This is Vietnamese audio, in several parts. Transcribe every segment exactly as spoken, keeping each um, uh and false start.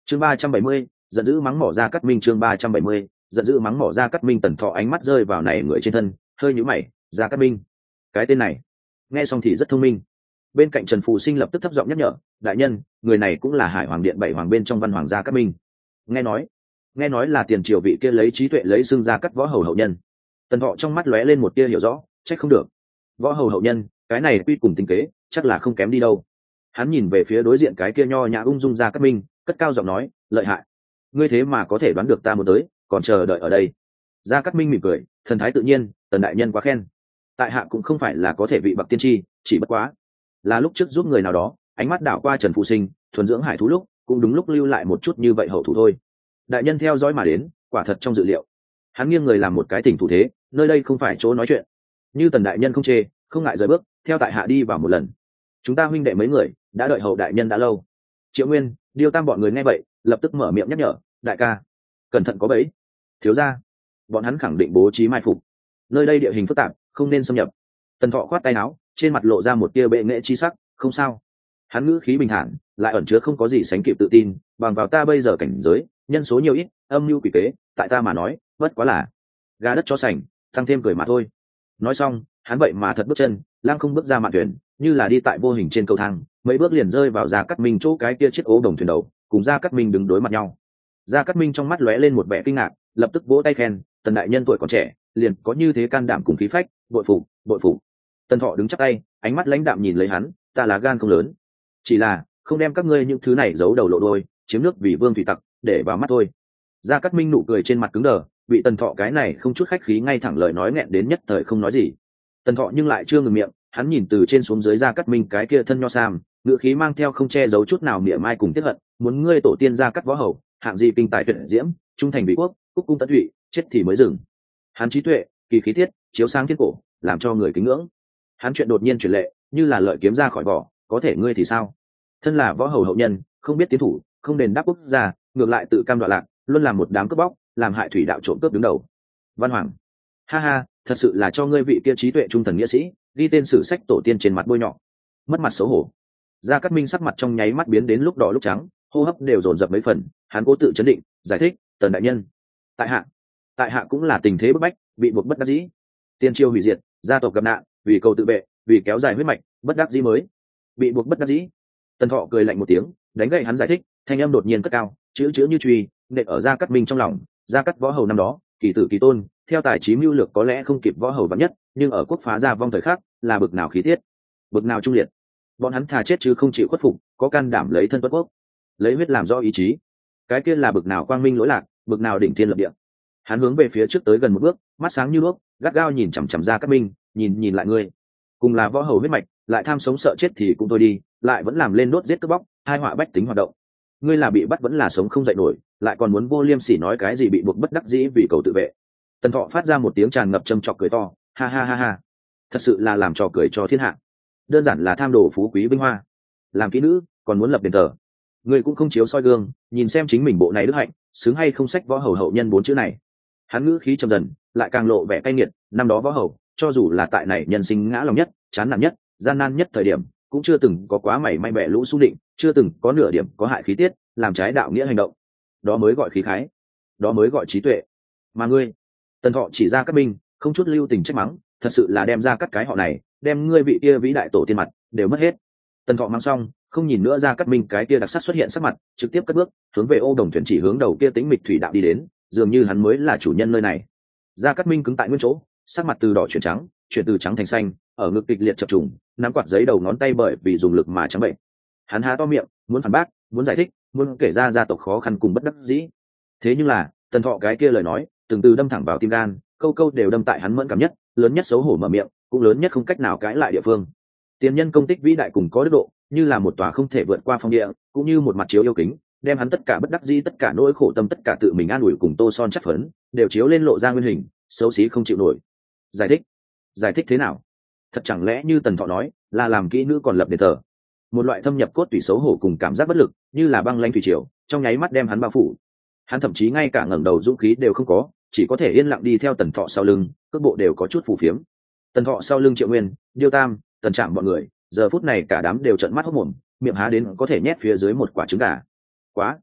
chương ba trăm bảy mươi, giận dữ mắng mỏ ra cắt minh. chương ba trăm bảy mươi, giận dữ mắng mỏ ra cắt minh. Tần Thọ ánh mắt rơi vào này người trên thân, hơi nhíu mày. Ra cắt minh, cái tên này nghe xong thì rất thông minh. Bên cạnh Trần Phù Sinh lập tức thấp giọng nhắc nhở, đại nhân, người này cũng là Hải Hoàng Điện bảy hoàng bên trong Văn Hoàng gia Cát Minh. Nghe nói, nghe nói là tiền triều vị kia lấy trí tuệ lấy xưng ra cắt võ hầu hậu nhân. Tần Thọ trong mắt lóe lên một tia hiểu rõ, trách không được. Võ hầu hậu nhân, cái này quy cùng tính kế, chắc là không kém đi đâu. Hắn nhìn về phía đối diện cái kia nho nhã ung dung ra Cát Minh, cất cao giọng nói, lợi hại. Ngươi thế mà có thể đoán được ta muốn tới, còn chờ đợi ở đây. Gia Cát Minh mỉm cười, thần thái tự nhiên, Tần đại nhân quá khen. Tại hạ cũng không phải là có thể vị bậc tiên tri, chỉ bất quá là lúc trước giúp người nào đó, ánh mắt đảo qua Trần Phù Sinh, thuần dưỡng hải thú lúc, cũng đúng lúc lưu lại một chút như vậy hậu thủ thôi. Đại nhân theo dõi mà đến, quả thật trong dự liệu. Hắn nghiêng người làm một cái tỉnh thủ thế, nơi đây không phải chỗ nói chuyện. Như Tần đại nhân không chê, không ngại rời bước, theo tại hạ đi vào một lần. Chúng ta huynh đệ mấy người đã đợi hậu đại nhân đã lâu. Triệu Nguyên, Điêu Tam bọn người nghe vậy, lập tức mở miệng nhắc nhở, đại ca, cẩn thận có bẫy. Thiếu gia, bọn hắn khẳng định bố trí mai phục. Nơi đây địa hình phức tạp, không nên xâm nhập. Tần Thọ khoát tay áo, trên mặt lộ ra một tia bệ nghệ chi sắc, không sao. Hắn ngữ khí bình thản, lại ẩn chứa không có gì sánh kịp tự tin, bằng vào ta bây giờ cảnh giới, nhân số nhiều ít, âm mưu quỷ kế, tại ta mà nói, bất quá là gà đất cho sành, tăng thêm cười mà thôi. Nói xong, hắn vậy mà thật bước chân, lang không bước ra mạn thuyền, như là đi tại vô hình trên cầu thang, mấy bước liền rơi vào Gia Cát Minh chỗ cái kia chiếc ố đồng thuyền đầu, cùng Gia Cát Minh đứng đối mặt nhau. Gia Cát Minh trong mắt lóe lên một vẻ kinh ngạc, lập tức vỗ tay khen, Tần đại nhân tuổi còn trẻ, liền có như thế can đảm cùng khí phách, bội phục, bội phục. Tần Thọ đứng chắp tay, ánh mắt lãnh đạm nhìn lấy hắn, ta là gan không lớn, chỉ là không đem các ngươi những thứ này giấu đầu lộ đôi, chiếm nước vì vương thủy tặc, để vào mắt thôi. Gia Cát Minh nụ cười trên mặt cứng đờ, bị Tần Thọ cái này không chút khách khí ngay thẳng lời nói nghẹn đến nhất thời không nói gì. Tần Thọ nhưng lại chưa ngừng miệng, hắn nhìn từ trên xuống dưới Gia Cát Minh cái kia thân nho sam, ngữ khí mang theo không che giấu chút nào mỉa mai cùng tiếc hận, muốn ngươi tổ tiên Gia Cát võ hầu, hạng gì kinh tài tuyệt diễm, trung thành vị quốc, cúc cung tận tụy, chết thì mới dừng. Hắn trí tuệ, kỳ khí thiết, chiếu sáng thiên cổ, làm cho người kính ngưỡng. Hắn chuyện đột nhiên chuyển lệ, như là lợi kiếm ra khỏi vỏ, có thể ngươi thì sao? Thân là võ hầu hậu nhân, không biết tiến thủ, không đền đáp quốc gia, ngược lại tự cam đoạn lạc, luôn làm một đám cướp bóc, làm hại thủy đạo trộm cướp đứng đầu. Văn Hoàng, ha ha, thật sự là cho ngươi vị kia trí tuệ trung thần nghĩa sĩ, ghi tên sử sách tổ tiên trên mặt bôi nhọ. Mất mặt xấu hổ. Gia Cát Minh sắc mặt trong nháy mắt biến đến lúc đỏ lúc trắng, hô hấp đều dồn dập mấy phần, hắn cố tự chấn định, giải thích, Tần đại nhân, tại hạ, tại hạ cũng là tình thế bức bách, bị buộc bất đắc dĩ. Tiên triều hủy diệt, gia tộc gặp nạn, vì cầu tự vệ, vì kéo dài huyết mạch, bất đắc dĩ mới bị buộc bất đắc dĩ. Tần Thọ cười lạnh một tiếng, đánh gậy hắn giải thích, thanh âm đột nhiên cất cao, chữ chữ như truy, nện ở Gia Cát Minh trong lòng. Gia Cát võ hầu năm đó, kỳ tử kỳ tôn, theo tài trí mưu lược có lẽ không kịp võ hầu vạn nhất, nhưng ở quốc phá gia vong thời khắc, là bực nào khí tiết, bực nào trung liệt. Bọn hắn thà chết chứ không chịu khuất phục, có can đảm lấy thân tuất quốc, lấy huyết làm do ý chí. Cái kia là bực nào quang minh lỗi lạc, bực nào đỉnh thiên lập địa. Hắn hướng về phía trước tới gần một bước, mắt sáng như đuốc, gắt gao nhìn chằm chằm Gia Cát Minh, nhìn nhìn lại ngươi, cùng là võ hầu huyết mạch, lại tham sống sợ chết thì cũng thôi đi, lại vẫn làm lên đốt giết cướp bóc, hai họa bách tính hoạt động. Ngươi là bị bắt vẫn là sống không dậy nổi, lại còn muốn vô liêm sỉ nói cái gì bị buộc bất đắc dĩ vì cầu tự vệ. Tần Thọ phát ra một tiếng tràn ngập châm chọc cười to, ha ha ha ha, thật sự là làm trò cười cho thiên hạ, đơn giản là tham đồ phú quý vinh hoa, làm kỹ nữ còn muốn lập đền thờ. Ngươi cũng không chiếu soi gương, nhìn xem chính mình bộ này đức hạnh, xứng hay không sách võ hầu hậu nhân bốn chữ này. Hắn ngữ khí trầm dần, lại càng lộ vẻ cay nghiệt, năm đó võ hầu, cho dù là tại này nhân sinh ngã lòng nhất, chán nản nhất, gian nan nhất thời điểm, cũng chưa từng có quá mảy may bẻ lũ xung định, chưa từng có nửa điểm có hại khí tiết, làm trái đạo nghĩa hành động. Đó mới gọi khí khái, đó mới gọi trí tuệ. Mà ngươi, Tần Thọ chỉ ra Cát Minh, không chút lưu tình trách mắng, thật sự là đem ra cắt cái họ này, đem ngươi vị kia vĩ đại tổ tiên mặt đều mất hết. Tần Thọ mang xong, không nhìn nữa Ra Cát Minh cái kia đặc sắc xuất hiện sắc mặt, trực tiếp cất bước hướng về ô đồng thuyền chỉ hướng đầu kia tĩnh mịch thủy đạo đi đến, dường như hắn mới là chủ nhân nơi này. Ra Cát Minh cứng tại nguyên chỗ, sắc mặt từ đỏ chuyển trắng, chuyển từ trắng thành xanh, ở ngực kịch liệt chập trùng, nắm quạt giấy đầu ngón tay bởi vì dùng lực mà trắng bệnh. Hắn há to miệng, muốn phản bác, muốn giải thích, muốn kể ra gia tộc khó khăn cùng bất đắc dĩ. Thế nhưng là, Tần Thọ cái kia lời nói, từng từ đâm thẳng vào tim gan, câu câu đều đâm tại hắn mẫn cảm nhất, lớn nhất xấu hổ mở miệng, cũng lớn nhất không cách nào cãi lại địa phương. Tiền nhân công tích vĩ đại cùng có đức độ, như là một tòa không thể vượt qua phong địa, cũng như một mặt chiếu yêu kính, đem hắn tất cả bất đắc dĩ, tất cả nỗi khổ tâm, tất cả tự mình an ủi cùng tô son chất phấn, đều chiếu lên lộ ra nguyên hình, xấu xí không chịu nổi. Giải thích, giải thích thế nào? Thật chẳng lẽ như Tần Thọ nói, là làm kỹ nữ còn lập đền thờ? Một loại thâm nhập cốt tủy xấu hổ cùng cảm giác bất lực, như là băng lãnh thủy triều, trong nháy mắt đem hắn bao phủ. Hắn thậm chí ngay cả ngẩng đầu dũng khí đều không có, chỉ có thể yên lặng đi theo Tần Thọ sau lưng, cước bộ đều có chút phù phiếm. Tần Thọ sau lưng Triệu Nguyên, Điêu Tam, Tần Trạm bọn người, giờ phút này cả đám đều trợn mắt hốt mồm, miệng há đến có thể nhét phía dưới một quả trứng gà. Quá,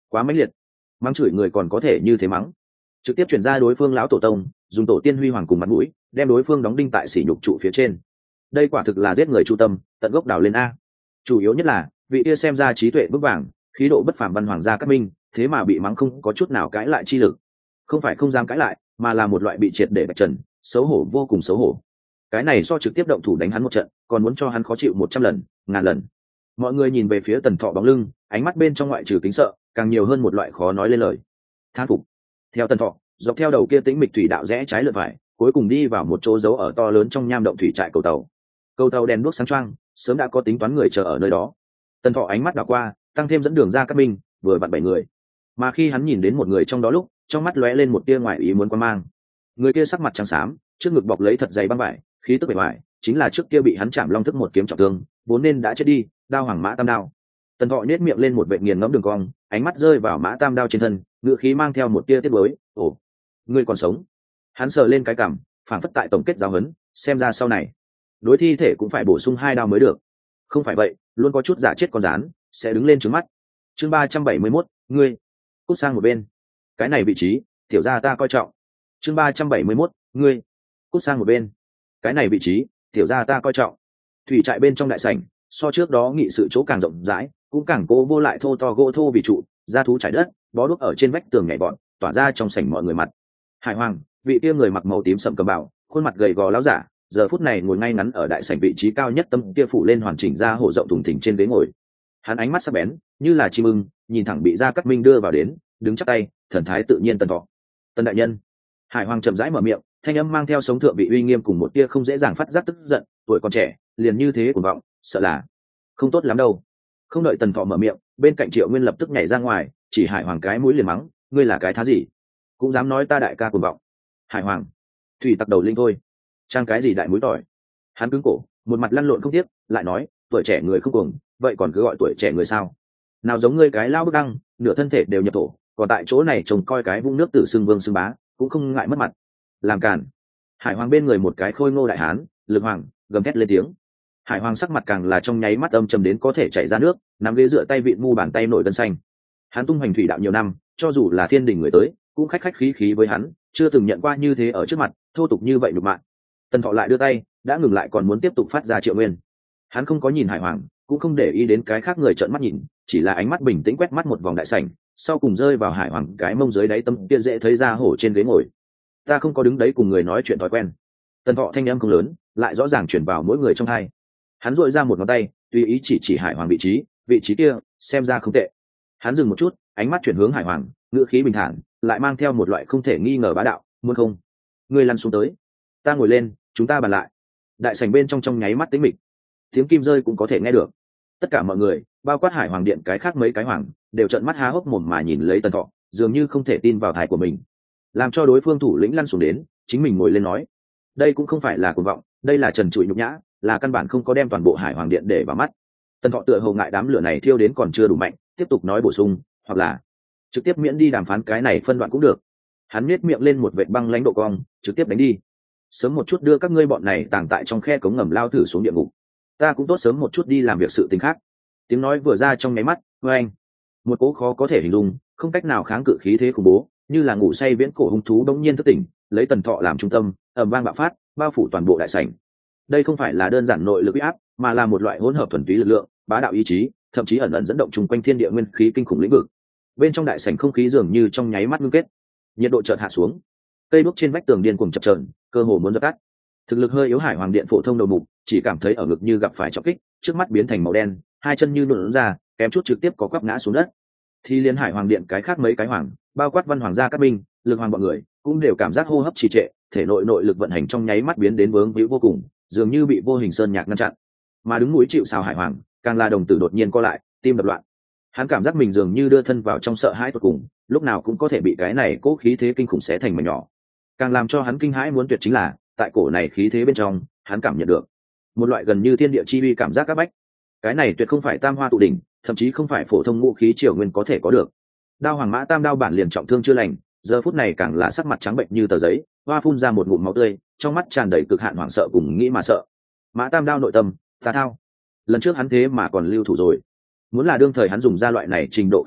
quá mãnh liệt. Mắng chửi người còn có thể như thế mắng, trực tiếp chuyển ra đối phương lão tổ tông, dùng tổ tiên huy hoàng cùng mặt mũi đem đối phương đóng đinh tại sỉ nhục trụ phía trên. Đây quả thực là giết người chu tâm, tận gốc đào lên a. Chủ yếu nhất là vị kia xem ra trí tuệ vững vàng, khí độ bất phàm văn hoàng gia Cát Minh, thế mà bị mắng không có chút nào cãi lại chi lực. Không phải không dám cãi lại, mà là một loại bị triệt để bạch trần, xấu hổ vô cùng xấu hổ. Cái này so trực tiếp động thủ đánh hắn một trận, còn muốn cho hắn khó chịu một trăm lần, ngàn lần. Mọi người nhìn về phía Tần Thọ bóng lưng, ánh mắt bên trong ngoại trừ kính sợ, càng nhiều hơn một loại khó nói lên lời. Thán phục. Theo Tần Thọ, dọc theo đầu kia tĩnh mịch thủy đạo rẽ trái lượt phải, cuối cùng đi vào một chỗ giấu ở to lớn trong nham động thủy trại cầu tàu. Cầu tàu đèn đuốc sáng choang, sớm đã có tính toán người chờ ở nơi đó. Tần Thọ ánh mắt đảo qua, tăng thêm dẫn đường ra Cát Minh, vừa vặn bảy người. Mà khi hắn nhìn đến một người trong đó lúc, trong mắt lóe lên một tia ngoài ý muốn quan mang. Người kia sắc mặt trắng xám, trước ngực bọc lấy thật dày băng vải, khí tức bề ngoài chính là trước kia bị hắn chạm long thức một kiếm trọng thương, vốn nên đã chết đi, đao hoàng mã tam đao. Tần Thọ nhếch miệng lên một vệt nghiền ngẫm đường cong, ánh mắt rơi vào mã tam đao trên thân, ngựa khí mang theo một tia tiếc nuối. Ồ, ngươi còn sống? Hắn sờ lên cái cằm, phảng phất tại tổng kết giáo huấn, xem ra sau này đối thi thể cũng phải bổ sung hai đao mới được. Không phải vậy, luôn có chút giả chết con rán sẽ đứng lên trước mắt. Chương ba trăm bảy mươi mốt, ngươi cút sang một bên. Cái này vị trí, tiểu gia ta coi trọng. Chương ba trăm bảy mươi mốt, ngươi cút sang một bên. Cái này vị trí, tiểu gia ta coi trọng. Thủy trại bên trong đại sảnh, so trước đó nghị sự chỗ càng rộng rãi, cũng càng cố vô lại thô to gỗ thô vì trụ, ra thú trải đất, bó đuốc ở trên vách tường nhảy bọn, tỏa ra trong sảnh mọi người mặt. Hải Hoàng, vị kia người mặc màu tím sậm cầm bảo, khuôn mặt gầy gò láo giả, giờ phút này ngồi ngay ngắn ở đại sảnh vị trí cao nhất, tâm kia phủ lên hoàn chỉnh ra hổ rộng thùng thình trên ghế ngồi. Hắn ánh mắt sắc bén, như là chim ưng, nhìn thẳng bị Gia Cát Minh đưa vào đến, đứng chắp tay, thần thái tự nhiên. Tần Thọ, Tần đại nhân. Hải Hoàng chậm rãi mở miệng, thanh âm mang theo sống thượng vị uy nghiêm cùng một tia không dễ dàng phát giác tức giận, tuổi còn trẻ, liền như thế cuồng vọng, sợ là không tốt lắm đâu. Không đợi Tần Thọ mở miệng, bên cạnh Triệu Nguyên lập tức nhảy ra ngoài, chỉ Hải Hoàng cái mũi liền mắng, ngươi là cái thá gì, cũng dám nói ta đại ca cuồng vọng. Hải Hoàng, thủy tặc đầu linh thôi, trang cái gì đại mũi tỏi. Hắn cứng cổ, một mặt lăn lộn không tiếc, lại nói, tuổi trẻ người không cuồng, vậy còn cứ gọi tuổi trẻ người sao? Nào giống ngươi cái lao bức đăng, nửa thân thể đều nhập thổ, còn tại chỗ này trông coi cái vung nước tử xưng vương xưng bá, cũng không ngại mất mặt. Làm càn. Hải Hoàng bên người một cái khôi ngô đại hán, Lực Hoàng, gầm thét lên tiếng. Hải Hoàng sắc mặt càng là trong nháy mắt âm trầm đến có thể chảy ra nước, nắm ghế dựa tay vịn mu bàn tay nổi gân xanh. Hắn tung hoành thủy đạo nhiều năm, cho dù là thiên đình người tới, cũng khách khách khí khí với hắn, chưa từng nhận qua như thế ở trước mặt, thô tục như vậy nhục mạ. Tần Thọ lại đưa tay, đã ngừng lại còn muốn tiếp tục phát ra Triệu Nguyên. Hắn không có nhìn Hải Hoàng, cũng không để ý đến cái khác người trợn mắt nhìn, chỉ là ánh mắt bình tĩnh quét mắt một vòng đại sảnh, sau cùng rơi vào Hải Hoàng cái mông dưới đáy tâm kia dễ thấy ra hổ trên ghế ngồi. Ta không có đứng đấy cùng người nói chuyện thói quen. Tần Thọ thanh âm không lớn, lại rõ ràng truyền vào mỗi người trong tai. Hắn duỗi ra một ngón tay, tùy ý chỉ chỉ Hải Hoàng vị trí, vị trí kia, xem ra không tệ. Hắn dừng một chút, ánh mắt chuyển hướng Hải Hoàng, ngữ khí bình thản, lại mang theo một loại không thể nghi ngờ bá đạo, muốn không? Ngươi lăn xuống tới, ta ngồi lên, chúng ta bàn lại. Đại sảnh bên trong trong nháy mắt tĩnh mịch, tiếng kim rơi cũng có thể nghe được. Tất cả mọi người, bao quát Hải Hoàng điện cái khác mấy cái hoàng, đều trợn mắt há hốc mồm mà nhìn lấy Tần Thọ, dường như không thể tin vào tai của mình. Làm cho đối phương thủ lĩnh lăn xuống đến, chính mình ngồi lên nói, đây cũng không phải là cuồng vọng, đây là trần trụi nhục nhã, là căn bản không có đem toàn bộ Hải Hoàng điện để vào mắt. Tần Thọ tựa hồ ngại đám lửa này thiêu đến còn chưa đủ mạnh, tiếp tục nói bổ sung, hoặc là trực tiếp miễn đi đàm phán cái này phân đoạn cũng được. Hắn nhếch miệng lên một vệt băng lãnh độ cong, trực tiếp đánh đi. Sớm một chút đưa các ngươi bọn này tàng tại trong khe cống ngầm lao thử xuống địa ngục, ta cũng tốt sớm một chút đi làm việc sự tình khác. Tiếng nói vừa ra trong nháy mắt, với anh, một cỗ khó có thể hình dung, không cách nào kháng cự khí thế khủng bố, như là ngủ say viễn cổ hung thú đống nhiên thức tỉnh, lấy Tần Thọ làm trung tâm, ầm vang bạo phát, bao phủ toàn bộ đại sảnh. Đây không phải là đơn giản nội lực uy áp, mà là một loại hỗn hợp thuần túy lực lượng, bá đạo ý chí, thậm chí ẩn ẩn dẫn động chung quanh thiên địa nguyên khí kinh khủng lĩnh vực. Bên trong đại sảnh không khí dường như trong nháy mắt ngưng kết, nhiệt độ chợt hạ xuống, cây đuốc trên vách tường điên cuồng chập chờn, cơ hồ muốn dập tắt. Thực lực hơi yếu Hải Hoàng điện phổ thông đầu mục, chỉ cảm thấy ở ngực như gặp phải trọng kích, trước mắt biến thành màu đen, hai chân như nứt ra, kém chút trực tiếp có quắp ngã xuống đất. Thì liên Hải Hoàng điện cái khác mấy cái hoàng, bao quát Văn Hoàng gia Cát Minh, Lực Hoàng bọn người, cũng đều cảm giác hô hấp trì trệ, thể nội nội lực vận hành trong nháy mắt biến đến vướng víu vô cùng, dường như bị vô hình sơn nhạc ngăn chặn. Mà đứng núi chịu sào Hải Hoàng, càng là đồng tử đột nhiên co lại, tim đập loạn. Hắn cảm giác mình dường như đưa thân vào trong sợ hãi tột cùng, lúc nào cũng có thể bị cái này cố khí thế kinh khủng xé thành mảnh nhỏ. Càng làm cho hắn kinh hãi muốn tuyệt chính là, tại cổ này khí thế bên trong, hắn cảm nhận được một loại gần như thiên địa chi uy cảm giác các bách. Cái này tuyệt không phải tam hoa tụ đỉnh, thậm chí không phải phổ thông ngũ khí triều nguyên có thể có được. Đao Hoàng mã tam đao bản liền trọng thương chưa lành, giờ phút này càng là sắc mặt trắng bệnh như tờ giấy, hoa phun ra một ngụm máu tươi, trong mắt tràn đầy cực hạn hoảng sợ cùng nghĩ mà sợ. Mã tam đao nội tâm, ta thao. Lần trước hắn thế mà còn lưu thủ rồi. Muốn là đương thời hắn dùng ra loại này trình độ khí thế,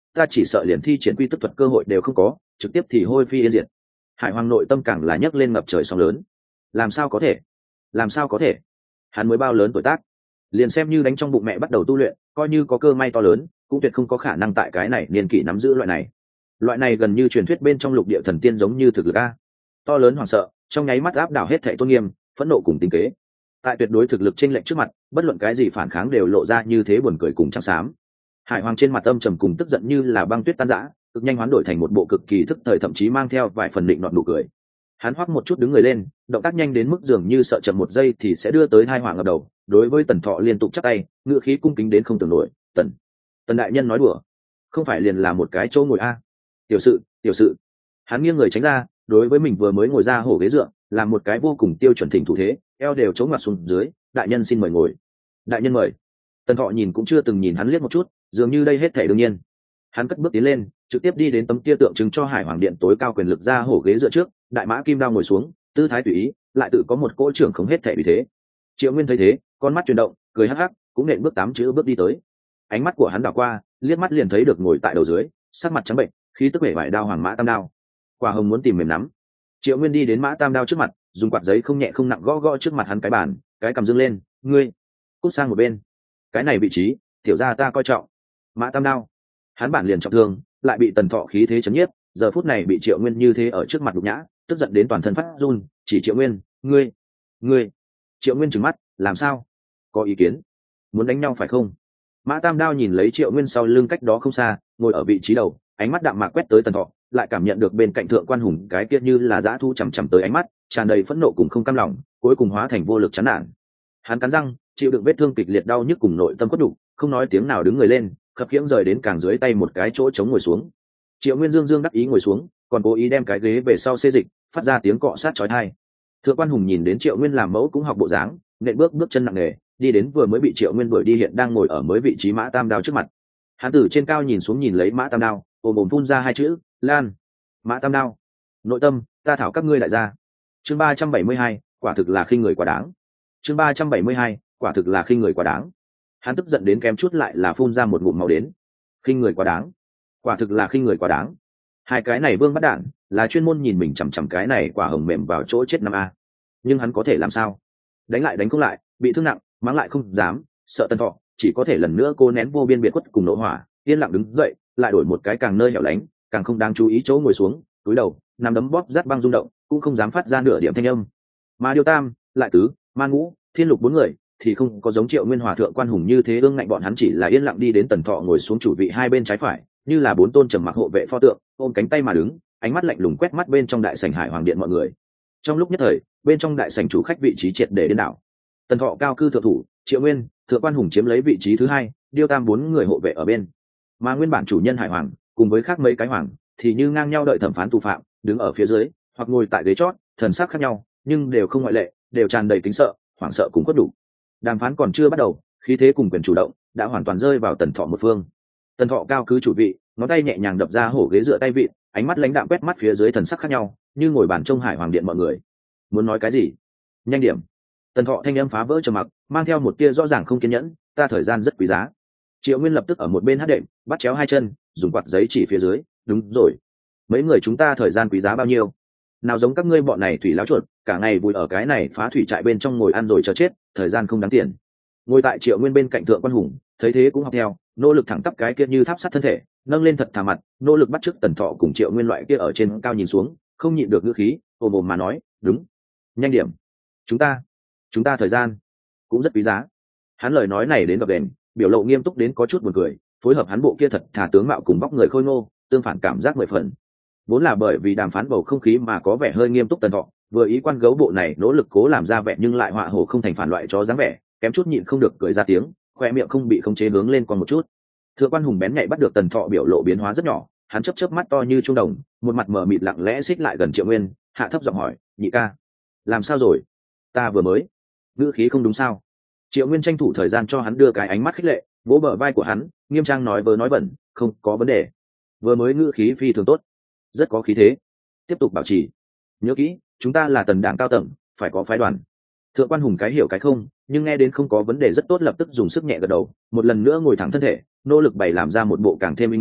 ta chỉ sợ liền thi triển quy tức thuật cơ hội đều không có, trực tiếp thì hôi phi yên diệt. Hải Hoàng nội tâm càng là nhấc lên ngập trời sóng lớn. Làm sao có thể? Làm sao có thể? Hắn mới bao lớn tuổi tác, liền xem như đánh trong bụng mẹ bắt đầu tu luyện, coi như có cơ may to lớn, cũng tuyệt không có khả năng tại cái này niên kỷ nắm giữ loại này. Loại này gần như truyền thuyết bên trong lục địa thần tiên giống như thực lực a. To lớn hoảng sợ, trong nháy mắt áp đảo hết thảy tôn nghiêm, phẫn nộ cùng tình kế. Tại tuyệt đối thực lực chênh lệch trước mặt, bất luận cái gì phản kháng đều lộ ra như thế buồn cười cùng trắng xám. Hải Hoàng trên mặt âm trầm cùng tức giận như là băng tuyết tan rã, cực nhanh hoán đổi thành một bộ cực kỳ thức thời, thậm chí mang theo vài phần định nọt nụ cười. Hắn hoắc một chút đứng người lên, động tác nhanh đến mức dường như sợ chậm một giây thì sẽ đưa tới hai hoàng ngập đầu. Đối với Tần Thọ liên tục chắp tay, ngựa khí cung kính đến không tưởng nổi. Tần, Tần đại nhân nói đùa, không phải liền là một cái chỗ ngồi a? Tiểu sự, tiểu sự. Hắn nghiêng người tránh ra, đối với mình vừa mới ngồi ra hổ ghế dựa, làm một cái vô cùng tiêu chuẩn thỉnh thủ thế, eo đều chống ngoặt xuống dưới. Đại nhân xin mời ngồi. Đại nhân mời. Tần Thọ nhìn cũng chưa từng nhìn hắn liếc một chút, dường như đây hết thảy đương nhiên. Hắn cất bước tiến lên, trực tiếp đi đến tấm kia tượng trưng cho Hải Hoàng điện tối cao quyền lực ra hổ ghế dựa trước, đại mã kim đao ngồi xuống, tư thái tùy ý, lại tự có một cỗ trưởng không hết thảy vì thế. Triệu Nguyên thấy thế, con mắt chuyển động, cười hắc hắc, cũng nện bước tám chữ bước đi tới. Ánh mắt của hắn đảo qua, liếc mắt liền thấy được ngồi tại đầu dưới, sắc mặt trắng bệnh, khí tức vẻ vải đao Hoàng Mã Tam Đao. Quả hồng muốn tìm mềm nắm. Triệu Nguyên đi đến Mã Tam Đao trước mặt, dùng quạt giấy không nhẹ không nặng gõ gõ trước mặt hắn cái bàn, cái cầm dương lên, ngươi, cút sang một bên. Cái này vị trí, tiểu gia ta coi trọng. Mã Tam Đao, hắn bản liền trọng thương, lại bị Tần Thọ khí thế chấn nhiếp, giờ phút này bị Triệu Nguyên như thế ở trước mặt nhục nhã, tức giận đến toàn thân phát run, chỉ Triệu Nguyên, ngươi, ngươi. Triệu Nguyên trừng mắt, làm sao? Có ý kiến? Muốn đánh nhau phải không? Mã Tam Đao nhìn lấy Triệu Nguyên sau lưng cách đó không xa, ngồi ở vị trí đầu, ánh mắt đạm mạc quét tới Tần Thọ, lại cảm nhận được bên cạnh Thượng Quan Hùng cái kia như là dã thu chằm chằm tới ánh mắt, tràn đầy phẫn nộ cùng không cam lòng, cuối cùng hóa thành vô lực chán nản. Hắn cắn răng, chịu đựng vết thương kịch liệt đau nhức cùng nội tâm quất đủ, không nói tiếng nào đứng người lên, khập khiễng rời đến càng dưới tay một cái chỗ trống ngồi xuống. Triệu Nguyên dương dương đắc ý ngồi xuống, còn cố ý đem cái ghế về sau xê dịch, phát ra tiếng cọ sát chói tai. Thượng Quan Hùng nhìn đến Triệu Nguyên làm mẫu cũng học bộ dáng, nện bước bước chân nặng nề, đi đến vừa mới bị Triệu Nguyên đuổi đi hiện đang ngồi ở mới vị trí Mã Tam Đao trước mặt. Hắn từ trên cao nhìn xuống nhìn lấy Mã Tam Đao, ồm ồm phun ra hai chữ, "Lan." Mã Tam Đao, nội tâm, ta thảo các ngươi đại gia. Chương ba trăm bảy mươi hai, quả thực là khinh người quá đáng. Chương ba trăm bảy mươi hai, quả thực là khinh người quá đáng. Hắn tức giận đến kém chút lại là phun ra một ngụm máu đến. Khinh người quá đáng, quả thực là khinh người quá đáng. Hai cái này vương bắt đạn, là chuyên môn nhìn mình chằm chằm cái này quả hồng mềm vào chỗ chết năm a. Nhưng hắn có thể làm sao? Đánh lại đánh không lại, bị thương nặng, mắng lại không dám, sợ Tần Thọ, chỉ có thể lần nữa cô nén vô biên biệt khuất cùng nộ hỏa, yên lặng đứng dậy, lại đổi một cái càng nơi hẻo lánh, càng không đáng chú ý chỗ ngồi xuống, cúi đầu, nằm đấm bóp rát băng rung động, cũng không dám phát ra nửa điểm thanh âm. Mà Điêu Tam, lại Tứ, Man Ngũ, Thiên Lục bốn người thì không có giống Triệu Nguyên Hòa Thượng Quan Hùng như thế ương ngạnh, bọn hắn chỉ là yên lặng đi đến Tần Thọ ngồi xuống chủ vị hai bên trái phải, như là bốn tôn trầm mặc hộ vệ pho tượng, ôm cánh tay mà đứng, ánh mắt lạnh lùng quét mắt bên trong đại sảnh Hải Hoàng điện mọi người. Trong lúc nhất thời, bên trong đại sảnh chủ khách vị trí triệt để điên đảo. Tần Thọ cao cư thượng thủ, Triệu Nguyên, Thượng Quan Hùng chiếm lấy vị trí thứ hai, Điêu Tam bốn người hộ vệ ở bên. Mà nguyên bản chủ nhân Hải Hoàng, cùng với khác mấy cái hoàng, thì như ngang nhau đợi thẩm phán tù phạm, đứng ở phía dưới, hoặc ngồi tại ghế chót, thần sắc khác nhau, nhưng đều không ngoại lệ, đều tràn đầy kính sợ, hoảng sợ cùng khuất đủ. Đàm phán còn chưa bắt đầu, khí thế cùng quyền chủ động đã hoàn toàn rơi vào Tần Thọ một phương. Tần Thọ cao cứ chủ vị, ngón tay nhẹ nhàng đập ra hổ ghế dựa tay vịn, ánh mắt lãnh đạm quét mắt phía dưới thần sắc khác nhau, như ngồi bàn trông Hải Hoàng điện mọi người. Muốn nói cái gì? Nhanh điểm. Tần Thọ thanh âm phá vỡ trầm mặc, mang theo một tia rõ ràng không kiên nhẫn, ta thời gian rất quý giá. Triệu Nguyên lập tức ở một bên hát đệm, bắt chéo hai chân, dùng quạt giấy chỉ phía dưới, đúng rồi. Mấy người chúng ta thời gian quý giá bao nhiêu? Nào giống các ngươi bọn này thủy láo chuột, cả ngày vùi ở cái này phá thủy trại bên trong ngồi ăn rồi chờ chết, thời gian không đáng tiền. Ngồi tại Triệu Nguyên bên cạnh Thượng Quan Hùng, thấy thế cũng học theo, nỗ lực thẳng tắp cái kia như tháp sắt thân thể, nâng lên thật thà mặt, nỗ lực bắt chước Tần Thọ cùng Triệu Nguyên loại kia ở trên cao nhìn xuống, không nhịn được ngữ khí, ồm ồm mà nói, đúng. Nhanh điểm. Chúng ta, chúng ta thời gian cũng rất quý giá. Hắn lời nói này đến gập đền, biểu lộ nghiêm túc đến có chút buồn cười, phối hợp hắn bộ kia thật thà tướng mạo cùng vóc người khôi ngô, tương phản cảm giác mười phần. Vốn là bởi vì đàm phán bầu không khí mà có vẻ hơi nghiêm túc Tần Thọ, vừa ý quan gấu bộ này nỗ lực cố làm ra vẻ nhưng lại họa hổ không thành phản loại chó dáng vẻ, kém chút nhịn không được cười ra tiếng, khoe miệng không bị khống chế hướng lên còn một chút. Thượng Quan Hùng bén nhạy bắt được Tần Thọ biểu lộ biến hóa rất nhỏ, hắn chớp chớp mắt to như trung đồng, một mặt mờ mịt lặng lẽ xích lại gần Triệu Nguyên, hạ thấp giọng hỏi, nhị ca, làm sao rồi? Ta vừa mới, ngữ khí không đúng sao? Triệu Nguyên tranh thủ thời gian cho hắn đưa cái ánh mắt khích lệ, vỗ bờ vai của hắn, nghiêm trang nói vớ nói bẩn, không có vấn đề. Vừa mới ngữ khí phi thường tốt, rất có khí thế, tiếp tục bảo trì. Nhớ kỹ, chúng ta là Tần đảng cao tầng, phải có phái đoàn. Thượng Quan Hùng cái hiểu cái không, nhưng nghe đến không có vấn đề rất tốt, lập tức dùng sức nhẹ gật đầu, một lần nữa ngồi thẳng thân thể, nỗ lực bày làm ra một bộ càng thêm uy nghiêm,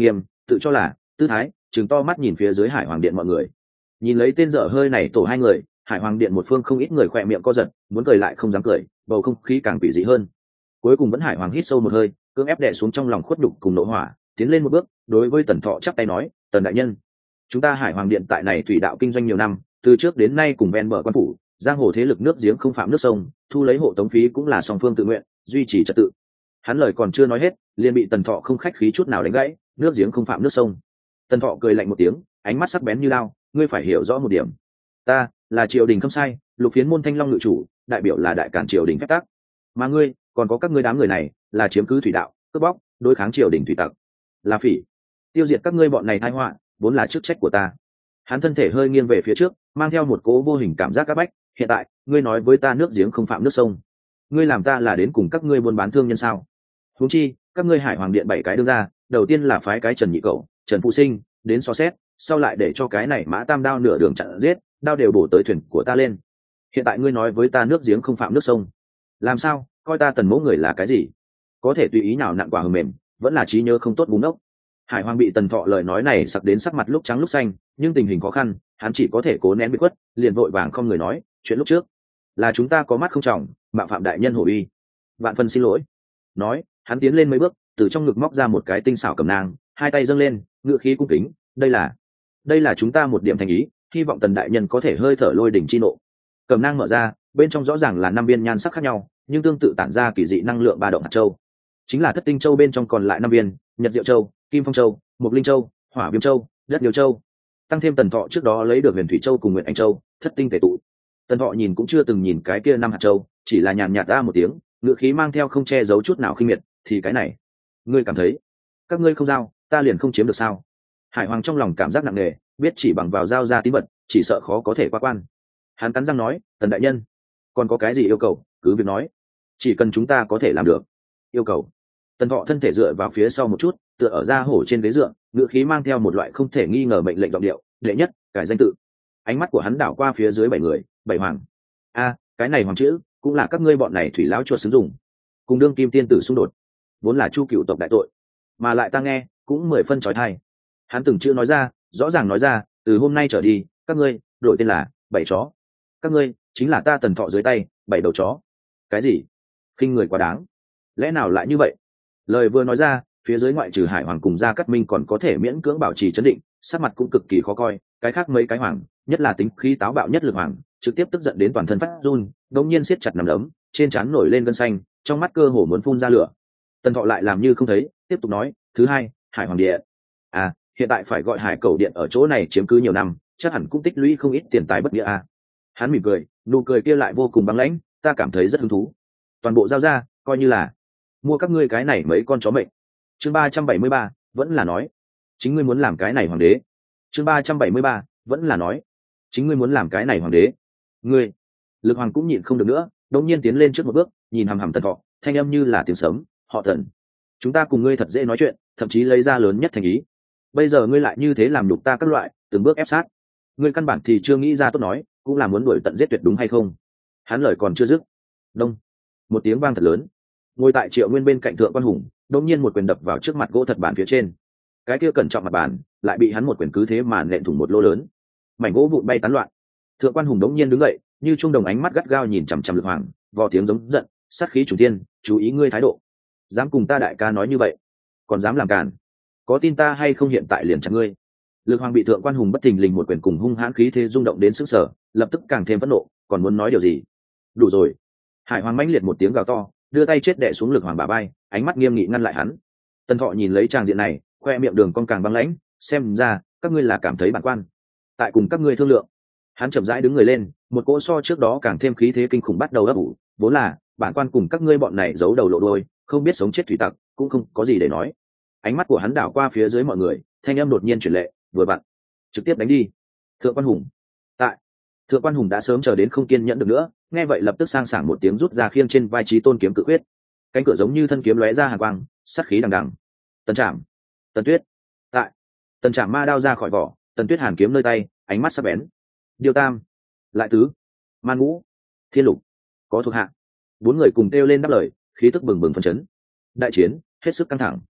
tự cho là tư thái chừng to mắt nhìn phía dưới hải hoàng điện mọi người. Nhìn lấy tên dở hơi này tổ hai người, hải hoàng điện một phương không ít người khỏe miệng co giật, muốn cười lại không dám cười, bầu không khí càng quỷ dị hơn. Cuối cùng vẫn hải hoàng hít sâu một hơi, cưỡng ép đè xuống trong lòng khuất nhục cùng nộ hỏa, tiến lên một bước, đối với Tần Thọ chắp tay nói: "Tần đại nhân, chúng ta hải hoàng điện tại này thủy đạo kinh doanh nhiều năm, từ trước đến nay cùng ven bờ quan phủ, giang hồ thế lực nước giếng không phạm nước sông, thu lấy hộ tống phí cũng là song phương tự nguyện, duy trì trật tự." Hắn lời còn chưa nói hết, liền bị Tần Thọ không khách khí chút nào đánh gãy: "Nước giếng không phạm nước sông." Tần Thọ cười lạnh một tiếng, ánh mắt sắc bén như lao: "Ngươi phải hiểu rõ một điểm, ta là triều đình không sai, lục phiến môn thanh long ngự chủ, đại biểu là đại cản triều đình phép tắc, mà ngươi còn có các ngươi đám người này là chiếm cứ thủy đạo, cướp bóc, đối kháng triều đình thủy tặc, là phỉ, tiêu diệt các ngươi bọn này tai họa, vốn là chức trách của ta." Hắn thân thể hơi nghiêng về phía trước, mang theo một cố vô hình cảm giác áp bách. "Hiện tại ngươi nói với ta nước giếng không phạm nước sông, ngươi làm ta là đến cùng các ngươi buôn bán thương nhân sao? Huống chi các ngươi hải hoàng điện bảy cái đương ra, đầu tiên là phái cái Trần Nhị Cẩu, Trần Phụ Sinh đến xò xét, sau lại để cho cái này Mã Tam đao nửa đường chặn giết, đao đều bổ tới thuyền của ta lên. Hiện tại ngươi nói với ta nước giếng không phạm nước sông, làm sao coi ta Tần mẫu người là cái gì? Có thể tùy ý nào nặn quả hờ mềm, vẫn là trí nhớ không tốt búng ốc." Hải hoàng bị Tần Thọ lời nói này sặc đến sắc mặt lúc trắng lúc xanh, nhưng tình hình khó khăn, hắn chỉ có thể cố nén bị khuất, liền vội vàng không người nói: "Chuyện lúc trước là chúng ta có mắt không trọng, mạo phạm đại nhân hổ uy, vạn phần xin lỗi." Nói, hắn tiến lên mấy bước, từ trong ngực móc ra một cái tinh xảo cầm nang, hai tay dâng lên, ngựa khí cung kính: "Đây là, đây là chúng ta một điểm thành ý, hy vọng Tần đại nhân có thể hơi thở lôi đỉnh chi nộ." Cầm nang mở ra, bên trong rõ ràng là năm viên nhan sắc khác nhau, nhưng tương tự tản ra kỳ dị năng lượng ba động hạt châu, chính là thất tinh châu bên trong còn lại năm viên: Nhật Diệu Châu, Kim Phong Châu, Mộc Linh Châu, Hỏa Viêm Châu, Đất Liêu Châu, tăng thêm Tần Thọ trước đó lấy được Huyền Thủy Châu cùng Nguyệt Anh Châu, thất tinh tề tụ. Tần Thọ nhìn cũng chưa từng nhìn cái kia năm hạt châu, chỉ là nhàn nhạt ra một tiếng, ngựa khí mang theo không che giấu chút nào khinh miệt: "Thì cái này, ngươi cảm thấy các ngươi không giao, ta liền không chiếm được sao?" Hải hoàng trong lòng cảm giác nặng nề, biết chỉ bằng vào giao ra tín vật, chỉ sợ khó có thể qua quan. Hắn cắn răng nói: "Tần đại nhân, còn có cái gì yêu cầu, cứ việc nói, chỉ cần chúng ta có thể làm được." Yêu cầu? Tần Thọ thân thể dựa vào phía sau một chút, tựa ở da hổ trên ghế dựa, ngựa khí mang theo một loại không thể nghi ngờ mệnh lệnh giọng điệu: "Đệ nhất, cải danh tự." Ánh mắt của hắn đảo qua phía dưới bảy người: "Bảy hoàng." A, cái này hoàng chữ cũng là các ngươi bọn này thủy lão chuột sử dụng, cùng đương kim tiên tử xung đột, vốn là chu cựu tộc đại tội, mà lại ta nghe cũng mười phân trói thai. Hắn từng chữ nói ra, rõ ràng nói ra: "Từ hôm nay trở đi, các ngươi đổi tên là bảy chó, các ngươi chính là ta Tần Thọ dưới tay bảy đầu chó." Cái gì? Khinh người quá đáng, lẽ nào lại như vậy? Lời vừa nói ra, phía dưới ngoại trừ hải hoàng cùng Gia Cát Minh còn có thể miễn cưỡng bảo trì trấn định, sắc mặt cũng cực kỳ khó coi. Cái khác mấy cái hoàng, nhất là tính khí táo bạo nhất lực hoàng, trực tiếp tức giận đến toàn thân phát run, đống nhiên siết chặt nằm đấm, trên trán nổi lên gân xanh, trong mắt cơ hồ muốn phun ra lửa. Tần Thọ lại làm như không thấy, tiếp tục nói: "Thứ hai, hải hoàng điện. À, hiện tại phải gọi hải cầu điện ở chỗ này chiếm cứ nhiều năm, chắc hẳn cũng tích lũy không ít tiền tài bất nghĩa à." Hắn mỉm cười, nụ cười kia lại vô cùng băng lãnh: "Ta cảm thấy rất hứng thú, toàn bộ giao ra, coi như là mua các ngươi cái này mấy con chó mệnh." Chương ba trăm bảy mươi ba, vẫn là nói, chính ngươi muốn làm cái này hoàng đế. Chương ba trăm bảy mươi ba, vẫn là nói, chính ngươi muốn làm cái này hoàng đế. Ngươi, Lực Hoàng cũng nhịn không được nữa, đột nhiên tiến lên trước một bước, nhìn hằm hằm Tần Thọ, thanh âm như là tiếng sấm: "Họ Tần, chúng ta cùng ngươi thật dễ nói chuyện, thậm chí lấy ra lớn nhất thành ý. Bây giờ ngươi lại như thế làm nhục ta các loại, từng bước ép sát. Ngươi căn bản thì chưa nghĩ ra tốt nói, cũng là muốn đuổi tận giết tuyệt đúng hay không?" Hắn lời còn chưa dứt, đông, một tiếng vang thật lớn. Ngồi tại Triệu Nguyên bên cạnh Thượng Quan Hùng, đột nhiên một quyền đập vào trước mặt gỗ thật bàn phía trên. Cái kia cẩn trọng mặt bàn lại bị hắn một quyền cứ thế mà nện thủng một lỗ lớn, mảnh gỗ vụn bay tán loạn. Thượng Quan Hùng đống nhiên đứng dậy, như trung đồng ánh mắt gắt gao nhìn chằm chằm Lực Hoàng, vò tiếng giống giận: "Sát khí chủ tiên, chú ý ngươi thái độ, dám cùng ta đại ca nói như vậy, còn dám làm càn, có tin ta hay không hiện tại liền chặt ngươi." Lực Hoàng bị Thượng Quan Hùng bất thình lình một quyền cùng hung hãn khí thế rung động đến sức sở, lập tức càng thêm phẫn nộ, còn muốn nói điều gì. Đủ rồi. Hải Hoàng mãnh liệt một tiếng gào to, đưa tay chết đè xuống Lực Hoàng bả vai, ánh mắt nghiêm nghị ngăn lại hắn. Tần Thọ nhìn lấy tràng diện này, khoe miệng đường cong càng băng lãnh: "Xem ra các ngươi là cảm thấy bản quan tại cùng các ngươi thương lượng." Hắn chậm rãi đứng người lên, một cỗ so trước đó càng thêm khí thế kinh khủng bắt đầu ấp ủ: "Vốn là bản quan cùng các ngươi bọn này giấu đầu lộ đuôi, không biết sống chết thủy tặc, cũng không có gì để nói." Ánh mắt của hắn đảo qua phía dưới mọi người, thanh âm đột nhiên chuyển lệ: "Vừa vặn, trực tiếp đánh đi." Thượng Quan Hùng tại Thượng Quan Hùng đã sớm chờ đến không kiên nhẫn được nữa, nghe vậy lập tức sang sảng một tiếng rút ra khiêng trên vai Chí Tôn kiếm cự quyết. Cánh cửa giống như thân kiếm lóe ra hàn quang, sát khí đằng đằng. Tần Trảm, Tần Tuyết, tại Tần Trảm ma đao ra khỏi vỏ, Tần Tuyết hàn kiếm nơi tay, ánh mắt sắc bén. Điêu Tam, Lại Tứ, Man Ngũ, Thiên Lục, có thuộc hạ. Bốn người cùng kêu lên đáp lời, khí tức bừng bừng phấn chấn. Đại chiến hết sức căng thẳng.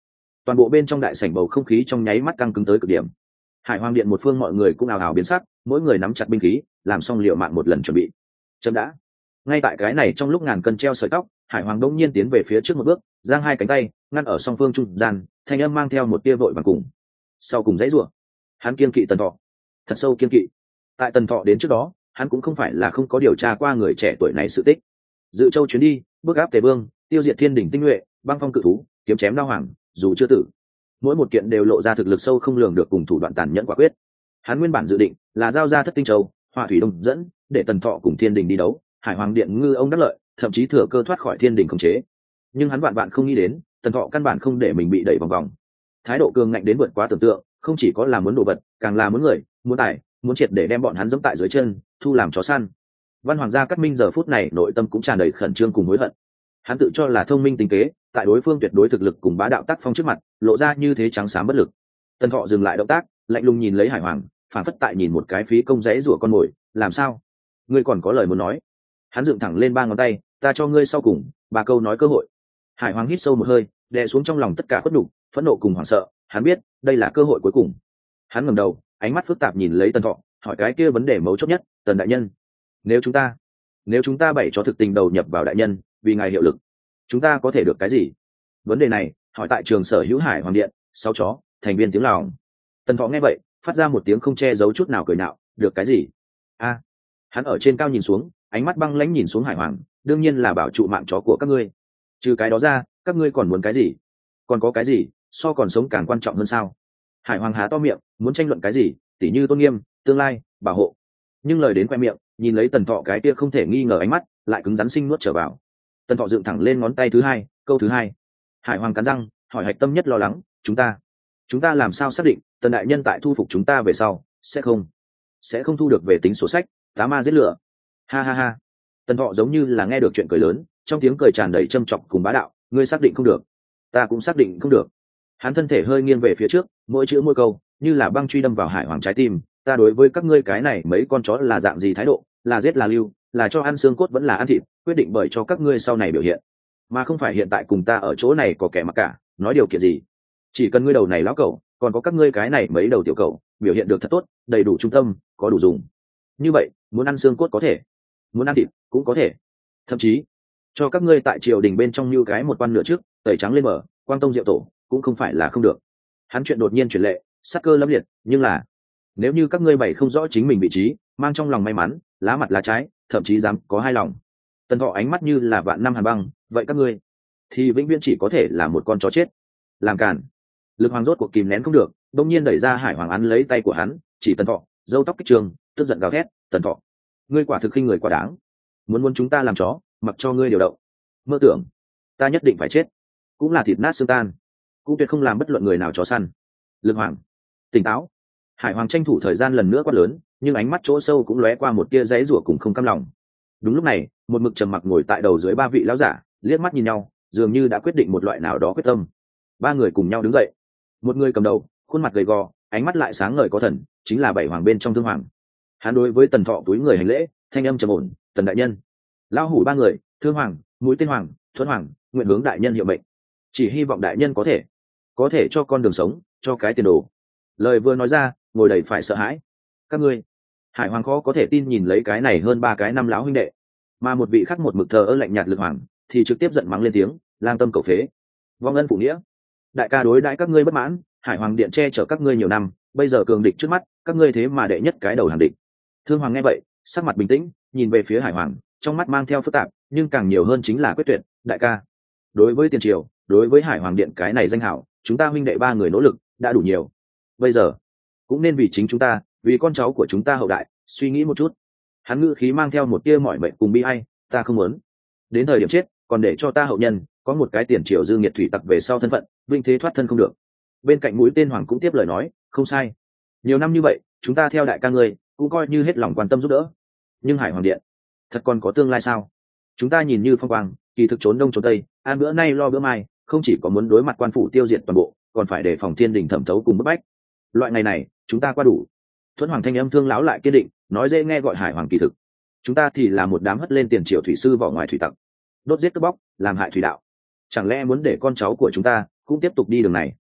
Toàn bộ bên trong đại sảnh bầu không khí trong nháy mắt căng cứng tới cực điểm. Hải Hoàng điện một phương mọi người cũng ào ào biến sắc, mỗi người nắm chặt binh khí, làm xong liệu mạng một lần chuẩn bị. Chấm đã. Ngay tại cái này trong lúc ngàn cân treo sợi tóc, Hải Hoàng đông nhiên tiến về phía trước một bước, giang hai cánh tay, ngăn ở song phương trung gian, thanh âm mang theo một tia vội vàng cùng. Sau cùng dãy rủa, hắn kiên kỵ Tần Thọ, thật sâu kiên kỵ. Tại Tần Thọ đến trước đó, hắn cũng không phải là không có điều tra qua người trẻ tuổi này sự tích. Dự Châu chuyến đi, bước áp Tề Vương, tiêu diệt thiên đỉnh tinh nhuệ, băng phong cự thú, kiếm chém đao hoàng, dù chưa tử, mỗi một kiện đều lộ ra thực lực sâu không lường được cùng thủ đoạn tàn nhẫn quả quyết. Hắn nguyên bản dự định là giao ra Thất Tinh Châu, Hỏa Thủy Đông dẫn, để Tần Thọ cùng thiên đình đi đấu, Hải Hoàng điện ngư ông đắc lợi, thậm chí thừa cơ thoát khỏi thiên đình khống chế. Nhưng hắn vạn vạn không nghĩ đến, Tần Thọ căn bản không để mình bị đẩy vòng vòng. Thái độ cường ngạnh đến vượt quá tưởng tượng, không chỉ có là muốn đồ vật, càng là muốn người, muốn tài, muốn triệt để đem bọn hắn giẫm tại dưới chân, thu làm chó săn. Văn Hoàng gia Cát Minh giờ phút này nội tâm cũng tràn đầy khẩn trương cùng hối hận. Hắn tự cho là thông minh tính kế, tại đối phương tuyệt đối thực lực cùng bá đạo tác phong trước mặt, lộ ra như thế trắng xám bất lực. Tần Thọ dừng lại động tác, lạnh lùng nhìn lấy Hải Hoàng, phản phất tại nhìn một cái phí công rẽ rủa con mồi, làm sao? Ngươi còn có lời muốn nói? Hắn dựng thẳng lên ba ngón tay, ta cho ngươi sau cùng ba câu nói cơ hội. Hải Hoàng hít sâu một hơi, đè xuống trong lòng tất cả khuất nhục, phẫn nộ cùng hoảng sợ. Hắn biết đây là cơ hội cuối cùng. Hắn ngẩng đầu, ánh mắt phức tạp nhìn lấy Tần Thọ, hỏi cái kia vấn đề mấu chốt nhất, Tần đại nhân, nếu chúng ta, nếu chúng ta bảy cho thực tình đầu nhập vào đại nhân, vì ngài hiệu lực, chúng ta có thể được cái gì? Vấn đề này hỏi tại trường sở hữu Hải Hoàng điện, sáu chó thành viên tiếng lòng. Tần Thọ nghe vậy, phát ra một tiếng không che giấu chút nào cười nạo, được cái gì? A. Hắn ở trên cao nhìn xuống, ánh mắt băng lãnh nhìn xuống Hải Hoàng, đương nhiên là bảo trụ mạng chó của các ngươi. Trừ cái đó ra, các ngươi còn muốn cái gì? Còn có cái gì so còn sống càng quan trọng hơn sao? Hải Hoàng há to miệng, muốn tranh luận cái gì, tỉ như tôn nghiêm, tương lai, bảo hộ. Nhưng lời đến khoe miệng, nhìn lấy Tần Thọ cái kia không thể nghi ngờ ánh mắt, lại cứng rắn sinh nuốt trở vào. Tần Thọ dựng thẳng lên ngón tay thứ hai, câu thứ hai. Hải Hoàng cắn răng, hỏi hạch tâm nhất lo lắng, chúng ta, chúng ta làm sao xác định Tần đại nhân tại thu phục chúng ta về sau sẽ không, sẽ không thu được về tính sổ sách, tá ma giết lửa. Ha ha ha. Tần Thọ giống như là nghe được chuyện cười lớn, trong tiếng cười tràn đầy châm chọc cùng bá đạo, ngươi xác định không được, ta cũng xác định không được. Hắn thân thể hơi nghiêng về phía trước, mỗi chữ mỗi câu như là băng truy đâm vào Hải Hoàng trái tim. Ta đối với các ngươi cái này mấy con chó là dạng gì thái độ, là giết là lưu, là cho ăn xương cốt vẫn là ăn thịt, quyết định bởi cho các ngươi sau này biểu hiện, mà không phải hiện tại cùng ta ở chỗ này có kẻ mặc cả nói điều kiện gì. Chỉ cần ngươi đầu này lão cẩu, còn có các ngươi cái này mấy đầu tiểu cẩu biểu hiện được thật tốt, đầy đủ trung tâm, có đủ dùng, như vậy muốn ăn xương cốt có thể, muốn ăn thịt cũng có thể, thậm chí cho các ngươi tại triều đình bên trong như cái một quan nửa trước tẩy trắng lên mở quang tông diệu tổ cũng không phải là không được. Hắn chuyện đột nhiên chuyển lệ, sắc cơ lâm liệt, nhưng là nếu như các ngươi bày không rõ chính mình vị trí, mang trong lòng may mắn, lá mặt lá trái, thậm chí dám có hai lòng. Tần Thọ ánh mắt như là vạn năm hàn băng, vậy các ngươi thì vĩnh viễn chỉ có thể là một con chó chết. Làm cản. Lực Hoàng rốt cuộc kìm nén không được, đông nhiên đẩy ra Hải Hoàng án lấy tay của hắn, chỉ Tần Thọ, râu tóc kích trường, tức giận gào thét, Tần Thọ, ngươi quả thực khinh người quá đáng, muốn muốn chúng ta làm chó, mặc cho ngươi điều động. Mơ tưởng, ta nhất định phải chết, cũng là thịt nát xương tan, cũng tuyệt không làm bất luận người nào chó săn. Lực Hoàng, tỉnh táo. Hải Hoàng tranh thủ thời gian lần nữa quát lớn, nhưng ánh mắt chỗ sâu cũng lóe qua một tia giấy rủa cùng không cam lòng. Đúng lúc này, một mực trầm mặc ngồi tại đầu dưới ba vị lão giả liếc mắt nhìn nhau, dường như đã quyết định một loại nào đó quyết tâm. Ba người cùng nhau đứng dậy. Một người cầm đầu, khuôn mặt gầy gò, ánh mắt lại sáng ngời có thần, chính là Bảy Hoàng bên trong Thương Hoàng. Hắn đối với Tần Thọ túi người hành lễ, thanh âm trầm ổn, Tần đại nhân. Lão hủ ba người, Thương Hoàng, Mũi Tên Hoàng, Thuẫn Hoàng, nguyện hướng đại nhân hiệu mệnh, chỉ hy vọng đại nhân có thể, có thể cho con đường sống, cho cái tiền đồ. Lời vừa nói ra, ngồi đầy phải sợ hãi. Các ngươi. Hải Hoàng khó có thể tin nhìn lấy cái này hơn ba cái năm lão huynh đệ, mà một vị khác một mực thờ ơ lạnh nhạt Lực Hoàng thì trực tiếp giận mắng lên tiếng, lang tâm cầu phế, vong ân phụ nghĩa. Đại ca đối đãi các ngươi bất mãn, Hải Hoàng điện che chở các ngươi nhiều năm, bây giờ cường địch trước mắt, các ngươi thế mà đệ nhất cái đầu hàng địch. Thương Hoàng nghe vậy, sắc mặt bình tĩnh, nhìn về phía Hải Hoàng, trong mắt mang theo phức tạp, nhưng càng nhiều hơn chính là quyết tuyệt. Đại ca, đối với tiền triều, đối với Hải Hoàng điện cái này danh hảo, chúng ta huynh đệ ba người nỗ lực đã đủ nhiều, bây giờ cũng nên vì chính chúng ta, vì con cháu của chúng ta hậu đại suy nghĩ một chút. Hắn ngữ khí mang theo một tia mỏi mệt cùng bi ai, ta không muốn đến thời điểm chết còn để cho ta hậu nhân có một cái tiền triều dư nghiệt thủy tặc về sau thân phận, vinh thế thoát thân không được. Bên cạnh Mũi Tên Hoàng cũng tiếp lời nói, không sai, nhiều năm như vậy chúng ta theo đại ca ngươi cũng coi như hết lòng quan tâm giúp đỡ, nhưng Hải Hoàng điện thật còn có tương lai sao? Chúng ta nhìn như phong quang, kỳ thực trốn đông trốn tây, ăn bữa nay lo bữa mai, không chỉ có muốn đối mặt quan phủ tiêu diệt toàn bộ, còn phải đề phòng thiên đình thẩm thấu cùng bức bách. Loại ngày này chúng ta qua đủ. Thuẫn Hoàng thanh âm thương lão lại kiên định, nói dễ nghe gọi Hải Hoàng, kỳ thực chúng ta thì là một đám hất lên tiền triều thủy sư vỏ ngoài thủy tặc, đốt giết cướp bóc, làm hại thủy đạo. Chẳng lẽ muốn để con cháu của chúng ta cũng tiếp tục đi đường này?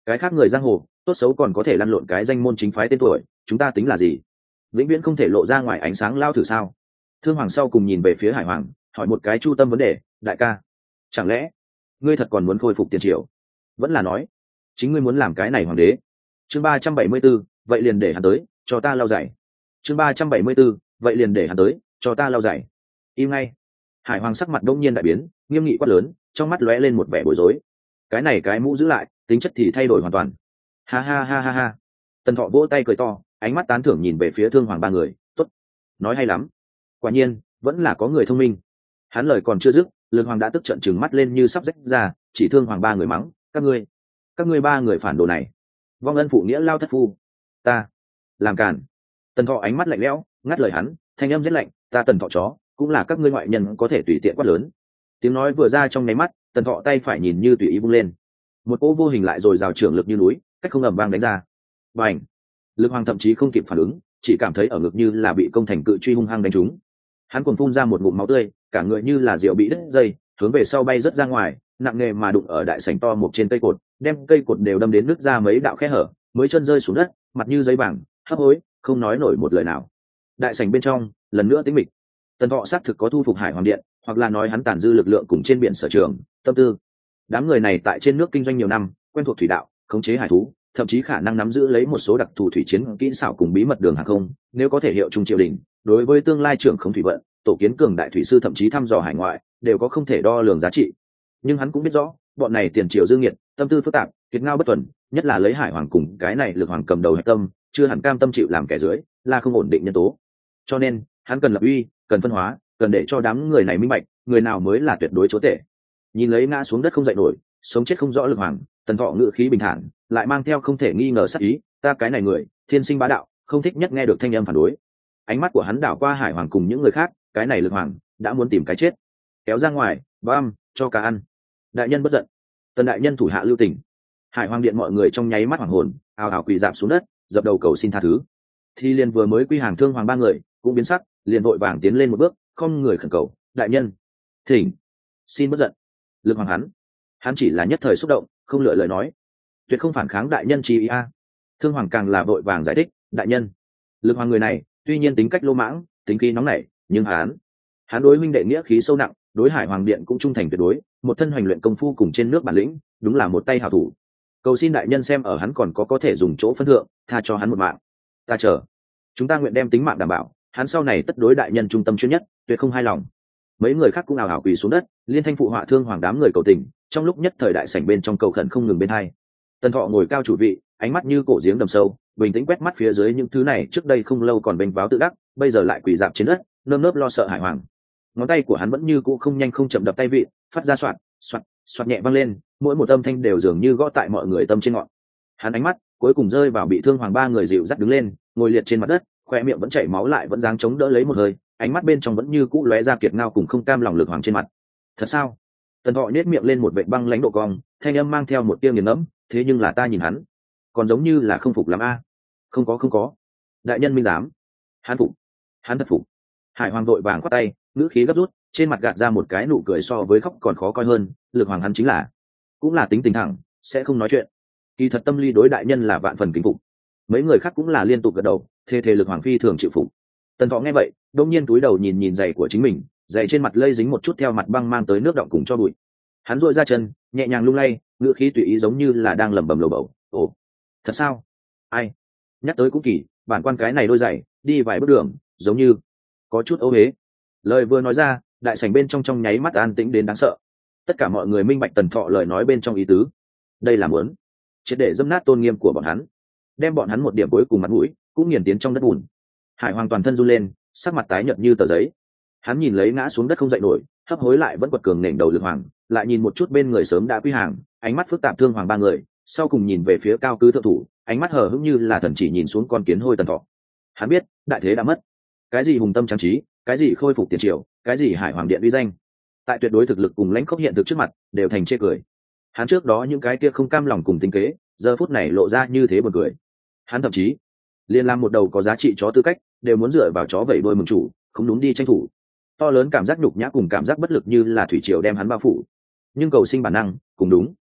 cái khác người giang hồ tốt xấu còn có thể lăn lộn cái danh môn chính phái tên tuổi, chúng ta tính là gì? Vĩnh viễn không thể lộ ra ngoài ánh sáng lao thử sao? Thương Hoàng sau cùng nhìn về phía Hải Hoàng, hỏi một cái chu tâm vấn đề, đại ca, chẳng lẽ ngươi thật còn muốn khôi phục tiền triều? Vẫn là nói chính ngươi muốn làm cái này hoàng đế? Chương ba trăm bảy mươi 374, vậy liền để hắn tới, cho ta lau giày. Chương ba trăm bảy mươi 374, vậy liền để hắn tới, cho ta lau giày. Im ngay. Hải Hoàng sắc mặt đông nhiên đại biến, nghiêm nghị quát lớn, trong mắt lóe lên một vẻ bối rối. Cái này cái mũ giữ lại, tính chất thì thay đổi hoàn toàn. Ha ha ha ha ha. Tần Thọ vỗ tay cười to, ánh mắt tán thưởng nhìn về phía Thương Hoàng ba người, tốt, nói hay lắm. Quả nhiên, vẫn là có người thông minh. Hắn lời còn chưa dứt, Lương Hoàng đã tức trợn trừng mắt lên như sắp rách ra, chỉ Thương Hoàng ba người mắng, các ngươi, các ngươi ba người phản đồ này, vong ân phụ nghĩa lao thất phu, ta làm càn. Tần Thọ ánh mắt lạnh lẽo, ngắt lời hắn, thanh âm rất lạnh, ta Tần Thọ chó, cũng là các ngươi ngoại nhân có thể tùy tiện quát lớn. Tiếng nói vừa ra trong nháy mắt, Tần Thọ tay phải nhìn như tùy ý vung lên, một cỗ vô hình lại rồi rào trưởng lực như núi, cách không ầm vang đánh ra. Bành! Lương Hoàng thậm chí không kịp phản ứng, chỉ cảm thấy ở ngực như là bị công thành cự truy hung hăng đánh trúng. Hắn còn phun ra một ngụm máu tươi, cả người như là rượu bị đứt dây, hướng về sau bay rất ra ngoài, nặng nề mà đụng ở đại sảnh to một trên cây cột, đem cây cột đều đâm đến nứt ra mấy đạo khe hở, mới chân rơi xuống đất, mặt như giấy vàng, hấp hối, không nói nổi một lời nào. Đại sảnh bên trong lần nữa tĩnh mịch. Tần Thọ xác thực có thu phục Hải Hoàng điện, hoặc là nói hắn tàn dư lực lượng cùng trên biển sở trường, tâm tư. Đám người này tại trên nước kinh doanh nhiều năm, quen thuộc thủy đạo, khống chế hải thú, thậm chí khả năng nắm giữ lấy một số đặc thù thủy chiến kỹ xảo cùng bí mật đường hàng không, nếu có thể hiệu trung triều đình, đối với tương lai trưởng không thủy vận, tổ kiến cường đại thủy sư thậm chí thăm dò hải ngoại, đều có không thể đo lường giá trị. Nhưng hắn cũng biết rõ, bọn này tiền triều dương nghiệt, tâm tư phức tạp, kiệt ngao bất tuần, nhất là lấy Hải Hoàng cùng cái này Lực Hoàng cầm đầu hệ tâm, chưa hẳn cam tâm chịu làm kẻ dưới, là không ổn định nhân tố. Cho nên, hắn cần lập uy, cần phân hóa, cần để cho đám người này minh bạch, người nào mới là tuyệt đối chúa tể. Nhìn lấy ngã xuống đất không dậy nổi, sống chết không rõ Lực Hoàng, Tần Thọ ngữ khí bình thản, lại mang theo không thể nghi ngờ sát ý, ta cái này người, thiên sinh bá đạo, không thích nhất nghe được thanh âm phản đối. Ánh mắt của hắn đảo qua Hải Hoàng cùng những người khác, cái này Lực Hoàng đã muốn tìm cái chết, kéo ra ngoài, băm, cho cá ăn. Đại nhân bất giận. Tần đại nhân thủ hạ lưu tình. Hải Hoàng điện mọi người trong nháy mắt hoàng hồn, ào ào quỳ rạp xuống đất, dập đầu cầu xin tha thứ. Thì liền vừa mới quy hàng Thương Hoàng ba người cũng biến sắc, liền vội vàng tiến lên một bước, không người khẩn cầu, đại nhân, thỉnh, xin bất giận. Lực Hoàng hắn, hắn chỉ là nhất thời xúc động, không lựa lời nói, tuyệt không phản kháng đại nhân chi ý a. Thương Hoàng càng là vội vàng giải thích, đại nhân, Lực Hoàng người này tuy nhiên tính cách lô mãng, tính khí nóng nảy, nhưng hắn hắn đối huynh đệ nghĩa khí sâu nặng, đối Hải Hoàng điện cũng trung thành tuyệt đối, một thân hoành luyện công phu cùng trên nước bản lĩnh, đúng là một tay hảo thủ. Cầu xin đại nhân xem ở hắn còn có có thể dùng chỗ phân thượng, tha cho hắn một mạng. Ta chờ, chúng ta nguyện đem tính mạng đảm bảo, hắn sau này tất đối đại nhân trung tâm chuyên nhất, tuyệt không hai lòng. Mấy người khác cũng ào ào quỳ xuống đất, liên thanh phụ họa Thương Hoàng đám người cầu tình, trong lúc nhất thời đại sảnh bên trong cầu khẩn không ngừng bên hai. Tần Thọ ngồi cao chủ vị, ánh mắt như cổ giếng đầm sâu, bình tĩnh quét mắt phía dưới những thứ này trước đây không lâu còn bênh váo tự đắc, bây giờ lại quỳ rạp trên đất, nơm nớp lo sợ Hải Hoàng. Ngón tay của hắn vẫn như cũ không nhanh không chậm đập tay vị, phát ra soạt soạt soạt nhẹ vang lên, mỗi một âm thanh đều dường như gõ tại mọi người tâm trên ngọn. Hắn ánh mắt cuối cùng rơi vào bị Thương Hoàng ba người dịu dắt đứng lên, ngồi liệt trên mặt đất, khoe miệng vẫn chảy máu lại vẫn dáng chống đỡ lấy một hơi, ánh mắt bên trong vẫn như cũ lóe ra kiệt ngao cùng không cam lòng Lực Hoàng trên mặt. Thật sao? Tần Thọ nhếch miệng lên một vệt băng lãnh độ cong, thanh âm mang theo một tia nghiền ngẫm, thế nhưng là ta nhìn hắn, còn giống như là không phục lắm a. Không có không có, đại nhân minh giám, hắn phục, hắn thật phục. Hải Hoàng vội vàng quát tay, ngữ khí gấp rút, trên mặt gạt ra một cái nụ cười so với khóc còn khó coi hơn. Lực Hoàng hắn chính là cũng là tính tình thẳng, sẽ không nói chuyện, kỳ thật tâm lý đối đại nhân là vạn phần kính phục. Mấy người khác cũng là liên tục gật đầu, thề thề Lực Hoàng phi thường chịu phục. Tần Thọ nghe vậy đông nhiên túi đầu nhìn nhìn giày của chính mình, giày trên mặt lây dính một chút theo mặt băng mang tới nước đọng cùng cho bụi. Hắn duỗi ra chân nhẹ nhàng lung lay, ngữ khí tùy ý giống như là đang lẩm bẩm lầu bầu, ồ, thật sao? Ai nhắc tới cũng kỳ, bản quan cái này đôi giày đi vài bước đường giống như có chút ấu hế. Lời vừa nói ra, đại sảnh bên trong trong nháy mắt an tĩnh đến đáng sợ. Tất cả mọi người minh bạch Tần Thọ lời nói bên trong ý tứ, đây là muốn triệt để dẫm nát tôn nghiêm của bọn hắn, đem bọn hắn một điểm cuối cùng mặt mũi cũng nghiền tiến trong đất bùn. Hải Hoàng toàn thân run lên, sắc mặt tái nhợt như tờ giấy. Hắn nhìn lấy ngã xuống đất không dậy nổi, hấp hối lại vẫn quật cường nền đầu Lực Hoàng, lại nhìn một chút bên người sớm đã quy hàng, ánh mắt phức tạp Thương Hoàng ba người, sau cùng nhìn về phía cao cứ thượng thủ, ánh mắt hờ hững như là thần chỉ nhìn xuống con kiến hôi Tần Thọ. Hắn biết đại thế đã mất, cái gì hùng tâm trang trí, cái gì khôi phục tiền triều, cái gì Hải Hoàng điện uy danh, tại tuyệt đối thực lực cùng lãnh khốc hiện thực trước mặt đều thành chê cười. Hắn trước đó những cái kia không cam lòng cùng tính kế, giờ phút này lộ ra như thế buồn cười. Hắn thậm chí liền làm một đầu có giá trị chó tư cách, đều muốn dựa vào chó vẩy đuôi mừng chủ, không đúng đi tranh thủ. To lớn cảm giác nhục nhã cùng cảm giác bất lực như là thủy triều đem hắn bao phủ. Nhưng cầu sinh bản năng cũng đúng,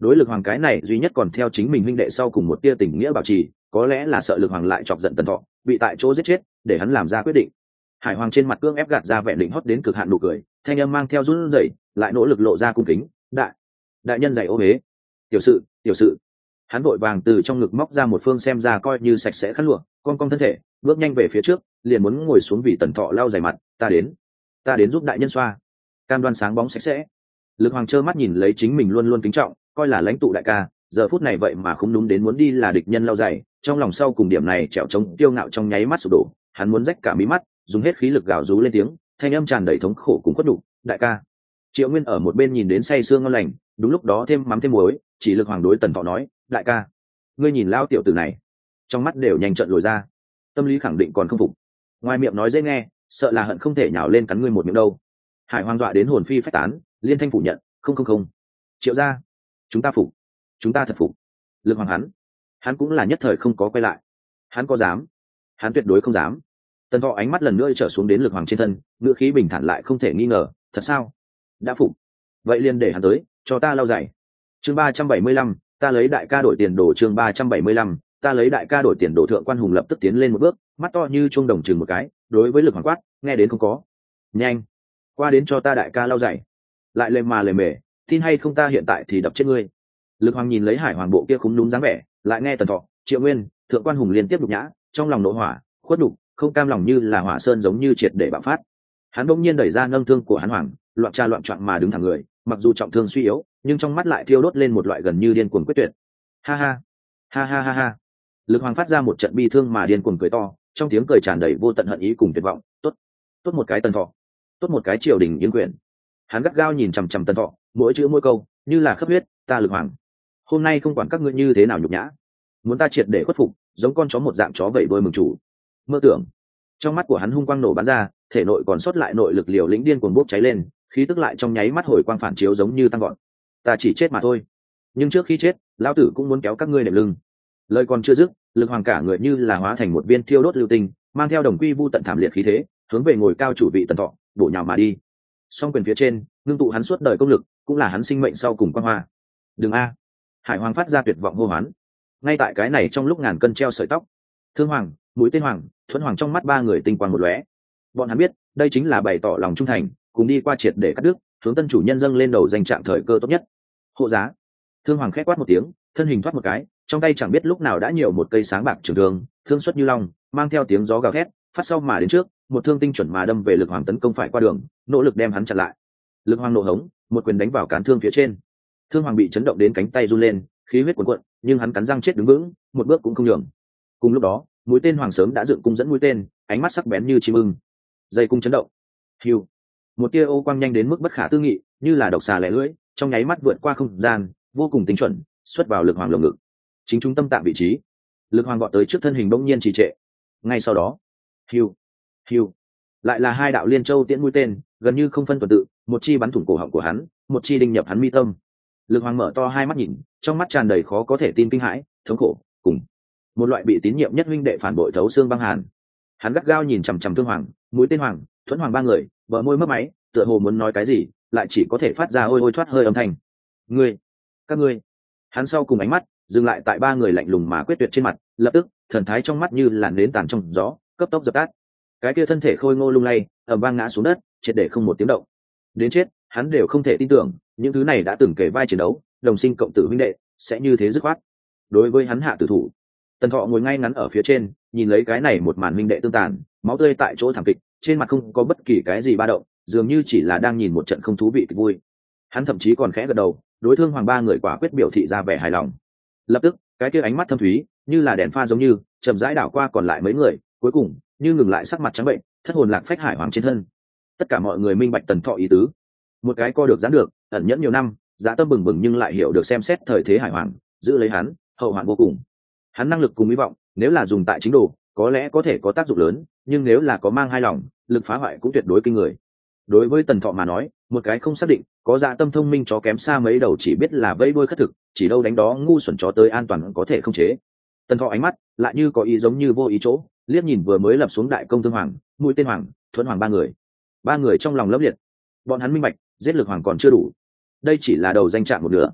đối lực hoàng cái này duy nhất còn theo chính mình huynh đệ sau cùng một tia tình nghĩa bảo trì, có lẽ là sợ lực hoàng lại chọc giận Tần Thọ, bị tại chỗ giết chết, để hắn làm ra quyết định. Hải Hoàng trên mặt cưỡng ép gạt ra vẻ định hót đến cực hạn nụ cười, thanh âm mang theo run rẩy, lại nỗ lực lộ ra cung kính, đại đại nhân dạy ô huế. Tiểu sự, tiểu sự. Hắn vội vàng từ trong ngực móc ra một phương xem ra coi như sạch sẽ khăn lụa, cong cong thân thể, bước nhanh về phía trước, liền muốn ngồi xuống vì Tần Thọ lau giày mặt, ta đến, ta đến giúp đại nhân xoa. Cam đoan sáng bóng sạch sẽ. Lực Hoàng trơ mắt nhìn lấy chính mình luôn luôn kính trọng, coi là lãnh tụ đại ca, giờ phút này vậy mà không đúng đến muốn đi là địch nhân lau giày, trong lòng sau cùng điểm này trèo trống tiêu ngạo trong nháy mắt sụp đổ, hắn muốn rách cả mí mắt, dùng hết khí lực gào rú lên tiếng, thanh âm tràn đầy thống khổ cùng khuất nhục, đại ca. Triệu Nguyên ở một bên nhìn đến say sương ngon lành, đúng lúc đó thêm mắm thêm muối, chỉ Lực Hoàng đối Tần Thọ nói, đại ca, ngươi nhìn lao tiểu tử này, trong mắt đều nhanh trợn lồi ra, tâm lý khẳng định còn không phục, ngoài miệng nói dễ nghe, sợ là hận không thể nhào lên cắn ngươi một miệng đâu. Hải Hoàng dọa đến hồn phi phách tán, liên thanh phủ nhận, không không không, Triệu gia, chúng ta phục, chúng ta thật phục. Lực Hoàng hắn, hắn cũng là nhất thời không có quay lại, hắn có dám, hắn tuyệt đối không dám. Tần Thọ ánh mắt lần nữa trở xuống đến Lực Hoàng trên thân, ngữ khí bình thản lại không thể nghi ngờ, thật sao? Đã phục, vậy liền để hắn tới, cho ta lau giày. Chương ba trăm bảy mươi lăm, ta lấy đại ca đổi tiền đồ. Chương ba trăm bảy mươi lăm, ta lấy đại ca đổi tiền đồ. Thượng Quan Hùng lập tức tiến lên một bước, mắt to như chuông đồng chừng một cái, đối với Lực Hoàng quát, nghe đến không có? Nhanh, qua đến cho ta đại ca lau giày. Lại lề mà lề mề, tin hay không ta hiện tại thì đập chết ngươi. Lực Hoàng nhìn lấy Hải Hoàng bộ kia khúm núm dáng vẻ, lại nghe Tần Thọ, Triệu Nguyên, Thượng Quan Hùng liên tiếp nhục nhã, trong lòng nộ hỏa, khuất nhục, không cam lòng như là hỏa sơn giống như triệt để bạo phát. Hắn bỗng nhiên đẩy ra nâng thương của hắn Hoàng, loạn tra loạn choạng mà đứng thẳng người, mặc dù trọng thương suy yếu, nhưng trong mắt lại thiêu đốt lên một loại gần như điên cuồng quyết tuyệt. Ha ha, ha ha ha ha. Lực Hoàng phát ra một trận bi thương mà điên cuồng cười to, trong tiếng cười tràn đầy vô tận hận ý cùng tuyệt vọng. Tốt, tốt một cái Tần Thọ, tốt một cái triều đình yên quyền. Hắn gắt gao nhìn chằm chằm Tần Thọ, mỗi chữ mỗi câu như là khắp huyết, ta Lực Hoàng, hôm nay không quản các ngươi như thế nào nhục nhã, muốn ta triệt để khuất phục, giống con chó một dạng chó vẩy đuôi mừng chủ. Mơ tưởng. Trong mắt của hắn hung quang nổ bắn ra, thể nội còn sót lại nội lực liều lĩnh điên cuồng bốc cháy lên, khí tức lại trong nháy mắt hồi quang phản chiếu giống như tăng gọn. Ta chỉ chết mà thôi, nhưng trước khi chết, lão tử cũng muốn kéo các ngươi đệm lưng. Lời còn chưa dứt, Lực Hoàng cả người như là hóa thành một viên thiêu đốt lưu tinh, mang theo đồng quy vu tận thảm liệt khí thế, hướng về ngồi cao chủ vị Tần Thọ, bổ nhào mà đi. Song quyền phía trên, ngưng tụ hắn suốt đời công lực, cũng là hắn sinh mệnh sau cùng quang hoa. Đừng a! Hải Hoàng phát ra tuyệt vọng hô hoán. Ngay tại cái này trong lúc ngàn cân treo sợi tóc, Thương Hoàng, Mũi Tên Hoàng, Thuẫn Hoàng trong mắt ba người tinh quang một lóe. Bọn hắn biết, đây chính là bày tỏ lòng trung thành, cùng đi qua triệt để cắt đứt, hướng tân chủ nhân dâng lên đầu danh trạng thời cơ tốt nhất. Hộ giá. Thương Hoàng khét quát một tiếng, thân hình thoát một cái, trong tay chẳng biết lúc nào đã nhiều một cây sáng bạc trường thương, thương xuất như long, mang theo tiếng gió gào thét, phát sau mà đến trước, một thương tinh chuẩn mà đâm về Lực Hoàng tấn công phải qua đường, nỗ lực đem hắn chặn lại. Lực Hoàng nộ hống, một quyền đánh vào cán thương phía trên. Thương Hoàng bị chấn động đến cánh tay run lên, khí huyết cuồn cuộn, nhưng hắn cắn răng chết đứng vững, một bước cũng không nhường. Cùng lúc đó, Mũi Tên Hoàng sớm đã dựng cung dẫn mũi tên, ánh mắt sắc bén như chim ưng. Dây cung chấn động. Hưu. Một tia ô quang nhanh đến mức bất khả tư nghị, như là độc xà lẻ lưỡi, trong nháy mắt vượt qua không gian, vô cùng tinh chuẩn, xuất vào Lực Hoàng lồng ngực. Chính trung tâm tạm vị trí. Lực Hoàng vọt tới trước thân hình bỗng nhiên trì trệ. Ngay sau đó, hưu, hưu, lại là hai đạo liên châu tiễn mũi tên, gần như không phân tuần tự, một chi bắn thủng cổ họng của hắn, một chi đinh nhập hắn mi tâm. Lực Hoàng mở to hai mắt nhìn, trong mắt tràn đầy khó có thể tin kinh hãi, thống khổ, cùng một loại bị tín nhiệm nhất huynh đệ phản bội thấu xương băng hàn. Hắn gắt gao nhìn chằm chằm Thương Hoàng, Mũi Tên Hoàng, Thuẫn Hoàng ba người, bờ môi mấp máy, tựa hồ muốn nói cái gì, lại chỉ có thể phát ra ôi ôi thoát hơi âm thanh. Ngươi, các ngươi. Hắn sau cùng ánh mắt dừng lại tại ba người lạnh lùng mà quyết tuyệt trên mặt, lập tức thần thái trong mắt như làn nến tàn trong gió, cấp tốc dập tắt. Cái kia thân thể khôi ngô lung lay, ầm vang ngã xuống đất, triệt để không một tiếng động. Đến chết, hắn đều không thể tin tưởng, những thứ này đã từng kể vai chiến đấu, đồng sinh cộng tử huynh đệ, sẽ như thế dứt khoát. Đối với hắn hạ tử thủ, Tần Thọ ngồi ngay ngắn ở phía trên, nhìn lấy cái này một màn huynh đệ tương tàn, máu tươi tại chỗ thảm kịch, trên mặt không có bất kỳ cái gì ba động, dường như chỉ là đang nhìn một trận không thú vị kịch vui. Hắn thậm chí còn khẽ gật đầu, đối Thương Hoàng ba người quả quyết biểu thị ra vẻ hài lòng. Lập tức, cái kia ánh mắt thâm thúy, như là đèn pha giống như, chậm rãi đảo qua còn lại mấy người, cuối cùng, như ngừng lại sắc mặt trắng bệnh, thất hồn lạc phách Hải Hoàng trên thân. Tất cả mọi người minh bạch Tần Thọ ý tứ. Một cái co được giãn được, ẩn nhẫn nhiều năm, dạ tâm bừng bừng nhưng lại hiểu được xem xét thời thế Hải Hoàng, giữ lấy hắn, hậu hoạn vô cùng. Hắn năng lực cùng hy vọng, nếu là dùng tại chính đồ, có lẽ có thể có tác dụng lớn, nhưng nếu là có mang hai lòng, lực phá hoại cũng tuyệt đối kinh người. Đối với Tần Thọ mà nói, một cái không xác định, có dạ tâm thông minh chó kém xa mấy đầu chỉ biết là vây đuôi khất thực, chỉ đâu đánh đó ngu xuẩn chó tới an toàn có thể không chế. Tần Thọ ánh mắt lại như có ý giống như vô ý chỗ, liếc nhìn vừa mới lập xuống đại công Thương Hoàng, Mũi Tên Hoàng, Thuẫn Hoàng ba người. Ba người trong lòng lấp liệt. Bọn hắn minh bạch, giết Lực Hoàng còn chưa đủ. Đây chỉ là đầu danh trạng một nửa.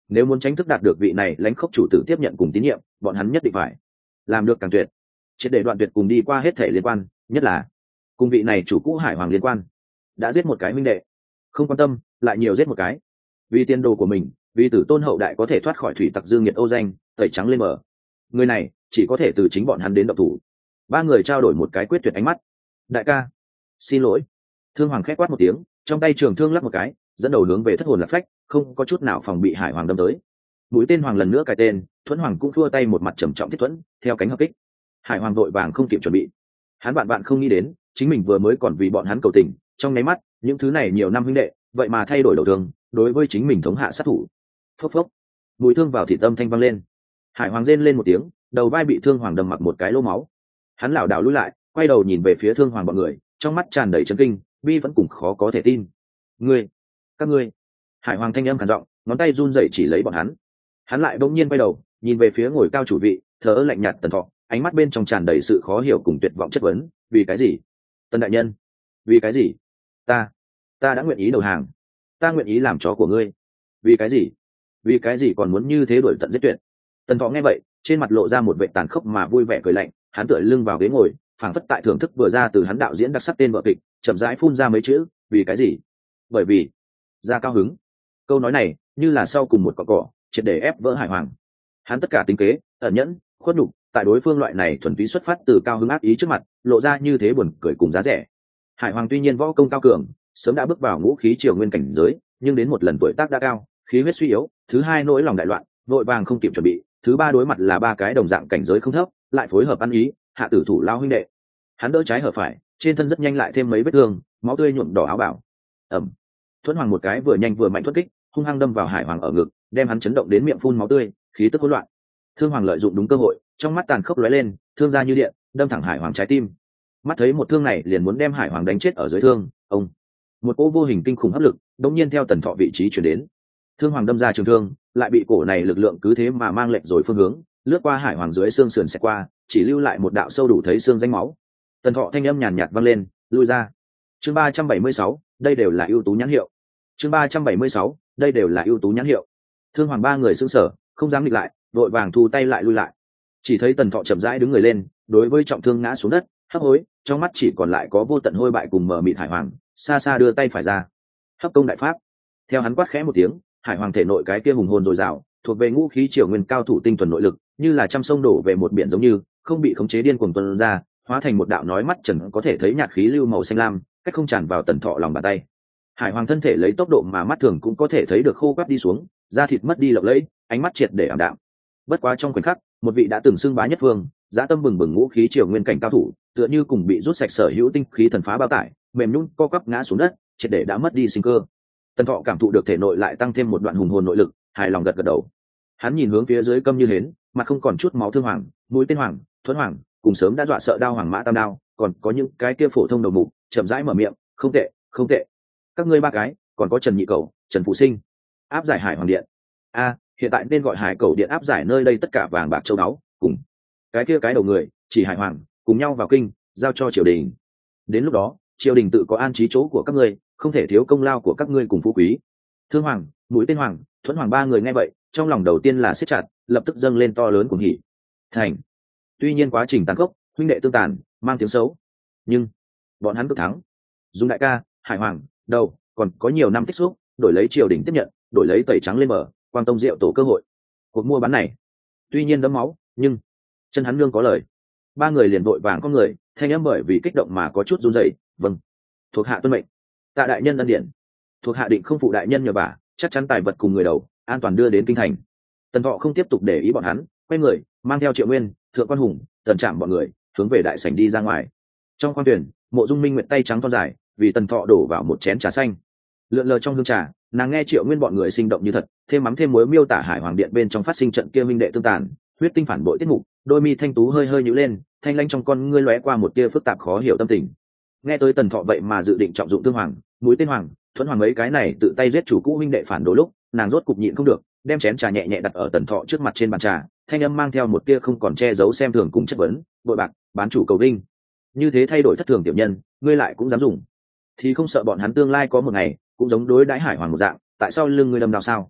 nếu muốn tránh thức đạt được vị này lãnh khốc chủ tử tiếp nhận cùng tín nhiệm, bọn hắn nhất định phải làm được càng tuyệt, triệt để đoạn tuyệt cùng đi qua hết thể liên quan, nhất là cùng vị này chủ cũ Hải Hoàng liên quan. Đã giết một cái minh đệ, không quan tâm lại nhiều giết một cái, vì tiền đồ của mình, vì tử tôn hậu đại có thể thoát khỏi thủy tặc dương nghiệt ô danh, tẩy trắng lên mở, người này chỉ có thể từ chính bọn hắn đến động thủ. Ba người trao đổi một cái quyết tuyệt ánh mắt. Đại ca, xin lỗi. Thương Hoàng khét quát một tiếng, trong tay trường thương lắc một cái, dẫn đầu hướng về thất hồn lạc phách, không có chút nào phòng bị Hải Hoàng đâm tới. Mũi tên Hoàng lần nữa cài tên, Thuẫn Hoàng cũng thua tay một mặt trầm trọng thiết thuẫn, theo cánh hợp kích. Hải Hoàng vội vàng không kịp chuẩn bị, hắn bạn bạn không nghĩ đến, chính mình vừa mới còn vì bọn hắn cầu tình, trong nháy mắt, những thứ này nhiều năm huynh đệ, vậy mà thay đổi đầu thương, đối với chính mình thống hạ sát thủ. Phốc phốc, mũi thương vào thị tâm thanh vang lên. Hải Hoàng rên lên một tiếng, đầu vai bị Thương Hoàng đâm mặc một cái lỗ máu. Hắn lảo đảo lùi lại, quay đầu nhìn về phía Thương Hoàng bọn người, trong mắt tràn đầy chấn kinh, bi vẫn cùng khó có thể tin. Ngươi, các ngươi. Hải Hoàng thanh âm khàn giọng, ngón tay run rẩy chỉ lấy bọn hắn. Hắn lại bỗng nhiên quay đầu, nhìn về phía ngồi cao chủ vị, thờ ơ lạnh nhạt Tần Thọ, ánh mắt bên trong tràn đầy sự khó hiểu cùng tuyệt vọng chất vấn. Vì cái gì? Tần đại nhân, vì cái gì? Ta, ta đã nguyện ý đầu hàng, ta nguyện ý làm chó của ngươi. Vì cái gì? Vì cái gì còn muốn như thế đuổi tận giết tuyệt? Tần Thọ nghe vậy, trên mặt lộ ra một vẻ tàn khốc mà vui vẻ cười lạnh, hắn tựa lưng vào ghế ngồi, phảng phất tại thưởng thức vừa ra từ hắn đạo diễn đặc sắc tên vợ kịch, chậm rãi phun ra mấy chữ. Vì cái gì? Bởi vì ra cao hứng. Câu nói này như là sau cùng một cọ cỏ, triệt để ép vỡ Hải Hoàng. Hắn tất cả tính kế, ẩn nhẫn, khuất nhục, tại đối phương loại này thuần túy xuất phát từ cao hứng ác ý trước mặt, lộ ra như thế buồn cười cùng giá rẻ. Hải Hoàng tuy nhiên võ công cao cường, sớm đã bước vào ngũ khí triều nguyên cảnh giới, nhưng đến một lần tuổi tác đã cao, khí huyết suy yếu, thứ hai nỗi lòng đại loạn, vội vàng không kịp chuẩn bị, thứ ba đối mặt là ba cái đồng dạng cảnh giới không thấp, lại phối hợp ăn ý, hạ tử thủ lao huynh đệ. Hắn đỡ trái hở phải, trên thân rất nhanh lại thêm mấy vết thương, máu tươi nhuộm đỏ áo bào. Ầm. Thuẫn Hoàng một cái vừa nhanh vừa mạnh thuất kích, hung hăng đâm vào Hải Hoàng ở ngực, đem hắn chấn động đến miệng phun máu tươi, khí tức hỗn loạn. Thương Hoàng lợi dụng đúng cơ hội, trong mắt tàn khốc lóe lên, thương ra như điện, đâm thẳng Hải Hoàng trái tim. Mắt thấy một thương này liền muốn đem Hải Hoàng đánh chết ở dưới thương, ông, một cỗ vô hình kinh khủng hấp lực, đột nhiên theo Tần Thọ vị trí chuyển đến. Thương Hoàng đâm ra trường thương, lại bị cổ này lực lượng cứ thế mà mang lệch rồi phương hướng, lướt qua Hải Hoàng dưới xương sườn xẹt qua, chỉ lưu lại một đạo sâu đủ thấy xương danh máu. Tần Thọ thanh âm nhàn nhạt vang lên, lui ra. Chương ba trăm bảy mươi sáu, đây đều là ưu tú nhãn hiệu. Chương ba trăm bảy mươi sáu, đây đều là ưu tú nhãn hiệu. Thương Hoàng ba người sững sờ, không dám nghịch lại, đội vàng thu tay lại lui lại. Chỉ thấy Tần Thọ chậm rãi đứng người lên, đối với trọng thương ngã xuống đất, hấp hối, trong mắt chỉ còn lại có vô tận hôi bại cùng mờ mịt Hải Hoàng, xa xa đưa tay phải ra. Hấp công đại pháp. Theo hắn quát khẽ một tiếng, Hải Hoàng thể nội cái kia hùng hồn dồi dào, thuộc về ngũ khí triều nguyên cao thủ tinh thuần nội lực, như là trăm sông đổ về một biển giống như, không bị khống chế điên cuồng tuôn ra, hóa thành một đạo nói mắt trần có thể thấy nhạt khí lưu màu xanh lam, cách không tràn vào Tần Thọ lòng bàn tay. Hải Hoàng thân thể lấy tốc độ mà mắt thường cũng có thể thấy được khô quắt đi xuống, da thịt mất đi lộng lẫy, ánh mắt triệt để ảm đạm. Bất quá trong khoảnh khắc, một vị đã từng xưng bá nhất phương, dã tâm bừng bừng ngũ khí triều nguyên cảnh cao thủ, tựa như cùng bị rút sạch sở hữu tinh khí thần phá bao tải, mềm nhũn co quắp ngã xuống đất, triệt để đã mất đi sinh cơ. Tần Thọ cảm thụ được thể nội lại tăng thêm một đoạn hùng hồn nội lực, hài lòng gật gật đầu. Hắn nhìn hướng phía dưới câm như hến, mặt không còn chút máu Thương Hoàng, mũi tên Hoàng, Thuẫn Hoàng, cùng sớm đã dọa sợ đao Hoàng Mã Tam Đao, còn có những cái kia phổ thông đầu mục, chậm rãi mở miệng, không tệ, không tệ. Các ngươi ba cái, còn có Trần Nhị Cầu, Trần Phụ Sinh, áp giải Hải Hoàng điện. A, hiện tại nên gọi Hải Cầu điện áp giải nơi đây tất cả vàng bạc châu báu, cùng cái kia cái đầu người, chỉ Hải Hoàng, cùng nhau vào kinh, giao cho triều đình. Đến lúc đó, triều đình tự có an trí chỗ của các ngươi, không thể thiếu công lao của các ngươi cùng phú quý. Thương Hoàng, mũi tên Hoàng, Thuẫn Hoàng ba người nghe vậy, trong lòng đầu tiên là siết chặt, lập tức dâng lên to lớn cuồng hỉ. Thành. Tuy nhiên quá trình tàn khốc, huynh đệ tương tàn, mang tiếng xấu, nhưng bọn hắn cực thắng. Dung đại ca, Hải Hoàng, đầu, còn có nhiều năm tích xúc, đổi lấy triều đình tiếp nhận, đổi lấy tẩy trắng lên mở, Quang Tông Diệu tổ cơ hội. Cuộc mua bán này, tuy nhiên đẫm máu, nhưng chân hắn nương có lời. Ba người liền vội vàng con người, thanh âm bởi vì kích động mà có chút run rẩy. Vâng, thuộc hạ tuân mệnh. Tạ đại nhân ân điển, thuộc hạ định không phụ đại nhân nhờ vả, chắc chắn tài vật cùng người đầu an toàn đưa đến kinh thành. Tần Thọ không tiếp tục để ý bọn hắn, quay người mang theo Triệu Nguyên, Thượng Quan Hùng, Tần Trạm bọn người hướng về đại sảnh đi ra ngoài. Trong khoang thuyền, Mộ Dung Minh Nguyệt tay trắng thon dài, vì Tần Thọ đổ vào một chén trà xanh. Lượn lờ trong hương trà, nàng nghe Triệu Nguyên bọn người sinh động như thật, thêm mắm thêm muối miêu tả Hải Hoàng điện bên trong phát sinh trận kia minh đệ tương tàn, huyết tinh phản bội tiết mục, đôi mi thanh tú hơi hơi nhíu lên, thanh lãnh trong con ngươi lóe qua một tia phức tạp khó hiểu tâm tình. Nghe tới Tần Thọ vậy mà dự định trọng dụng Thương Hoàng, mũi tên Hoàng, Thuẫn Hoàng mấy cái này tự tay giết chủ cũ huynh đệ phản đồ lúc, nàng rốt cục nhịn không được, đem chén trà nhẹ nhẹ đặt ở Tần Thọ trước mặt trên bàn trà, thanh âm mang theo một tia không còn che giấu xem thường cùng chất vấn, bội bạc, bán chủ cầu vinh. Như thế thay đổi thất thường tiểu nhân, ngươi lại cũng dám dùng, thì không sợ bọn hắn tương lai có một ngày cũng giống đối đãi Hải Hoàng một dạng, tại sao lưng ngươi đâm đau sao?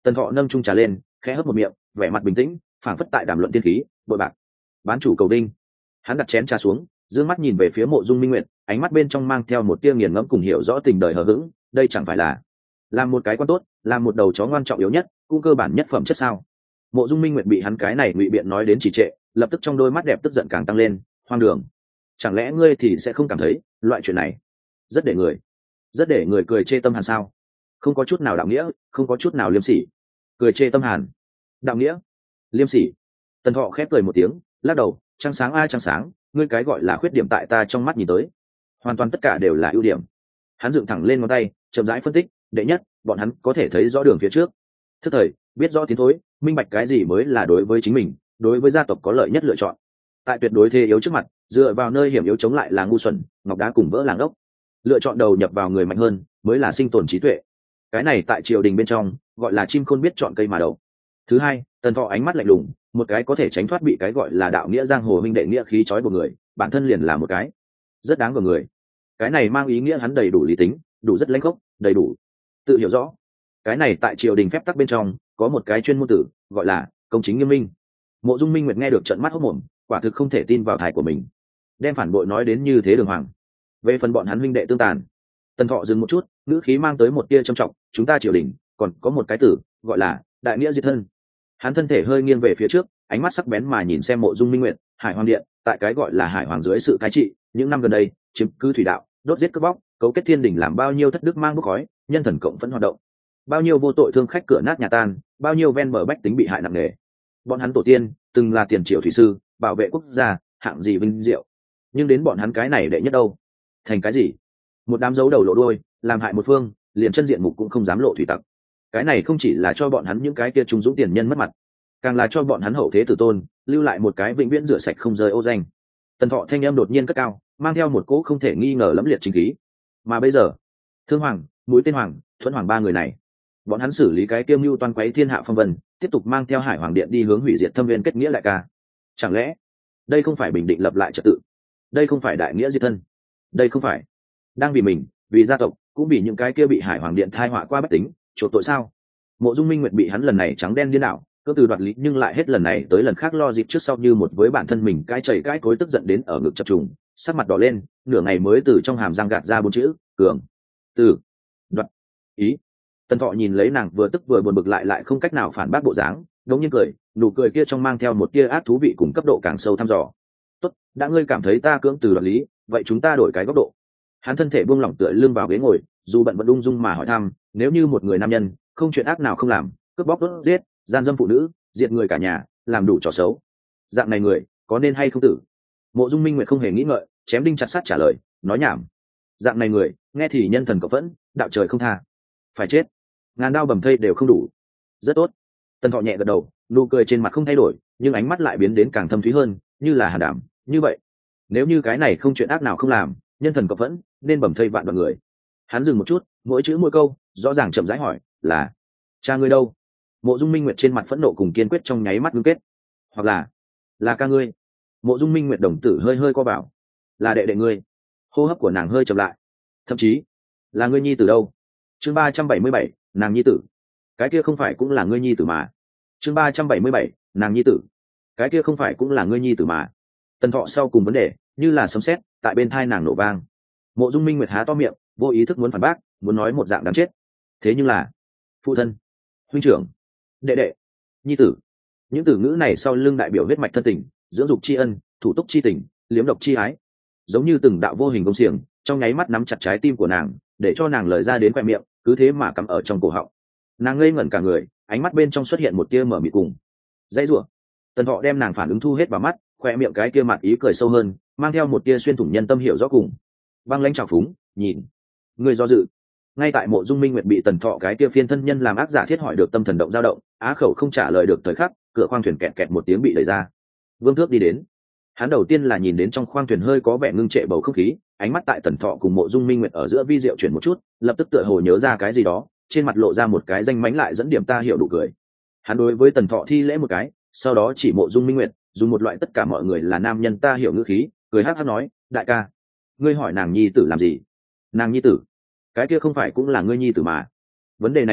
Tần Thọ nâng chung trà lên, khẽ hớp một miệng, vẻ mặt bình tĩnh, phảng phất tại đàm luận tiên khí, bội bạc. Bán chủ cầu đinh. Hắn đặt chén trà xuống, dương mắt nhìn về phía Mộ Dung Minh Nguyệt, ánh mắt bên trong mang theo một tia nghiền ngẫm cùng hiểu rõ tình đời hờ hững, đây chẳng phải là làm một cái quan tốt, làm một đầu chó ngoan trọng yếu nhất, cũng cơ bản nhất phẩm chất sao? Mộ Dung Minh Nguyệt bị hắn cái này ngụy biện nói đến trì trệ, lập tức trong đôi mắt đẹp tức giận càng tăng lên, hoang đường. Chẳng lẽ ngươi thì sẽ không cảm thấy, loại chuyện này rất để người, rất để người cười chê tâm hàn sao? Không có chút nào đạo nghĩa, không có chút nào liêm sỉ. Cười chê tâm hàn, đạo nghĩa, liêm sỉ. Tần Thọ khép cười một tiếng, lắc đầu, trăng sáng ai trăng sáng, ngươi cái gọi là khuyết điểm tại ta trong mắt nhìn tới, hoàn toàn tất cả đều là ưu điểm. Hắn dựng thẳng lên ngón tay, chậm rãi phân tích, đệ nhất, bọn hắn có thể thấy rõ đường phía trước, thức thời, biết rõ tiến thối, minh bạch cái gì mới là đối với chính mình, đối với gia tộc có lợi nhất lựa chọn. Tại tuyệt đối thế yếu trước mặt, dựa vào nơi hiểm yếu chống lại là ngu xuẩn, ngọc đá cùng vỡ làng ốc. Lựa chọn đầu nhập vào người mạnh hơn, mới là sinh tồn trí tuệ. Cái này tại triều đình bên trong gọi là chim khôn biết chọn cây mà đậu. Thứ hai, Tần Thọ ánh mắt lạnh lùng, một cái có thể tránh thoát bị cái gọi là đạo nghĩa giang hồ minh đệ nghĩa khí trói của người, bản thân liền là một cái rất đáng của người. Cái này mang ý nghĩa hắn đầy đủ lý tính, đủ rất lãnh khốc, đầy đủ tự hiểu rõ. Cái này tại triều đình phép tắc bên trong có một cái chuyên môn tử, gọi là công chính nghiêm minh. Mộ Dung Minh Nguyệt nghe được trợn mắt hốt mồm, quả thực không thể tin vào thai của mình, đem phản bội nói đến như thế đường hoàng. Về phần bọn hắn huynh đệ tương tàn, Tần Thọ dừng một chút, ngữ khí mang tới một tia trầm trọng, chúng ta triều đình còn có một cái tử, gọi là đại nghĩa diệt thân. Hắn thân thể hơi nghiêng về phía trước, ánh mắt sắc bén mà nhìn xem Mộ Dung Minh Nguyệt, Hải Hoàng Điện, tại cái gọi là Hải Hoàng dưới sự cai trị, những năm gần đây, chiếm cứ thủy đạo, đốt giết cướp bóc, cấu kết thiên đình, làm bao nhiêu thất đức mang bốc khói, nhân thần cộng phẫn hoạt động, bao nhiêu vô tội thương khách cửa nát nhà tan, bao nhiêu ven bờ bách tính bị hại nặng nề. Bọn hắn tổ tiên từng là tiền triệu thủy sư, bảo vệ quốc gia, hạng gì vinh diệu, nhưng đến bọn hắn cái này đệ nhất đâu, thành cái gì? Một đám dấu đầu lộ đuôi, làm hại một phương, liền chân diện mục cũng không dám lộ thủy tặc. Cái này không chỉ là cho bọn hắn những cái kia trung dũng tiền nhân mất mặt, càng là cho bọn hắn hậu thế tử tôn lưu lại một cái vĩnh viễn rửa sạch không rơi ô danh. Tần Thọ thanh em đột nhiên cất cao, mang theo một cỗ không thể nghi ngờ lẫm liệt chính khí. Mà bây giờ, Thương Hoàng, Mũi Tên Hoàng, Thuẫn Hoàng ba người này, bọn hắn xử lý cái kiêm mưu toan quấy thiên hạ phong vân, tiếp tục mang theo Hải Hoàng Điện đi hướng hủy diệt thâm viên kết nghĩa lại ca. Chẳng lẽ đây không phải bình định lập lại trật tự? Đây không phải đại nghĩa diệt thân? Đây không phải đang vì mình, vì gia tộc, cũng vì những cái kia bị Hải Hoàng Điện thai họa qua bất tính chuộc tội sao? Mộ Dung Minh Nguyệt bị hắn lần này trắng đen điên đảo, cơ từ đoạt lý, nhưng lại hết lần này tới lần khác lo dịp trước sau như một với bản thân mình cái chảy cái cối, tức giận đến ở ngực chập trùng, sắc mặt đỏ lên, nửa ngày mới từ trong hàm răng gạt ra bốn chữ cường. Từ đoạt ý. Tần Thọ nhìn lấy nàng vừa tức vừa buồn bực lại lại không cách nào phản bác bộ dáng, đống nhiên cười, nụ cười kia trong mang theo một tia ác thú vị cùng cấp độ càng sâu thăm dò. Tốt, đã ngươi cảm thấy ta cưỡng từ đoạt lý, vậy chúng ta đổi cái góc độ. Hắn thân thể buông lỏng tựa lưng vào ghế ngồi, dù bận vẫn ung dung mà hỏi thăm, nếu như một người nam nhân không chuyện ác nào không làm, cướp bóc đốt giết, gian dâm phụ nữ, diệt người cả nhà, làm đủ trò xấu, dạng này người có nên hay không tử? Mộ Dung Minh Nguyệt không hề nghĩ ngợi, chém đinh chặt sắt trả lời, nói nhảm. Dạng này người nghe thì nhân thần cộng phẫn, đạo trời không tha, phải chết, ngàn đao bầm thây đều không đủ. Rất tốt. Tần Thọ nhẹ gật đầu, nụ cười trên mặt không thay đổi, nhưng ánh mắt lại biến đến càng thâm thúy hơn, như là hàn đảm. Như vậy, nếu như cái này không chuyện ác nào không làm, nhân thần cộng phẫn, nên bầm thây vạn vạn người. Hắn dừng một chút, mỗi chữ mỗi câu rõ ràng chậm rãi hỏi, là cha ngươi đâu? Mộ Dung Minh Nguyệt trên mặt phẫn nộ cùng kiên quyết trong nháy mắt ngưng kết. Hoặc là là ca ngươi. Mộ Dung Minh Nguyệt đồng tử hơi hơi co vào, là đệ đệ ngươi. Hô hấp của nàng hơi chậm lại, thậm chí là ngươi nhi tử đâu? Chương ba trăm bảy mươi bảy, nàng nhi tử. Cái kia không phải cũng là ngươi nhi tử mà. Chương ba trăm bảy mươi bảy, nàng nhi tử. Cái kia không phải cũng là ngươi nhi tử mà. Tần Thọ sau cùng vấn đề như là sấm sét tại bên thai nàng nổ vang. Mộ Dung Minh Nguyệt há to miệng, vô ý thức muốn phản bác, muốn nói một dạng đáng chết. Thế nhưng là phụ thân, huynh trưởng, đệ đệ, nhi tử, những từ ngữ này sau lưng đại biểu huyết mạch thân tình, dưỡng dục tri ân, thủ túc tri tình, liếm độc tri ái, giống như từng đạo vô hình công xiềng trong nháy mắt nắm chặt trái tim của nàng, để cho nàng lời ra đến khoe miệng cứ thế mà cắm ở trong cổ họng. Nàng ngây ngẩn cả người, ánh mắt bên trong xuất hiện một tia mở mịt cùng dãy rủa. Tần Thọ đem nàng phản ứng thu hết vào mắt, khoe miệng cái kia mặt ý cười sâu hơn, mang theo một tia xuyên thủng nhân tâm hiểu rõ cùng băng lãnh trào phúng, nhìn người do dự. Ngay tại Mộ Dung Minh Nguyệt bị Tần Thọ cái kia phiên thân nhân làm ác giả thiết hỏi được tâm thần động dao động, á khẩu không trả lời được thời khắc, cửa khoang thuyền kẹt kẹt một tiếng bị đẩy ra. Vương Thước đi đến. Hắn đầu tiên là nhìn đến trong khoang thuyền hơi có vẻ ngưng trệ bầu không khí, ánh mắt tại Tần Thọ cùng Mộ Dung Minh Nguyệt ở giữa vi diệu chuyển một chút, lập tức tựa hồ nhớ ra cái gì đó, trên mặt lộ ra một cái danh mánh lại dẫn điểm ta hiểu đủ cười. Hắn đối với Tần Thọ thi lễ một cái, sau đó chỉ Mộ Dung Minh Nguyệt, dùng một loại tất cả mọi người là nam nhân ta hiểu ngữ khí, cười hắc hắc nói, đại ca, ngươi hỏi nàng nhi tử làm gì? Nàng nhi tử, cái kia không phải cũng là ngươi nhi tử mà? Vấn đề này hỏi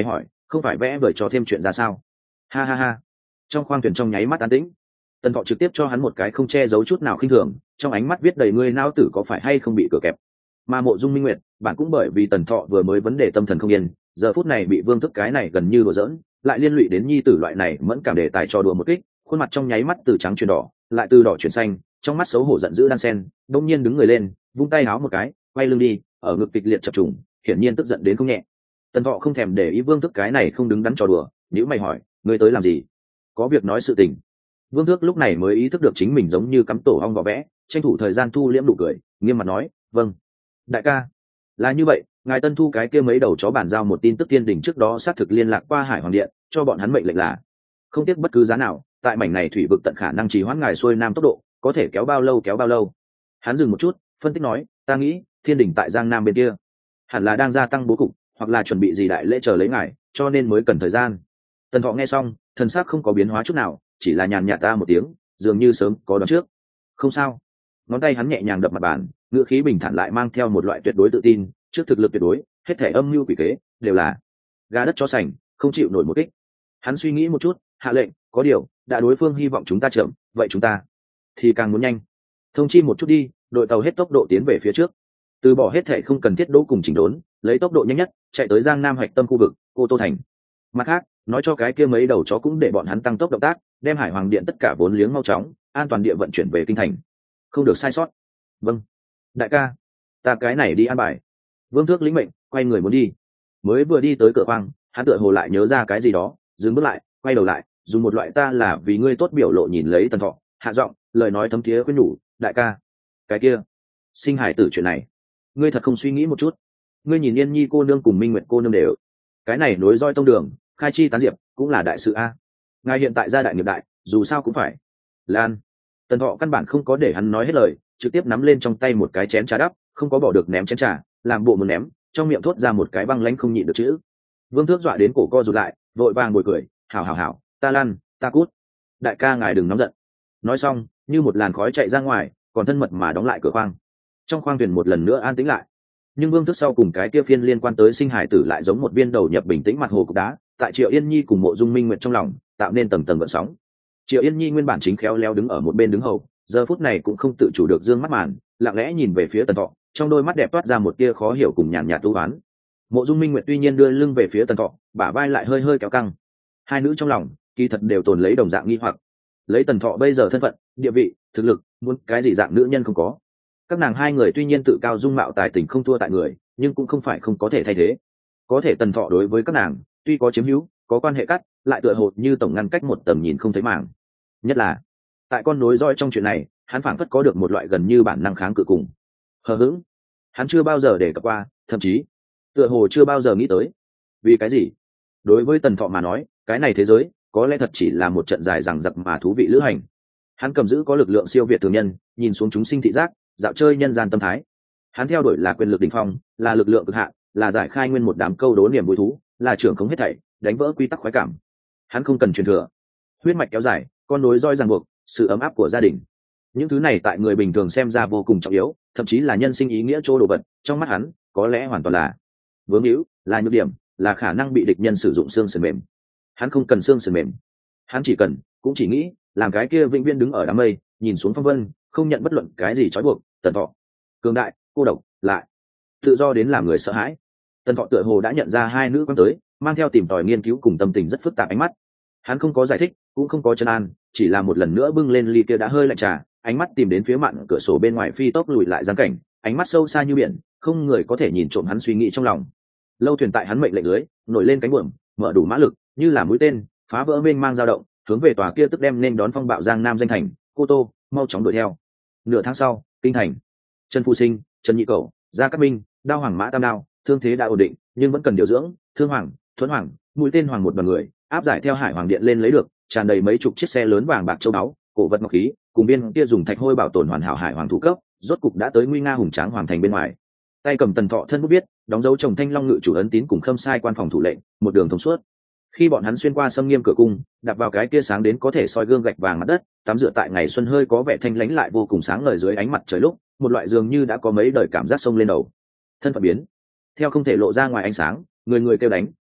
không phải vẽ vời cho thêm chuyện ra sao? Ha ha ha. Trong khoang thuyền trong nháy mắt an tĩnh. Tần Thọ trực tiếp cho hắn một cái không che giấu chút nào khinh thường, trong ánh mắt viết đầy ngươi nao tử có phải hay không bị cửa kẹp. Mà Mộ Dung Minh Nguyệt, bạn cũng bởi vì Tần Thọ vừa mới vấn đề tâm thần không yên, giờ phút này bị Vương Thức cái này gần như đùa giỡn, lại liên lụy đến nhi tử loại này mẫn cảm đề tài cho đùa một kích, khuôn mặt trong nháy mắt từ trắng chuyển đỏ, lại từ đỏ chuyển xanh, trong mắt xấu hổ giận dữ đan sen, đột nhiên đứng người lên, vung tay háo một cái, quay lưng đi, ở ngực kịch liệt chập trùng, hiển nhiên tức giận đến không nhẹ. Tần Thọ không thèm để ý Vương Thức cái này không đứng đắn trò đùa, nếu mày hỏi, ngươi tới làm gì? Có việc nói sự tình. Vương Thước lúc này mới ý thức được chính mình giống như cắm tổ ong vỏ vẽ, tranh thủ thời gian thu liễm nụ cười, nghiêm mặt nói, "Vâng, đại ca." Là như vậy, ngài Tân Thu cái kia mấy đầu chó bàn giao một tin tức thiên đình trước đó xác thực liên lạc qua Hải Hoàng Điện, cho bọn hắn mệnh lệnh là không tiếc bất cứ giá nào, tại mảnh này thủy vực tận khả năng trì hoãn ngài xuôi nam tốc độ, có thể kéo bao lâu kéo bao lâu. Hắn dừng một chút, phân tích nói, "Ta nghĩ, thiên đình tại Giang Nam bên kia, hẳn là đang gia tăng bố cục, hoặc là chuẩn bị gì đại lễ chờ lấy ngài, cho nên mới cần thời gian." Tần Thọ nghe xong, thần sắc không có biến hóa chút nào, chỉ là nhàn nhạt ta một tiếng, dường như sớm có đoán trước. Không sao. Ngón tay hắn nhẹ nhàng đập mặt bàn, ngữ khí bình thản lại mang theo một loại tuyệt đối tự tin, trước thực lực tuyệt đối, hết thể âm mưu quỷ kế đều là gà đất chó sành, không chịu nổi một kích. Hắn suy nghĩ một chút, hạ lệnh, có điều, đã đối phương hy vọng chúng ta chậm, vậy chúng ta thì càng muốn nhanh. Thông chi một chút đi, đội tàu hết tốc độ tiến về phía trước. Từ bỏ hết thể không cần thiết đỗ cùng chỉnh đốn, lấy tốc độ nhanh nhất, chạy tới Giang Nam hoạch tâm khu vực, Cô Tô thành. Mặt khác, nói cho cái kia mấy đầu chó cũng để bọn hắn tăng tốc động tác, đem Hải Hoàng Điện tất cả vốn liếng mau chóng, an toàn địa vận chuyển về kinh thành, không được sai sót. Vâng, đại ca, ta cái này đi an bài. Vương Thước lĩnh mệnh, quay người muốn đi. Mới vừa đi tới cửa khoang, hắn tựa hồ lại nhớ ra cái gì đó, dừng bước lại, quay đầu lại, dùng một loại ta là vì ngươi tốt biểu lộ nhìn lấy Tần Thọ, hạ giọng, lời nói thấm thía khuyên nhủ, đại ca, cái kia, sinh hải tử chuyện này, ngươi thật không suy nghĩ một chút. Ngươi nhìn Yên Nhi cô nương cùng Minh Nguyệt cô nương đều, cái này nối roi tông đường, khai chi tán diệp, cũng là đại sự a. Ngài hiện tại gia đại nghiệp đại, dù sao cũng phải. Lan. Tần Thọ căn bản không có để hắn nói hết lời, trực tiếp nắm lên trong tay một cái chén trà đắp, không có bỏ được ném chén trà, làm bộ muốn ném, trong miệng thốt ra một cái băng lãnh không nhịn được chữ. Vương Thước dọa đến cổ co rụt lại, vội vàng bồi cười, hảo hảo hảo, ta lăn, ta cút. Đại ca ngài đừng nóng giận. Nói xong, như một làn khói chạy ra ngoài, còn thân mật mà đóng lại cửa khoang. Trong khoang thuyền một lần nữa an tĩnh lại. Nhưng Vương Thước sau cùng cái kia phiên liên quan tới sinh hải tử lại giống một viên đầu nhập bình tĩnh mặt hồ cục đá, tại Triệu Yên Nhi cùng Mộ Dung Minh Nguyệt trong lòng, tạo nên tầng tầng gợn sóng. Triệu Yên Nhi nguyên bản chính khéo léo đứng ở một bên đứng hầu, giờ phút này cũng không tự chủ được dương mắt màn, lặng lẽ nhìn về phía Tần Thọ, trong đôi mắt đẹp toát ra một tia khó hiểu cùng nhàn nhạt u oán. Mộ Dung Minh Nguyệt tuy nhiên đưa lưng về phía Tần Thọ, bả vai lại hơi hơi kéo căng. Hai nữ trong lòng, kỳ thật đều tồn lấy đồng dạng nghi hoặc. Lấy Tần Thọ bây giờ thân phận, địa vị, thực lực, muốn cái gì dạng nữ nhân không có. Các nàng hai người tuy nhiên tự cao dung mạo tài tình không thua tại người, nhưng cũng không phải không có thể thay thế. Có thể Tần Thọ đối với các nàng, tuy có chiếm hữu, có quan hệ cắt, lại tựa hồ như tổng ngăn cách một tầm nhìn không thấy mảng. Nhất là, tại con nối roi trong chuyện này, hắn phảng phất có được một loại gần như bản năng kháng cự cùng. Hờ hững, hắn chưa bao giờ để cập qua, thậm chí, tựa hồ chưa bao giờ nghĩ tới. Vì cái gì? Đối với Tần Thọ mà nói, cái này thế giới, có lẽ thật chỉ là một trận dài dằng dặc mà thú vị lữ hành. Hắn cầm giữ có lực lượng siêu việt thường nhân, nhìn xuống chúng sinh thị giác, dạo chơi nhân gian tâm thái. Hắn theo đuổi là quyền lực đỉnh phong, là lực lượng cực hạn, là giải khai nguyên một đám câu đố niềm vui thú, là trưởng không hết thảy, đánh vỡ quy tắc khoái cảm. Hắn không cần truyền thừa, huyết mạch kéo dài, con nối roi ràng buộc, sự ấm áp của gia đình. Những thứ này tại người bình thường xem ra vô cùng trọng yếu, thậm chí là nhân sinh ý nghĩa chỗ đồ vật, trong mắt hắn, có lẽ hoàn toàn là vướng hữu, là nhược điểm, là khả năng bị địch nhân sử dụng xương sườn mềm. Hắn không cần xương sườn mềm, hắn chỉ cần, cũng chỉ nghĩ, làm cái kia vĩnh viễn đứng ở đám mây, nhìn xuống phong vân, không nhận bất luận cái gì trói buộc. Tần Thọ, cường đại, cô độc, lại tự do đến làm người sợ hãi. Tần Thọ tựa hồ đã nhận ra hai nữ quan tới, mang theo tìm tòi nghiên cứu cùng tâm tình rất phức tạp ánh mắt. Hắn không có giải thích, cũng không có trấn an, chỉ là một lần nữa bưng lên ly kia đã hơi lạnh trà, ánh mắt tìm đến phía mạn cửa sổ bên ngoài phi tốc lùi lại giang cảnh, ánh mắt sâu xa như biển, không người có thể nhìn trộm hắn suy nghĩ trong lòng. Lâu thuyền tại hắn mệnh lệnh dưới, nổi lên cánh buồm, mở đủ mã lực, như là mũi tên, phá vỡ mênh mang dao động, hướng về tòa kia tức đem nên đón phong bạo Giang Nam danh thành, Cô Tô, mau chóng đuổi theo. Nửa tháng sau, kinh thành. Trần Phu Sinh, Trần Nhị Cẩu, Gia Cát Minh, Đao Hoàng Mã Tam Đao, thương thế đã ổn định, nhưng vẫn cần điều dưỡng. Thương Hoàng, Thuẫn Hoàng, mũi tên hoàng một đoàn người, áp giải theo Hải Hoàng Điện lên lấy được, tràn đầy mấy chục chiếc xe lớn vàng bạc châu báu, cổ vật ngọc khí, cùng viên kia dùng thạch hôi bảo tồn hoàn hảo Hải Hoàng thủ cấp, rốt cục đã tới nguy nga hùng tráng hoàng thành bên ngoài. Tay cầm Tần Thọ thân bút biết, đóng dấu chồng Thanh Long ngự chủ ấn tín cùng khâm sai quan phòng thủ lệnh, một đường thông suốt. Khi bọn hắn xuyên qua sâm nghiêm cửa cung, đạp vào cái kia sáng đến có thể soi gương gạch vàng mặt đất, tắm rửa tại ngày xuân hơi có vẻ thanh lãnh lại vô cùng sáng ngời dưới ánh mặt trời lúc, một loại dường như đã có mấy đời cảm giác sông lên đầu. Thân phận biến, theo không thể lộ ra ngoài ánh sáng, người người kêu đánh,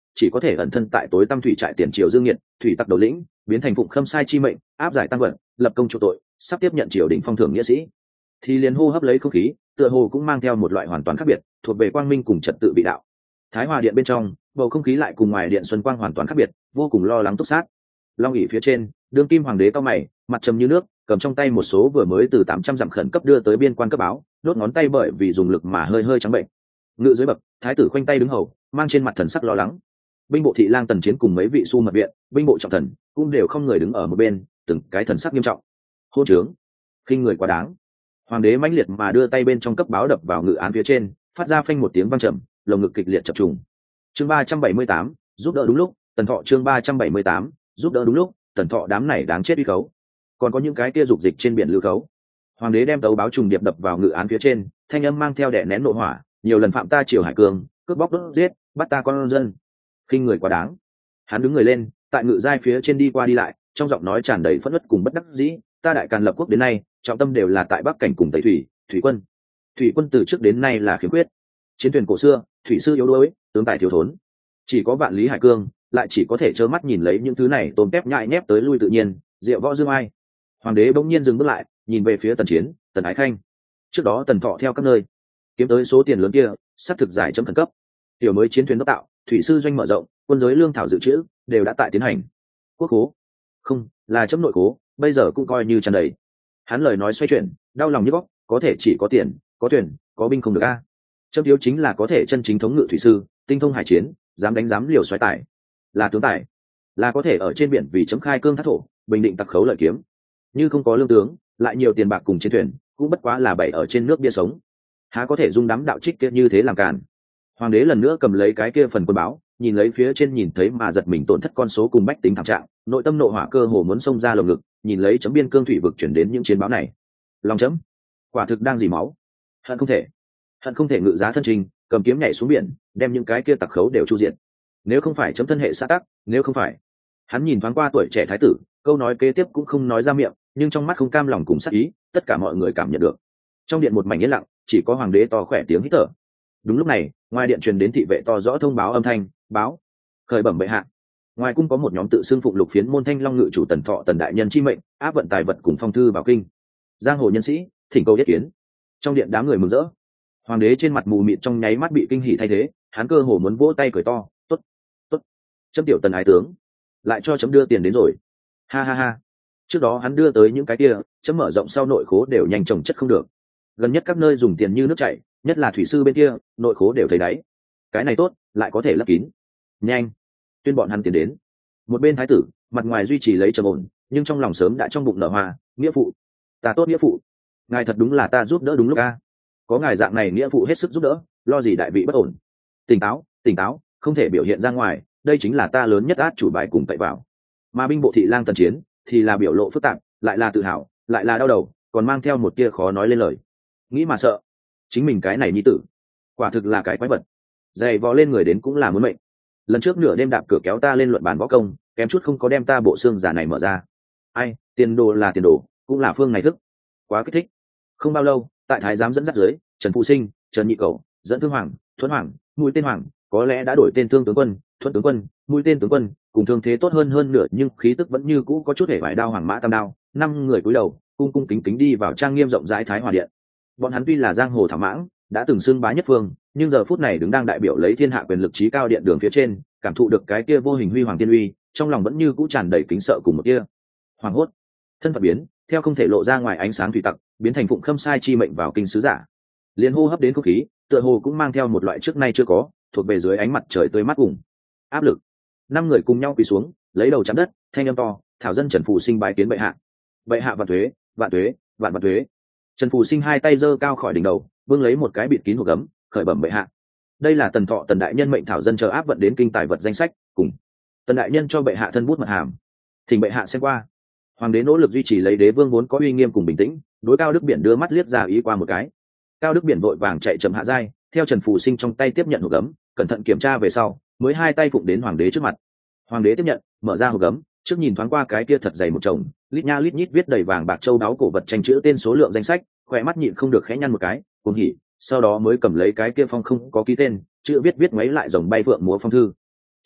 chỉ có thể ẩn thân tại tối tăm thủy trại tiền triều dương nhiệt thủy tặc đầu lĩnh, biến thành phụng khâm sai chi mệnh, áp giải tăng vận, lập công chủ tội, sắp tiếp nhận triều đình phong thưởng nghĩa sĩ. Thì liền hô hấp lấy không khí, tựa hồ cũng mang theo một loại hoàn toàn khác biệt, thuộc về quang minh cùng trật tự vị đạo. Thái Hòa điện bên trong, bầu không khí lại cùng ngoài điện xuân quang hoàn toàn khác biệt, vô cùng lo lắng túc sát. Long ỷ phía trên, đương kim hoàng đế cao mày, mặt trầm như nước, cầm trong tay một số vừa mới từ tám trăm dặm khẩn cấp đưa tới biên quan cấp báo, đốt ngón tay bởi vì dùng lực mà hơi hơi trắng bệnh. Ngự dưới bậc, thái tử khoanh tay đứng hầu, mang trên mặt thần sắc lo lắng. Binh bộ thị lang Tần Chiến cùng mấy vị su mật viện, binh bộ trọng thần cũng đều không người đứng ở một bên, từng cái thần sắc nghiêm trọng. Hôn trướng, khinh người quá đáng. Hoàng đế mãnh liệt mà đưa tay bên trong cấp báo đập vào ngự án phía trên, phát ra phanh một tiếng vang trầm, lồng ngực kịch liệt chập trùng. Chương ba trăm bảy mươi tám, giúp đỡ đúng lúc, Tần Thọ chương ba trăm bảy mươi tám, giúp đỡ đúng lúc, Tần Thọ đám này đáng chết uy khấu. Còn có những cái kia dục dịch trên biển lưu khấu. Hoàng đế đem tấu báo trùng điệp đập vào ngự án phía trên, thanh âm mang theo đè nén nộ hỏa, nhiều lần phạm ta triều hải cương, cướp bóc đốt giết, bắt ta con dân. Khinh người quá đáng. Hắn đứng người lên, tại ngự giai phía trên đi qua đi lại, trong giọng nói tràn đầy phẫn uất cùng bất đắc dĩ, ta đại càn lập quốc đến nay, trọng tâm đều là tại Bắc cảnh cùng Tây thủy, thủy quân. Thủy quân từ trước đến nay là khiếm khuyết. Chiến thuyền cổ xưa, thủy sư yếu đuối, tướng tài thiếu thốn. Chỉ có vạn lý hải cương, lại chỉ có thể trơ mắt nhìn lấy những thứ này tôm tép nhại nhép tới lui tự nhiên, diệu võ dương ai. Hoàng đế bỗng nhiên dừng bước lại, nhìn về phía Tần Chiến, Tần Ái Khanh. Trước đó Tần Thọ theo các nơi kiếm tới số tiền lớn kia, sắp thực giải chấm khẩn cấp. Tiểu mới chiến thuyền đốc tạo, thủy sư doanh mở rộng, quân giới lương thảo dự trữ đều đã tại tiến hành. Quốc khố, không, là chấm nội khố, bây giờ cũng coi như tràn đầy. Hắn lời nói xoay chuyển, đau lòng như góc, có thể chỉ có tiền, có thuyền, có binh không được a. Chấm thiếu chính là có thể chân chính thống ngự thủy sư, tinh thông hải chiến, dám đánh dám liều xoáy tải, là tướng tài, là có thể ở trên biển vì chấm khai cương thác thổ, bình định tặc khấu lợi kiếm. Như không có lương tướng, lại nhiều tiền bạc cùng chiến thuyền, cũng bất quá là bày ở trên nước bia sống, há có thể dung đám đạo trích kia như thế làm càn. Hoàng đế lần nữa cầm lấy cái kia phần quân báo, nhìn lấy phía trên nhìn thấy mà giật mình tổn thất con số cùng bách tính thảm trạng, nội tâm nộ hỏa cơ hồ muốn xông ra lồng ngực, nhìn lấy chấm biên cương thủy vực chuyển đến những chiến báo này, lòng chấm quả thực đang dì máu, hận không thể, hận không thể ngự giá thân trình, cầm kiếm nhảy xuống biển, đem những cái kia tặc khấu đều chu diện. Nếu không phải chấm thân hệ xã tắc, nếu không phải. Hắn nhìn thoáng qua tuổi trẻ thái tử, câu nói kế tiếp cũng không nói ra miệng, nhưng trong mắt không cam lòng cùng sắc ý, tất cả mọi người cảm nhận được. Trong điện một mảnh yên lặng, chỉ có hoàng đế to khỏe tiếng hít thở. Đúng lúc này, ngoài điện truyền đến thị vệ to rõ thông báo âm thanh, báo khởi bẩm bệ hạ. Ngoài cung có một nhóm tự xưng phụng lục phiến môn Thanh Long ngự chủ Tần Thọ Tần đại nhân chi mệnh, áp vận tài vật cùng phong thư vào kinh. Giang hồ nhân sĩ, thỉnh cầu yết kiến. Trong điện đám người mừng rỡ. Hoàng đế trên mặt mù mịt trong nháy mắt bị kinh hỉ thay thế, hắn cơ hồ muốn vỗ tay cười to, tốt, tốt, chấm tiểu Tần ái tướng, lại cho chấm đưa tiền đến rồi, ha ha ha. Trước đó hắn đưa tới những cái kia, chấm mở rộng sau nội khố đều nhanh chồng chất không được. Gần nhất các nơi dùng tiền như nước chảy, nhất là thủy sư bên kia, nội khố đều thấy đáy. Cái này tốt, lại có thể lấp kín. Nhanh, tuyên bọn hắn tiền đến. Một bên thái tử, mặt ngoài duy trì lấy trầm ổn, nhưng trong lòng sớm đã trong bụng nở hoa, nghĩa phụ, ta tốt nghĩa phụ, ngài thật đúng là ta giúp đỡ đúng lúc a. Có ngài dạng này nghĩa phụ hết sức giúp đỡ, lo gì đại vị bất ổn. Tỉnh táo, tỉnh táo, không thể biểu hiện ra ngoài, đây chính là ta lớn nhất át chủ bài cùng tẩy vào. Mà binh bộ thị lang Tần Chiến thì là biểu lộ phức tạp, lại là tự hào, lại là đau đầu, còn mang theo một tia khó nói lên lời. Nghĩ mà sợ, chính mình cái này nhi tử, quả thực là cái quái vật, dày vò lên người đến cũng là muốn mệnh. Lần trước nửa đêm đạp cửa kéo ta lên luận bàn võ công, kém chút không có đem ta bộ xương giả này mở ra. Ai, tiền đồ là tiền đồ, cũng là phương này thức, quá kích thích. Không bao lâu, tại thái giám dẫn dắt dưới, Trần Phụ Sinh, Trần Nhị Cẩu, dẫn Thương Hoàng, Thuẫn Hoàng, Mũi Tên Hoàng, có lẽ đã đổi tên Thương tướng quân, Thuẫn tướng quân, Mũi Tên tướng quân, cùng thương thế tốt hơn hơn nửa, nhưng khí tức vẫn như cũ có chút hể vải đao hoàng mã tam đao. Năm người cúi đầu, cung cung kính kính đi vào trang nghiêm rộng rãi Thái Hòa điện. Bọn hắn tuy là giang hồ thảo mãng, đã từng xưng bá nhất phương, nhưng giờ phút này đứng đang đại biểu lấy thiên hạ quyền lực trí cao điện đường phía trên, cảm thụ được cái kia vô hình huy hoàng tiên uy, trong lòng vẫn như cũ tràn đầy kính sợ cùng một kia hoàng hốt. Thân phận biến, theo không thể lộ ra ngoài ánh sáng thủy tặc, biến thành phụng khâm sai chi mệnh vào kinh sứ giả. Liên hô hấp đến không khí, tựa hồ cũng mang theo một loại trước nay chưa có, thuộc về dưới ánh mặt trời tươi mát cùng áp lực. Năm người cùng nhau quỳ xuống, lấy đầu chạm đất, thanh âm to, thảo dân Trần Phù Sinh bái kiến bệ hạ. Bệ hạ vạn tuế, vạn tuế, vạn vạn tuế. Trần Phù Sinh hai tay giơ cao khỏi đỉnh đầu, vương lấy một cái bịt kín hộp gấm, khởi bẩm bệ hạ. Đây là Tần Thọ Tần đại nhân mệnh thảo dân chờ áp vận đến kinh tài vật danh sách, cùng Tần đại nhân cho bệ hạ thân bút mật hàm, thỉnh bệ hạ xem qua. Hoàng đế nỗ lực duy trì lấy đế vương vốn có uy nghiêm cùng bình tĩnh, đối Cao Đức Biển đưa mắt liếc ra ý qua một cái. Cao Đức Biển vội vàng chạy chậm hạ giai, theo Trần Phù Sinh trong tay tiếp nhận hộp gấm, cẩn thận kiểm tra về sau, mới hai tay phụng đến hoàng đế trước mặt. Hoàng đế tiếp nhận, mở ra hộp gấm, trước nhìn thoáng qua cái kia thật dày một chồng, lít nha lít nhít viết đầy vàng bạc châu đáo cổ vật tranh chữ tên số lượng danh sách, khỏe mắt nhịn không được khẽ nhăn một cái, cuồng hỉ, sau đó mới cầm lấy cái kia phong không có ký tên, chữ viết viết mấy lại rồng bay phượng múa phong thư.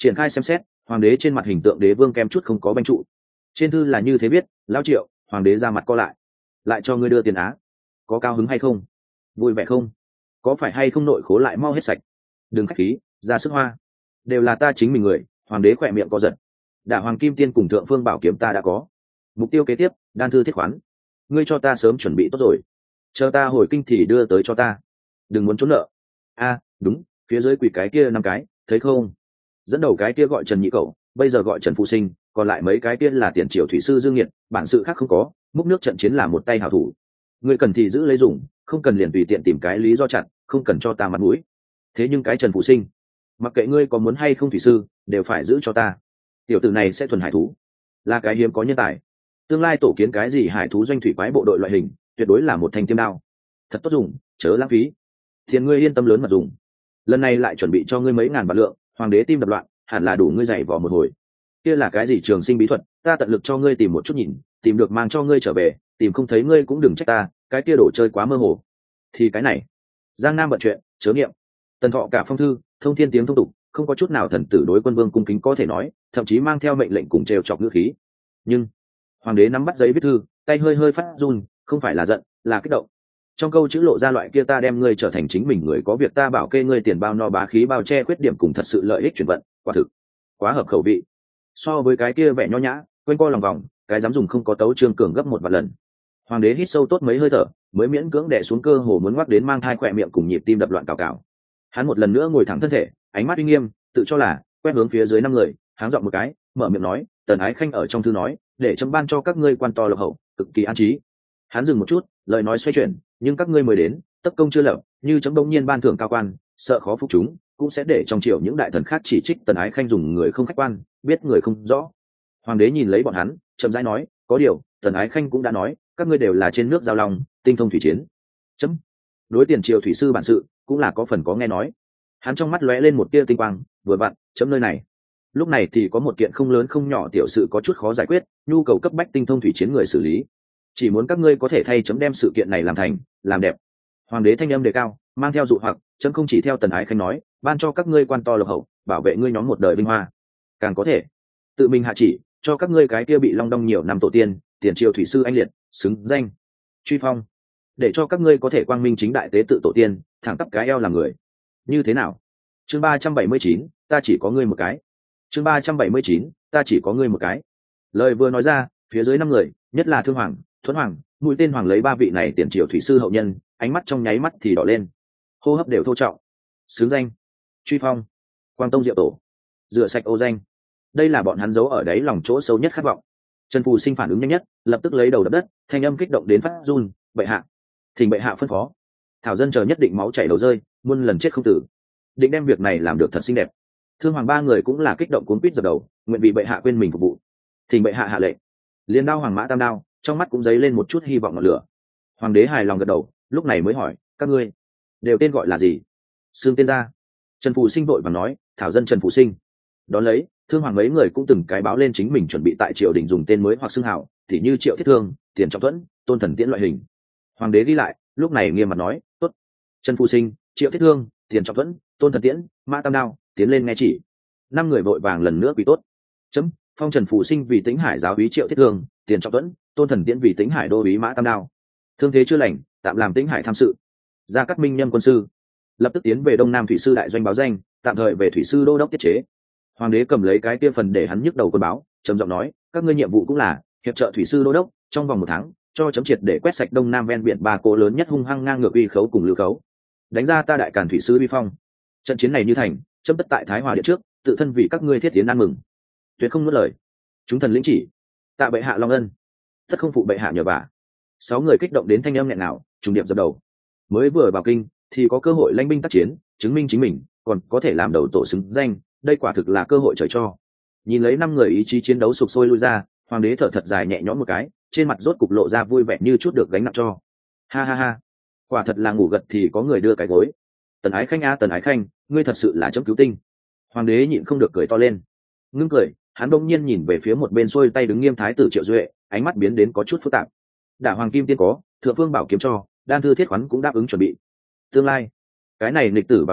Triển khai xem xét, hoàng đế trên mặt hình tượng đế vương kem chút không có banh trụ. Trên thư là như thế viết: Lão Triệu. Hoàng đế ra mặt co lại. Lại cho ngươi đưa tiền á? Có cao hứng hay không? Vui vẻ không? Có phải hay không nội khố lại mau hết sạch? Đừng khách khí, ra sức hoa. Đều là ta chính mình người. Hoàng đế khỏe miệng co giật. Đả Hoàng Kim Tiên cùng Thượng Phương Bảo Kiếm ta đã có. Mục tiêu kế tiếp, đan thư thiết khoán. Ngươi cho ta sớm chuẩn bị tốt rồi. Chờ ta hồi kinh thì đưa tới cho ta. Đừng muốn trốn nợ. A, đúng, phía dưới quỳ cái kia năm cái, thấy không? Dẫn đầu cái kia gọi Trần Nhị Cẩu, bây giờ gọi Trần Phụ Sinh, còn lại mấy cái kia là tiền triều thủy sư Dương Nghiệt, bản sự khác không có, múc nước trận chiến là một tay hảo thủ. Ngươi cần thì giữ lấy dùng, không cần liền tùy tiện tìm cái lý do chặn, không cần cho ta mặt mũi. Thế nhưng cái Trần Phụ Sinh, mặc kệ ngươi có muốn hay không thủy sư, đều phải giữ cho ta. Tiểu tử này sẽ thuần hải thú, là cái hiếm có nhân tài. Tương lai tổ kiến cái gì hải thú doanh thủy quái bộ đội loại hình, tuyệt đối là một thanh tiêm đao. Thật tốt dùng, chớ lãng phí. Thiên ngươi yên tâm lớn mà dùng. Lần này lại chuẩn bị cho ngươi mấy ngàn vạn lượng, hoàng đế tim đập loạn, hẳn là đủ ngươi dạy vò một hồi. Kia là cái gì trường sinh bí thuật, ta tận lực cho ngươi tìm một chút nhìn, tìm được mang cho ngươi trở về, tìm không thấy ngươi cũng đừng trách ta, cái kia đồ chơi quá mơ hồ. Thì cái này, Giang Nam vận chuyện, chớ nghiệm. Tần Thọ cả phong thư, thông thiên tiếng thông tục, không có chút nào thần tử đối quân vương cung kính có thể nói, thậm chí mang theo mệnh lệnh cùng trêu chọc ngữ khí. Nhưng hoàng đế nắm bắt giấy viết thư, tay hơi hơi phát run, không phải là giận, là kích động. Trong câu chữ lộ ra loại kia ta đem ngươi trở thành chính mình người có việc ta bảo kê ngươi tiền bao no bá khí bao che khuyết điểm cùng thật sự lợi ích chuyển vận, quả thực quá hợp khẩu vị. So với cái kia vẻ nho nhã quanh co lòng vòng, cái dám dùng không có tấu trương cường gấp một vài lần. Hoàng đế hít sâu tốt mấy hơi thở, mới miễn cưỡng đè xuống cơ hồ muốn ngoắc đến mang thai khỏe miệng cùng nhịp tim đập loạn cào cào. Hắn một lần nữa ngồi thẳng thân thể, ánh mắt uy nghiêm, tự cho là quét hướng phía dưới năm người, háng giọng một cái, mở miệng nói: Tần Ái Khanh ở trong thư nói, để chấm ban cho các ngươi quan to lộc hậu, cực kỳ an trí. Hắn dừng một chút, lời nói xoay chuyển, nhưng các ngươi mới đến, tất công chưa lập, như chấm đông nhiên ban thưởng cao quan, sợ khó phục chúng, cũng sẽ để trong triều những đại thần khác chỉ trích Tần Ái Khanh dùng người không khách quan, biết người không rõ. Hoàng đế nhìn lấy bọn hắn, chậm rãi nói: có điều, Tần Ái Khanh cũng đã nói, các ngươi đều là trên nước giao long, tinh thông thủy chiến. Chấm đối tiền triều thủy sư bản sự, cũng là có phần có nghe nói. Hắn trong mắt lóe lên một tia tinh quang, vừa vặn, chấm nơi này. Lúc này thì có một kiện không lớn không nhỏ tiểu sự có chút khó giải quyết, nhu cầu cấp bách tinh thông thủy chiến người xử lý. Chỉ muốn các ngươi có thể thay chấm đem sự kiện này làm thành, làm đẹp. Hoàng đế thanh âm đề cao, mang theo dụ hoặc, chấm không chỉ theo Tần Ái Khanh nói, ban cho các ngươi quan to lộc hậu, bảo vệ ngươi nhóm một đời vinh hoa. Càng có thể, tự mình hạ chỉ, cho các ngươi cái kia bị long đong nhiều năm tổ tiên, tiền triều thủy sư anh liệt, xứng danh, truy phong, để cho các ngươi có thể quang minh chính đại tế tự tổ tiên, thẳng tắp cái eo làm người. Như thế nào? Chương ba trăm bảy mươi chín, ta chỉ có ngươi một cái. Chương ba trăm bảy mươi chín, ta chỉ có ngươi một cái. Lời vừa nói ra, phía dưới năm người, nhất là Thương Hoàng, Thuấn Hoàng, mũi tên Hoàng lấy ba vị này tiền triều thủy sư hậu nhân, ánh mắt trong nháy mắt thì đỏ lên, hô hấp đều thô trọng. Xứng danh, truy phong, quang tông diệu tổ, rửa sạch ô danh, đây là bọn hắn giấu ở đáy lòng chỗ sâu nhất khát vọng. Trần Phù Sinh phản ứng nhanh nhất, lập tức lấy đầu đập đất, thanh âm kích động đến phát run: bệ hạ, thỉnh bệ hạ phân phó, thảo dân chờ nhất định máu chảy đầu rơi, muôn lần chết không tử, định đem việc này làm được thật xinh đẹp. Thương Hoàng ba người cũng là kích động cuốn quýt dập đầu, nguyện vì bệ hạ quên mình phục vụ. Thỉnh bệ hạ hạ lệnh. Liên đao Hoàng Mã Tam đao, trong mắt cũng dấy lên một chút hy vọng ngọn lửa. Hoàng đế hài lòng gật đầu, lúc này mới hỏi: các ngươi đều tên gọi là gì? Xương tên ra. Trần Phù Sinh vội và nói: thảo dân Trần Phù Sinh. Đón lấy, Thương Hoàng mấy người cũng từng cái báo lên chính mình chuẩn bị tại triều đình dùng tên mới hoặc xưng hào, thì như Triệu Thiết Thương, Tiền Trọng Thuẫn, Tôn Thần Tiễn loại hình. Hoàng đế ghi lại, lúc này nghiêm mặt nói: tốt. Trần Phù Sinh, Triệu Thiết Thương, Tiền Trọng Thuẫn, Tôn Thần Tiễn, Mã Tam đao, tiến lên nghe chỉ. Năm người vội vàng lần nữa quỳ tốt. Chấm phong Trần Phù Sinh vì Tĩnh Hải giáo úy Triệu Thiết Thương, Tiền Trọng Thuẫn, Tôn Thần Tiễn vì Tĩnh Hải đô úy Mã Tam đao. Thương thế chưa lành, tạm làm Tĩnh Hải tham sự. Gia Cát Minh nhâm quân sư, lập tức tiến về Đông Nam thủy sư đại doanh báo danh, tạm thời về thủy sư đô đốc tiết chế. Hoàng đế cầm lấy cái kia phần để hắn nhức đầu quân báo, trầm giọng nói: các ngươi nhiệm vụ cũng là hiệp trợ thủy sư đô đốc, trong vòng một tháng cho chấm triệt để quét sạch Đông Nam ven biển ba cố lớn nhất hung hăng ngang ngược uy khấu cùng lưu khấu, đánh ra ta đại càn thủy sư uy phong. Trận chiến này như thành, chấm tất tại Thái Hòa điện trước, tự thân vì các ngươi thiết tiến ăn mừng, tuyệt không nuốt lời. Chúng thần lĩnh chỉ. Tạ bệ hạ long ân, tất không phụ bệ hạ nhờ vả. Sáu người kích động đến thanh âm nghẹn ngào, trùng điệp dập đầu. Mới vừa vào kinh thì có cơ hội lãnh binh tác chiến, chứng minh chính mình, còn có thể làm đầu tổ xứng danh, đây quả thực là cơ hội trời cho. Nhìn lấy năm người ý chí chiến đấu sục sôi lui ra, hoàng đế thở thật dài nhẹ nhõm một cái, trên mặt rốt cục lộ ra vui vẻ như chút được gánh nặng cho. Ha ha ha, quả thật là ngủ gật thì có người đưa cái gối. Tần Ái Khanh a Tần Ái Khanh, ngươi thật sự là chấm cứu tinh. Hoàng đế nhịn không được cười to lên. Ngưng cười, hắn đông nhiên nhìn về phía một bên xuôi tay đứng nghiêm thái tử Triệu Duệ, ánh mắt biến đến có chút phức tạp. Đả Hoàng Kim Tiên có, Thượng Phương Bảo Kiếm cho, đan thư thiết khoán cũng đáp ứng chuẩn bị. Tương lai, cái này nghịch tử vào chỗ,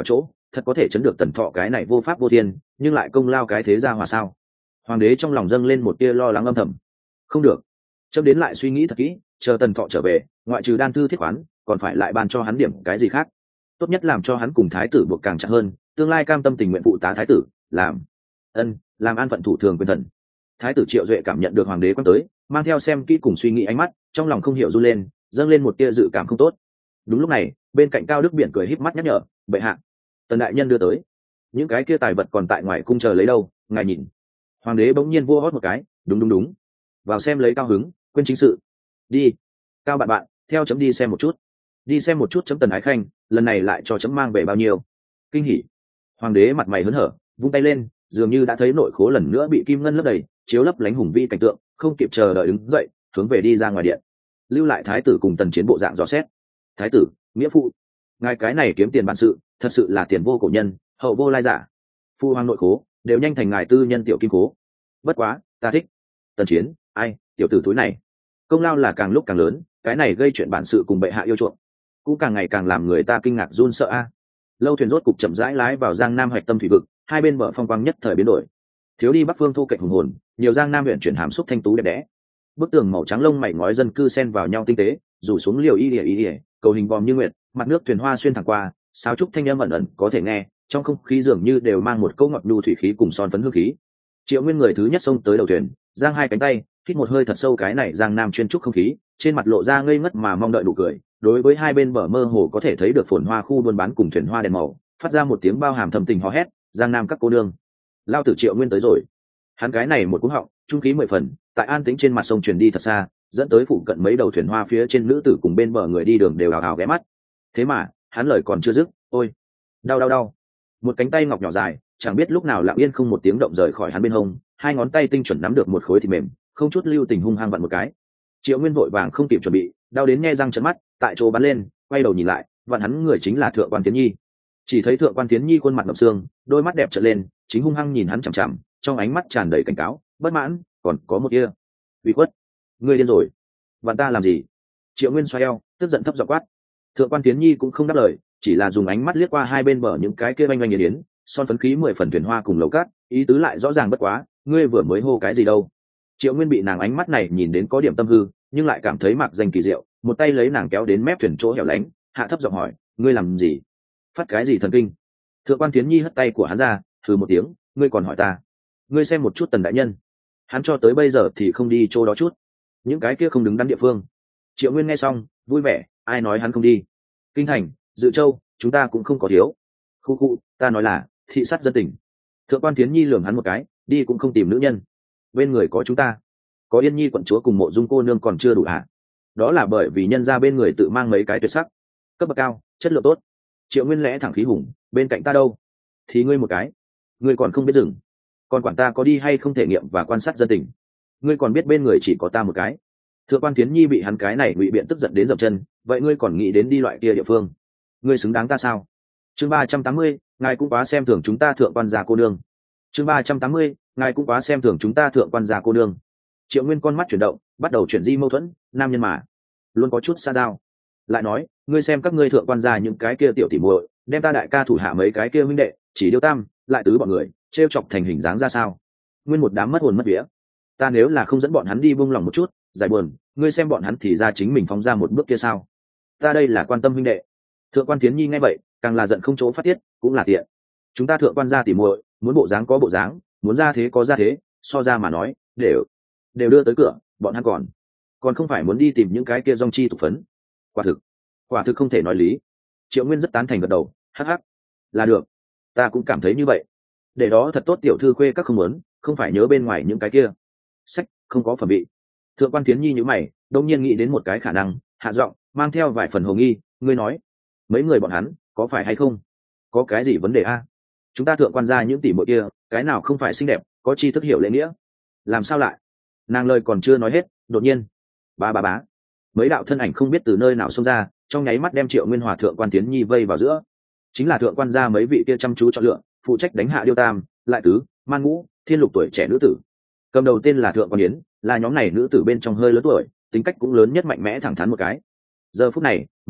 thật có thể chấn được tần thọ cái này vô pháp vô thiên nhưng lại công lao cái thế gia hòa sao? Hoàng đế trong lòng dâng lên một tia lo lắng âm thầm. Không được, chấm đến lại suy nghĩ thật kỹ, chờ tần thọ trở về, ngoại trừ đan thư thiết khoán, còn phải lại ban cho hắn điểm cái gì khác. Tốt nhất làm cho hắn cùng thái tử buộc càng chặt hơn, tương lai cam tâm tình nguyện phụ tá thái tử, làm ân làm an phận thủ thường quyền thần. Thái tử Triệu Duệ cảm nhận được hoàng đế quan tới, mang theo xem kỹ cùng suy nghĩ ánh mắt, trong lòng không hiểu run lên, dâng lên một tia dự cảm không tốt. Đúng lúc này, bên cạnh Cao Đức Biển cười híp mắt nhắc nhở, bệ hạ, tần đại nhân đưa tới những cái kia tài vật còn tại ngoài cung chờ lấy đâu, ngài nhìn. Hoàng đế bỗng nhiên vua hót một cái, đúng đúng đúng, vào xem lấy cao hứng, quên chính sự. Đi, Cao bạn bạn, theo chấm đi xem một chút, đi xem một chút chấm Tần Ái Khanh, lần này lại cho chấm mang về bao nhiêu. Kinh hỉ. Hoàng đế mặt mày hớn hở, vung tay lên, dường như đã thấy nội khố lần nữa bị kim ngân lấp đầy, chiếu lấp lánh hùng vĩ cảnh tượng, không kịp chờ đợi đứng dậy, hướng về đi ra ngoài điện. Lưu lại thái tử cùng Tần Chiến bộ dạng dò xét. Thái tử, nghĩa phụ, ngài cái này kiếm tiền bản sự, thật sự là tiền vô cổ nhân, hậu vô lai giả. Phu hoàng nội khố đều nhanh thành ngài tư nhân tiểu kim cố. Bất quá, ta thích. Tần Chiến, ai, tiểu tử túi này, công lao là càng lúc càng lớn, cái này gây chuyện bản sự cùng bệ hạ yêu chuộng, cũng càng ngày càng làm người ta kinh ngạc run sợ a. Lâu thuyền rốt cục chậm rãi lái vào Giang Nam hoạch tâm thủy vực, hai bên bờ phong quang nhất thời biến đổi. Thiếu đi bắc phương thu cạnh hùng hồn, nhiều Giang Nam huyện chuyển hàm xúc thanh tú đẹp đẽ. Bức tường màu trắng lông mày ngói dân cư xen vào nhau tinh tế, rủ xuống liều y ỉa y ỉa, cầu hình vòm như nguyệt, mặt nước thuyền hoa xuyên thẳng qua, sáo trúc thanh âm ẩn ẩn có thể nghe, trong không khí dường như đều mang một câu ngọt nhu thủy khí cùng son phấn hương khí. Triệu Nguyên người thứ nhất xông tới đầu thuyền, giang hai cánh tay, hít một hơi thật sâu cái này Giang Nam chuyên trúc không khí, trên mặt lộ ra ngây ngất mà mong đợi đủ cười. Đối với hai bên bờ mơ hồ có thể thấy được phồn hoa khu buôn bán cùng thuyền hoa đèn màu, phát ra một tiếng bao hàm thầm tình hò hét, Giang Nam các cô nương, lao tử Triệu Nguyên tới rồi. Hắn cái này một cú họng, trung khí mười phần, tại an tĩnh trên mặt sông truyền đi thật xa, dẫn tới phụ cận mấy đầu thuyền hoa phía trên nữ tử cùng bên bờ người đi đường đều hào hào ghé mắt. Thế mà hắn lời còn chưa dứt, ôi đau đau đau, một cánh tay ngọc nhỏ dài chẳng biết lúc nào lặng yên không một tiếng động rời khỏi hắn bên hông, hai ngón tay tinh chuẩn nắm được một khối thịt mềm, không chút lưu tình hung hăng vặn một cái. Triệu Nguyên vội vàng không kịp chuẩn bị, đau đến nhe răng trợn mắt, tại chỗ bắn lên, quay đầu nhìn lại, vặn hắn người chính là Thượng quan Tiến Nhi. Chỉ thấy Thượng quan Tiến Nhi khuôn mặt ngậm xương, đôi mắt đẹp trợn lên, chính hung hăng nhìn hắn chằm chằm, trong ánh mắt tràn đầy cảnh cáo, bất mãn, còn có một kia ủy khuất. Ngươi điên rồi, vặn ta làm gì? Triệu Nguyên xoay eo, tức giận thấp giọng quát. Thượng quan Tiến Nhi cũng không đáp lời, chỉ là dùng ánh mắt liếc qua hai bên bờ những cái kia oanh oanh yến yến, son phấn khí mười phần thuyền hoa cùng lầu cát, ý tứ lại rõ ràng bất quá, ngươi vừa mới hô cái gì đâu? Triệu Nguyên bị nàng ánh mắt này nhìn đến có điểm tâm hư, nhưng lại cảm thấy mặc danh kỳ diệu, một tay lấy nàng kéo đến mép thuyền chỗ hẻo lánh, hạ thấp giọng hỏi, ngươi làm gì? Phát cái gì thần kinh? Thượng quan Tiến Nhi hất tay của hắn ra, hừ một tiếng, ngươi còn hỏi ta? Ngươi xem một chút Tần đại nhân, hắn cho tới bây giờ thì không đi chỗ đó chút, những cái kia không đứng đắn địa phương. Triệu Nguyên nghe xong vui vẻ, ai nói hắn không đi? Kinh thành, Dự Châu, chúng ta cũng không có thiếu. Khu khu, ta nói là thị sát dân tình. Thượng quan Tiến Nhi lườm hắn một cái, đi cũng không tìm nữ nhân, bên người có chúng ta, có Yên Nhi quận chúa cùng Mộ Dung cô nương còn chưa đủ hả? Đó là bởi vì nhân ra bên người tự mang mấy cái tuyệt sắc, cấp bậc cao, chất lượng tốt. Triệu Nguyên lẽ thẳng khí hùng, bên cạnh ta đâu? Thì ngươi một cái, ngươi còn không biết dừng, còn quản ta có đi hay không thể nghiệm và quan sát dân tình. Ngươi còn biết bên người chỉ có ta một cái. Thượng quan Tiến Nhi bị hắn cái này ngụy biện tức giận đến dậm chân, vậy ngươi còn nghĩ đến đi loại kia địa phương? Ngươi xứng đáng ta sao? Chương ba trăm tám mươi, ngài cũng quá xem thường chúng ta Thượng quan gia cô nương. Chương ba trăm tám mươi, ngài cũng quá xem thường chúng ta Thượng quan gia cô nương. Triệu Nguyên con mắt chuyển động, bắt đầu chuyển di mâu thuẫn, nam nhân mà luôn có chút xa giao. Lại nói, ngươi xem các ngươi Thượng quan gia những cái kia tiểu tỉ muội, đem ta đại ca thủ hạ mấy cái kia huynh đệ, chỉ điêu tam, lại tứ bọn người, trêu chọc thành hình dáng ra sao? Nguyên một đám mất hồn mất vía. Ta nếu là không dẫn bọn hắn đi buông lòng một chút, giải buồn, ngươi xem bọn hắn thì ra chính mình phóng ra một bước kia sao? Ta đây là quan tâm huynh đệ. Thượng quan Tiến Nhi nghe vậy, càng là giận không chỗ phát tiết, cũng là tiện. Chúng ta Thượng quan gia tỉ muội, muốn bộ dáng có bộ dáng, muốn ra thế có ra thế, so ra mà nói, đều đều đưa tới cửa, bọn hắn còn còn không phải muốn đi tìm những cái kia dòng chi tục phấn. Quả thực, quả thực không thể nói lý. Triệu Nguyên rất tán thành gật đầu, hắc hắc, là được, ta cũng cảm thấy như vậy. Để đó thật tốt, tiểu thư khuê các không muốn, không phải nhớ bên ngoài những cái kia sách không có phẩm vị. Thượng quan Tiến Nhi nhíu mày, đột nhiên nghĩ đến một cái khả năng, hạ giọng, mang theo vài phần hồ nghi, ngươi nói, mấy người bọn hắn có phải hay không có cái gì vấn đề a? Chúng ta Thượng quan gia những tỷ muội kia, cái nào không phải xinh đẹp, có tri thức hiểu lễ nghĩa, làm sao lại? Nàng lời còn chưa nói hết, đột nhiên ba ba bá, mấy đạo thân ảnh không biết từ nơi nào xông ra, trong nháy mắt đem Triệu Nguyên hòa Thượng quan Tiến Nhi vây vào giữa. Chính là Thượng quan gia mấy vị kia chăm chú chọn lựa, phụ trách đánh hạ điêu tam, lại tứ, man ngũ, thiên lục tuổi trẻ nữ tử. Cầm đầu tên là Thượng quan Yến, là nhóm này nữ tử bên trong hơi lớn tuổi, tính cách cũng lớn nhất, mạnh mẽ thẳng thắn một cái. Giờ phút này,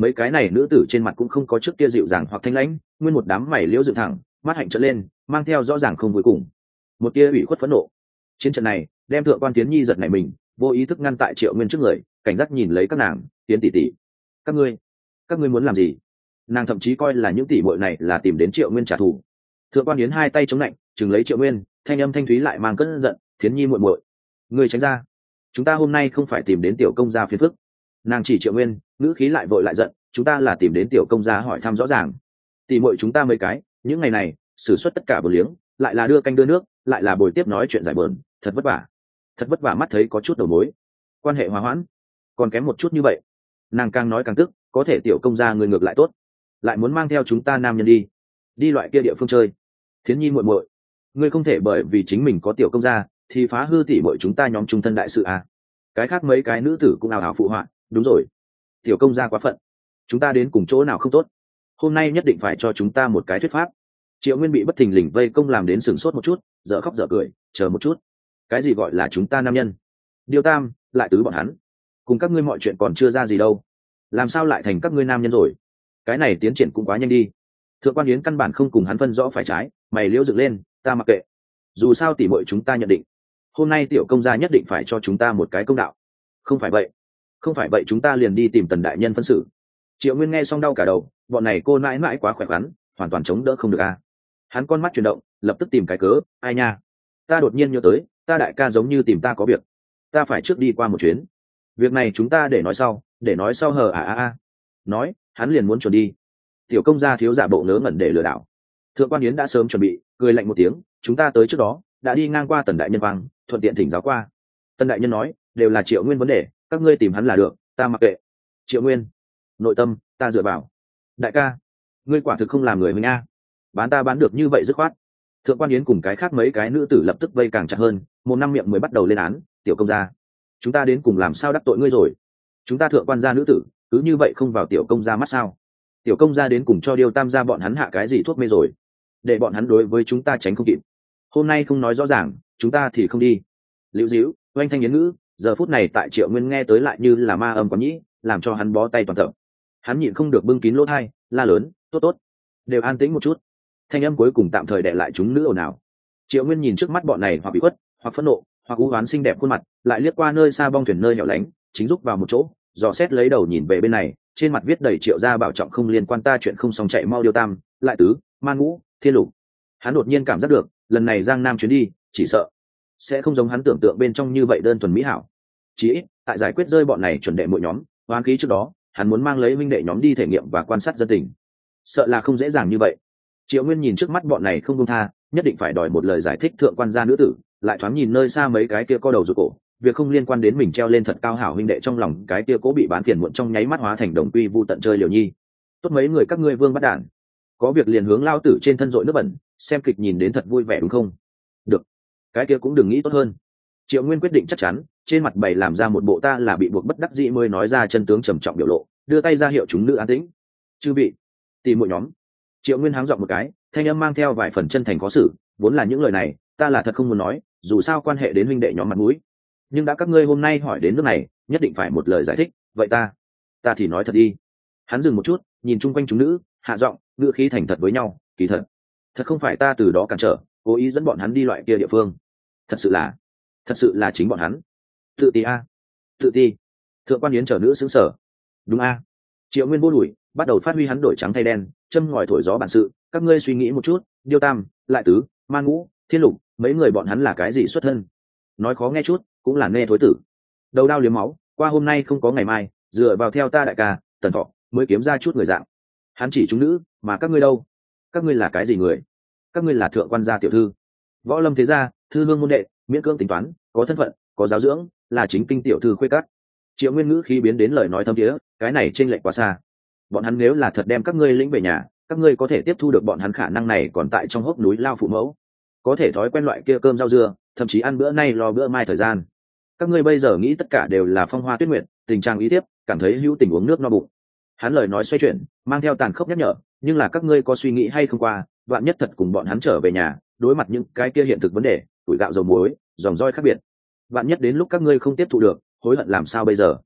mấy cái này nữ tử trên mặt cũng không có trước kia dịu dàng hoặc thanh lãnh, nguyên một đám mày liễu dựng thẳng, mắt hạnh trợn lên, mang theo rõ ràng không vui cùng một tia ủy khuất phẫn nộ. Chiến trận này đem thượng quan tiến nhi giật nảy mình, vô ý thức ngăn tại Triệu Nguyên trước người, cảnh giác nhìn lấy các nàng. Tiến tỷ tỷ, các ngươi các ngươi muốn làm gì? Nàng thậm chí coi là những tỷ muội này là tìm đến Triệu Nguyên trả thù. Thượng quan Yến hai tay chống lạnh, chừng lấy Triệu Nguyên, thanh âm thanh thúy lại mang cơn giận. Thiến nhi muội muội, ngươi tránh ra, chúng ta hôm nay không phải tìm đến tiểu công gia phiền phức. Nàng chỉ Triệu Nguyên, ngữ khí lại vội lại giận, chúng ta là tìm đến tiểu công gia hỏi thăm rõ ràng. Tỷ muội chúng ta mấy cái những ngày này sử xuất tất cả bờ liếng, lại là đưa canh đưa nước, lại là bồi tiếp nói chuyện giải bờn, thật vất vả thật vất vả mắt thấy có chút đầu mối, quan hệ hòa hoãn còn kém một chút như vậy. Nàng càng nói càng tức, có thể tiểu công gia người ngược lại tốt, lại muốn mang theo chúng ta nam nhân đi đi loại kia địa phương chơi. Thiến nhi muội muội, ngươi không thể bởi vì chính mình có tiểu công gia thì phá hư tỷ muội chúng ta nhóm trung thân đại sự à? Cái khác mấy cái nữ tử cũng ào ào phụ họa, đúng rồi, tiểu công gia quá phận, chúng ta đến cùng chỗ nào không tốt, hôm nay nhất định phải cho chúng ta một cái thuyết pháp. Triệu Nguyên bị bất thình lình vây công làm đến sửng sốt một chút, dở khóc dở cười. Chờ một chút, cái gì gọi là chúng ta nam nhân? Điêu Tam, lại tứ bọn hắn cùng các ngươi mọi chuyện còn chưa ra gì đâu, làm sao lại thành các ngươi nam nhân rồi? Cái này tiến triển cũng quá nhanh đi. Thượng quan Yến căn bản không cùng hắn phân rõ phải trái, mày liễu dựng lên, ta mặc kệ, dù sao tỉ muội chúng ta nhận định hôm nay tiểu công gia nhất định phải cho chúng ta một cái công đạo. Không phải vậy không phải vậy chúng ta liền đi tìm Tần đại nhân phân xử. Triệu Nguyên nghe xong đau cả đầu, bọn này cô mãi mãi quá khỏe khoắn, hoàn toàn chống đỡ không được a. Hắn con mắt chuyển động, lập tức tìm cái cớ. Ai nha, ta đột nhiên nhớ tới, ta đại ca giống như tìm ta có việc, ta phải trước đi qua một chuyến. Việc này chúng ta để nói sau, để nói sau hờ à à à. Nói hắn liền muốn chuẩn đi. Tiểu công gia thiếu giả bộ ngớ ngẩn để lừa đảo. Thượng quan Yến đã sớm chuẩn bị, cười lạnh một tiếng, chúng ta tới trước đó đã đi ngang qua Tần đại nhân vang, thuận tiện thỉnh giáo qua. Tần đại nhân nói đều là Triệu Nguyên vấn đề, các ngươi tìm hắn là được, ta mặc kệ. Triệu Nguyên nội tâm ta dựa vào. Đại ca, ngươi quả thực không làm người mình a, bán ta bán được như vậy dứt khoát. Thượng quan Yến cùng cái khác mấy cái nữ tử lập tức vây càng chặt hơn, một năm miệng mới bắt đầu lên án. Tiểu công gia, chúng ta đến cùng làm sao đắc tội ngươi rồi? Chúng ta thượng quan gia nữ tử cứ như vậy không vào tiểu công gia mắt sao? Tiểu công gia đến cùng cho Điêu Tam gia bọn hắn hạ cái gì thuốc mê rồi, để bọn hắn đối với chúng ta tránh không kịp. Hôm nay không nói rõ ràng, chúng ta thì không đi. Liễu Diễu, oanh thanh yến ngữ, giờ phút này tại Triệu Nguyên nghe tới lại như là ma âm quán nhĩ, làm cho hắn bó tay toàn tập. Hắn nhịn không được bưng kín lỗ tai, la lớn, tốt tốt, đều an tĩnh một chút. Thanh âm cuối cùng tạm thời đè lại chúng nữ ồn ào. Triệu Nguyên nhìn trước mắt bọn này hoặc bị khuất, hoặc phẫn nộ, hoặc u oán xinh đẹp khuôn mặt, lại liếc qua nơi xa bong thuyền nơi hẻo lánh, chính rúc vào một chỗ, dò xét lấy đầu nhìn về bên này, trên mặt viết đầy Triệu gia bảo trọng không liên quan ta chuyện không xong chạy mau Điêu Tam, lại tứ, Man Ngũ, Thiên Lục. Hắn đột nhiên cảm giác được, lần này Giang Nam chuyến đi, chỉ sợ sẽ không giống hắn tưởng tượng bên trong như vậy đơn thuần mỹ hảo. Chỉ ít, tại giải quyết rơi bọn này chuẩn đệ mỗi nhóm, hoán khí trước đó, hắn muốn mang lấy minh đệ nhóm đi thể nghiệm và quan sát dân tình, sợ là không dễ dàng như vậy. Triệu Nguyên nhìn trước mắt bọn này không buông tha, nhất định phải đòi một lời giải thích thượng quan gia nữ tử, lại thoáng nhìn nơi xa mấy cái kia co đầu rụt cổ, việc không liên quan đến mình treo lên thật cao hảo huynh đệ trong lòng cái kia cố bị bán phiền muộn trong nháy mắt hóa thành đồng quy vu tận chơi liều nhi. Tốt mấy người các ngươi vương bắt đản, có việc liền hướng lao tử trên thân dội nước bẩn, xem kịch nhìn đến thật vui vẻ đúng không? Được, cái kia cũng đừng nghĩ tốt hơn. Triệu Nguyên quyết định chắc chắn, trên mặt bày làm ra một bộ ta là bị buộc bất đắc dĩ mới nói ra chân tướng trầm trọng biểu lộ, đưa tay ra hiệu chúng nữ an tĩnh. Chư vị, tìm một nhóm. Triệu Nguyên háng giọng một cái, thanh âm mang theo vài phần chân thành khó xử, vốn là những lời này, ta là thật không muốn nói, dù sao quan hệ đến huynh đệ nhóm mặt mũi. Nhưng đã các ngươi hôm nay hỏi đến nước này, nhất định phải một lời giải thích, vậy ta, ta thì nói thật đi. Hắn dừng một chút, nhìn chung quanh chúng nữ, hạ giọng, ngữ khí thành thật với nhau, kỳ thật, thật không phải ta từ đó cản trở, cố ý dẫn bọn hắn đi loại kia địa phương. Thật sự là, thật sự là chính bọn hắn. Tự ti a, tự ti. Thượng quan Yến chờ nữ xứng sở. Đúng a. Triệu Nguyên vô đuổi, bắt đầu phát huy hắn đổi trắng thay đen, châm ngòi thổi gió bản sự. Các ngươi suy nghĩ một chút, Điêu Tam, Lại Tứ, Man Ngũ, Thiên Lục, mấy người bọn hắn là cái gì xuất thân? Nói khó nghe chút, cũng là nê thối tử. Đầu đao liếm máu, qua hôm nay không có ngày mai, dựa vào theo ta đại ca Tần Thọ mới kiếm ra chút người dạng. Hắn chỉ chúng nữ, mà các ngươi đâu? Các ngươi là cái gì người? Các ngươi là thượng quan gia tiểu thư, võ lâm thế gia, thư hương môn đệ, miễn cưỡng tính toán, có thân phận, có giáo dưỡng, là chính kinh tiểu thư khuê cắt. Triệu Nguyên ngữ khí biến đến lời nói thâm thiế, cái này chênh lệch quá xa. Bọn hắn nếu là thật đem các ngươi lĩnh về nhà, các ngươi có thể tiếp thu được bọn hắn khả năng này còn tại trong hốc núi lao phụ mẫu, có thể thói quen loại kia cơm rau dưa, thậm chí ăn bữa nay lo bữa mai thời gian. Các ngươi bây giờ nghĩ tất cả đều là phong hoa tuyết nguyệt, tình trạng ý tiếp, cảm thấy hữu tình uống nước no bụng. Hắn lời nói xoay chuyển, mang theo tàn khốc nhắc nhở, nhưng là các ngươi có suy nghĩ hay không qua, vạn nhất thật cùng bọn hắn trở về nhà, đối mặt những cái kia hiện thực vấn đề, tuổi gạo dầu muối, dòng roi khác biệt, vạn nhất đến lúc các ngươi không tiếp thụ được, hối hận làm sao bây giờ?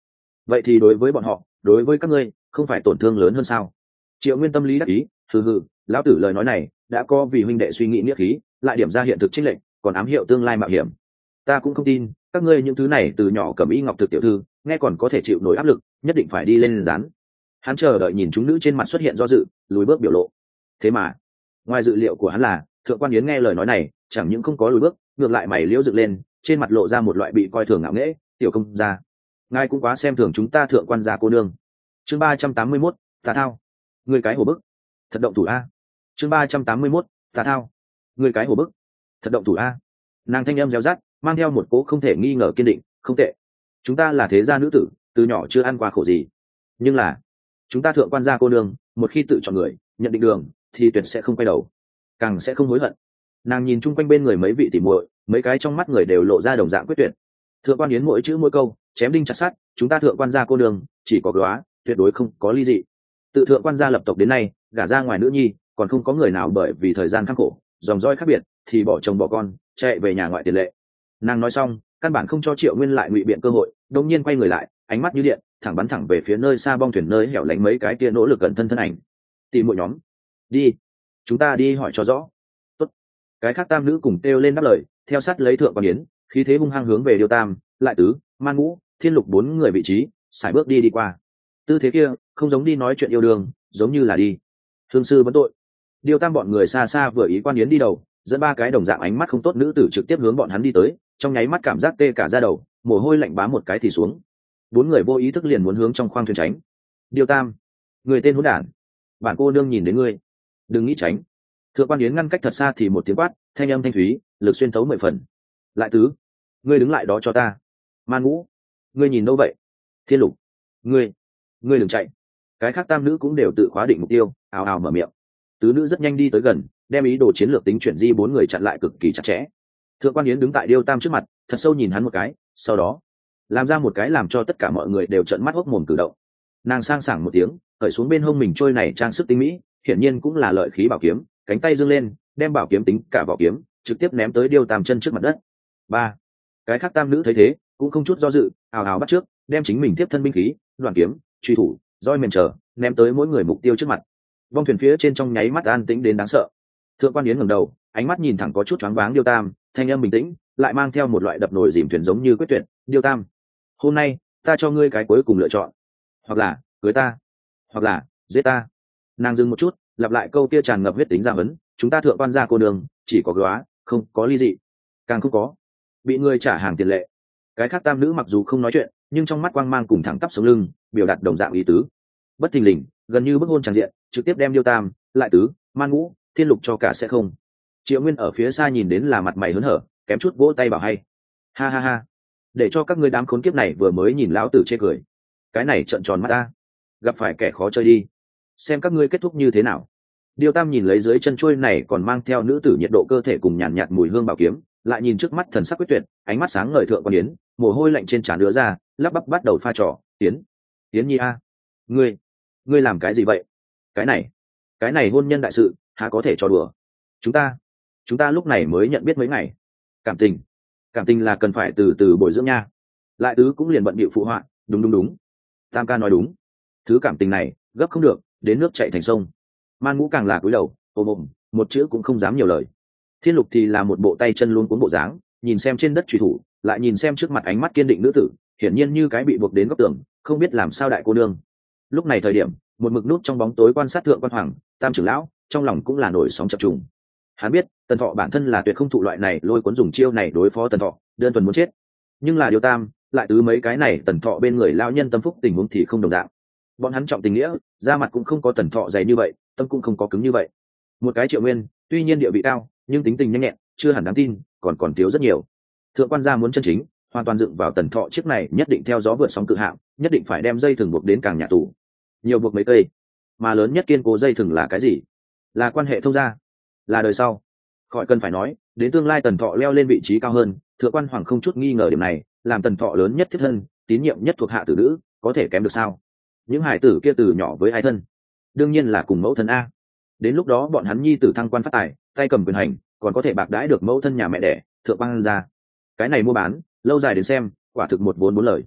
vậy thì đối với bọn họ, đối với các ngươi không phải tổn thương lớn hơn sao? Triệu Nguyên tâm lý đắc ý, hừ hừ, lão tử lời nói này đã có vì huynh đệ suy nghĩ nghĩa khí, lại điểm ra hiện thực chênh lệch, còn ám hiệu tương lai mạo hiểm. Ta cũng không tin các ngươi những thứ này từ nhỏ cầm y ngọc thực tiểu thư nghe còn có thể chịu nổi áp lực, nhất định phải đi lên dán. Hắn chờ đợi nhìn chúng nữ trên mặt xuất hiện do dự, lùi bước biểu lộ. Thế mà ngoài dự liệu của hắn là Thượng Quan Yến nghe lời nói này chẳng những không có lùi bước, ngược lại mày liễu dựng lên, trên mặt lộ ra một loại bị coi thường ngạo nghễ. Tiểu công gia, ngài cũng quá xem thường chúng ta Thượng Quan gia cô nương. Chương ba trăm tám mươi mốt, tà thao, người cái hồ bức, thật động thủ a. Chương ba trăm tám mươi mốt, tà thao, người cái hồ bức, thật động thủ a. Nàng thanh âm réo rát, mang theo một cố không thể nghi ngờ kiên định. Không tệ, chúng ta là thế gia nữ tử, từ nhỏ chưa ăn qua khổ gì, nhưng là chúng ta Thượng Quan gia cô nương một khi tự chọn người, nhận định đường thì tuyệt sẽ không quay đầu, càng sẽ không hối hận. Nàng nhìn chung quanh bên người mấy vị tỉ muội, mấy cái trong mắt người đều lộ ra đồng dạng quyết tuyệt. Thượng Quan Yến mỗi chữ mỗi câu chém đinh chặt sắt, chúng ta Thượng Quan gia cô nương chỉ có góa, tuyệt đối không có ly dị. Tự Thượng Quan gia lập tộc đến nay, gả ra ngoài nữ nhi còn không có người nào bởi vì thời gian khắc khổ, dòng dõi khác biệt thì bỏ chồng bỏ con chạy về nhà ngoại tiền lệ. Nàng nói xong căn bản không cho Triệu Nguyên lại ngụy biện cơ hội, đột nhiên quay người lại, ánh mắt như điện thẳng bắn thẳng về phía nơi xa bong thuyền nơi hẻo lánh mấy cái kia nỗ lực gần thân thân ảnh. Tìm mỗi nhóm đi, chúng ta đi hỏi cho rõ. Tốt. Cái khác tam nữ cùng kêu lên đáp lời, theo sát lấy Thượng Quan Yến, khí thế hung hăng hướng về Điêu Tam, Lại Tứ, Man Ngũ, Thiên Lục bốn người vị trí sải bước đi đi qua. Tư thế kia không giống đi nói chuyện yêu đương, giống như là đi thương sư vấn tội. Điêu Tam bọn người xa xa vừa ý Quan Yến đi đầu, dẫn ba cái đồng dạng ánh mắt không tốt nữ tử trực tiếp hướng bọn hắn đi tới, trong nháy mắt cảm giác tê cả da đầu, mồ hôi lạnh bám một cái thì xuống. Bốn người vô ý thức liền muốn hướng trong khoang thuyền tránh. Điêu Tam, người tên hỗn đản, bản cô nương nhìn đến ngươi, đừng nghĩ tránh. Thượng Quan Yến ngăn cách thật xa thì một tiếng quát, thanh âm thanh thúy, lực xuyên thấu mười phần. Lại Tứ, ngươi đứng lại đó cho ta. Man Ngũ, ngươi nhìn đâu vậy? Thiên Lục, ngươi ngươi đừng chạy. Cái khác tam nữ cũng đều tự khóa định mục tiêu, ào ào mở miệng. Tứ nữ rất nhanh đi tới gần, đem ý đồ chiến lược tính chuyển di bốn người chặn lại cực kỳ chặt chẽ. Thượng Quan Yến đứng tại Điêu Tam trước mặt, thật sâu nhìn hắn một cái, sau đó làm ra một cái làm cho tất cả mọi người đều trợn mắt hốc mồm cử động. Nàng sang sảng một tiếng, cởi xuống bên hông mình trôi này trang sức tinh mỹ, hiển nhiên cũng là lợi khí bảo kiếm, cánh tay giương lên, đem bảo kiếm tính cả vỏ kiếm trực tiếp ném tới Điêu Tam chân trước mặt đất. Ba, cái khác tam nữ thấy thế cũng không chút do dự, ào ào bắt trước, đem chính mình tiếp thân binh khí, đoạn kiếm, truy thủ, roi mềm trở, ném tới mỗi người mục tiêu trước mặt. Vong thuyền phía trên trong nháy mắt an tĩnh đến đáng sợ. Thượng Quan Yến ngẩng đầu, ánh mắt nhìn thẳng có chút choáng váng Điêu Tam, thanh âm bình tĩnh, lại mang theo một loại đập nồi dìm thuyền giống như quyết tuyệt. Điêu Tam, hôm nay ta cho ngươi cái cuối cùng lựa chọn, hoặc là cưới ta, hoặc là giết ta. Nàng dừng một chút, lặp lại câu kia tràn ngập huyết tính ra vấn, chúng ta Thượng Quan gia cô đường chỉ có góa, không có ly dị, càng không có bị ngươi trả hàng tiền lệ. Cái khác tam nữ mặc dù không nói chuyện, nhưng trong mắt quang mang cùng thẳng tắp sống lưng biểu đạt đồng dạng ý tứ. Bất thình lình, gần như bức hôn tràn diện, trực tiếp đem Điêu Tam, Lại Tứ, Man Ngũ, Thiên Lục cho cả sẽ không. Triệu Nguyên ở phía xa nhìn đến là mặt mày hớn hở, kém chút vỗ tay bảo hay. Ha ha ha, để cho các ngươi đám khốn kiếp này vừa mới nhìn lão tử chê cười. Cái này trợn tròn mắt ta, gặp phải kẻ khó chơi đi, xem các ngươi kết thúc như thế nào. Điêu Tam nhìn lấy dưới chân chuôi này còn mang theo nữ tử nhiệt độ cơ thể cùng nhàn nhạt, nhạt mùi hương bảo kiếm, lại nhìn trước mắt thần sắc quyết tuyệt, ánh mắt sáng ngời Thượng Quan Yến, mồ hôi lạnh trên trán đứa ra, lắp bắp bắt đầu pha trò. Yến, Yến Nhi a, ngươi, ngươi làm cái gì vậy? Cái này, cái này hôn nhân đại sự, há có thể cho đùa? Chúng ta, chúng ta lúc này mới nhận biết mấy ngày, cảm tình, cảm tình là cần phải từ từ bồi dưỡng nha. Lại Tứ cũng liền bận bịu phụ họa, đúng đúng đúng, Tam ca nói đúng, thứ cảm tình này gấp không được, đến nước chảy thành sông. Man Ngũ càng là cúi đầu, ôm ôm, một chữ cũng không dám nhiều lời. Thiên Lục thì là một bộ tay chân luôn cuốn bộ dáng, nhìn xem trên đất truy thủ, lại nhìn xem trước mặt ánh mắt kiên định nữ tử, hiển nhiên như cái bị buộc đến góc tường, không biết làm sao đại cô nương. Lúc này thời điểm, một mực nút trong bóng tối quan sát Thượng Quan Hoàng, Tam trưởng lão, trong lòng cũng là nổi sóng chập trùng. Hắn biết, Tần Thọ bản thân là tuyệt không thụ loại này lôi cuốn dùng chiêu này đối phó Tần Thọ, đơn thuần muốn chết. Nhưng là Điêu Tam, Lại Tứ mấy cái này Tần Thọ bên người lão nhân tâm phúc tình huống thì không đồng dạng. Bọn hắn trọng tình nghĩa, da mặt cũng không có Tần Thọ dày như vậy, tâm cũng không có cứng như vậy. Một cái Triệu Nguyên, tuy nhiên địa vị cao, nhưng tính tình nhanh nhẹn, chưa hẳn đáng tin, còn còn thiếu rất nhiều. Thượng Quan gia muốn chân chính, hoàn toàn dựng vào Tần Thọ chiếc này nhất định theo gió vượt sóng cự hạng, nhất định phải đem dây thừng buộc đến càng nhà tù. Nhiều buộc mấy cây, mà lớn nhất kiên cố dây thừng là cái gì? Là quan hệ thông gia, là đời sau. Khỏi cần phải nói, đến tương lai Tần Thọ leo lên vị trí cao hơn, Thượng Quan Hoàng không chút nghi ngờ điểm này, làm Tần Thọ lớn nhất thiết thân, tín nhiệm nhất thuộc hạ tử nữ, có thể kém được sao? Những hải tử kia từ nhỏ với ai thân? Đương nhiên là cùng mẫu thân a. Đến lúc đó bọn hắn nhi tử thăng quan phát tài, tay cầm quyền hành, còn có thể bạc đãi được mẫu thân nhà mẹ đẻ, Thượng Quan gia. Cái này mua bán, lâu dài đến xem, quả thực một vốn bốn lời.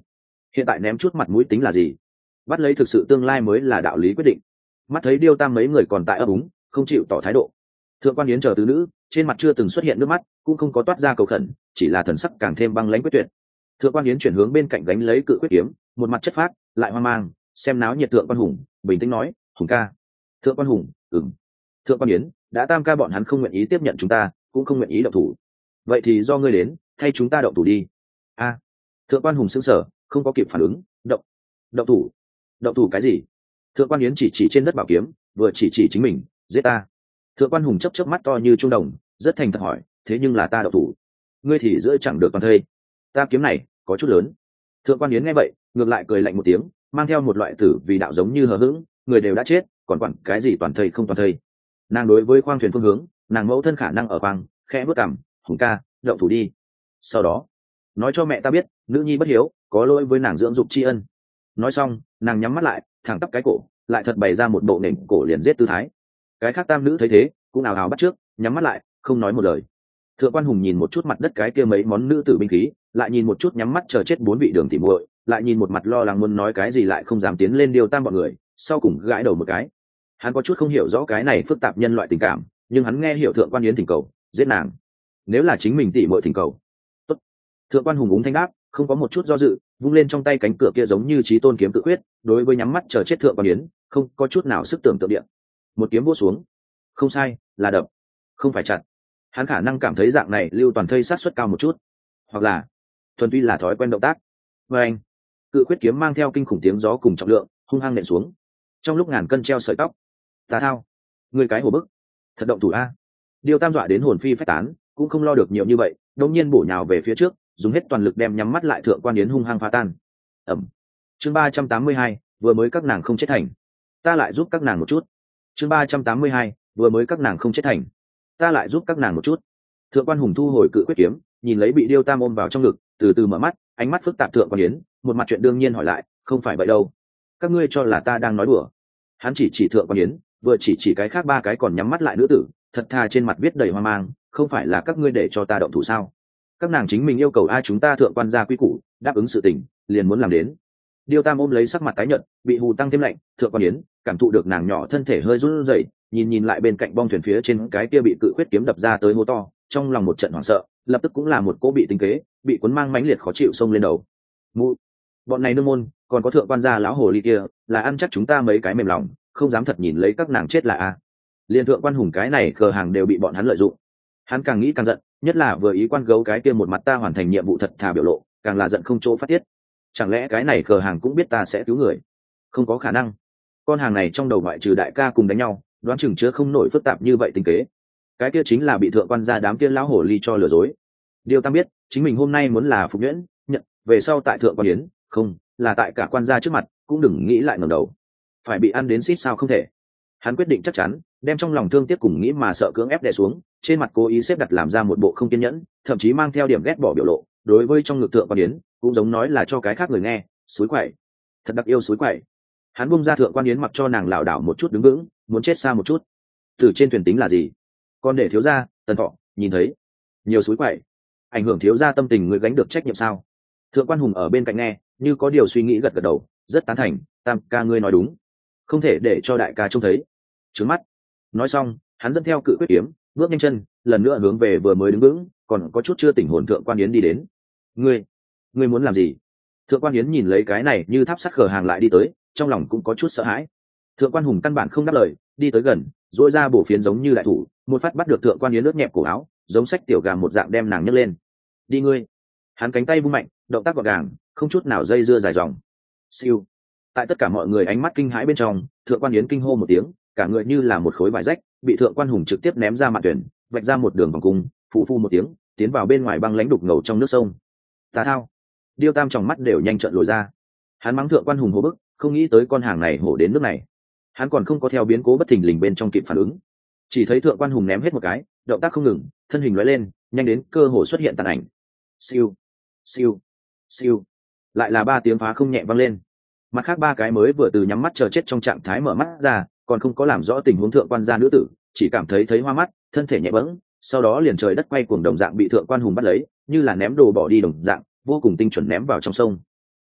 hiện tại ném chút mặt mũi tính là gì, bắt lấy thực sự tương lai mới là đạo lý quyết định. Mắt thấy Điêu Tam mấy người còn tại ấp úng không chịu tỏ thái độ, Thượng Quan Yến chờ tứ nữ trên mặt chưa từng xuất hiện nước mắt, cũng không có toát ra cầu khẩn, chỉ là thần sắc càng thêm băng lãnh quyết tuyệt. Thượng Quan Yến chuyển hướng bên cạnh gánh lấy cự quyết kiếm, một mặt chất phác lại hoang mang xem náo nhiệt Thượng Quan Hùng bình tĩnh nói, Hùng ca. Thượng Quan Hùng ừm. Thượng Quan Yến, đã Tam ca bọn hắn không nguyện ý tiếp nhận chúng ta, cũng không nguyện ý động thủ, vậy thì do ngươi đến thay chúng ta động thủ đi. A. Thượng Quan Hùng sững sờ không có kịp phản ứng. Động động thủ? Động thủ cái gì? Thượng Quan Yến chỉ chỉ trên đất bảo kiếm, vừa chỉ chỉ chính mình, giết ta. Thượng Quan Hùng chớp chớp mắt to như trung đồng, rất thành thật hỏi, thế nhưng là ta động thủ, ngươi thì giữa chẳng được toàn thây. Ta kiếm này có chút lớn. Thượng Quan Yến nghe vậy ngược lại cười lạnh một tiếng, mang theo một loại tử vì đạo giống như hờ hững, người đều đã chết còn quản cái gì toàn thây không toàn thây. Nàng đối với khoang thuyền phương hướng, nàng mẫu thân khả năng ở khoang, khẽ bước cằm, Hùng ca động thủ đi, sau đó nói cho mẹ ta biết nữ nhi bất hiếu, có lỗi với nàng dưỡng dục tri ân. Nói xong nàng nhắm mắt lại, thẳng tắp cái cổ, lại thật bày ra một bộ nền cổ liền giết tư thái. Cái khác tam nữ thấy thế cũng ào ào bắt trước, nhắm mắt lại không nói một lời. Thượng Quan Hùng nhìn một chút mặt đất cái kia mấy món nữ tử binh khí, lại nhìn một chút nhắm mắt chờ chết bốn vị đường tỉ muội, lại nhìn một mặt lo lắng muốn nói cái gì lại không dám tiến lên Điêu Tam bọn người, sau cùng gãi đầu một cái. Hắn có chút không hiểu rõ cái này phức tạp nhân loại tình cảm, nhưng hắn nghe hiểu Thượng Quan Yến thỉnh cầu giết nàng, nếu là chính mình tỉ muội thỉnh cầu. Tốt. Thượng Quan Hùng úng thanh đáp, không có một chút do dự, vung lên trong tay cánh cửa kia giống như chí tôn kiếm tự quyết, đối với nhắm mắt chờ chết Thượng Quan Yến không có chút nào sức tưởng tượng điện. Một kiếm vỗ xuống. Không sai, là đập, không phải chặt. Hắn khả năng cảm thấy dạng này lưu toàn thây sát suất cao một chút, hoặc là thuần túy là thói quen động tác. Và anh, cự quyết kiếm mang theo kinh khủng tiếng gió cùng trọng lượng hung hăng nện xuống, trong lúc ngàn cân treo sợi tóc. Tà thao, người cái hồ bức, thật động thủ a. Điêu Tam dọa đến hồn phi phách tán, cũng không lo được nhiều như vậy, đột nhiên bổ nhào về phía trước, dùng hết toàn lực đem nhắm mắt lại Thượng Quan Yến hung hăng phá tan. Ẩm. Chương ba trăm tám mươi hai, vừa mới các nàng không chết thành, ta lại giúp các nàng một chút. Chương ba trăm tám mươi hai, vừa mới các nàng không chết thành, ta lại giúp các nàng một chút. Thượng Quan Hùng thu hồi cự quyết kiếm, nhìn lấy bị Điêu Tam ôm vào trong ngực, từ từ mở mắt, ánh mắt phức tạp Thượng Quan Yến, một mặt chuyện đương nhiên hỏi lại, không phải vậy đâu, các ngươi cho là ta đang nói đùa? Hắn chỉ chỉ Thượng Quan Yến, vừa chỉ chỉ cái khác ba cái còn nhắm mắt lại nữ tử, thật thà trên mặt viết đầy hoang mang, không phải là các ngươi để cho ta động thủ sao? Các nàng chính mình yêu cầu ai chúng ta Thượng Quan gia quy củ, đáp ứng sự tình liền muốn làm đến. Điêu Tam ôm lấy sắc mặt tái nhợt, bị hù tăng thêm lạnh, Thượng Quan Yến cảm thụ được nàng nhỏ thân thể hơi run rẩy, nhìn nhìn lại bên cạnh bong thuyền phía trên cái kia bị cự quyết kiếm đập ra tới hố to, trong lòng một trận hoảng sợ, lập tức cũng là một cỗ bị tính kế, bị cuốn mang mãnh liệt khó chịu xông lên đầu. Mụ, bọn này nương môn, còn có Thượng Quan gia lão hồ ly kia, là ăn chắc chúng ta mấy cái mềm lòng, không dám thật nhìn lấy các nàng chết là a. Liên Thượng Quan Hùng cái này khờ hàng đều bị bọn hắn lợi dụng. Hắn càng nghĩ càng giận, nhất là vừa ý quan gấu cái kia một mặt ta hoàn thành nhiệm vụ thật thà biểu lộ, càng là giận không chỗ phát tiết. Chẳng lẽ cái này khờ hàng cũng biết ta sẽ cứu người? Không có khả năng. Con hàng này trong đầu ngoại trừ đại ca cùng đánh nhau, đoán chừng chứa không nổi phức tạp như vậy tình kế. Cái kia chính là bị Thượng Quan gia đám kia lão hồ ly cho lừa dối. Điêu Tam biết chính mình hôm nay muốn là phục nhuyễn nhận, về sau tại Thượng Quan Yến, không là tại cả quan gia trước mặt cũng đừng nghĩ lại ngẩng đầu, phải bị ăn đến xít sao không thể. Hắn quyết định chắc chắn đem trong lòng thương tiếc cùng nghĩ mà sợ cưỡng ép đè xuống, trên mặt cố ý xếp đặt làm ra một bộ không kiên nhẫn, thậm chí mang theo điểm ghét bỏ biểu lộ, đối với trong ngực Thượng Quan Yến cũng giống nói là cho cái khác người nghe, suối quậy, thật đặc yêu suối quậy. Hắn bung ra Thượng Quan Yến mặc cho nàng lảo đảo một chút đứng vững, muốn chết xa một chút. Từ trên thuyền tính là gì, còn để thiếu gia Tần Thọ nhìn thấy nhiều suối quậy, ảnh hưởng thiếu gia tâm tình, người gánh được trách nhiệm sao? Thượng Quan Hùng ở bên cạnh nghe, như có điều suy nghĩ gật gật đầu, rất tán thành, Tam ca ngươi nói đúng, không thể để cho đại ca trông thấy trướng mắt. Nói xong hắn dẫn theo cự quyết kiếm, bước nhanh chân lần nữa hướng về vừa mới đứng vững còn có chút chưa tỉnh hồn Thượng Quan Yến đi đến. Ngươi, ngươi muốn làm gì? Thượng Quan Yến nhìn lấy cái này như tháp sắt khờ hàng lại đi tới, trong lòng cũng có chút sợ hãi. Thượng Quan Hùng căn bản không đáp lời, đi tới gần, duỗi ra bổ phiến giống như đại thủ, một phát bắt được Thượng Quan Yến lướt nhẹp cổ áo, giống sách tiểu gà một dạng đem nàng nhấc lên. Đi ngươi. Hắn cánh tay vung mạnh, động tác gọn gàng, không chút nào dây dưa dài dòng. Siêu. Tại tất cả mọi người ánh mắt kinh hãi bên trong, Thượng Quan Yến kinh hô một tiếng, cả người như là một khối vải rách, bị Thượng Quan Hùng trực tiếp ném ra mặt tuyển, vạch ra một đường vòng cung, phụ phu một tiếng, tiến vào bên ngoài băng lãnh đục ngầu trong nước sông. Tà thao. Điêu Tam trong mắt đều nhanh trợn lồi ra. Hắn mắng Thượng Quan Hùng hổ bức, không nghĩ tới con hàng này hổ đến nước này. Hắn còn không có theo biến cố bất thình lình bên trong kịp phản ứng, chỉ thấy Thượng Quan Hùng ném hết một cái, động tác không ngừng, thân hình lóe lên, nhanh đến cơ hồ xuất hiện tàn ảnh. Siêu, siêu, siêu, lại là ba tiếng phá không nhẹ vang lên. Mặt khác ba cái mới vừa từ nhắm mắt chờ chết trong trạng thái mở mắt ra, còn không có làm rõ tình huống Thượng Quan gia nữ tử, chỉ cảm thấy thấy hoa mắt, thân thể nhẹ bẫng, sau đó liền trời đất quay cuồng đồng dạng bị Thượng Quan Hùng bắt lấy, như là ném đồ bỏ đi đồng dạng, vô cùng tinh chuẩn ném vào trong sông.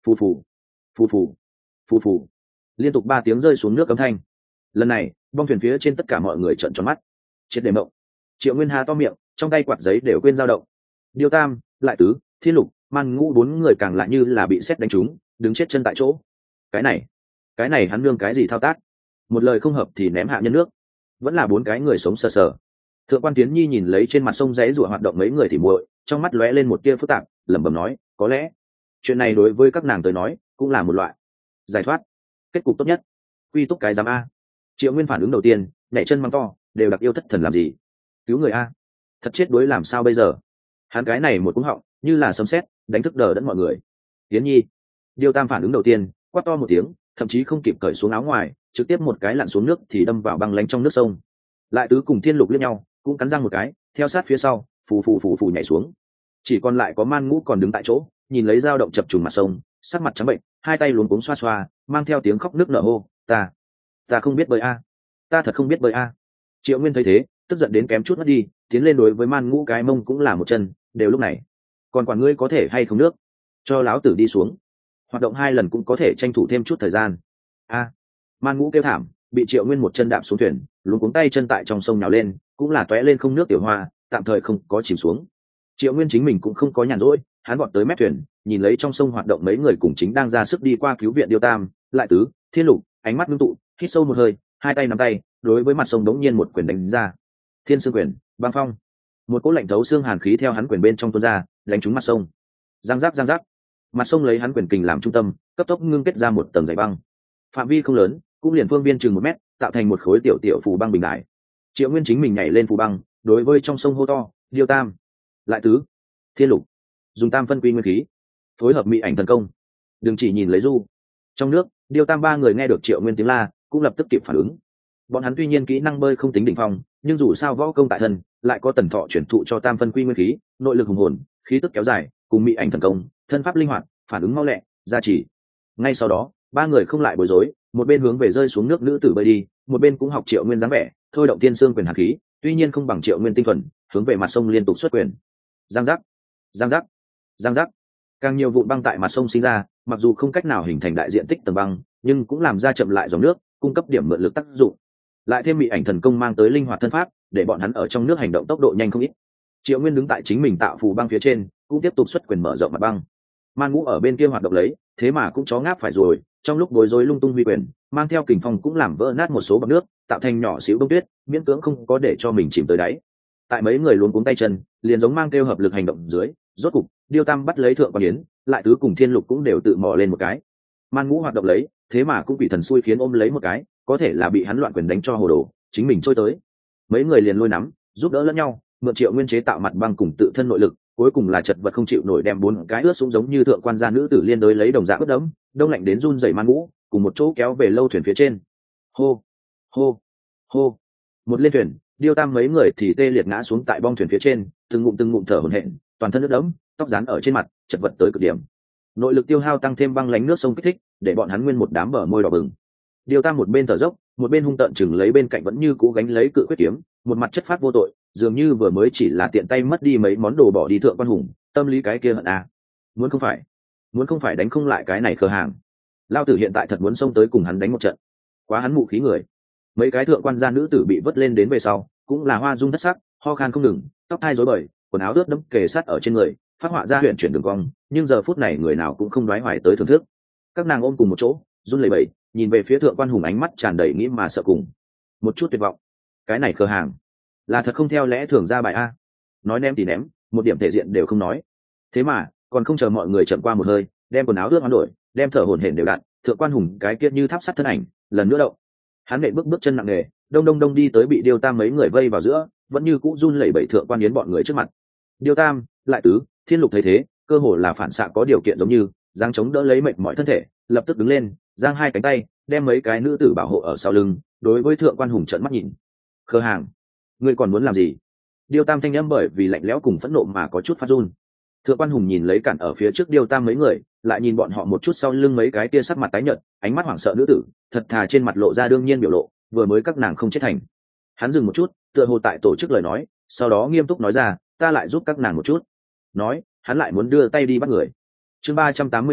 phù phù phù phù phù phù, liên tục ba tiếng rơi xuống nước âm thanh. Lần này bong thuyền phía trên tất cả mọi người trợn tròn mắt, triệt để mộng. Triệu Nguyên Hà to miệng, trong tay quạt giấy đều quên dao động. Điêu Tam, Lại Tứ, Thiên Lục, Man Ngũ bốn người càng lại như là bị sét đánh trúng, đứng chết chân tại chỗ. Cái này, cái này hắn nương cái gì thao tác? Một lời không hợp thì ném hạ nhân nước. Vẫn là bốn cái người sống sờ sờ. Thượng quan Tiến Nhi nhìn lấy trên mặt sông giấy rủa hoạt động mấy người thì muội, trong mắt lóe lên một tia phức tạp, lẩm bẩm nói, có lẽ chuyện này đối với các nàng tới nói cũng là một loại giải thoát, kết cục tốt nhất. Quy túc cái giám a. Triệu Nguyên phản ứng đầu tiên, nhảy chân mắng to, đều đặc yêu thất thần làm gì? Cứu người a! Thật chết đuối làm sao bây giờ? Hắn cái này một cú họng, như là sấm sét, đánh thức đờ đẫn mọi người. Tiến Nhi, Điêu Tam phản ứng đầu tiên, quát to một tiếng, thậm chí không kịp cởi xuống áo ngoài, trực tiếp một cái lặn xuống nước thì đâm vào băng lánh trong nước sông. Lại Tứ cùng Thiên Lục liếc nhau, cũng cắn răng một cái, theo sát phía sau, phù phù phù phù nhảy xuống. Chỉ còn lại có Man Ngũ còn đứng tại chỗ, nhìn lấy dao động chập trùng mặt sông, sắc mặt trắng bệnh, hai tay luống cuống xoa xoa, mang theo tiếng khóc nước nở hô, ta, ta không biết bơi a, ta thật không biết bơi a. Triệu Nguyên thấy thế, tức giận đến kém chút mất đi, tiến lên đối với Man Ngũ cái mông cũng là một chân, đều lúc này, còn quản ngươi có thể hay không nước, cho láo tử đi xuống. Hoạt động hai lần cũng có thể tranh thủ thêm chút thời gian. A, Man Ngũ kêu thảm, bị Triệu Nguyên một chân đạp xuống thuyền, luống cuống tay chân tại trong sông nhào lên, cũng là tóe lên không nước tiểu hoa, tạm thời không có chìm xuống. Triệu Nguyên chính mình cũng không có nhàn rỗi, hắn vọt tới mép thuyền, nhìn lấy trong sông hoạt động mấy người cùng chính đang ra sức đi qua cứu viện Điêu Tam, Lại Tứ, Thiên Lục, ánh mắt ngưng tụ, hít sâu một hơi, hai tay nắm tay, đối với mặt sông đống nhiên một quyền đánh ra. Thiên Sương Quyền, băng phong. Một cỗ lạnh thấu xương hàn khí theo hắn quyền bên trong tuôn ra, đánh trúng mặt sông. Giang giác giang giác. Mặt sông lấy hắn quyền kình làm trung tâm, cấp tốc ngưng kết ra một tầng dày băng. Phạm vi không lớn, cũng liền phương viên chừng một mét, tạo thành một khối tiểu tiểu phù băng bình đại. Triệu Nguyên chính mình nhảy lên phù băng, đối với trong sông hô to, Điêu Tam, Lại Tứ, Thiên Lục, dùng tam phân quy nguyên khí, phối hợp mỹ ảnh thần công, đừng chỉ nhìn lấy du. Trong nước, Điêu Tam ba người nghe được Triệu Nguyên tiếng la, cũng lập tức kịp phản ứng. Bọn hắn tuy nhiên kỹ năng bơi không tính đỉnh phong, nhưng dù sao võ công tại thân, lại có Tần Thọ chuyển thụ cho tam phân quy nguyên khí, nội lực hùng hồn, khí tức kéo dài, cùng mỹ ảnh thần công, thân pháp linh hoạt, phản ứng mau lẹ, gia trì. Ngay sau đó, ba người không lại bối rối, một bên hướng về rơi xuống nước nữ tử bơi đi, một bên cũng học Triệu Nguyên dáng vẻ, thôi động tiên xương quyền hàn khí, tuy nhiên không bằng Triệu Nguyên tinh thuần, hướng về mặt sông liên tục xuất quyền. Giang giác, giang giác, giang giác. Càng nhiều vụn băng tại mặt sông sinh ra, mặc dù không cách nào hình thành đại diện tích tầng băng, nhưng cũng làm ra chậm lại dòng nước, cung cấp điểm mượn lực tác dụng. Lại thêm mỹ ảnh thần công mang tới linh hoạt thân pháp, để bọn hắn ở trong nước hành động tốc độ nhanh không ít. Triệu Nguyên đứng tại chính mình tạo phù băng phía trên, cũng tiếp tục xuất quyền mở rộng mặt băng. Man Ngũ ở bên kia hoạt động lấy, thế mà cũng chó ngáp phải rồi, trong lúc bối rối lung tung huy quyền, mang theo kình phong cũng làm vỡ nát một số bọt nước, tạo thành nhỏ xíu bông tuyết, miễn cưỡng không có để cho mình chìm tới đáy. Tại mấy người luống cuống tay chân, liền giống mang theo hợp lực hành động dưới, rốt cục, Điêu Tam bắt lấy Thượng Quan Yến, Lại Tứ cùng Thiên Lục cũng đều tự mò lên một cái. Man Ngũ hoạt động lấy, thế mà cũng bị thần xui khiến ôm lấy một cái, có thể là bị hắn loạn quyền đánh cho hồ đồ, chính mình trôi tới. Mấy người liền lôi nắm, giúp đỡ lẫn nhau, mượn Triệu Nguyên chế tạo mặt băng cùng tự thân nội lực, cuối cùng là chật vật không chịu nổi đem bốn cái ướt sũng giống như thượng quan gia nữ tử liên đối lấy đồng dạng ướt đẫm, đông lạnh đến run rẩy Man Ngũ, cùng một chỗ kéo về lâu thuyền phía trên. Hô, hô, hô. Một lên thuyền, Điêu Tam mấy người thì tê liệt ngã xuống tại bong thuyền phía trên, từng ngụm từng ngụm thở hổn hển, toàn thân ướt đẫm, tóc rán ở trên mặt, chật vật tới cực điểm. Nội lực tiêu hao tăng thêm băng lánh nước sông kích thích, để bọn hắn nguyên một đám bờ môi đỏ bừng. Điêu Tam một bên thở dốc, một bên hung tợn chừng lấy bên cạnh vẫn như cũ gánh lấy cự quyết kiếm, một mặt chất phát vô tội, dường như vừa mới chỉ là tiện tay mất đi mấy món đồ bỏ đi Thượng Quan Hùng, tâm lý cái kia hận à. Muốn không phải, muốn không phải đánh không lại cái này khờ hàng. Lao tử hiện tại thật muốn xông tới cùng hắn đánh một trận. Quá hắn mụ khí người. Mấy cái thượng quan gia nữ tử bị vớt lên đến về sau, cũng là hoa dung thất sắc, ho khan không ngừng, tóc thai rối bời, quần áo ướt đẫm kề sát ở trên người, phát họa ra huyền chuyển đường cong, nhưng giờ phút này người nào cũng không đoái hoài tới thưởng thức. Các nàng ôm cùng một chỗ, run lẩy bẩy, nhìn về phía Thượng Quan Hùng ánh mắt tràn đầy nghĩ mà sợ cùng, một chút tuyệt vọng. Cái này khờ hàng, là thật không theo lẽ thường ra bài a. Nói ném thì ném, một điểm thể diện đều không nói. Thế mà, còn không chờ mọi người chậm qua một hơi, đem quần áo ướt hoán đổi, đem thở hổn hển đều đặn, Thượng Quan Hùng cái kia như tháp sắt thân ảnh, lần nữa động. Hắn nện bước bước chân nặng nề, đông đông đông đi tới bị Điêu Tam mấy người vây vào giữa, vẫn như cũ run lẩy bẩy Thượng Quan Yến bọn người trước mặt. Điêu Tam, Lại Tứ, Thiên Lục thấy thế, cơ hồ là phản xạ có điều kiện giống như, giang chống đỡ lấy mệt mỏi thân thể, lập tức đứng lên, giang hai cánh tay, đem mấy cái nữ tử bảo hộ ở sau lưng, đối với Thượng Quan Hùng trợn mắt nhìn. Khờ hàng, ngươi còn muốn làm gì? Điêu Tam thanh âm bởi vì lạnh lẽo cùng phẫn nộ mà có chút phát run. Thượng Quan Hùng nhìn lấy cản ở phía trước Điêu Tam mấy người, lại nhìn bọn họ một chút sau lưng mấy cái tia sắc mặt tái nhợt, ánh mắt hoảng sợ nữ tử, thật thà trên mặt lộ ra đương nhiên biểu lộ, vừa mới các nàng không chết thành. Hắn dừng một chút, tựa hồ tại tổ chức lời nói, sau đó nghiêm túc nói ra, ta lại giúp các nàng một chút. Nói, hắn lại muốn đưa tay đi bắt người. Chương ba trăm tám mươi ba,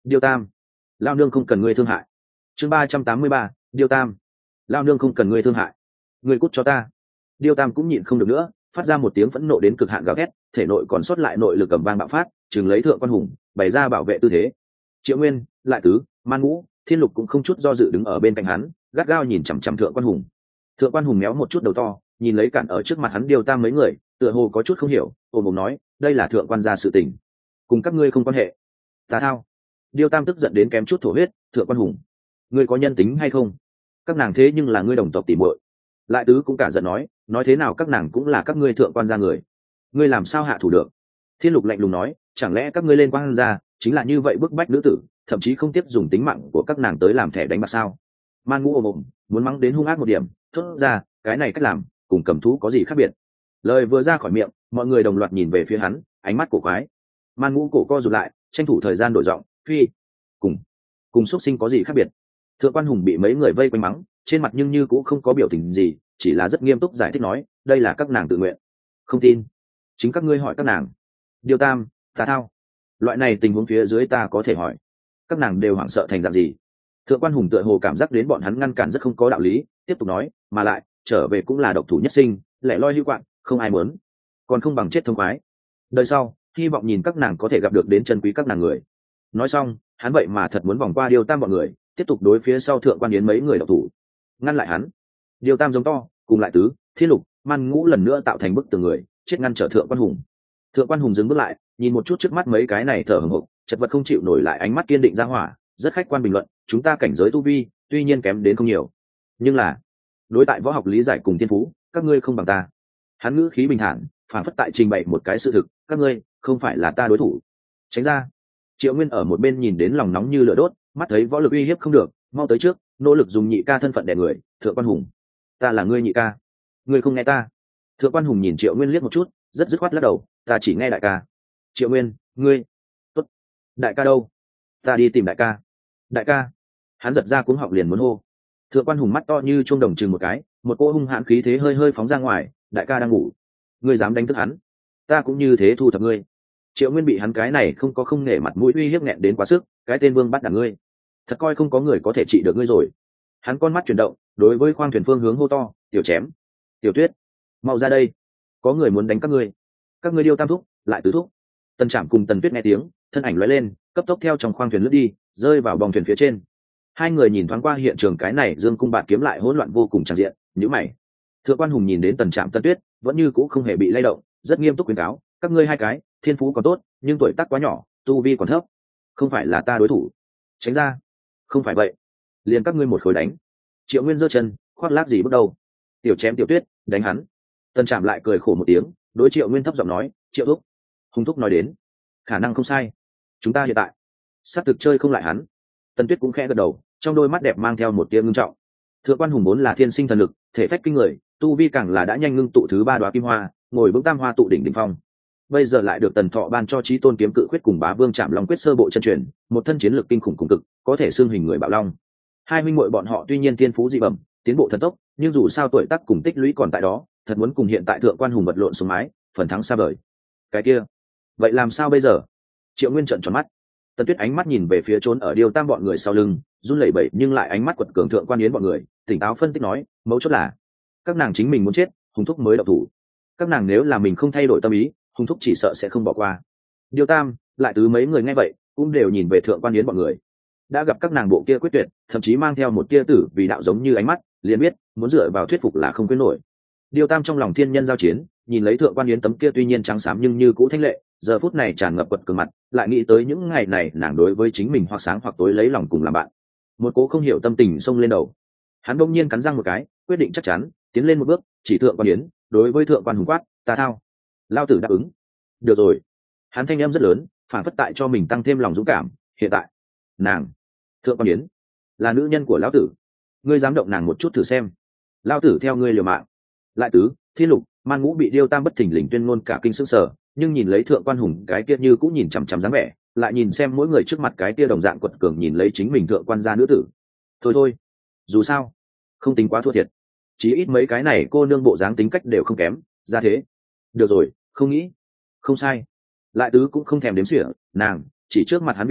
Điêu Tam, lao nương không cần ngươi thương hại. Chương ba trăm tám mươi ba, Điêu Tam, lao nương không cần ngươi thương hại. Ngươi cút cho ta. Điêu Tam cũng nhịn không được nữa, phát ra một tiếng phẫn nộ đến cực hạn gào thét, thể nội còn sót lại nội lực cầm vang bạo phát, chừng lấy Thượng Quan Hùng, bày ra bảo vệ tư thế. Triệu Nguyên, Lại Tứ, Man Ngũ, Thiên Lục cũng không chút do dự đứng ở bên cạnh hắn, gắt gao nhìn chằm chằm Thượng Quan Hùng. Thượng Quan Hùng méo một chút đầu to, nhìn lấy cản ở trước mặt hắn Điêu Tam mấy người, tựa hồ có chút không hiểu, ồm ồm nói, đây là Thượng Quan gia sự tình, cùng các ngươi không quan hệ. Tà thao. Điêu Tam tức giận đến kém chút thổ huyết. Thượng Quan Hùng, ngươi có nhân tính hay không? Các nàng thế nhưng là ngươi đồng tộc tỉ muội. Lại Tứ cũng cả giận nói, nói thế nào các nàng cũng là các ngươi Thượng Quan gia người, ngươi làm sao hạ thủ được? Thiên Lục lạnh lùng nói, chẳng lẽ các ngươi lên Quan gia chính là như vậy bức bách nữ tử, thậm chí không tiếp dùng tính mạng của các nàng tới làm thẻ đánh bạc sao? Man Ngũ ồm ồm, muốn mắng đến hung ác một điểm, thốt ra, cái này cách làm cùng cầm thú có gì khác biệt? Lời vừa ra khỏi miệng, mọi người đồng loạt nhìn về phía hắn, ánh mắt cổ quái. Man Ngũ cổ co rụt lại, tranh thủ thời gian đổi giọng, phi, cùng cùng xuất sinh có gì khác biệt? Thượng Quan Hùng bị mấy người vây quanh mắng, trên mặt nhưng như cũng không có biểu tình gì, chỉ là rất nghiêm túc giải thích nói, đây là các nàng tự nguyện. Không tin, chính các ngươi hỏi các nàng. Điêu Tam, Tà thao, loại này tình huống phía dưới ta có thể hỏi, các nàng đều hoảng sợ thành dạng gì? Thượng Quan Hùng tựa hồ cảm giác đến bọn hắn ngăn cản rất không có đạo lý, tiếp tục nói, mà lại trở về cũng là độc thủ nhất sinh, lẻ loi hữu quạng, không ai muốn, còn không bằng chết thông khoái. Đời sau hy vọng nhìn các nàng có thể gặp được đến chân quý các nàng người. Nói xong, hắn vậy mà thật muốn vòng qua Điêu Tam bọn người, tiếp tục đối phía sau Thượng Quan Yến mấy người độc thủ, ngăn lại hắn. Điêu Tam giống to, cùng Lại Tứ, Thiên Lục, Man Ngũ lần nữa tạo thành bức tường người, chết ngăn trở Thượng Quan Hùng. Thượng Quan Hùng dừng bước lại, nhìn một chút trước mắt mấy cái này thở hổn hộc, chật vật không chịu nổi lại ánh mắt kiên định ra hỏa, rất khách quan bình luận, chúng ta cảnh giới tu vi tuy nhiên kém đến không nhiều, nhưng là đối tại võ học lý giải cùng thiên phú, các ngươi không bằng ta. Hắn ngữ khí bình thản, phản phất tại trình bày một cái sự thực, các ngươi không phải là ta đối thủ. Tránh ra. Triệu Nguyên ở một bên nhìn đến lòng nóng như lửa đốt, mắt thấy võ lực uy hiếp không được, mau tới trước, nỗ lực dùng nhị ca thân phận đè người. Thượng Quan Hùng, ta là ngươi nhị ca, ngươi không nghe ta. Thượng Quan Hùng nhìn Triệu Nguyên liếc một chút, rất dứt khoát lắc đầu, ta chỉ nghe đại ca. Triệu Nguyên, ngươi, tốt, đại ca đâu? Ta đi tìm đại ca. Đại ca. Hắn giật ra cuống họng liền muốn hô. Thượng Quan Hùng mắt to như chuông đồng chừng một cái, một cỗ hung hãn khí thế hơi hơi phóng ra ngoài, đại ca đang ngủ, ngươi dám đánh thức hắn, ta cũng như thế thu thập ngươi. Triệu Nguyên bị hắn cái này không có không nể mặt mũi uy hiếp nghẹn đến quá sức, cái tên vương bắt đả ngươi, thật coi không có người có thể trị được ngươi rồi. Hắn con mắt chuyển động, đối với khoang thuyền phương hướng hô to, tiểu chém, tiểu tuyết, mau ra đây, có người muốn đánh các ngươi. Các ngươi Điêu Tam thúc, Lại Tứ thúc. Tần Trạm cùng Tần Tuyết nghe tiếng, thân ảnh lóe lên, cấp tốc theo trong khoang thuyền lướt đi, rơi vào bong thuyền phía trên. Hai người nhìn thoáng qua hiện trường cái này dương cung bạt kiếm lại hỗn loạn vô cùng tràn diện, nhíu mày. Thượng Quan Hùng nhìn đến Tần Trạm Tần Tuyết, vẫn như cũ không hề bị lay động, rất nghiêm túc khuyên cáo, các ngươi hai cái, thiên phú còn tốt, nhưng tuổi tác quá nhỏ, tu vi còn thấp, không phải là ta đối thủ. Tránh ra. Không phải vậy, liền các ngươi một khối đánh. Triệu Nguyên giơ chân, khoác lác gì bước đầu. Tiểu chém tiểu tuyết, đánh hắn. Tần Trạm lại cười khổ một tiếng, đối Triệu Nguyên thấp giọng nói, Triệu thúc. Hùng thúc nói đến, khả năng không sai, chúng ta hiện tại sắp thực chơi không lại hắn. Tần Tuyết cũng khẽ gật đầu, trong đôi mắt đẹp mang theo một tia ngưng trọng. Thượng Quan Hùng vốn là thiên sinh thần lực, thể phách kinh người, tu vi càng là đã nhanh ngưng tụ thứ ba đóa kim hoa, ngồi vững tam hoa tụ đỉnh đỉnh phong. Bây giờ lại được Tần Thọ ban cho Chí Tôn kiếm cự quyết cùng Bá Vương Trảm Long quyết sơ bộ chân truyền, một thân chiến lực kinh khủng cùng cực, có thể xưng hình người bạo long. Hai huynh muội bọn họ tuy nhiên thiên phú dị bẩm, tiến bộ thần tốc, nhưng dù sao tuổi tác cùng tích lũy còn tại đó, thật muốn cùng hiện tại Thượng Quan Hùng vật lộn xuống mái, phần thắng xa vời. Cái kia, vậy làm sao bây giờ? Triệu Nguyên trợn tròn mắt. Tần Tuyết ánh mắt nhìn về phía trốn ở Điêu Tam bọn người sau lưng, run lẩy bẩy nhưng lại ánh mắt quật cường Thượng Quan Yến bọn người, tỉnh táo phân tích nói, mấu chốt là các nàng chính mình muốn chết, Hùng thúc mới động thủ. Các nàng nếu là mình không thay đổi tâm ý, Hùng thúc chỉ sợ sẽ không bỏ qua. Điêu Tam, Lại Tứ mấy người nghe vậy, cũng đều nhìn về Thượng Quan Yến bọn người. Đã gặp các nàng bộ kia quyết tuyệt, thậm chí mang theo một tia tử vì đạo giống như ánh mắt, liền biết muốn dựa vào thuyết phục là không quyết nổi. Điêu Tam trong lòng thiên nhân giao chiến, nhìn lấy Thượng Quan Yến tấm kia tuy nhiên trắng xám nhưng như cũ thanh lệ, giờ phút này tràn ngập quật cường mặt, lại nghĩ tới những ngày này nàng đối với chính mình hoặc sáng hoặc tối lấy lòng cùng làm bạn, một cố không hiểu tâm tình xông lên đầu. Hắn bỗng nhiên cắn răng một cái, quyết định chắc chắn, tiến lên một bước, chỉ Thượng Quan Yến, đối với Thượng Quan Hùng quát, ta thao. Lao tử đáp ứng. Được rồi. Hắn thanh âm rất lớn, phản phất tại cho mình tăng thêm lòng dũng cảm. Hiện tại, nàng, Thượng Quan Yến, là nữ nhân của lão tử. Ngươi dám động nàng một chút thử xem. Lao tử theo ngươi liều mạng. Lại Tứ, Thiên Lục, Man Ngũ bị Điêu Tam bất thình lình tuyên ngôn cả kinh sững sờ, nhưng nhìn lấy Thượng Quan Hùng cái kia như cũng nhìn chằm chằm dáng vẻ, lại nhìn xem mỗi người trước mặt cái kia đồng dạng quật cường nhìn lấy chính mình Thượng Quan gia nữ tử. Thôi thôi, dù sao, không tính quá thua thiệt. Chí ít mấy cái này cô nương bộ dáng tính cách đều không kém, ra thế. Được rồi, không nghĩ, không sai. Lại Tứ cũng không thèm đếm xỉa, nàng chỉ trước mặt hắn bị kia,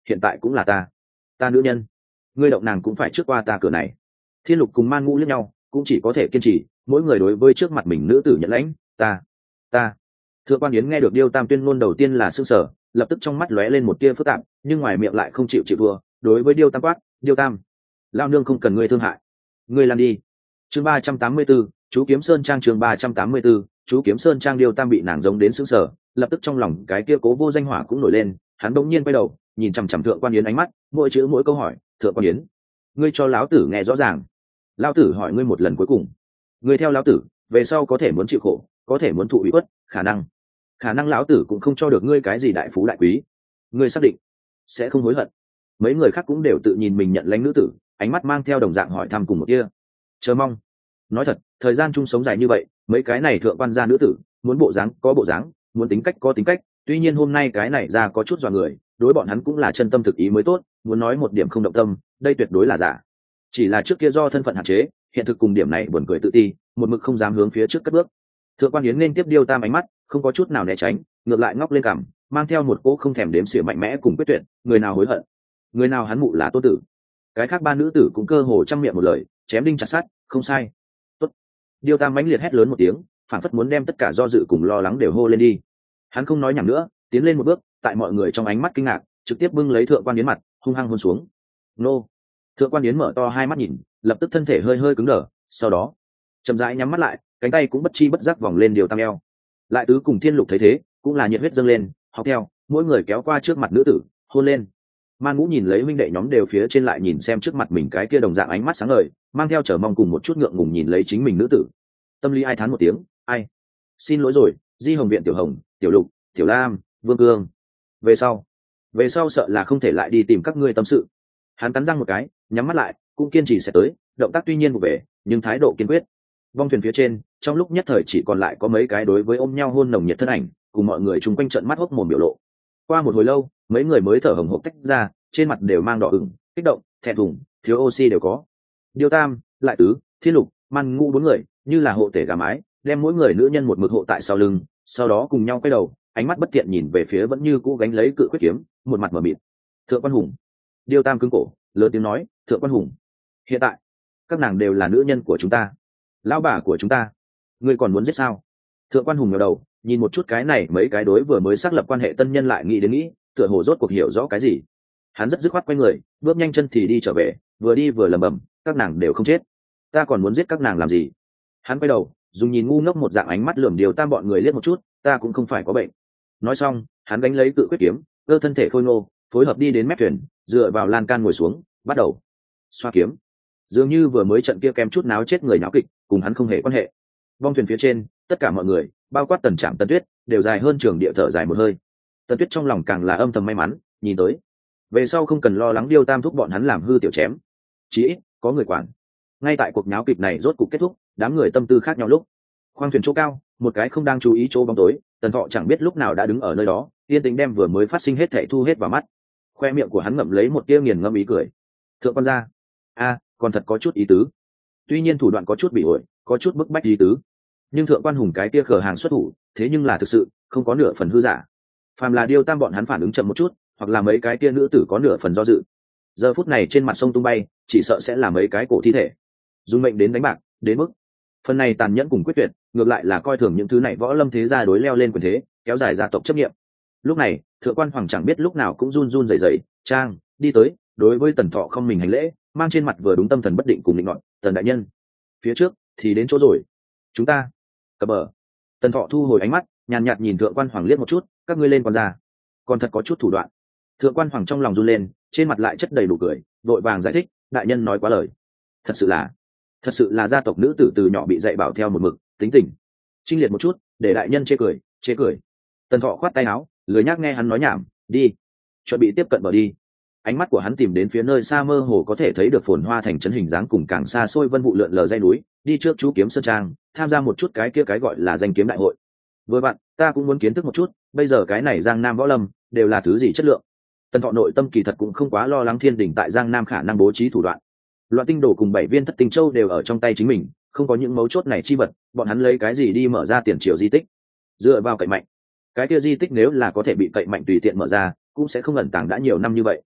hiện tại cũng là ta ta nữ nhân, ngươi động nàng cũng phải trước qua ta cửa này. Thiên Lục cùng Man Ngũ liếc nhau, cũng chỉ có thể kiên trì, mỗi người đối với trước mặt mình nữ tử nhận lãnh. Ta ta Thượng quan Yến nghe được Điêu Tam tuyên ngôn đầu tiên là sững sờ, lập tức trong mắt lóe lên một tia phức tạp, nhưng ngoài miệng lại không chịu chịu thua. Đối với Điêu Tam quát: Điêu Tam, lao nương không cần ngươi thương hại, ngươi làm đi. Chương ba trăm tám mươi 384, chú Kiếm Sơn Trang. Chương ba trăm tám mươi 384, chú Kiếm Sơn Trang. Điêu Tam bị nàng giống đến sững sờ, lập tức trong lòng cái kia cố vô danh hỏa cũng nổi lên. Hắn đột nhiên quay đầu, nhìn chằm chằm Thượng quan Yến ánh mắt, mỗi chữ mỗi câu hỏi: Thượng quan Yến, ngươi cho lão tử nghe rõ ràng. Lão tử hỏi ngươi một lần cuối cùng, ngươi theo lão tử về sau có thể muốn chịu khổ, có thể muốn thụ ủy khuất, khả năng khả năng lão tử cũng không cho được ngươi cái gì đại phú đại quý. Ngươi xác định sẽ không hối hận? Mấy người khác cũng đều tự nhìn mình nhận lãnh nữ tử, ánh mắt mang theo đồng dạng hỏi thăm cùng một kia chờ mong. Nói thật, thời gian chung sống dài như vậy, mấy cái này thượng quan gia nữ tử muốn bộ dáng có bộ dáng, muốn tính cách có tính cách. Tuy nhiên hôm nay cái này ra có chút dọa người, đối bọn hắn cũng là chân tâm thực ý mới tốt, muốn nói một điểm không động tâm, đây tuyệt đối là giả. Chỉ là trước kia do thân phận hạn chế, hiện thực cùng điểm này buồn cười tự ti, một mực không dám hướng phía trước cất bước. Thượng quan Yến nên tiếp Điêu Tam ánh mắt, không có chút nào né tránh, ngược lại ngóc lên cằm, mang theo một cỗ không thèm đếm xỉa mạnh mẽ cùng quyết tuyệt. Người nào hối hận, người nào hắn mụ là tô tử. Cái khác ba nữ tử cũng cơ hồ trăm miệng một lời, chém đinh chặt sắt, không sai. Tốt. Điêu Tam mãnh liệt hét lớn một tiếng, phản phất muốn đem tất cả do dự cùng lo lắng đều hô lên đi. Hắn không nói nhảm nữa, tiến lên một bước, tại mọi người trong ánh mắt kinh ngạc, trực tiếp bưng lấy Thượng quan Yến mặt, hung hăng hôn xuống. Nô. Thượng quan Yến mở to hai mắt nhìn, lập tức thân thể hơi hơi cứng đờ, sau đó chậm rãi nhắm mắt lại, cánh tay cũng bất chi bất giác vòng lên Điêu Tam eo. Lại Tứ cùng Thiên Lục thấy thế, cũng là nhiệt huyết dâng lên, học theo, mỗi người kéo qua trước mặt nữ tử, hôn lên. Man Ngũ nhìn lấy huynh đệ nhóm đều phía trên lại nhìn xem trước mặt mình cái kia đồng dạng ánh mắt sáng ngời, mang theo chờ mong cùng một chút ngượng ngùng nhìn lấy chính mình nữ tử. Tâm lý ai thán một tiếng, ai xin lỗi rồi, Di Hồng Viện Tiểu Hồng, Tiểu Lục, Tiểu Lam, Vương Cương. Về sau, về sau sợ là không thể lại đi tìm các ngươi tâm sự. Hắn cắn răng một cái, nhắm mắt lại, cũng kiên trì sẽ tới, động tác tuy nhiên vụ về, nhưng thái độ kiên quyết. Vong thuyền phía trên, trong lúc nhất thời chỉ còn lại có mấy cái đối với ôm nhau hôn nồng nhiệt thân ảnh, cùng mọi người chung quanh trợn mắt hốc mồm biểu lộ. Qua một hồi lâu, mấy người mới thở hổn hộc tách ra, trên mặt đều mang đỏ ửng, kích động, thẹn thùng, thiếu oxy đều có. Điêu Tam, Lại Tứ, Thiên Lục, Man Ngũ bốn người như là hộ tể gà mái, đem mỗi người nữ nhân một mực hộ tại sau lưng, sau đó cùng nhau quay đầu, ánh mắt bất tiện nhìn về phía vẫn như cũ gánh lấy cự quyết kiếm, một mặt mở mịt. Thượng quan Hùng. Điêu Tam cứng cổ, lớn tiếng nói: Thượng quan Hùng, hiện tại các nàng đều là nữ nhân của chúng ta, lão bà của chúng ta, ngươi còn muốn giết sao? Thượng quan Hùng ngẩng đầu, nhìn một chút cái này mấy cái đối vừa mới xác lập quan hệ tân nhân, lại nghĩ đến nghĩ, tựa hồ rốt cuộc hiểu rõ cái gì. Hắn rất dứt khoát quay người, bước nhanh chân thì đi trở về, vừa đi vừa lẩm bẩm: các nàng đều không chết, ta còn muốn giết các nàng làm gì? Hắn quay đầu, dùng nhìn ngu ngốc một dạng ánh mắt lườm Điều Tam bọn người liếc một chút, ta cũng không phải có bệnh. Nói xong, hắn gánh lấy cự quyết kiếm, cơ thân thể khôi ngô, phối hợp đi đến mép thuyền, dựa vào lan can ngồi xuống, bắt đầu xoa kiếm. Dường như vừa mới trận kia kém chút náo chết người náo kịch, cùng hắn không hề quan hệ. Vong thuyền phía trên, tất cả mọi người, bao quát Tần Trạm, Tần Tuyết, đều dài hơn trường địa thở dài một hơi. Tần Tuyết trong lòng càng là âm thầm may mắn, nhìn tới về sau không cần lo lắng Điêu Tam thúc bọn hắn làm hư tiểu chém, chí ít có người quản. Ngay tại cuộc náo kịch này rốt cục kết thúc, đám người tâm tư khác nhau lúc, khoang thuyền chỗ cao, một cái không đang chú ý chỗ bóng tối, Tần Thọ chẳng biết lúc nào đã đứng ở nơi đó, yên tĩnh đem vừa mới phát sinh hết thảy thu hết vào mắt. Khoe miệng của hắn ngậm lấy một tia nghiền ngẫm ý cười. Thượng quan gia, a, còn thật có chút ý tứ. Tuy nhiên thủ đoạn có chút bị ổi, có chút bức bách ý tứ, nhưng Thượng quan Hùng cái tia khở hàng xuất thủ, thế nhưng là thực sự không có nửa phần hư giả. Phàm là Điêu Tam bọn hắn phản ứng chậm một chút, hoặc là mấy cái tia nữ tử có nửa phần do dự, giờ phút này trên mặt sông tung bay, chỉ sợ sẽ là mấy cái cổ thi thể. Dùng mệnh đến đánh bạc, đến mức phần này tàn nhẫn cùng quyết tuyệt, ngược lại là coi thường những thứ này võ lâm thế gia đối leo lên quyền thế, kéo dài gia tộc chấp nghiệm. Lúc này, Thượng quan Hoàng chẳng biết lúc nào cũng run run rẩy rẩy, trang đi tới, đối với Tần Thọ không mình hành lễ, mang trên mặt vừa đúng tâm thần bất định cùng định nọt. Tần đại nhân, phía trước thì đến chỗ rồi, chúng ta cập bờ. Tần Thọ thu hồi ánh mắt, nhàn nhạt nhìn Thượng quan Hoàng liếc một chút, các ngươi lên quan ra, còn thật có chút thủ đoạn. Thượng quan Hoàng trong lòng run lên, trên mặt lại chất đầy đủ cười, vội vàng giải thích, đại nhân nói quá lời, thật sự là thật sự là gia tộc nữ tử từ nhỏ bị dạy bảo theo một mực, tính tình trinh liệt một chút, để đại nhân chê cười chê cười. Tần Thọ khoát tay áo, lười nhác nghe hắn nói nhảm, đi, chuẩn bị tiếp cận bờ đi. Ánh mắt của hắn tìm đến phía nơi xa mơ hồ có thể thấy được phồn hoa thành trấn hình dáng cùng càng xa xôi vân vụ lượn lờ dây núi, đi trước chú Kiếm Sơn Trang, tham gia một chút cái kia cái gọi là danh kiếm đại hội. Vừa bạn, ta cũng muốn kiến thức một chút, bây giờ cái này Giang Nam võ lâm đều là thứ gì chất lượng. Tần Thọ nội tâm kỳ thật cũng không quá lo lắng Thiên Đình tại Giang Nam khả năng bố trí thủ đoạn. Loạn tinh đồ cùng bảy viên thất tinh châu đều ở trong tay chính mình, không có những mấu chốt này chi vật, bọn hắn lấy cái gì đi mở ra tiền triều di tích? Dựa vào cậy mạnh, cái kia di tích nếu là có thể bị cậy mạnh tùy tiện mở ra, cũng sẽ không ẩn tàng đã nhiều năm như vậy,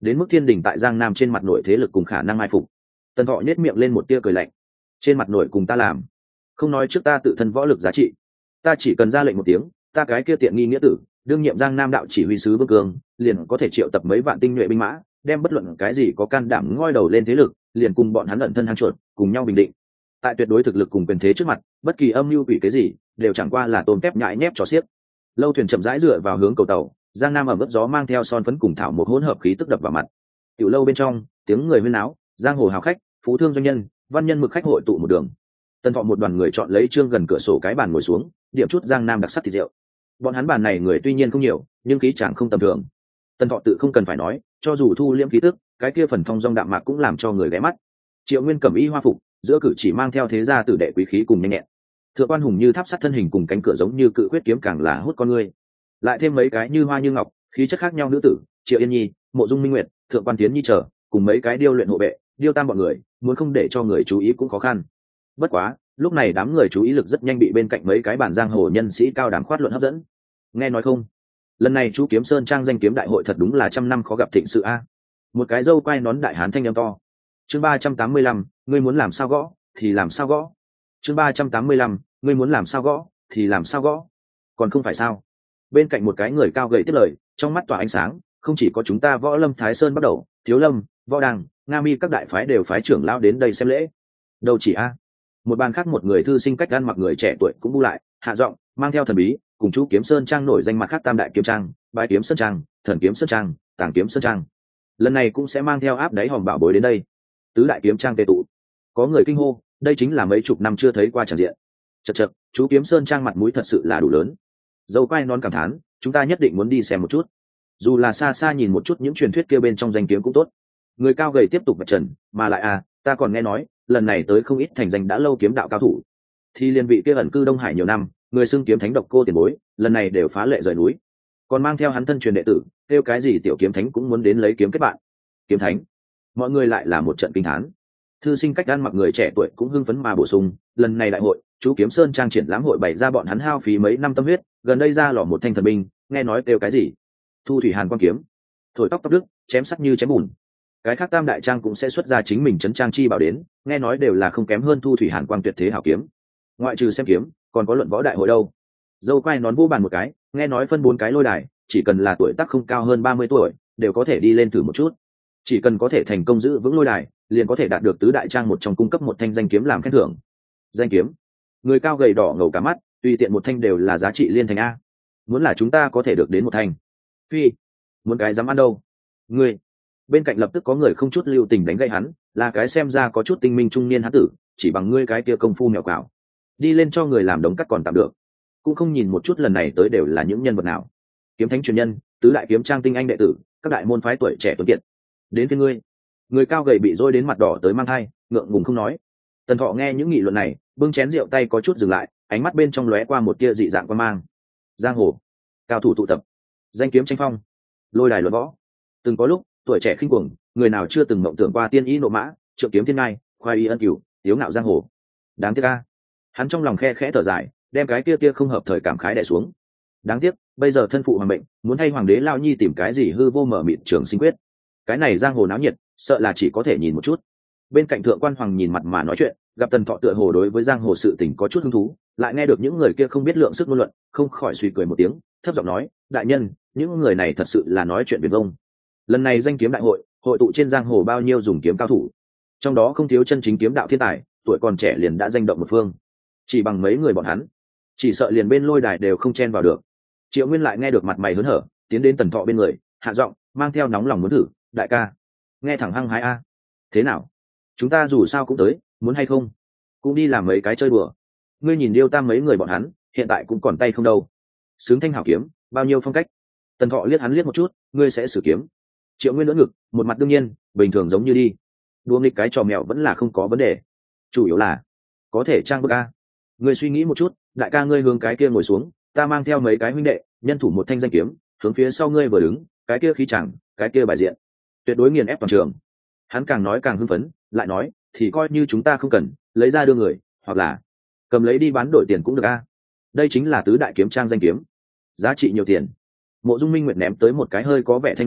đến mức thiên đình tại giang nam trên mặt nội thế lực cùng khả năng mai phục. Tần Thọ nhếch miệng lên một tia cười lạnh. Trên mặt nội cùng ta làm, không nói trước ta tự thân võ lực giá trị, ta chỉ cần ra lệnh một tiếng, ta cái kia tiện nghi nghĩa tử đương nhiệm giang nam đạo chỉ huy sứ vương cường liền có thể triệu tập mấy vạn tinh nhuệ binh mã, đem bất luận cái gì có can đảm ngoi đầu lên thế lực liền cùng bọn hắn ẩn thân hang chuột cùng nhau bình định. Tại tuyệt đối thực lực cùng quyền thế trước mặt, bất kỳ âm mưu quỷ cái gì đều chẳng qua là tôm tép nhãi nhép trò xiếc. Lâu thuyền chậm rãi dựa vào hướng cầu tàu, giang nam ở mức gió mang theo son phấn cùng thảo một hỗn hợp khí tức đập vào mặt. Tiểu lâu bên trong tiếng người huyên náo, giang hồ hào khách, phú thương doanh nhân, văn nhân mực khách hội tụ một đường. Tần Thọ một đoàn người chọn lấy trương gần cửa sổ cái bàn ngồi xuống, điểm chút giang nam đặc sắc thịt rượu. Bọn hắn bàn này người tuy nhiên không nhiều, nhưng khí chẳng không tầm thường. Tần Thọ tự không cần phải nói, cho dù thu liễm khí tức, cái kia phần phong dong đạm mạc cũng làm cho người ghé mắt. Triệu Nguyên cẩm y hoa phục, giữa cử chỉ mang theo thế gia tử đệ quý khí cùng nhanh nhẹn. Thượng quan hùng như tháp sắt thân hình cùng cánh cửa giống như cự quyết kiếm càng là hút con người. Lại thêm mấy cái như hoa như ngọc, khí chất khác nhau nữ tử, Triệu Yên Nhi, Mộ Dung Minh Nguyệt, Thượng quan Tiến Nhi chờ, cùng mấy cái điêu luyện hộ vệ, điêu tam bọn người, muốn không để cho người chú ý cũng khó khăn. Bất quá, lúc này đám người chú ý lực rất nhanh bị bên cạnh mấy cái bản giang hồ nhân sĩ cao đẳng khoát luận hấp dẫn. Nghe nói không, lần này chú Kiếm Sơn trang danh kiếm đại hội thật đúng là trăm năm khó gặp thịnh sự a. Một cái dâu quai nón đại hán thanh âm to. Chương ba trăm tám mươi lăm, ngươi muốn làm sao gõ thì làm sao gõ. Chương ba trăm tám mươi lăm, ngươi muốn làm sao gõ thì làm sao gõ. Còn không phải sao? Bên cạnh một cái người cao gầy tiếp lời, trong mắt tỏa ánh sáng, không chỉ có chúng ta Võ Lâm Thái Sơn bắt đầu, Thiếu Lâm, Võ Đăng, Nga Mi các đại phái đều phái trưởng lão đến đây xem lễ. Đâu chỉ a? Một bàn khác một người thư sinh cách gan mặc người trẻ tuổi cũng bu lại, hạ giọng, mang theo thần bí, cùng chú Kiếm Sơn trang nổi danh mặt khác tam đại kiếm trang, Bái Kiếm Sơn trang, Thần Kiếm Sơn trang, Tàng Kiếm Sơn trang. Lần này cũng sẽ mang theo áp đáy hòm bảo bối đến đây. Tứ đại kiếm trang tề tụ. Có người kinh hô, đây chính là mấy chục năm chưa thấy qua tràn diện. Chậc chậc, chú Kiếm Sơn trang mặt mũi thật sự là đủ lớn. Dâu quai nón cảm thán, chúng ta nhất định muốn đi xem một chút. Dù là xa xa nhìn một chút những truyền thuyết kia bên trong danh kiếm cũng tốt. Người cao gầy tiếp tục vạch trần, mà lại à, ta còn nghe nói, lần này tới không ít thành danh đã lâu kiếm đạo cao thủ. Thì liên vị kia ẩn cư Đông Hải nhiều năm, người xưng kiếm thánh độc cô tiền bối, lần này đều phá lệ rời núi, còn mang theo hắn thân truyền đệ tử, kêu cái gì tiểu kiếm thánh cũng muốn đến lấy kiếm kết bạn. Kiếm thánh, mọi người lại là một trận kinh thán. Thư sinh cách gan mặc người trẻ tuổi cũng hưng phấn mà bổ sung, lần này đại hội chú Kiếm Sơn trang triển lãm hội bày ra bọn hắn hao phí mấy năm tâm huyết, gần đây ra lò một thanh thần binh, nghe nói kêu cái gì thu thủy hàn quan kiếm, thổi tóc tóc đức, chém sắc như chém bùn. Cái khác tam đại trang cũng sẽ xuất ra chính mình chấn trang chi bảo đến, nghe nói đều là không kém hơn thu thủy hàn quang tuyệt thế hảo kiếm. Ngoại trừ xem kiếm, còn có luận võ đại hội đâu. Dâu quai nón vô bàn một cái, nghe nói phân bốn cái lôi đài, chỉ cần là tuổi tác không cao hơn ba mươi tuổi đều có thể đi lên thử một chút. Chỉ cần có thể thành công giữ vững lôi đài, liền có thể đạt được tứ đại trang một trong cung cấp một thanh danh kiếm làm khen thưởng. Danh kiếm, người cao gầy đỏ ngầu cả mắt, tùy tiện một thanh đều là giá trị liên thành a. Muốn là chúng ta có thể được đến một thanh, phi, muốn cái dám ăn đâu. Người bên cạnh lập tức có người không chút lưu tình đánh gậy hắn, là cái xem ra có chút tinh minh trung niên hán tử, chỉ bằng ngươi cái kia công phu mèo quào, đi lên cho người làm đống cắt còn tạm được, cũng không nhìn một chút lần này tới đều là những nhân vật nào. Kiếm thánh truyền nhân, tứ đại kiếm trang tinh anh đệ tử, các đại môn phái tuổi trẻ tuấn kiệt, đến phía ngươi. Người cao gầy bị dôi đến mặt đỏ tới mang thai, ngượng ngùng không nói. Tần Thọ nghe những nghị luận này, bưng chén rượu tay có chút dừng lại, ánh mắt bên trong lóe qua một tia dị dạng quan mang. Giang hồ, cao thủ tụ tập, danh kiếm tranh phong, lôi đài luận võ. Từng có lúc tuổi trẻ khinh cuồng, người nào chưa từng mộng tưởng qua tiên ý nộ mã, trượng kiếm thiên ngai, khoai y ân cửu, tiếu ngạo giang hồ. Đáng tiếc a. Hắn trong lòng khe khẽ thở dài, đem cái kia tia không hợp thời cảm khái đè xuống. Đáng tiếc, bây giờ thân phụ hoàng mệnh, muốn thay hoàng đế lao nhi tìm cái gì hư vô mở mịt trường sinh quyết. Cái này giang hồ náo nhiệt, sợ là chỉ có thể nhìn một chút. Bên cạnh thượng quan hoàng nhìn mặt mà nói chuyện, gặp Tần Thọ tựa hồ đối với giang hồ sự tình có chút hứng thú, lại nghe được những người kia không biết lượng sức ngôn luận, không khỏi suy cười một tiếng, thấp giọng nói, đại nhân, những người này thật sự là nói chuyện viển vông. Lần này danh kiếm đại hội, hội tụ trên giang hồ bao nhiêu dùng kiếm cao thủ, trong đó không thiếu chân chính kiếm đạo thiên tài, tuổi còn trẻ liền đã danh động một phương. Chỉ bằng mấy người bọn hắn, chỉ sợ liền bên lôi đài đều không chen vào được. Triệu Nguyên lại nghe được mặt mày hớn hở, tiến đến Tần Thọ bên người, hạ giọng, mang theo nóng lòng muốn thử, đại ca, nghe thẳng hăng hái a. Thế nào, chúng ta dù sao cũng tới, muốn hay không cũng đi làm mấy cái chơi đùa. Ngươi nhìn điêu tam mấy người bọn hắn hiện tại cũng còn tay không đâu, xứng thanh hảo kiếm, bao nhiêu phong cách. Tần Thọ liếc hắn liếc một chút, ngươi sẽ sử kiếm. Triệu Nguyên đỡ ngực, một mặt đương nhiên, bình thường giống như đi đua nghịch cái trò mèo vẫn là không có vấn đề, chủ yếu là có thể trang bức a. Ngươi suy nghĩ một chút, đại ca ngươi hướng cái kia ngồi xuống, ta mang theo mấy cái huynh đệ, nhân thủ một thanh danh kiếm, hướng phía sau ngươi vừa đứng, cái kia khí chẳng, cái kia bài diện, tuyệt đối nghiền ép toàn trường. Hắn càng nói càng hưng phấn, lại nói, thì coi như chúng ta không cần lấy ra đưa người, hoặc là cầm lấy đi bán đổi tiền cũng được a. Đây chính là tứ đại kiếm trang danh kiếm, giá trị nhiều tiền. Mộ Dung Minh Nguyệt ném tới một cái hơi có vẻ thanh lãnh,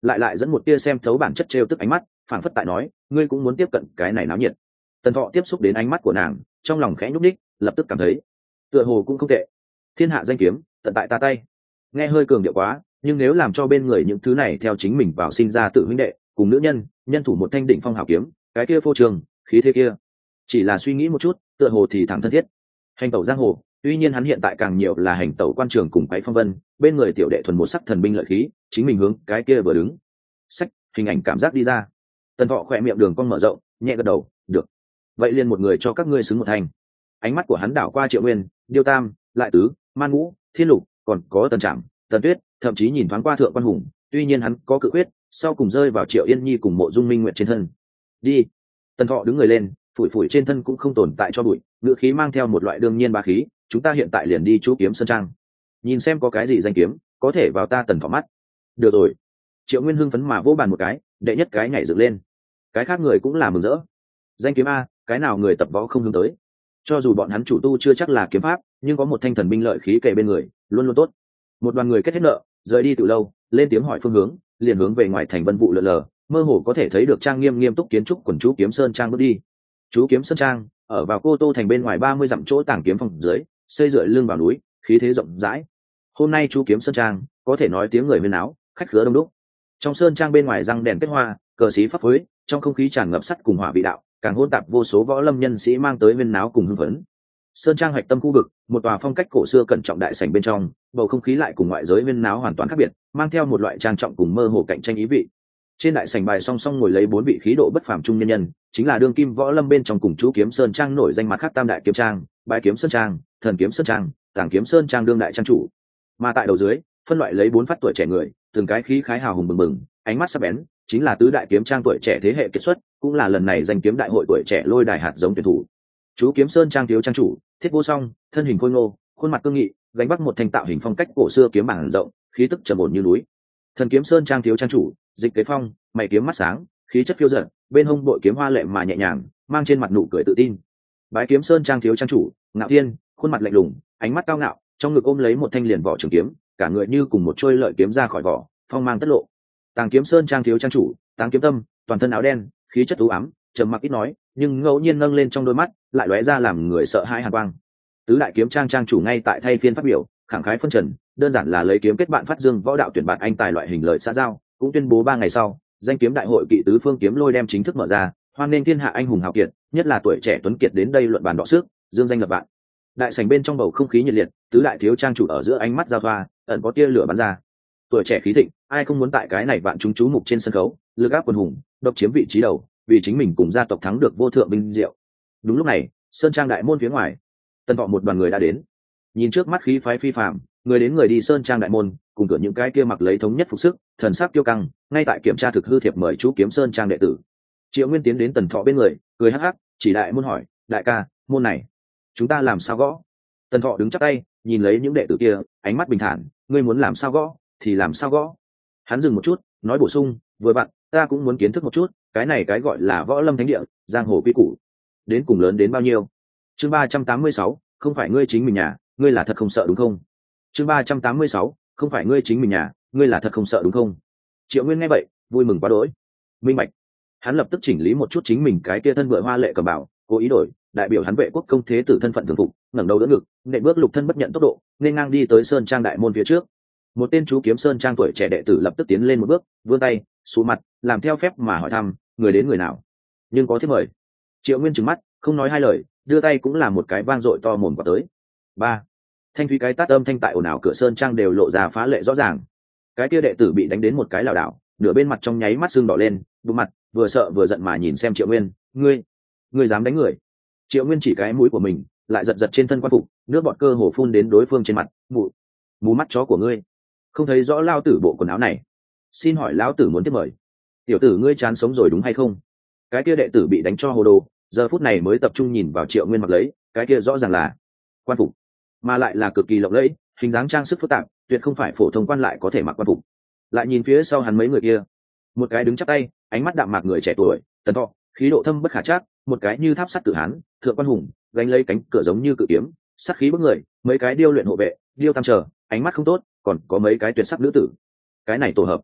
lại lại dẫn một tia xem thấu bản chất trêu tức ánh mắt, phảng phất tại nói ngươi cũng muốn tiếp cận cái này náo nhiệt. Tần Thọ tiếp xúc đến ánh mắt của nàng, trong lòng khẽ nhúc nhích, lập tức cảm thấy tựa hồ cũng không tệ. Thiên hạ danh kiếm tận tại ta tay, nghe hơi cường điệu quá, nhưng nếu làm cho bên người những thứ này theo chính mình vào sinh ra tự huynh đệ cùng nữ nhân nhân thủ một thanh đỉnh phong hảo kiếm, cái kia phô trường khí thế kia, chỉ là suy nghĩ một chút tựa hồ thì thẳng thân thiết. Hành tẩu giang hồ, tuy nhiên hắn hiện tại càng nhiều là hành tẩu quan trường cùng quái phong vân, bên người tiểu đệ thuần một sắc thần binh lợi khí, chính mình hướng cái kia vừa đứng sách hình ảnh cảm giác đi ra. Tần Thọ khỏe miệng đường cong mở rộng, nhẹ gật đầu, được, vậy liền một người cho các ngươi xứng một thành. Ánh mắt của hắn đảo qua Triệu Nguyên, Điêu Tam, Lại Tứ, Man Ngũ, Thiên Lục, còn có Tần Trạm, Tần Tuyết, thậm chí nhìn thoáng qua Thượng Quan Hùng, tuy nhiên hắn có cự quyết, sau cùng rơi vào Triệu Yên Nhi cùng Mộ Dung Minh Nguyệt trên thân. Đi. Tần Thọ đứng người lên, phủi phủi trên thân cũng không tồn tại cho bụi, ngữ khí mang theo một loại đương nhiên bá khí, chúng ta hiện tại liền đi Chú Kiếm Sơn Trang, nhìn xem có cái gì danh kiếm có thể vào ta Tần Thọ mắt. Được rồi. Triệu Nguyên hưng phấn mà vỗ bàn một cái, đệ nhất cái nhảy dựng lên. Cái khác người cũng là mừng rỡ. Danh kiếm a, cái nào người tập võ không hướng tới. Cho dù bọn hắn chủ tu chưa chắc là kiếm pháp, nhưng có một thanh thần binh lợi khí kề bên người, luôn luôn tốt. Một đoàn người kết hết nợ, rời đi từ lâu, lên tiếng hỏi phương hướng, liền hướng về ngoài thành Vân Vụ lượn lờ, mơ hồ có thể thấy được trang nghiêm nghiêm túc kiến trúc quần Chú Kiếm Sơn Trang bước đi. Chú Kiếm Sơn Trang ở vào Cô Tô thành bên ngoài ba mươi dặm chỗ tàng kiếm phòng dưới, xây dựa lưng vào núi, khí thế rộng rãi. Hôm nay Chú Kiếm Sơn Trang có thể nói tiếng người huyên náo, khách khứa đông đúc. Trong sơn trang bên ngoài răng đèn kết hoa, cờ xí phấp phới, trong không khí tràn ngập sắt cùng hỏa vị đạo, càng hỗn tạp vô số võ lâm nhân sĩ mang tới huyên náo cùng hưng phấn. Sơn trang hoạch tâm khu vực, một tòa phong cách cổ xưa cẩn trọng đại sảnh bên trong, bầu không khí lại cùng ngoại giới huyên náo hoàn toàn khác biệt, mang theo một loại trang trọng cùng mơ hồ cạnh tranh ý vị. Trên đại sảnh bài song song ngồi lấy bốn vị khí độ bất phàm trung nhân nhân, chính là đương kim võ lâm bên trong cùng Chú Kiếm Sơn Trang nổi danh mặt khác tam đại kiếm trang, Bái Kiếm Sơn Trang, Thần Kiếm Sơn Trang, Tàng Kiếm Sơn Trang đương đại trang chủ. Mà tại đầu dưới, phân loại lấy bốn phát tuổi trẻ người, từng cái khí khái hào hùng bừng bừng, ánh mắt sắc bén, chính là tứ đại kiếm trang tuổi trẻ thế hệ kiệt xuất, cũng là lần này danh kiếm đại hội tuổi trẻ lôi đài hạt giống tuyển thủ. Chú Kiếm Sơn Trang thiếu trang chủ, Thiết Vô Song, thân hình khôi ngô, khuôn mặt cương nghị, gánh vác một thanh tạo hình phong cách cổ xưa kiếm bảng rộng, khí tức trầm ổn như núi. Thần Kiếm Sơn Trang thiếu trang chủ, Dịch Kế Phong, mày kiếm mắt sáng, khí chất phiêu dật, bên hông bội kiếm hoa lệ mà nhẹ nhàng, mang trên mặt nụ cười tự tin. Bái Kiếm Sơn Trang thiếu trang chủ, Ngạo Thiên, khuôn mặt lạnh lùng, ánh mắt cao ngạo, trong ngực ôm lấy một thanh liền vỏ trường kiếm, cả người như cùng một trôi lợi kiếm ra khỏi vỏ, phong mang tất lộ. Tàng Kiếm Sơn Trang thiếu trang chủ, Tàng Kiếm Tâm, toàn thân áo đen, khí chất u ám, trầm mặc ít nói, nhưng ngẫu nhiên nâng lên trong đôi mắt lại lóe ra làm người sợ hãi hàn quang. Tứ đại kiếm trang trang chủ ngay tại thay phiên phát biểu, khẳng khái phân trần, đơn giản là lấy kiếm kết bạn phát dương võ đạo tuyển bạn anh tài loại hình lợi xã giao, cũng tuyên bố ba ngày sau, danh kiếm đại hội kỵ tứ phương kiếm lôi đem chính thức mở ra, hoan nghênh thiên hạ anh hùng hào kiệt, nhất là tuổi trẻ tuấn kiệt đến đây luận bàn đọ sức, dương danh lập vạn. Đại sảnh bên trong bầu không khí nhiệt liệt, tứ đại thiếu trang chủ ở giữa ánh mắt giao thoa, ẩn có tia lửa bắn ra. Tuổi trẻ khí thịnh, ai không muốn tại cái này vạn chúng chú mục trên sân khấu, lực áp quần hùng, độc chiếm vị trí đầu, vì chính mình cùng gia tộc thắng được vô thượng vinh diệu. Đúng lúc này, sơn trang đại môn phía ngoài, Tần Thọ một đoàn người đã đến. Nhìn trước mắt khí phái phi phàm, người đến người đi sơn trang đại môn, cùng cửa những cái kia mặc lấy thống nhất phục sức, thần sắc kiêu căng, ngay tại kiểm tra thực hư thiệp mời Chú Kiếm Sơn Trang đệ tử. Triệu Nguyên tiến đến Tần Thọ bên người, cười hắc hắc, chỉ đại môn hỏi, đại ca, môn này chúng ta làm sao gõ? Tần Thọ đứng chắp tay, nhìn lấy những đệ tử kia, ánh mắt bình thản, ngươi muốn làm sao gõ thì làm sao gõ. Hắn dừng một chút, nói bổ sung, vừa bạn, ta cũng muốn kiến thức một chút, cái này cái gọi là võ lâm thánh địa, giang hồ quy củ, đến cùng lớn đến bao nhiêu. Chương ba trăm tám mươi sáu, không phải ngươi chính mình nhà, ngươi là thật không sợ đúng không? Chương ba trăm tám mươi sáu, không phải ngươi chính mình nhà, ngươi là thật không sợ đúng không? Triệu Nguyên nghe vậy, vui mừng quá đỗi. Minh bạch. Hắn lập tức chỉnh lý một chút chính mình cái kia thân vựa hoa lệ cầm bảo, cố ý đổi, đại biểu hắn vệ quốc công thế tử thân phận thường phục, ngẩng đầu đỡ ngực, nện bước lục thân bất nhận tốc độ, nên ngang đi tới sơn trang đại môn phía trước. Một tên Chú Kiếm Sơn Trang tuổi trẻ đệ tử lập tức tiến lên một bước, vươn tay, xuống mặt, làm theo phép mà hỏi thăm, người đến người nào? Nhưng có thiếp mời. Triệu Nguyên trừng mắt, không nói hai lời, đưa tay cũng là một cái vang dội to mồm vào tới. Ba. Thanh thúy cái tát âm thanh tại ồn ào cửa sơn trang đều lộ ra phá lệ rõ ràng. Cái kia đệ tử bị đánh đến một cái lảo đảo, nửa bên mặt trong nháy mắt sưng đỏ lên, bụng mặt, vừa sợ vừa giận mà nhìn xem Triệu Nguyên, ngươi, ngươi dám đánh người? Triệu Nguyên chỉ cái mũi của mình, lại giật giật trên thân quan phục, nước bọt cơ hồ phun đến đối phương trên mặt, mụ, mù mắt chó của ngươi, không thấy rõ lao tử bộ quần áo này, xin hỏi lão tử muốn tiếp mời. Tiểu tử ngươi chán sống rồi đúng hay không? Cái kia đệ tử bị đánh cho hồ đồ, giờ phút này mới tập trung nhìn vào Triệu Nguyên mặc lấy, cái kia rõ ràng là quan phục, mà lại là cực kỳ lộng lẫy, hình dáng trang sức phức tạp, tuyệt không phải phổ thông quan lại có thể mặc quan phục. Lại nhìn phía sau hắn mấy người kia, một cái đứng chắp tay, ánh mắt đạm mạc người trẻ tuổi, Tần Thọ, khí độ thâm bất khả trắc, một cái như tháp sắt cự hán, Thượng Quan Hùng, gánh lấy cánh cửa giống như cự kiếm, sát khí bức người, mấy cái điêu luyện hộ vệ, điêu tam chờ, ánh mắt không tốt, còn có mấy cái tuyệt sắc nữ tử. Cái này tổ hợp,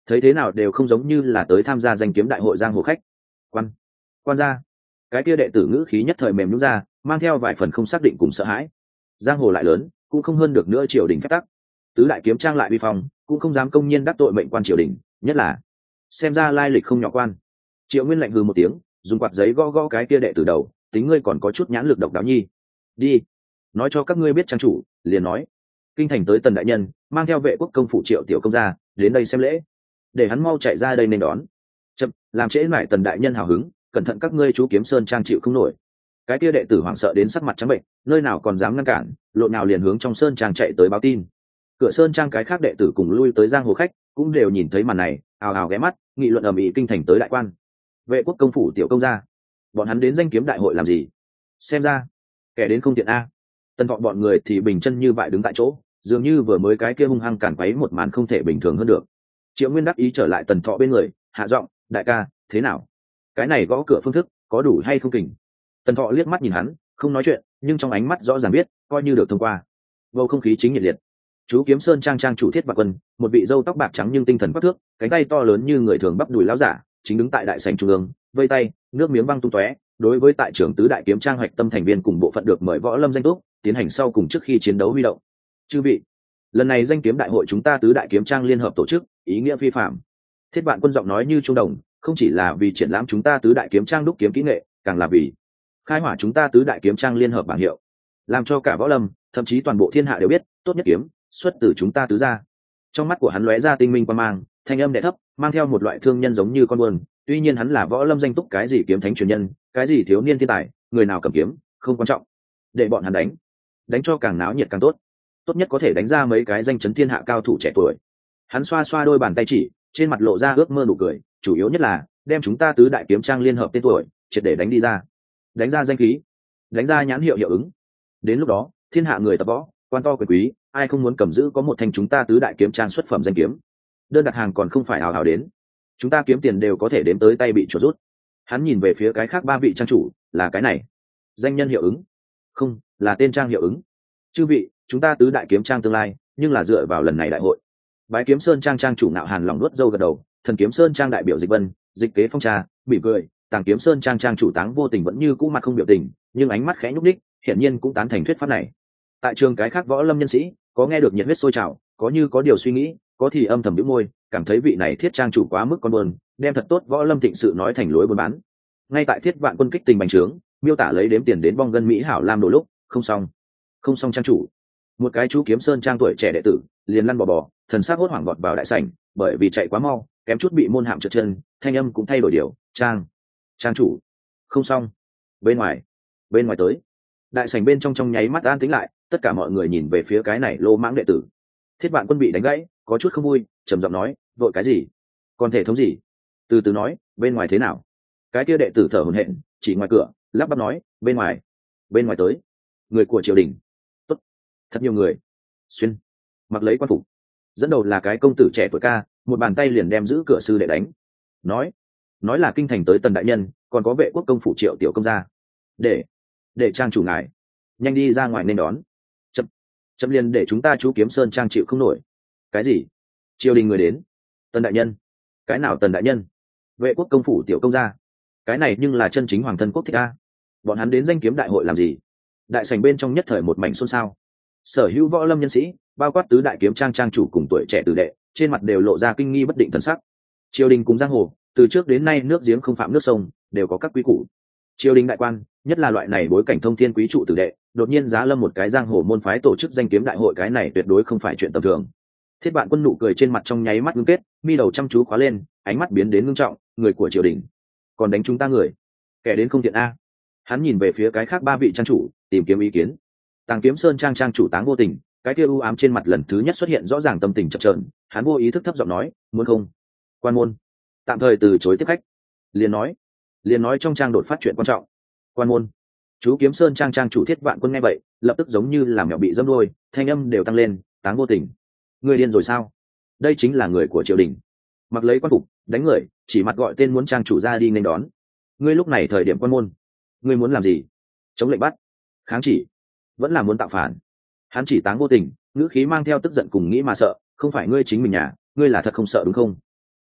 thấy thế nào đều không giống như là tới tham gia danh kiếm đại hội giang hồ khách. Quan, quan gia. Cái kia đệ tử ngữ khí nhất thời mềm nhũn ra, mang theo vài phần không xác định cùng sợ hãi. Giang hồ lại lớn, cũng không hơn được nữa triều đình phép tắc. Tứ đại kiếm trang lại vi phong, cũng không dám công nhiên đắc tội mệnh quan triều đình, nhất là xem ra lai lịch không nhỏ quan. Triệu Nguyên lạnh hừ một tiếng, dùng quạt giấy gõ gõ cái kia đệ tử đầu, tính ngươi còn có chút nhãn lực độc đáo nhi. Đi, nói cho các ngươi biết trang chủ, liền nói. Kinh thành tới Tần đại nhân, mang theo vệ quốc công phủ Triệu tiểu công gia, đến đây xem lễ. Để hắn mau chạy ra đây nên đón. Chậm, làm trễ mãi Tần đại nhân hào hứng, cẩn thận các ngươi chú Kiếm Sơn trang chịu không nổi. Cái kia đệ tử hoảng sợ đến sắc mặt trắng bệnh, nơi nào còn dám ngăn cản, lộn nào liền hướng trong sơn trang chạy tới báo tin. Cửa sơn trang cái khác đệ tử cùng lui tới giang hồ khách, cũng đều nhìn thấy màn này, ào ào ghé mắt, nghị luận ầm ĩ kinh thành tới đại quan. Vệ quốc công phủ tiểu công gia, bọn hắn đến danh kiếm đại hội làm gì? Xem ra kẻ đến không tiện a. Tần Thọ bọn người thì bình chân như vậy đứng tại chỗ, dường như vừa mới cái kia hung hăng cản quấy một màn không thể bình thường hơn được. Triệu Nguyên đắc ý trở lại Tần Thọ bên người, hạ giọng, đại ca, thế nào? Cái này gõ cửa phương thức có đủ hay không kình? Tần Thọ liếc mắt nhìn hắn, không nói chuyện, nhưng trong ánh mắt rõ ràng biết, coi như được thông qua. Bầu không khí chính nhiệt liệt. Chú Kiếm Sơn trang trang chủ Thiết Vạn Quân, một vị râu tóc bạc trắng nhưng tinh thần quắc thước, cánh tay to lớn như người thường bắp đùi lão giả, chính đứng tại đại sảnh trung ương, vây tay, nước miếng văng tung tóe. Đối với tại trưởng tứ đại kiếm trang hoạch tâm thành viên cùng bộ phận được mời võ lâm danh túc, tiến hành sau cùng trước khi chiến đấu huy động. Chư vị, lần này danh kiếm đại hội chúng ta tứ đại kiếm trang liên hợp tổ chức, ý nghĩa phi phạm. Thiết Vạn Quân giọng nói như trung đồng, không chỉ là vì triển lãm chúng ta tứ đại kiếm trang đúc kiếm kỹ nghệ, càng là vì khai hỏa chúng ta tứ đại kiếm trang liên hợp bảng hiệu, làm cho cả võ lâm, thậm chí toàn bộ thiên hạ đều biết, tốt nhất kiếm xuất từ chúng ta tứ gia. Trong mắt của hắn lóe ra tinh minh quang mang, thanh âm đẻ thấp, mang theo một loại thương nhân giống như con buồn. Tuy nhiên hắn là võ lâm danh túc cái gì kiếm thánh truyền nhân, cái gì thiếu niên thiên tài, người nào cầm kiếm, không quan trọng. Để bọn hắn đánh, đánh cho càng náo nhiệt càng tốt. Tốt nhất có thể đánh ra mấy cái danh chấn thiên hạ cao thủ trẻ tuổi. Hắn xoa xoa đôi bàn tay chỉ, trên mặt lộ ra ước mơ nụ cười, chủ yếu nhất là đem chúng ta tứ đại kiếm trang liên hợp tên tuổi, triệt để đánh đi ra. Đánh ra danh khí, đánh ra nhãn hiệu hiệu ứng. Đến lúc đó, thiên hạ người tập võ, quan to quyền quý, ai không muốn cầm giữ có một thanh chúng ta tứ đại kiếm trang xuất phẩm danh kiếm. Đơn đặt hàng còn không phải hào hào đến, chúng ta kiếm tiền đều có thể đếm tới tay bị chuột rút. Hắn nhìn về phía cái khác ba vị trang chủ, là cái này, danh nhân hiệu ứng, không là tên trang hiệu ứng. Chư vị, chúng ta tứ đại kiếm trang tương lai, nhưng là dựa vào lần này đại hội. Bái Kiếm Sơn trang trang chủ Nạo Hàn lòng nuốt dâu gật đầu, Thần Kiếm Sơn trang đại biểu Dịch Vân, Dịch Kế Phong trà, mỉm cười, Tàng Kiếm Sơn trang trang chủ Táng Vô Tình vẫn như cũ mặt không biểu tình, nhưng ánh mắt khẽ nhúc nhích, hiển nhiên cũng tán thành thuyết pháp này. Tại trường cái khác võ lâm nhân sĩ, có nghe được nhiệt huyết sôi trào, có như có điều suy nghĩ, có thì âm thầm nhíu môi, cảm thấy vị này Thiết trang chủ quá mức con buồn, đem thật tốt võ lâm thịnh sự nói thành lối buôn bán. Ngay tại Thiết Vạn Quân kích tình bành trướng, miêu tả lấy đếm tiền đến bong gân mỹ hảo lam đồ lúc, không xong, không xong trang chủ. Một cái chú Kiếm Sơn trang tuổi trẻ đệ tử, liền lăn bò bò, thần sắc hốt hoảng vọt vào đại sảnh, bởi vì chạy quá mau, kém chút bị môn hạm trượt chân, thanh âm cũng thay đổi điều, trang, trang chủ, không xong. Bên ngoài, bên ngoài tới. Đại sảnh bên trong trong nháy mắt an tĩnh lại, tất cả mọi người nhìn về phía cái này lô mãng đệ tử. Thiết Vạn Quân bị đánh gãy, có chút không vui, trầm giọng nói, vội cái gì? Còn thể thống gì? Từ từ nói, bên ngoài thế nào? Cái kia đệ tử thở hổn hển, chỉ ngoài cửa, lắp bắp nói, bên ngoài, bên ngoài tới, người của triều đình. Tốt, thật nhiều người. Xuyên, mặc lấy quan phục, dẫn đầu là cái công tử trẻ tuổi ca, một bàn tay liền đem giữ cửa sư đệ đánh. Nói, nói là kinh thành tới Tần đại nhân, còn có vệ quốc công phủ Triệu tiểu công gia. Để, để trang chủ ngài, nhanh đi ra ngoài nên đón. Chậm, chậm liền để chúng ta chú Kiếm Sơn trang chịu không nổi. Cái gì? Triều đình người đến? Tần đại nhân? Cái nào Tần đại nhân? Vệ quốc công phủ tiểu công gia? Cái này nhưng là chân chính hoàng thân quốc thích a. Bọn hắn đến danh kiếm đại hội làm gì? Đại sảnh bên trong nhất thời một mảnh xôn xao. Sở hữu võ lâm nhân sĩ, bao quát tứ đại kiếm trang trang chủ cùng tuổi trẻ tử đệ, trên mặt đều lộ ra kinh nghi bất định thần sắc. Triều đình cùng giang hồ, từ trước đến nay nước giếng không phạm nước sông, đều có các quý củ. Triều đình đại quan, nhất là loại này bối cảnh thông thiên quý trụ tử đệ, đột nhiên giá lâm một cái giang hồ môn phái tổ chức danh kiếm đại hội, cái này tuyệt đối không phải chuyện tầm thường. Thiết Vạn Quân nụ cười trên mặt trong nháy mắt ngưng kết, mi đầu chăm chú khóa lên, ánh mắt biến đến ngưng trọng, người của triều đình, còn đánh chúng ta người, kẻ đến không thiện a. Hắn nhìn về phía cái khác ba vị trang chủ, tìm kiếm ý kiến. Tàng Kiếm Sơn trang trang chủ Táng Vô Tình, cái kia u ám trên mặt lần thứ nhất xuất hiện rõ ràng tâm tình chập chờn, hắn vô ý thức thấp giọng nói, muốn không? Quan môn, tạm thời từ chối tiếp khách. Liền nói, liền nói trong trang đột phát chuyện quan trọng. Quan môn. Chú Kiếm Sơn trang trang chủ Thiết Vạn Quân nghe vậy, lập tức giống như là mèo bị dẫm đuôi, thanh âm đều tăng lên, Táng Vô Tình, người điên rồi sao? Đây chính là người của triều đình, mặc lấy quan phục, đánh người, chỉ mặt gọi tên muốn trang chủ ra đi nên đón. Ngươi lúc này thời điểm quan môn, ngươi muốn làm gì? Chống lệnh bắt, kháng chỉ, vẫn là muốn tạo phản? Hắn chỉ Táng Vô Tình, ngữ khí mang theo tức giận cùng nghĩ mà sợ, không phải ngươi chính mình nhà, ngươi là thật không sợ đúng không?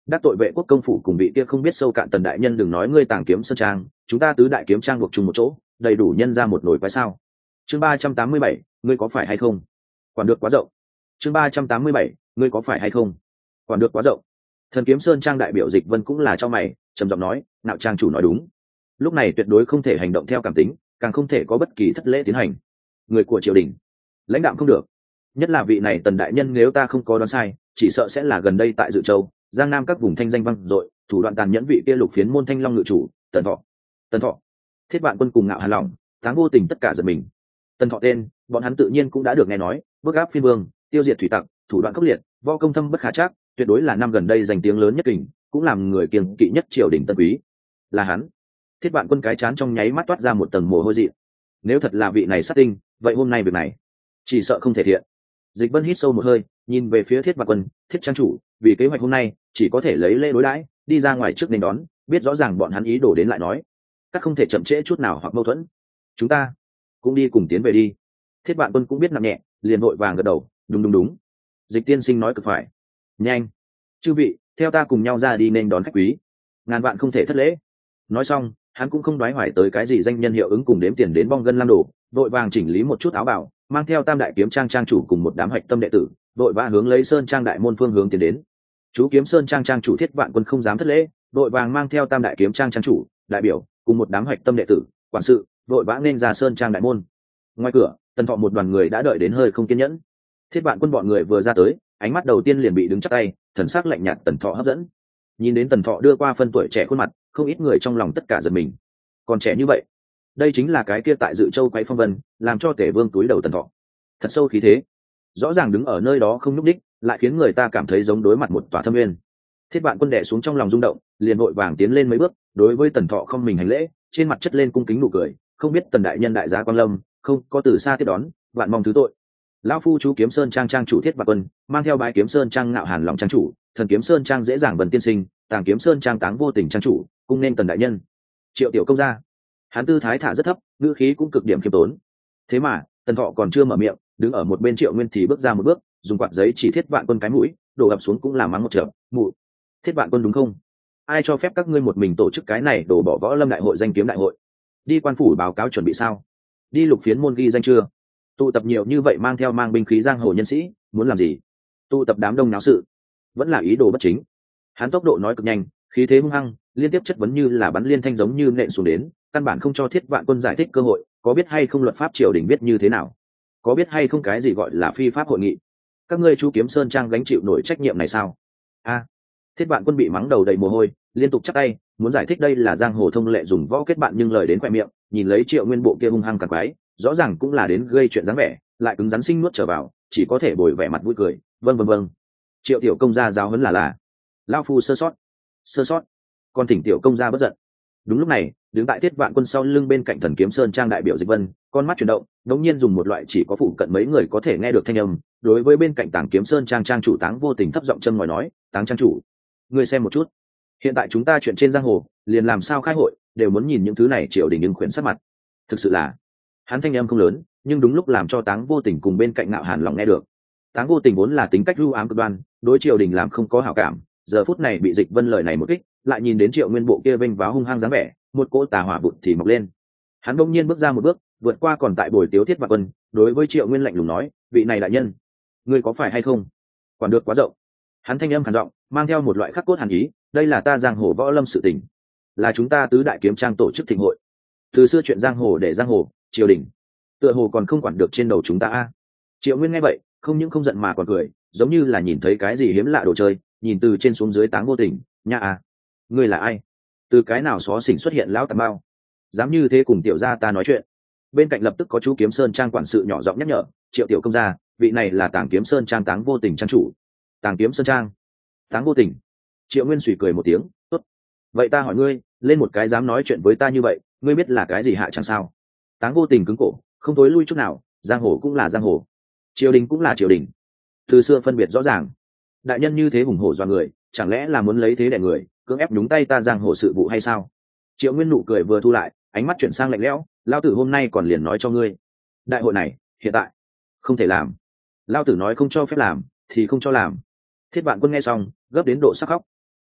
đắc tội vệ quốc công phủ cùng vị kia không biết sâu cạn tần đại nhân, đừng nói ngươi tàng kiếm sơn trang, chúng ta tứ đại kiếm trang buộc chung một chỗ đầy đủ nhân ra một nồi quái sao. Chương ba trăm tám mươi bảy, ngươi có phải hay không quản được quá rộng. Chương ba trăm tám mươi bảy, ngươi có phải hay không quản được quá rộng. Thần kiếm sơn trang đại biểu Dịch Vân cũng là cho mày, trầm giọng nói, nạo trang chủ nói đúng, lúc này tuyệt đối không thể hành động theo cảm tính, càng không thể có bất kỳ thất lễ tiến hành. Người của triều đình lãnh đạm không được, nhất là vị này tần đại nhân, nếu ta không có đoán sai chỉ sợ sẽ là gần đây tại Dự Châu Giang Nam các vùng thanh danh vang dội, thủ đoạn tàn nhẫn vị kia lục phiến môn Thanh Long ngự chủ Tần Thọ. Tần Thọ, Thiết Vạn Quân cùng Ngạo Hàn lòng Táng Vô Tình tất cả giật mình. Tần Thọ tên bọn hắn tự nhiên cũng đã được nghe nói, bức áp phiên vương, tiêu diệt thủy tặc, thủ đoạn khốc liệt, võ công thâm bất khả trắc, tuyệt đối là năm gần đây danh tiếng lớn nhất kình, cũng làm người kiêng kỵ nhất triều đình tân quý. Là hắn. Thiết Vạn Quân cái chán trong nháy mắt toát ra một tầng mồ hôi dị. Nếu thật là vị này sát tinh, vậy hôm nay việc này chỉ sợ không thể thiện. Dịch Vân hít sâu một hơi, nhìn về phía Thiết Vạn Quân, Thiết trang chủ, vì kế hoạch hôm nay chỉ có thể lấy lễ đối đãi, đi ra ngoài trước nên đón, biết rõ ràng bọn hắn ý đồ đến lại nói, các không thể chậm trễ chút nào hoặc mâu thuẫn. Chúng ta cũng đi cùng tiến về đi. Thiết Vạn Quân cũng biết nặng nhẹ, liền vội vàng gật đầu, đúng đúng đúng. Dịch tiên sinh nói cực phải. Nhanh, chư vị, theo ta cùng nhau ra đi nên đón khách quý, ngàn vạn không thể thất lễ. Nói xong, hắn cũng không đoái hoài tới cái gì danh nhân hiệu ứng cùng đếm tiền đến bong gân lam đổ, vội vàng chỉnh lý một chút áo bào, mang theo tam đại kiếm trang trang chủ cùng một đám hạch tâm đệ tử, vội vã hướng lấy sơn trang đại môn phương hướng tiến đến. Chú kiếm sơn trang trang chủ Thiết Vạn Quân không dám thất lễ, vội vàng mang theo tam đại kiếm trang trang chủ, đại biểu cùng một đám hạch tâm đệ tử, quản sự, vội vã nên ra sơn trang đại môn. Ngoài cửa, Tần Thọ một đoàn người đã đợi đến hơi không kiên nhẫn. Thiết Vạn Quân bọn người vừa ra tới, ánh mắt đầu tiên liền bị đứng chắc tay, thần sắc lạnh nhạt Tần Thọ hấp dẫn. Nhìn đến Tần Thọ đưa qua phân tuổi trẻ khuôn mặt, không ít người trong lòng tất cả giật mình. Còn trẻ như vậy, đây chính là cái kia tại Dự Châu quấy phong vân, làm cho Tể Vương túi đầu Tần Thọ. Thật sâu khí thế, rõ ràng đứng ở nơi đó không nhúc đích, lại khiến người ta cảm thấy giống đối mặt một tòa thâm nguyên. Thiết Vạn Quân đè xuống trong lòng rung động, liền vội vàng tiến lên mấy bước, đối với Tần Thọ không mình hành lễ, trên mặt chất lên cung kính nụ cười, không biết Tần đại nhân đại giá quan lâm, không có từ xa tiếp đón, vạn mong thứ tội. Lão phu chú kiếm sơn trang trang chủ Thiết Vạn Quân, mang theo bái kiếm sơn trang Ngạo Hàn lòng trang chủ, thần kiếm sơn trang dễ dàng Vân tiên sinh, tàng kiếm sơn trang Táng Vô Tình trang chủ, cung nên Tần đại nhân. Triệu tiểu công gia, hắn tư thái thả rất thấp, ngữ khí cũng cực điểm khiêm tốn. Thế mà Tần Thọ còn chưa mở miệng, đứng ở một bên Triệu Nguyên thì bước ra một bước, dùng quạt giấy chỉ Thiết Vạn Quân cái mũi, đổ ập xuống cũng làm mắng một trận. Mụ, Thiết Vạn Quân đúng không? Ai cho phép các ngươi một mình tổ chức cái này đổ bỏ võ lâm đại hội danh kiếm đại hội? Đi quan phủ báo cáo chuẩn bị sao? Đi lục phiến môn ghi danh chưa? Tụ tập nhiều như vậy mang theo mang binh khí giang hồ nhân sĩ, muốn làm gì? Tụ tập đám đông náo sự, vẫn là ý đồ bất chính. Hắn tốc độ nói cực nhanh, khí thế hung hăng, liên tiếp chất vấn như là bắn liên thanh giống như nện xuống đến, căn bản không cho Thiết Vạn Quân giải thích cơ hội. Có biết hay không luật pháp triều đình biết như thế nào? Có biết hay không cái gì gọi là phi pháp hội nghị? Các ngươi chú kiếm sơn trang gánh chịu nổi trách nhiệm này sao? A, Thiết Vạn Quân bị mắng đầu đầy mồ hôi, liên tục chắp tay, muốn giải thích đây là giang hồ thông lệ dùng võ kết bạn, nhưng lời đến khoe miệng, nhìn lấy Triệu Nguyên bộ kia hung hăng càng quái, rõ ràng cũng là đến gây chuyện dáng vẻ, lại cứng rắn sinh nuốt trở vào, chỉ có thể bồi vẻ mặt vui cười. Vâng vâng vâng, Triệu tiểu công gia giáo huấn là là, lão phu sơ sót, sơ sót, còn thỉnh tiểu công gia bất giận. Đúng lúc này, đứng tại Thiết Vạn Quân sau lưng bên cạnh thần kiếm sơn trang đại biểu Dịch Vân, con mắt chuyển động, đống nhiên dùng một loại chỉ có phụ cận mấy người có thể nghe được thanh âm, đối với bên cạnh Tàng kiếm sơn trang trang chủ Táng Vô Tình thấp giọng châm ngòi nói, Táng trang chủ, ngươi xem một chút, hiện tại chúng ta chuyện trên giang hồ, liền làm sao khai hội, đều muốn nhìn những thứ này triều đình nhưng khuyển sắc mặt. Thực sự là, hắn thanh âm không lớn, nhưng đúng lúc làm cho Táng Vô Tình cùng bên cạnh Ngạo Hàn lòng nghe được. Táng Vô Tình vốn là tính cách ưu ám cực đoan, đối triều đình làm không có hảo cảm, giờ phút này bị Dịch Vân lời này một kích, lại nhìn đến Triệu Nguyên bộ kia vênh váo hung hăng dáng vẻ, một cỗ tà hỏa vụt thì mọc lên. Hắn bỗng nhiên bước ra một bước, vượt qua còn tại bồi tiếu Thiết Vạn Quân, đối với Triệu Nguyên lạnh lùng nói, vị này đại nhân, ngươi có phải hay không quản được quá rộng? Hắn thanh âm khàn giọng, mang theo một loại khắc cốt hàn ý, đây là ta giang hồ võ lâm sự tình, là chúng ta tứ đại kiếm trang tổ chức thịnh hội, từ xưa chuyện giang hồ để giang hồ, triều đình tựa hồ còn không quản được trên đầu chúng ta a. Triệu Nguyên nghe vậy, không những không giận mà còn cười, giống như là nhìn thấy cái gì hiếm lạ đồ chơi, nhìn từ trên xuống dưới Táng Vô Tình, nha à, ngươi là ai? Từ cái nào xó xỉnh xuất hiện lão tạp bao, dám như thế cùng tiểu gia ta nói chuyện? Bên cạnh lập tức có chú kiếm sơn trang quản sự nhỏ giọng nhắc nhở, Triệu tiểu công gia, vị này là Tàng kiếm sơn trang Táng Vô Tình trang chủ. Tàng kiếm sơn trang, Táng Vô Tình. Triệu Nguyên suy cười một tiếng, tốt, vậy ta hỏi ngươi, lên một cái dám nói chuyện với ta như vậy, ngươi biết là cái gì hạ chẳng sao? Táng Vô Tình cứng cổ, không tối lui chút nào, giang hồ cũng là giang hồ, triều đình cũng là triều đình, từ xưa phân biệt rõ ràng. Đại nhân như thế hùng hổ do người, chẳng lẽ là muốn lấy thế đè người, cưỡng ép nhúng tay ta giang hồ sự vụ hay sao? Triệu Nguyên nụ cười vừa thu lại, ánh mắt chuyển sang lạnh lẽo, lao tử hôm nay còn liền nói cho ngươi, đại hội này hiện tại không thể làm, lao tử nói không cho phép làm thì không cho làm. Thiết Vạn Quân nghe xong, gấp đến độ sắc khóc.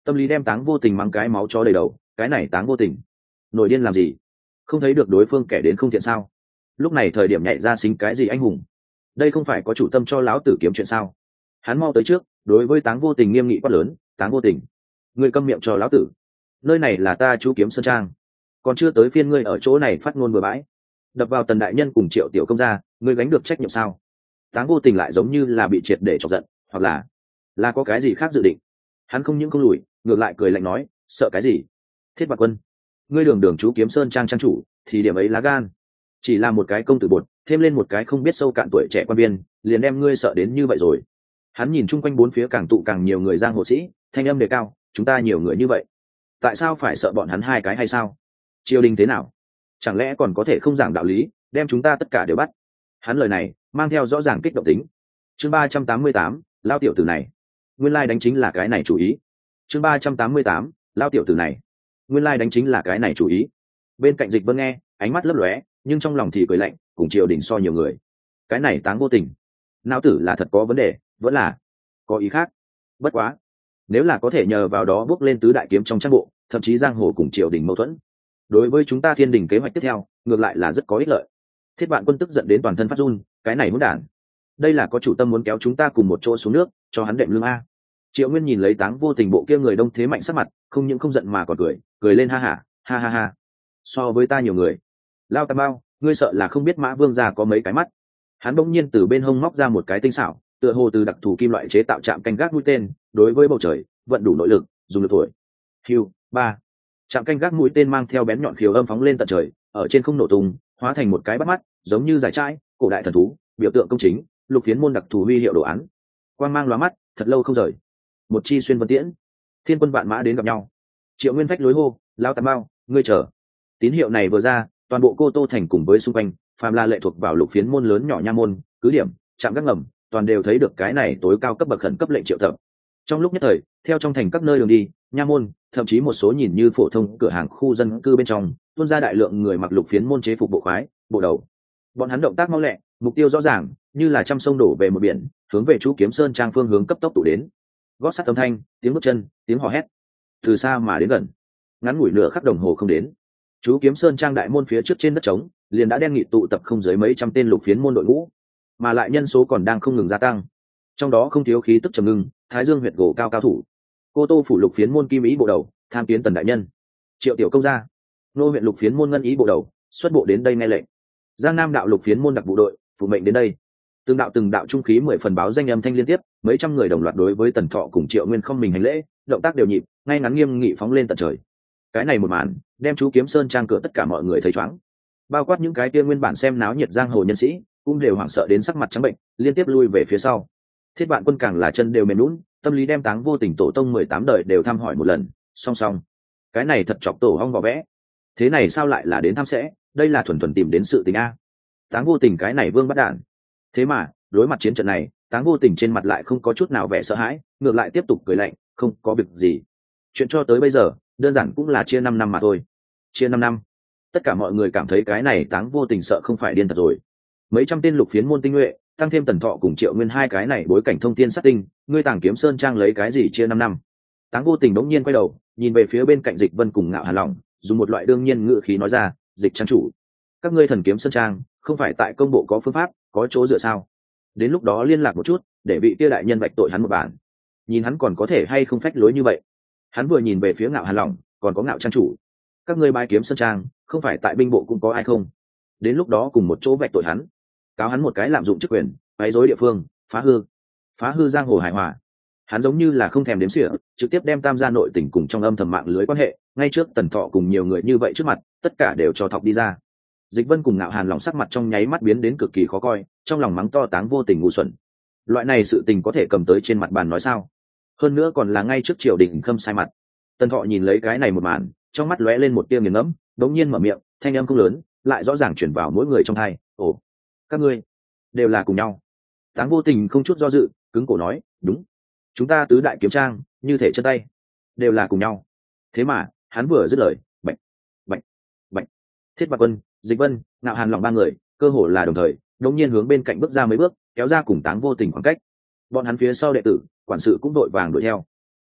Tâm lý đem Táng Vô Tình mắng cái máu chó đầy đầu, cái này Táng Vô Tình nổi điên làm gì, không thấy được đối phương kẻ đến không thiện sao? Lúc này thời điểm nhảy ra xính cái gì anh hùng, đây không phải có chủ tâm cho lão tử kiếm chuyện sao? Hắn mau tới trước, đối với Táng Vô Tình nghiêm nghị quát lớn: Táng Vô Tình, ngươi câm miệng cho lão tử, nơi này là ta chú Kiếm Sơn Trang, còn chưa tới phiên ngươi ở chỗ này phát ngôn bừa bãi. Đập vào Tần đại nhân cùng Triệu tiểu công gia, ngươi gánh được trách nhiệm sao? Táng Vô Tình lại giống như là bị triệt để chọc giận, hoặc là là có cái gì khác dự định. Hắn không những không lùi, ngược lại cười lạnh nói: sợ cái gì? Thiết Bạc Quân, ngươi đường đường chú Kiếm Sơn Trang trang chủ thì điểm ấy lá gan, chỉ là một cái công tử bột thêm lên một cái không biết sâu cạn tuổi trẻ quan viên, liền đem ngươi sợ đến như vậy rồi. Hắn nhìn chung quanh bốn phía càng tụ càng nhiều người giang hồ sĩ, thanh âm đề cao: chúng ta nhiều người như vậy, tại sao phải sợ bọn hắn hai cái hay sao? Triều đình thế nào, chẳng lẽ còn có thể không giảng đạo lý, đem chúng ta tất cả đều bắt? Hắn lời này mang theo rõ ràng kích động tính. Chương ba trăm tám mươi tám, lao tiểu tử này nguyên lai đánh chính là cái này chủ ý. Chương ba trăm tám mươi tám, lao tiểu tử này nguyên lai đánh chính là cái này chủ ý. Bên cạnh Dịch Vân nghe, ánh mắt lấp lóe, nhưng trong lòng thì cười lạnh, cùng triều đình so nhiều người, cái này Táng Vô Tình não tử là thật có vấn đề, vẫn là có ý khác. Bất quá, nếu là có thể nhờ vào đó bước lên tứ đại kiếm trong trang bộ, thậm chí giang hồ cùng triều đình mâu thuẫn, đối với chúng ta Thiên Đình kế hoạch tiếp theo ngược lại là rất có ích lợi. Thiết Vạn Quân tức giận đến toàn thân phát run, cái này muốn đản, đây là có chủ tâm muốn kéo chúng ta cùng một chỗ xuống nước, cho hắn đệm lưng a. Triệu Nguyên nhìn lấy Táng Vô Tình bộ kia người đông thế mạnh sắc mặt, không những không giận mà còn cười, cười lên ha hả, ha ha ha. So với ta nhiều người, lao tam bao, ngươi sợ là không biết Mã Vương gia có mấy cái mắt. Hắn bỗng nhiên từ bên hông móc ra một cái tinh xảo, tựa hồ từ đặc thù kim loại chế tạo trạm canh gác mũi tên, đối với bầu trời vận đủ nội lực, dùng lực thổi. Hưu, ba. Trạm canh gác mũi tên mang theo bén nhọn khiếu âm phóng lên tận trời, ở trên không nổ tung, hóa thành một cái bắt mắt, giống như giải trai, cổ đại thần thú, biểu tượng công chính, lục phiến môn đặc thù huy hiệu đồ án. Quang mang lóa mắt, thật lâu không rời. Một chi xuyên vân tiễn, thiên quân vạn mã đến gặp nhau. Triệu Nguyên phách lối hô: lao tam bao, ngươi chờ. Tín hiệu này vừa ra, toàn bộ Cô Tô thành cùng với xung quanh, phàm là lệ thuộc vào lục phiến môn lớn nhỏ nha môn, cứ điểm, trạm gác ngầm, toàn đều thấy được cái này tối cao cấp bậc khẩn cấp lệnh triệu tập. Trong lúc nhất thời, theo trong thành các nơi đường đi, nha môn, thậm chí một số nhìn như phổ thông cửa hàng khu dân cư bên trong, tuôn ra đại lượng người mặc lục phiến môn chế phục bộ khoái, bộ đầu. Bọn hắn động tác mau lẹ, mục tiêu rõ ràng, như là trăm sông đổ về một biển, hướng về chú Kiếm Sơn Trang phương hướng cấp tốc tụ đến. Gót sắt âm thanh, tiếng bước chân, tiếng hò hét, từ xa mà đến gần. Ngắn ngủi nửa khắc đồng hồ không đến, chú Kiếm Sơn Trang đại môn phía trước trên đất trống liền đã đen nghị tụ tập không dưới mấy trăm tên lục phiến môn đội ngũ, mà lại nhân số còn đang không ngừng gia tăng. Trong đó không thiếu khí tức trầm ngưng, Thái Dương huyệt gỗ cao cao thủ, Cô Tô phủ lục phiến môn kim ý bộ đầu, tham kiến Tần đại nhân. Triệu tiểu công gia, nô huyện lục phiến môn ngân ý bộ đầu, xuất bộ đến đây nghe lệnh. Giang Nam đạo lục phiến môn đặc vụ đội, phụ mệnh đến đây. Từng đạo từng đạo trung khí mười phần báo danh âm thanh liên tiếp, mấy trăm người đồng loạt đối với Tần Thọ cùng Triệu Nguyên không mình hành lễ, động tác đều nhịp, ngay ngắn nghiêm nghị phóng lên tận trời. Cái này một màn, đem chú Kiếm Sơn Trang cửa tất cả mọi người thấy choáng, bao quát những cái kia nguyên bản xem náo nhiệt giang hồ nhân sĩ, cũng đều hoảng sợ đến sắc mặt trắng bệnh, liên tiếp lui về phía sau. Thiết Vạn Quân càng là chân đều mềm lún, tâm lý đem Táng Vô Tình tổ tông mười tám đời đều thăm hỏi một lần, song song. Cái này thật chọc tổ hong vỏ vẽ. Thế này sao lại là đến thăm sẽ, đây là thuần thuần tìm đến sự tình a. Táng Vô Tình cái này vương bắt đản. Thế mà, đối mặt chiến trận này, Táng Vô Tình trên mặt lại không có chút nào vẻ sợ hãi, ngược lại tiếp tục cười lạnh, không có việc gì. Chuyện cho tới bây giờ, đơn giản cũng là chia năm năm mà thôi. Chia năm năm. Tất cả mọi người cảm thấy cái này Táng Vô Tình sợ không phải điên thật rồi. Mấy trăm tên lục phiến môn tinh nhuệ, tăng thêm Tần Thọ cùng Triệu Nguyên hai cái này bối cảnh thông thiên sát tinh, ngươi Tàng Kiếm Sơn Trang lấy cái gì chia năm năm? Táng Vô Tình đống nhiên quay đầu, nhìn về phía bên cạnh Dịch Vân cùng Ngạo Hàn Lòng, dùng một loại đương nhiên ngữ khí nói ra: Dịch trang chủ, các ngươi Thần Kiếm Sơn Trang không phải tại công bộ có phương pháp, có chỗ dựa sao? Đến lúc đó liên lạc một chút, để vị kia đại nhân vạch tội hắn một bản, nhìn hắn còn có thể hay không phách lối như vậy. Hắn vừa nhìn về phía Ngạo Hàn Lòng, còn có Ngạo trang chủ, các ngươi Bái Kiếm Sơn Trang không phải tại binh bộ cũng có ai không? Đến lúc đó cùng một chỗ vạch tội hắn, cáo hắn một cái lạm dụng chức quyền, quấy rối địa phương, phá hư phá hư giang hồ hài hòa. Hắn giống như là không thèm đếm xỉa, trực tiếp đem tam gia nội tình cùng trong âm thầm mạng lưới quan hệ, ngay trước Tần Thọ cùng nhiều người như vậy trước mặt, tất cả đều cho thọc đi ra. Dịch Vân cùng Ngạo Hàn lòng sắc mặt trong nháy mắt biến đến cực kỳ khó coi, trong lòng mắng to Táng Vô Tình ngu xuẩn. Loại này sự tình có thể cầm tới trên mặt bàn nói sao? Hơn nữa còn là ngay trước triều đình khâm sai mặt. Tần Thọ nhìn lấy cái này một màn, trong mắt lóe lên một tia nghiền ngẫm, đống nhiên mở miệng, thanh âm không lớn, lại rõ ràng truyền vào mỗi người trong tai. Ồ, các ngươi đều là cùng nhau. Táng Vô Tình không chút do dự, cứng cổ nói: đúng, chúng ta tứ đại kiếm trang như thể chân tay, đều là cùng nhau. Thế mà hắn vừa dứt lời, bệnh bệnh bệnh Thiết Bạc Quân, Dịch Vân, Ngạo Hàn lòng ba người cơ hồ là đồng thời đống nhiên hướng bên cạnh bước ra mấy bước, kéo ra cùng Táng Vô Tình khoảng cách. Bọn hắn phía sau đệ tử quản sự cũng đội vàng đuổi theo.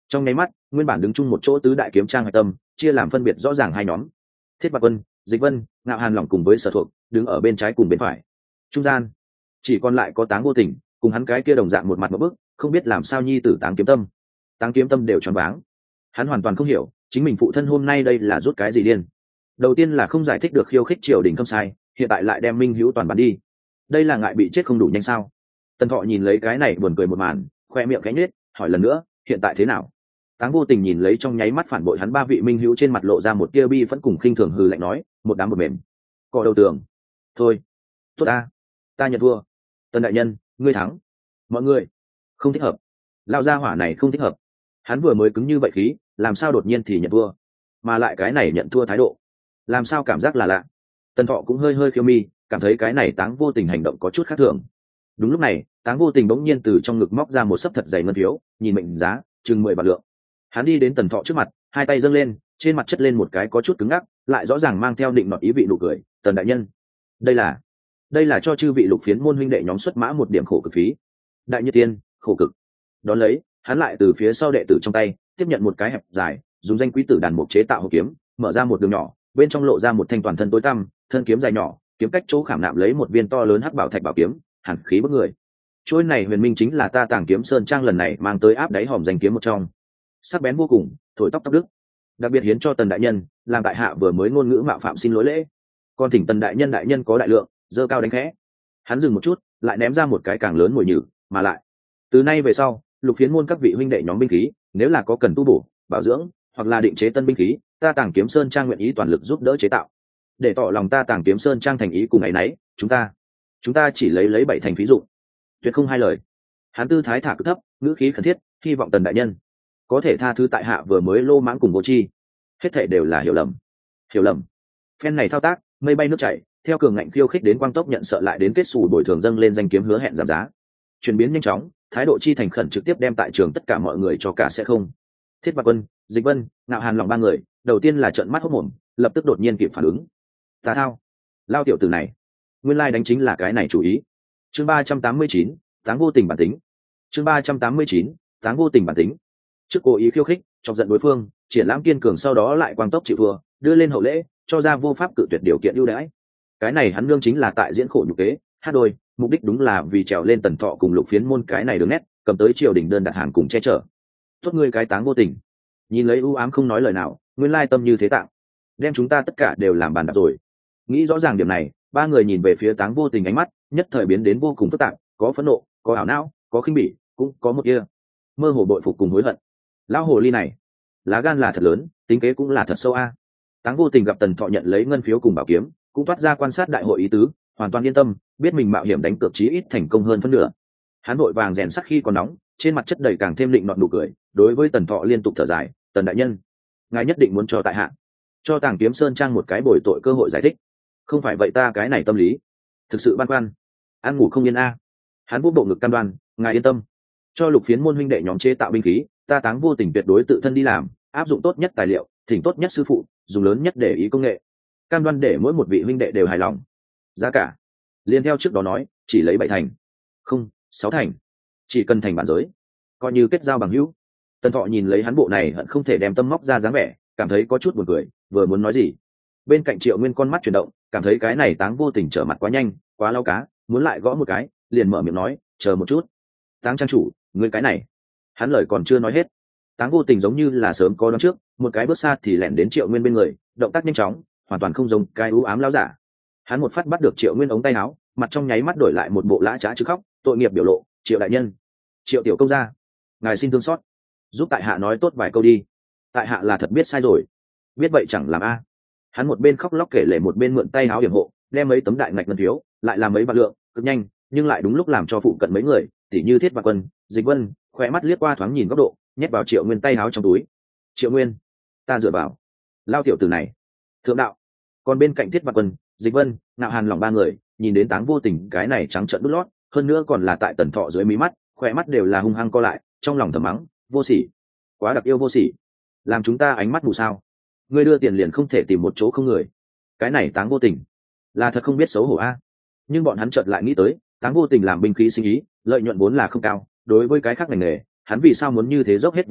Trong nháy mắt, nguyên bản đứng chung một chỗ tứ đại kiếm trang hạch tâm chia làm phân biệt rõ ràng hai nhóm. Thiết Bạc Vân, Dịch Vân, Ngạo Hàn lỏng cùng với Sở Thuộc đứng ở bên trái cùng bên phải. Trung gian chỉ còn lại có Táng Vô Tình cùng hắn cái kia đồng dạng một mặt một bức, không biết làm sao nhi tử Táng Kiếm Tâm. Táng Kiếm Tâm đều choáng váng. Hắn hoàn toàn không hiểu chính mình phụ thân hôm nay đây là rút cái gì điên. Đầu tiên là không giải thích được khiêu khích triều đình không sai, hiện tại lại đem Minh Hữu toàn bắn đi. Đây là ngại bị chết không đủ nhanh sao? Tần Thọ nhìn lấy cái này buồn cười một màn, khoe miệng khẽ nhếch, hỏi lần nữa, hiện tại thế nào? Táng Vô Tình nhìn lấy trong nháy mắt phản bội hắn ba vị Minh Hữu, trên mặt lộ ra một tia bi phẫn cùng khinh thường, hừ lạnh nói, một đám một mềm. Cọ đầu tường. Thôi, tốt ta, ta nhận thua. Tần đại nhân, ngươi thắng. Mọi người, không thích hợp. Lão gia hỏa này không thích hợp. Hắn vừa mới cứng như vậy khí, làm sao đột nhiên thì nhận thua? Mà lại cái này nhận thua thái độ, làm sao cảm giác là lạ. Tần Thọ cũng hơi hơi khiêu mi, cảm thấy cái này Táng Vô Tình hành động có chút khác thường. Đúng lúc này, Táng Vô Tình bỗng nhiên từ trong ngực móc ra một sấp thật dày ngân phiếu, nhìn mệnh giá chừng mười bạc lượng. Hắn đi đến Tần Thọ trước mặt, hai tay dâng lên, trên mặt chất lên một cái có chút cứng ngắc, lại rõ ràng mang theo định nọt ý vị nụ cười. Tần đại nhân, đây là đây là cho chư vị lục phiến môn huynh đệ nhóm xuất mã một điểm khổ cực phí. Đại như tiên, khổ cực. Đón lấy, hắn lại từ phía sau đệ tử trong tay tiếp nhận một cái hẹp dài, dùng danh quý tử đàn mục chế tạo hộp kiếm, mở ra một đường nhỏ, bên trong lộ ra một thanh toàn thân tối tăm, thân kiếm dài nhỏ, kiếm cách chỗ khảm nạm lấy một viên to lớn hắc bảo thạch bảo kiếm, hàn khí bức người. Chuôi này huyền minh chính là ta Tàng Kiếm Sơn Trang lần này mang tới áp đáy hòm danh kiếm một trong, sắc bén vô cùng, thổi tóc tóc đức. Đặc biệt hiến cho Tần đại nhân, làm tại hạ vừa mới ngôn ngữ mạo phạm xin lỗi lễ. Còn thỉnh Tần đại nhân đại nhân có đại lượng, dơ cao đánh khẽ. Hắn dừng một chút, lại ném ra một cái càng lớn mùi nhử, mà lại, từ nay về sau, lục phiến môn các vị huynh đệ nhóm binh khí, nếu là có cần tu bổ, bảo dưỡng, hoặc là định chế tân binh khí, ta Tàng Kiếm Sơn Trang nguyện ý toàn lực giúp đỡ chế tạo. Để tỏ lòng ta Tàng Kiếm Sơn Trang thành ý cùng ấy nấy, chúng ta, chúng ta chỉ lấy lấy bảy thành phí dụ, tuyệt không hai lời. Hắn tư thái thả cực thấp, ngữ khí khẩn thiết, hy vọng Tần đại nhân có thể tha thứ tại hạ vừa mới lô mãng cùng vô tri, hết thảy đều là hiểu lầm. Hiểu lầm. Phen này thao tác, mây bay nước chảy, theo cường ngạnh khiêu khích đến quang tốc nhận sợ lại đến kết xù bồi thường dâng lên danh kiếm hứa hẹn giảm giá. Chuyển biến nhanh chóng, thái độ chi thành khẩn trực tiếp đem tại trường tất cả mọi người cho cả sẽ không. Thiết Bạc Vân, Dịch Vân, Ngạo Hàn lòng ba người, đầu tiên là trợn mắt hốt mồm, lập tức đột nhiên kịp phản ứng. Tà thao, lao tiểu tử này, nguyên lai đánh chính là cái này chủ ý. Chương ba trăm tám mươi chín, Táng Vô Tình bản tính. Chương ba trăm tám mươi chín, Táng Vô Tình bản tính. Trước cố ý khiêu khích, chọc giận đối phương, triển lãm kiên cường, sau đó lại quang tốc chịu thua, đưa lên hậu lễ, cho ra vô pháp cự tuyệt điều kiện ưu đãi. Cái này hắn nương chính là tại diễn khổ nhục kế, hát đôi, mục đích đúng là vì trèo lên Tần Thọ cùng lục phiến môn cái này đường nét, cầm tới triều đình đơn đặt hàng cùng che chở. Tốt ngươi cái Táng Vô Tình, nhìn lấy ưu ám không nói lời nào, nguyên lai tâm như thế tạng, đem chúng ta tất cả đều làm bàn đạp rồi. Nghĩ rõ ràng điểm này, ba người nhìn về phía Táng Vô Tình, ánh mắt nhất thời biến đến vô cùng phức tạp, có phẫn nộ, có ảo não, có khinh bỉ, cũng có một kia mơ hồ bội phục cùng hối hận. Lão hồ ly này, lá gan là thật lớn, tính kế cũng là thật sâu a. Táng Vô Tình gặp Tần Thọ nhận lấy ngân phiếu cùng bảo kiếm, cũng toát ra quan sát đại hội ý tứ, hoàn toàn yên tâm, biết mình mạo hiểm đánh cược chí ít thành công hơn phân nửa. Hắn vội vàng rèn sắt khi còn nóng, trên mặt chất đầy càng thêm định nọt nụ cười, đối với Tần Thọ liên tục thở dài, Tần đại nhân, ngài nhất định muốn cho tại hạ, cho Tàng Kiếm Sơn Trang một cái bồi tội cơ hội giải thích, không phải vậy ta cái này tâm lý thực sự băn khoăn, ăn ngủ không yên a. Hắn vuốt bộ ngực cam đoan, ngài yên tâm, cho lục phiến môn huynh đệ nhóm chế tạo binh khí, ta Táng Vô Tình tuyệt đối tự thân đi làm, áp dụng tốt nhất tài liệu, thỉnh tốt nhất sư phụ, dùng lớn nhất để ý công nghệ, cam đoan để mỗi một vị huynh đệ đều hài lòng. Giá cả liên theo trước đó nói, chỉ lấy bảy thành, không sáu thành, chỉ cần thành bản giới, coi như kết giao bằng hữu. Tần Thọ nhìn lấy hắn bộ này hận không thể đem tâm móc ra dáng vẻ, cảm thấy có chút buồn cười, vừa muốn nói gì, bên cạnh Triệu Nguyên con mắt chuyển động, cảm thấy cái này Táng Vô Tình trở mặt quá nhanh, quá lao cá, muốn lại gõ một cái, liền mở miệng nói, chờ một chút, Táng trang chủ, ngươi cái này. Hắn lời còn chưa nói hết, Táng Vô Tình giống như là sớm có đoán trước, một cái bước xa thì lẻn đến Triệu Nguyên bên người, động tác nhanh chóng, hoàn toàn không giống cái u ám lão giả. Hắn một phát bắt được Triệu Nguyên ống tay áo, mặt trong nháy mắt đổi lại một bộ lã trá chứ khóc, tội nghiệp biểu lộ, Triệu đại nhân, Triệu tiểu công gia, ngài xin thương xót, giúp tại hạ nói tốt vài câu đi, tại hạ là thật biết sai rồi, biết vậy chẳng làm a. Hắn một bên khóc lóc kể lể một bên mượn tay áo hiểm hộ, đem mấy tấm đại ngạch ngân phiếu, lại làm mấy vạn lượng, cực nhanh, nhưng lại đúng lúc làm cho phụ cận mấy người, tỉ như Thiết Bạc Vân, Dịch Vân, khỏe mắt liếc qua thoáng nhìn góc độ, nhét vào Triệu Nguyên tay áo trong túi. Triệu Nguyên, ta dựa vào, lao tiểu tử này, thượng đạo. Còn bên cạnh Thiết Bạc Vân, Dịch Vân, Ngạo Hàn lòng ba người, nhìn đến Táng Vô Tình cái này trắng trợn đút lót, hơn nữa còn là tại Tần Thọ dưới mí mắt, khỏe mắt đều là hung hăng co lại, trong lòng thầm mắng, vô sỉ, quá đặc yêu vô sỉ, làm chúng ta ánh mắt mù sao? Ngươi đưa tiền liền không thể tìm một chỗ không người, cái này Táng Vô Tình là thật không biết xấu hổ a. Nhưng bọn hắn chợt lại nghĩ tới, Táng Vô Tình làm binh khí sinh ý, lợi nhuận vốn là không cao, đối với cái khác ngành nghề, hắn vì sao muốn như thế dốc hết vô liếng,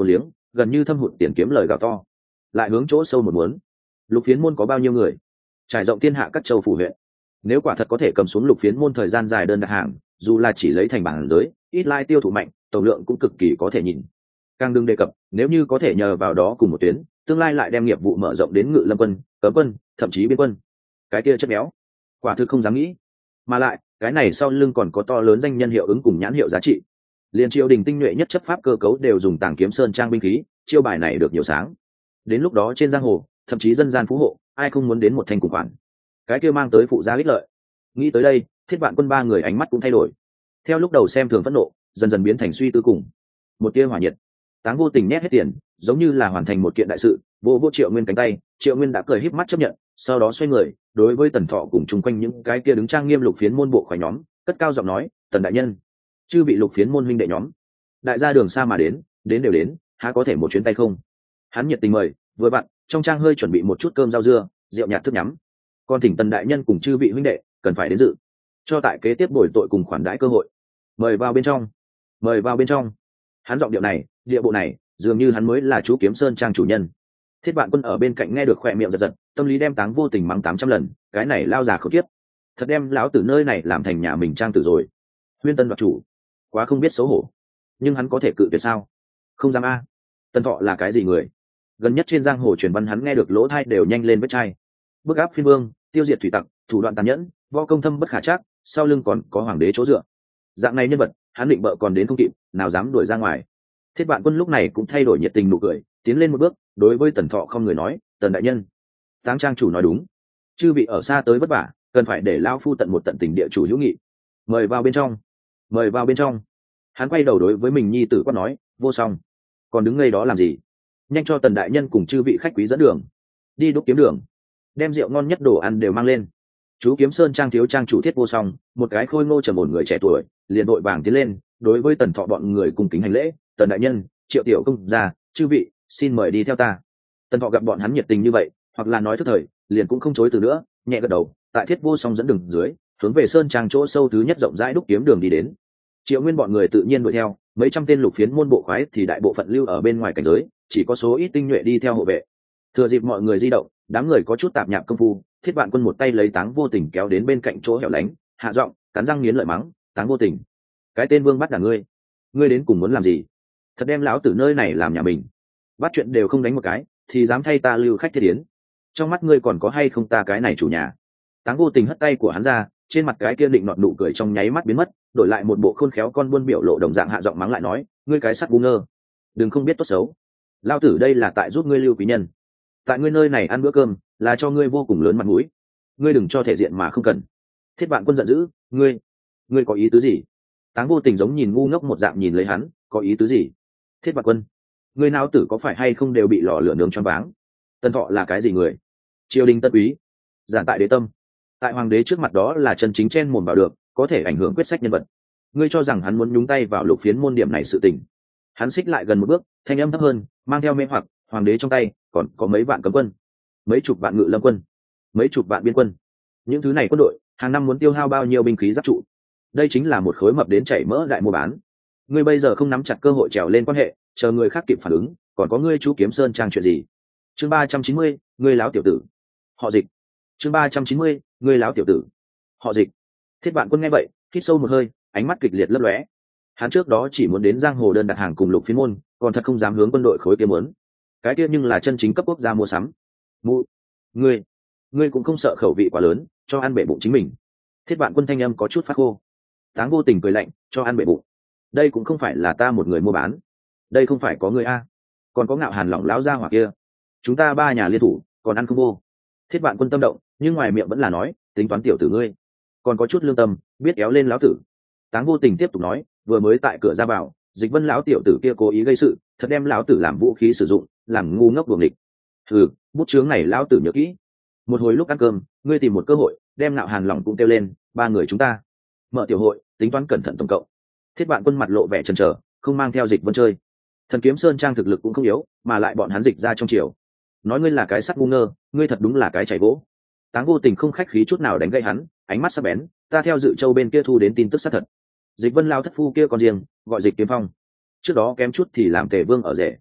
gần như thâm hụt tiền kiếm lời gào to. Lại hướng chỗ sâu một muốn, lục phiến môn có bao nhiêu người, trải rộng thiên hạ các châu phủ huyện, nếu quả thật có thể cầm xuống lục phiến môn thời gian dài đơn đặt hàng, dù là chỉ lấy thành bản giới, ít lai tiêu thụ mạnh, tổng lượng cũng cực kỳ có thể nhìn. Càng đừng đề cập nếu như có thể nhờ vào đó cùng một tuyến, tương lai lại đem nghiệp vụ mở rộng đến ngự lâm quân, cấm quân, thậm chí biên quân, cái kia chất béo quả thực không dám nghĩ. Mà lại cái này sau lưng còn có to lớn danh nhân hiệu ứng cùng nhãn hiệu giá trị. Liên triều đình tinh nhuệ nhất chấp pháp cơ cấu đều dùng Tàng Kiếm Sơn trang binh khí, chiêu bài này được nhiều sáng. Đến lúc đó trên giang hồ, thậm chí dân gian phú hộ, ai không muốn đến một thành cùng khoản, cái kia mang tới phụ gia ích lợi. Nghĩ tới đây, Thiết Vạn Quân ba người ánh mắt cũng thay đổi, theo lúc đầu xem thường phẫn nộ, dần dần biến thành suy tư cùng một tia hỏa nhiệt. Táng Vô Tình nhét hết tiền, giống như là hoàn thành một kiện đại sự, vô vô Triệu Nguyên cánh tay. Triệu Nguyên đã cười híp mắt chấp nhận, sau đó xoay người đối với Tần Thọ cùng chung quanh những cái kia đứng trang nghiêm lục phiến môn bộ khoái nhóm, cất cao giọng nói: Tần đại nhân, chư bị lục phiến môn huynh đệ nhóm, đại gia đường xa mà đến, đến đều đến, há có thể một chuyến tay không? Hắn nhiệt tình mời, vừa vặn trong trang hơi chuẩn bị một chút cơm rau dưa, rượu nhạt thức nhắm, còn thỉnh Tần đại nhân cùng chư vị huynh đệ cần phải đến dự, cho tại kế tiếp bồi tội cùng khoản đãi cơ hội. Mời vào bên trong, mời vào bên trong. Hắn giọng điệu này, địa bộ này, dường như hắn mới là chú Kiếm Sơn trang chủ nhân. Thiết Vạn Quân ở bên cạnh nghe được khỏe miệng giật giật, tâm lý đem Táng Vô Tình mắng tám trăm lần, cái này lao già khẩu kiếp, thật đem lão tử nơi này làm thành nhà mình trang tử rồi. Huyên Tân đoạt chủ, quá không biết xấu hổ. Nhưng hắn có thể cự tuyệt sao? Không dám a. Tần Thọ là cái gì người? Gần nhất trên giang hồ truyền văn hắn nghe được lỗ tai đều nhanh lên vết chai. Bức áp phiên vương, tiêu diệt thủy tặc, thủ đoạn tàn nhẫn, võ công thâm bất khả trắc, sau lưng còn có hoàng đế chỗ dựa. Dạng này nhân vật, hắn định bợ còn đến không kịp, nào dám đuổi ra ngoài. Thiết Vạn Quân lúc này cũng thay đổi nhiệt tình nụ cười, tiến lên một bước, đối với Tần Thọ không người nói: Tần đại nhân, Táng trang chủ nói đúng, chư vị ở xa tới vất vả, cần phải để lão phu tận một tận tình địa chủ hữu nghị. Mời vào bên trong, mời vào bên trong. Hắn quay đầu đối với mình nhi tử quát nói: Vô Song, còn đứng ngây đó làm gì? Nhanh cho Tần đại nhân cùng chư vị khách quý dẫn đường, đi đúc kiếm đường, đem rượu ngon nhất đồ ăn đều mang lên. Chú Kiếm Sơn trang thiếu trang chủ Thiết Vô Song, một cái khôi ngô trầm ổn người trẻ tuổi, liền đội vàng tiến lên, đối với Tần Thọ bọn người cùng kính hành lễ: Tần đại nhân, Triệu tiểu công gia, chư vị, xin mời đi theo ta. Tần Thọ gặp bọn hắn nhiệt tình như vậy, hoặc là nói thức thời, liền cũng không chối từ nữa, nhẹ gật đầu, tại Thiết Vô Song dẫn đường dưới, hướng về sơn trang chỗ sâu thứ nhất rộng rãi đúc kiếm đường đi đến. Triệu Nguyên bọn người tự nhiên đuổi theo, mấy trăm tên lục phiến môn bộ khoái thì đại bộ phận lưu ở bên ngoài cảnh giới, chỉ có số ít tinh nhuệ đi theo hộ vệ. Thừa dịp mọi người di động, đám người có chút tạp nhạp công phu, Thiết Vạn Quân một tay lấy Táng Vô Tình kéo đến bên cạnh chỗ hẻo lánh, hạ giọng, cắn răng nghiến lợi mắng: Táng Vô Tình, cái tên vương bắt đả ngươi, ngươi đến cùng muốn làm gì? Thật đem lão tử nơi này làm nhà mình, bắt chuyện đều không đánh một cái, thì dám thay ta lưu khách thiết yến. Trong mắt ngươi còn có hay không ta cái này chủ nhà? Táng Vô Tình hất tay của hắn ra, trên mặt cái kia định nọt nụ cười trong nháy mắt biến mất, đổi lại một bộ khôn khéo con buôn biểu lộ đồng dạng, hạ giọng mắng lại nói: ngươi cái sắt ngu ngơ, đừng không biết tốt xấu. Lão tử đây là tại giúp ngươi lưu quý nhân, tại ngươi nơi này ăn bữa cơm là cho ngươi vô cùng lớn mặt mũi, ngươi đừng cho thể diện mà không cần. Thiết Vạn Quân giận dữ: ngươi ngươi có ý tứ gì? Táng Vô Tình giống nhìn ngu ngốc một dạng nhìn lấy hắn: có ý tứ gì? Thiết Vạn Quân, ngươi não tử có phải hay không đều bị lò lửa nướng choáng váng? Tần Thọ là cái gì người? Triều đình tân úy, giản tại đế tâm, tại hoàng đế trước mặt đó là chân chính chen mồm vào được, có thể ảnh hưởng quyết sách nhân vật. Ngươi cho rằng hắn muốn nhúng tay vào lục phiến môn điểm này sự tình? Hắn xích lại gần một bước, thanh âm thấp hơn, mang theo mê hoặc: hoàng đế trong tay còn có mấy vạn cấm quân, mấy chục vạn ngự lâm quân, mấy chục vạn biên quân. Những thứ này quân đội hàng năm muốn tiêu hao bao nhiêu binh khí giáp trụ? Đây chính là một khối mập đến chảy mỡ đại mua bán. Ngươi bây giờ không nắm chặt cơ hội trèo lên quan hệ, chờ người khác kịp phản ứng, còn có ngươi chú Kiếm Sơn trang chuyện gì? Chương ba trăm chín mươi, ngươi láo tiểu tử, họ Dịch. Chương ba trăm chín mươi, ngươi láo tiểu tử, họ Dịch. Thiết Vạn Quân nghe vậy, hít sâu một hơi, ánh mắt kịch liệt lấp lóe. Hắn trước đó chỉ muốn đến giang hồ đơn đặt hàng cùng lục phiến môn, còn thật không dám hướng quân đội khối kia muốn. Cái kia nhưng là chân chính cấp quốc gia mua sắm. Mu, ngươi, ngươi cũng không sợ khẩu vị quá lớn, cho ăn bể bụng chính mình. Thiết Vạn Quân thanh âm có chút phát khô. Táng Vô Tình cười lạnh: cho ăn bể bụng, đây cũng không phải là ta một người mua bán, đây không phải có ngươi a, còn có Ngạo Hàn lỏng lão gia hỏa kia, chúng ta ba nhà liên thủ, còn ăn không vô. Thiết Vạn Quân tâm động, nhưng ngoài miệng vẫn là nói: tính toán tiểu tử ngươi, còn có chút lương tâm, biết kéo lên lão tử. Táng Vô Tình tiếp tục nói: vừa mới tại cửa ra vào, Dịch Vân lão tiểu tử kia cố ý gây sự, thật đem lão tử làm vũ khí sử dụng, làm ngu ngốc đuồng địch. Hừ, bút chướng này lão tử nhớ kỹ. Một hồi lúc ăn cơm, ngươi tìm một cơ hội, đem Ngạo Hàn lỏng cũng kêu lên, ba người chúng ta mở tiểu hội, tính toán cẩn thận tổng cộng. Thiết Vạn Quân mặt lộ vẻ chần chờ, không mang theo Dịch Vân chơi. Thần Kiếm Sơn trang thực lực cũng không yếu, mà lại bọn hắn dịch ra trong triều. Nói ngươi là cái sắt ngu ngơ, ngươi thật đúng là cái chảy gỗ. Táng Vô Tình không khách khí chút nào đánh gãy hắn, ánh mắt sắc bén: ta theo Dự Châu bên kia thu đến tin tức xác thật, Dịch Vân lao thất phu kia còn riêng, gọi Dịch Kiếm Phong, trước đó kém chút thì làm Tề Vương ở rể.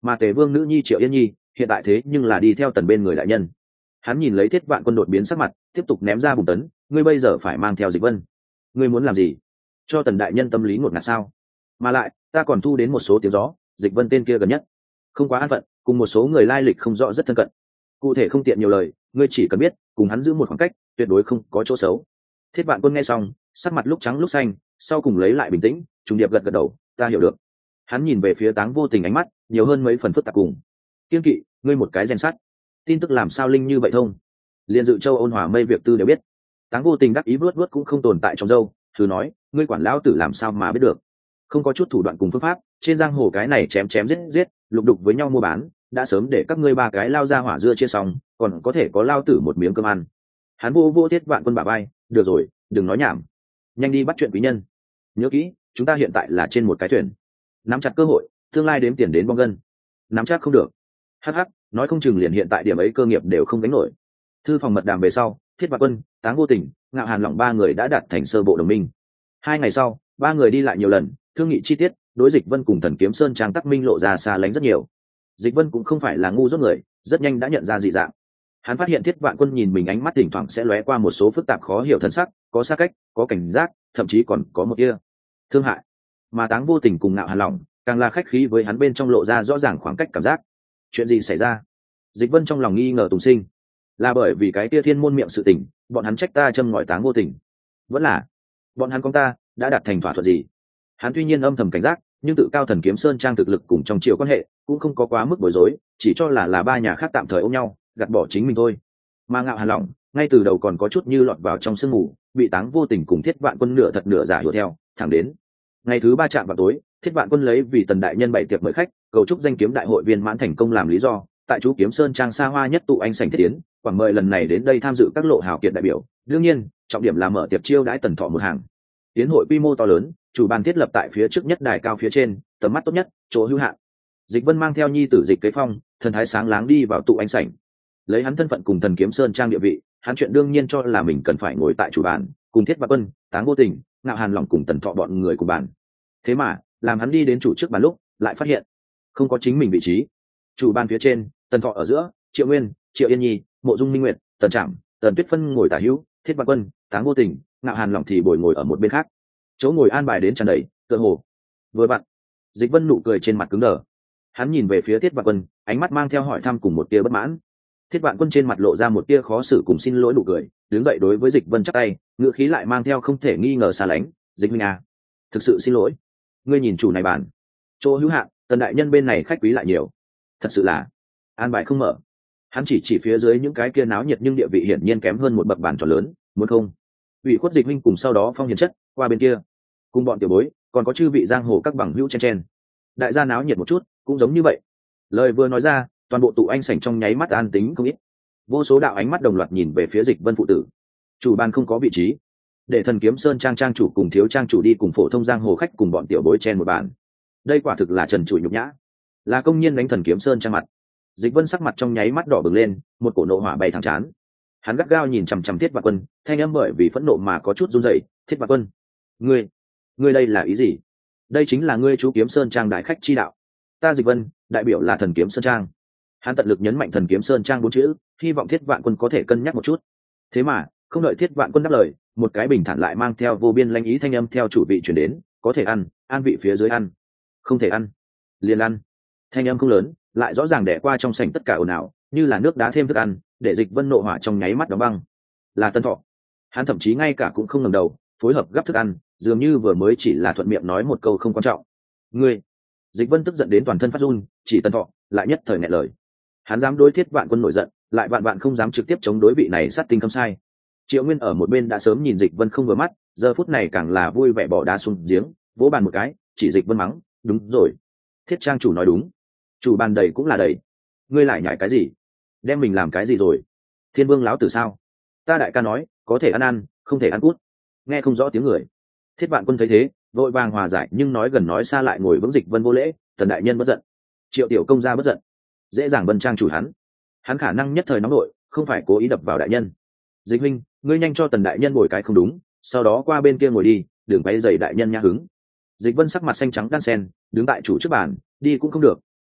mà tề vương nữ nhi Triệu Yên Nhi hiện tại thế nhưng là đi theo tần bên người đại nhân. Hắn nhìn lấy Thiết Vạn Quân đột biến sắc mặt, tiếp tục ném ra bùng tấn, ngươi bây giờ phải mang theo Dịch Vân. Ngươi muốn làm gì? Cho tần đại nhân tâm lý ngột ngạt sao? Mà lại ta còn thu đến một số tiếng gió, Dịch Vân tên kia gần nhất không quá an phận, cùng một số người lai lịch không rõ rất thân cận. Cụ thể không tiện nhiều lời, ngươi chỉ cần biết cùng hắn giữ một khoảng cách, tuyệt đối không có chỗ xấu. Thiết Vạn Quân nghe xong, sắc mặt lúc trắng lúc xanh, sau cùng lấy lại bình tĩnh, trùng điệp gật gật đầu, ta hiểu được. Hắn nhìn về phía Táng Vô Tình, ánh mắt nhiều hơn mấy phần phức tạp cùng kiên kỵ, ngươi một cái rèn sắt, tin tức làm sao linh như vậy thông? Liên Dự Châu Ôn Hòa Mây việc tư đều biết. Táng Vô Tình đắc ý vớt vớt cũng không tồn tại trong dâu, thử nói, ngươi quản lão tử làm sao mà biết được? Không có chút thủ đoạn cùng phương pháp, trên giang hồ cái này chém chém giết giết, lục đục với nhau mua bán, đã sớm để các ngươi ba cái lao ra hỏa dưa chia xong, còn có thể có lao tử một miếng cơm ăn. Hắn vô vô Thiết Vạn Quân bả vai, được rồi, đừng nói nhảm, nhanh đi bắt chuyện quý nhân. Nhớ kỹ, chúng ta hiện tại là trên một cái thuyền, nắm chặt cơ hội, tương lai đếm tiền đến bong gân. Nắm chắc không được. Hắc hắc, nói không chừng liền hiện tại điểm ấy cơ nghiệp đều không đánh nổi. Thư phòng mật đàm về sau, Thiết Vạn Quân, Táng Vô Tình, Ngạo Hàn Lỏng ba người đã đạt thành sơ bộ đồng minh. Hai ngày sau, ba người đi lại nhiều lần, thương nghị chi tiết, đối Dịch Vân cùng Thần Kiếm Sơn Trang Tắc Minh lộ ra xa lánh rất nhiều. Dịch Vân cũng không phải là ngu dốt người, rất nhanh đã nhận ra dị dạng. Hắn phát hiện Thiết Vạn Quân nhìn mình ánh mắt thỉnh thoảng sẽ lóe qua một số phức tạp khó hiểu thân sắc, có xa cách, có cảnh giác, thậm chí còn có một tia thương hại. Mà Táng Vô Tình cùng Ngạo Hàn Lỏng càng là khách khí với hắn, bên trong lộ ra rõ ràng khoảng cách cảm giác. Chuyện gì xảy ra? Dịch Vân trong lòng nghi ngờ tùng sinh. Là bởi vì cái tia thiên môn miệng sự tình, bọn hắn trách ta châm ngòi Táng Vô Tình, vẫn là bọn hắn con ta đã đạt thành thỏa thuận gì? Hắn tuy nhiên âm thầm cảnh giác, nhưng tự cao Thần Kiếm Sơn Trang thực lực cùng trong triều quan hệ cũng không có quá mức bối rối, chỉ cho là là ba nhà khác tạm thời ôm nhau gạt bỏ chính mình thôi. Mà Ngạo Hàn Lỏng ngay từ đầu còn có chút như lọt vào trong sương mù, bị Táng Vô Tình cùng Thiết Vạn Quân nửa thật nửa giả đuổi theo, thẳng đến ngày thứ ba chạm vào tối, Thiết Vạn Quân lấy vì Tần đại nhân bày tiệc mời khách, cầu chúc danh kiếm đại hội viên mãn thành công làm lý do, tại chú Kiếm Sơn Trang xa hoa nhất tụ anh sảnh thiết tiến, quảng mời lần này đến đây tham dự các lộ hào kiệt đại biểu. Đương nhiên, trọng điểm là mở tiệc chiêu đãi Tần Thọ một hàng. Tiến hội quy mô to lớn, chủ bàn thiết lập tại phía trước nhất đài cao phía trên, tầm mắt tốt nhất, chỗ hữu hạn. Dịch Vân mang theo nhi tử Dịch Kế Phong, thần thái sáng láng đi vào tụ anh sảnh. Lấy hắn thân phận cùng Thần Kiếm Sơn Trang địa vị, hắn chuyện đương nhiên cho là mình cần phải ngồi tại chủ bàn, cùng Thiết Vạn Quân, Táng Vô Tình, Ngạo Hàn Lỏng cùng Tần Thọ bọn người của bàn. Thế mà, làm hắn đi đến chủ trước bàn lúc, lại phát hiện không có chính mình vị trí. Chủ bàn phía trên, Tần Thọ ở giữa, Triệu Nguyên, Triệu Yên Nhi, Mộ Dung Minh Nguyệt, Tần Trạm, Tần Tuyết Phân ngồi tả hữu, Thiết Vạn Quân, Táng Vô Tình, Ngạo Hàn Lỏng thì bồi ngồi ở một bên khác. Chỗ ngồi an bài đến tràn đầy, tựa hồ vừa vặn. Dịch Vân nụ cười trên mặt cứng đờ. Hắn nhìn về phía Thiết Vạn Quân, ánh mắt mang theo hỏi thăm cùng một tia bất mãn. Thiết Vạn Quân trên mặt lộ ra một tia khó xử cùng xin lỗi nụ cười, đứng dậy đối với Dịch Vân chắp tay, ngữ khí lại mang theo không thể nghi ngờ xa lánh, "Dịch huynh à, thực sự xin lỗi. Ngươi nhìn chủ này bàn, chỗ hữu hạn, Tần đại nhân bên này khách quý lại nhiều, thật sự là an bài không mở." Hắn chỉ chỉ phía dưới những cái kia náo nhiệt nhưng địa vị hiển nhiên kém hơn một bậc bàn tròn lớn, "Muốn không ủy khuất Dịch huynh cùng sau đó Phong Hiền chất qua bên kia, cùng bọn tiểu bối còn có chư vị giang hồ các bằng hữu chen chen, đại gia náo nhiệt một chút cũng giống như vậy." Lời vừa nói ra, toàn bộ tụ anh sảnh trong nháy mắt an tính không ít. Vô số đạo ánh mắt đồng loạt nhìn về phía Dịch Vân phụ tử. Chủ ban không có vị trí, để Thần Kiếm Sơn Trang trang chủ cùng thiếu trang chủ đi cùng phổ thông giang hồ khách cùng bọn tiểu bối chen một bàn. Đây quả thực là trần trụi nhục nhã, là công nhiên đánh Thần Kiếm Sơn Trang mặt. Dịch Vân sắc mặt trong nháy mắt đỏ bừng lên, một cổ nộ hỏa bay thẳng chán. Hắn gắt gao nhìn chằm chằm Thiết Vạn Quân, thanh âm bởi vì phẫn nộ mà có chút run rẩy, "Thiết Vạn Quân, ngươi, ngươi đây là ý gì? Đây chính là ngươi chú Kiếm Sơn Trang đại khách chi đạo. Ta Dịch Vân, đại biểu là Thần Kiếm Sơn Trang." Hắn tận lực nhấn mạnh Thần Kiếm Sơn Trang bốn chữ, hy vọng Thiết Vạn Quân có thể cân nhắc một chút. Thế mà, không đợi Thiết Vạn Quân đáp lời, một cái bình thản lại mang theo vô biên lanh ý thanh âm theo chủ vị truyền đến, "Có thể ăn, an vị phía dưới ăn. Không thể ăn, liền ăn." Thanh âm không lớn, lại rõ ràng đẻ qua trong sảnh tất cả ồn ào, như là nước đá thêm thức ăn, để Dịch Vân nộ hỏa trong nháy mắt đóng băng. Là Tân Thọ. Hắn thậm chí ngay cả cũng không ngẩng đầu, phối hợp gắp thức ăn, dường như vừa mới chỉ là thuận miệng nói một câu không quan trọng. "Ngươi." Dịch Vân tức giận đến toàn thân phát run, chỉ Tân Thọ, lại nhất thời nghẹn lời. Hắn dám đối Thiết Vạn Quân nổi giận, lại vạn vạn không dám trực tiếp chống đối vị này sát tinh không sai. Triệu Nguyên ở một bên đã sớm nhìn Dịch Vân không vừa mắt, giờ phút này càng là vui vẻ bỏ đá xuống giếng, vỗ bàn một cái, chỉ Dịch Vân mắng, "Đúng rồi, Thiết trang chủ nói đúng, chủ bàn đầy cũng là đầy, ngươi lại nhảy cái gì? Đem mình làm cái gì rồi? Thiên Vương láo tử sao? Ta đại ca nói, có thể ăn ăn, không thể ăn cút." Nghe không rõ tiếng người. Thiết Vạn Quân thấy thế, vội vàng hòa giải, nhưng nói gần nói xa lại ngồi vững Dịch Vân vô lễ, "Tần đại nhân bất giận, Triệu tiểu công gia bất giận." Dễ dàng Vân trang chủ hắn, hắn khả năng nhất thời nóng nội, không phải cố ý đập vào đại nhân. "Dịch huynh, ngươi nhanh cho Tần đại nhân bồi cái không đúng, sau đó qua bên kia ngồi đi, đừng quấy rầy đại nhân nha hứng." Dịch Vân sắc mặt xanh trắng đan sen, đứng tại chủ trước bàn, "Đi cũng không được,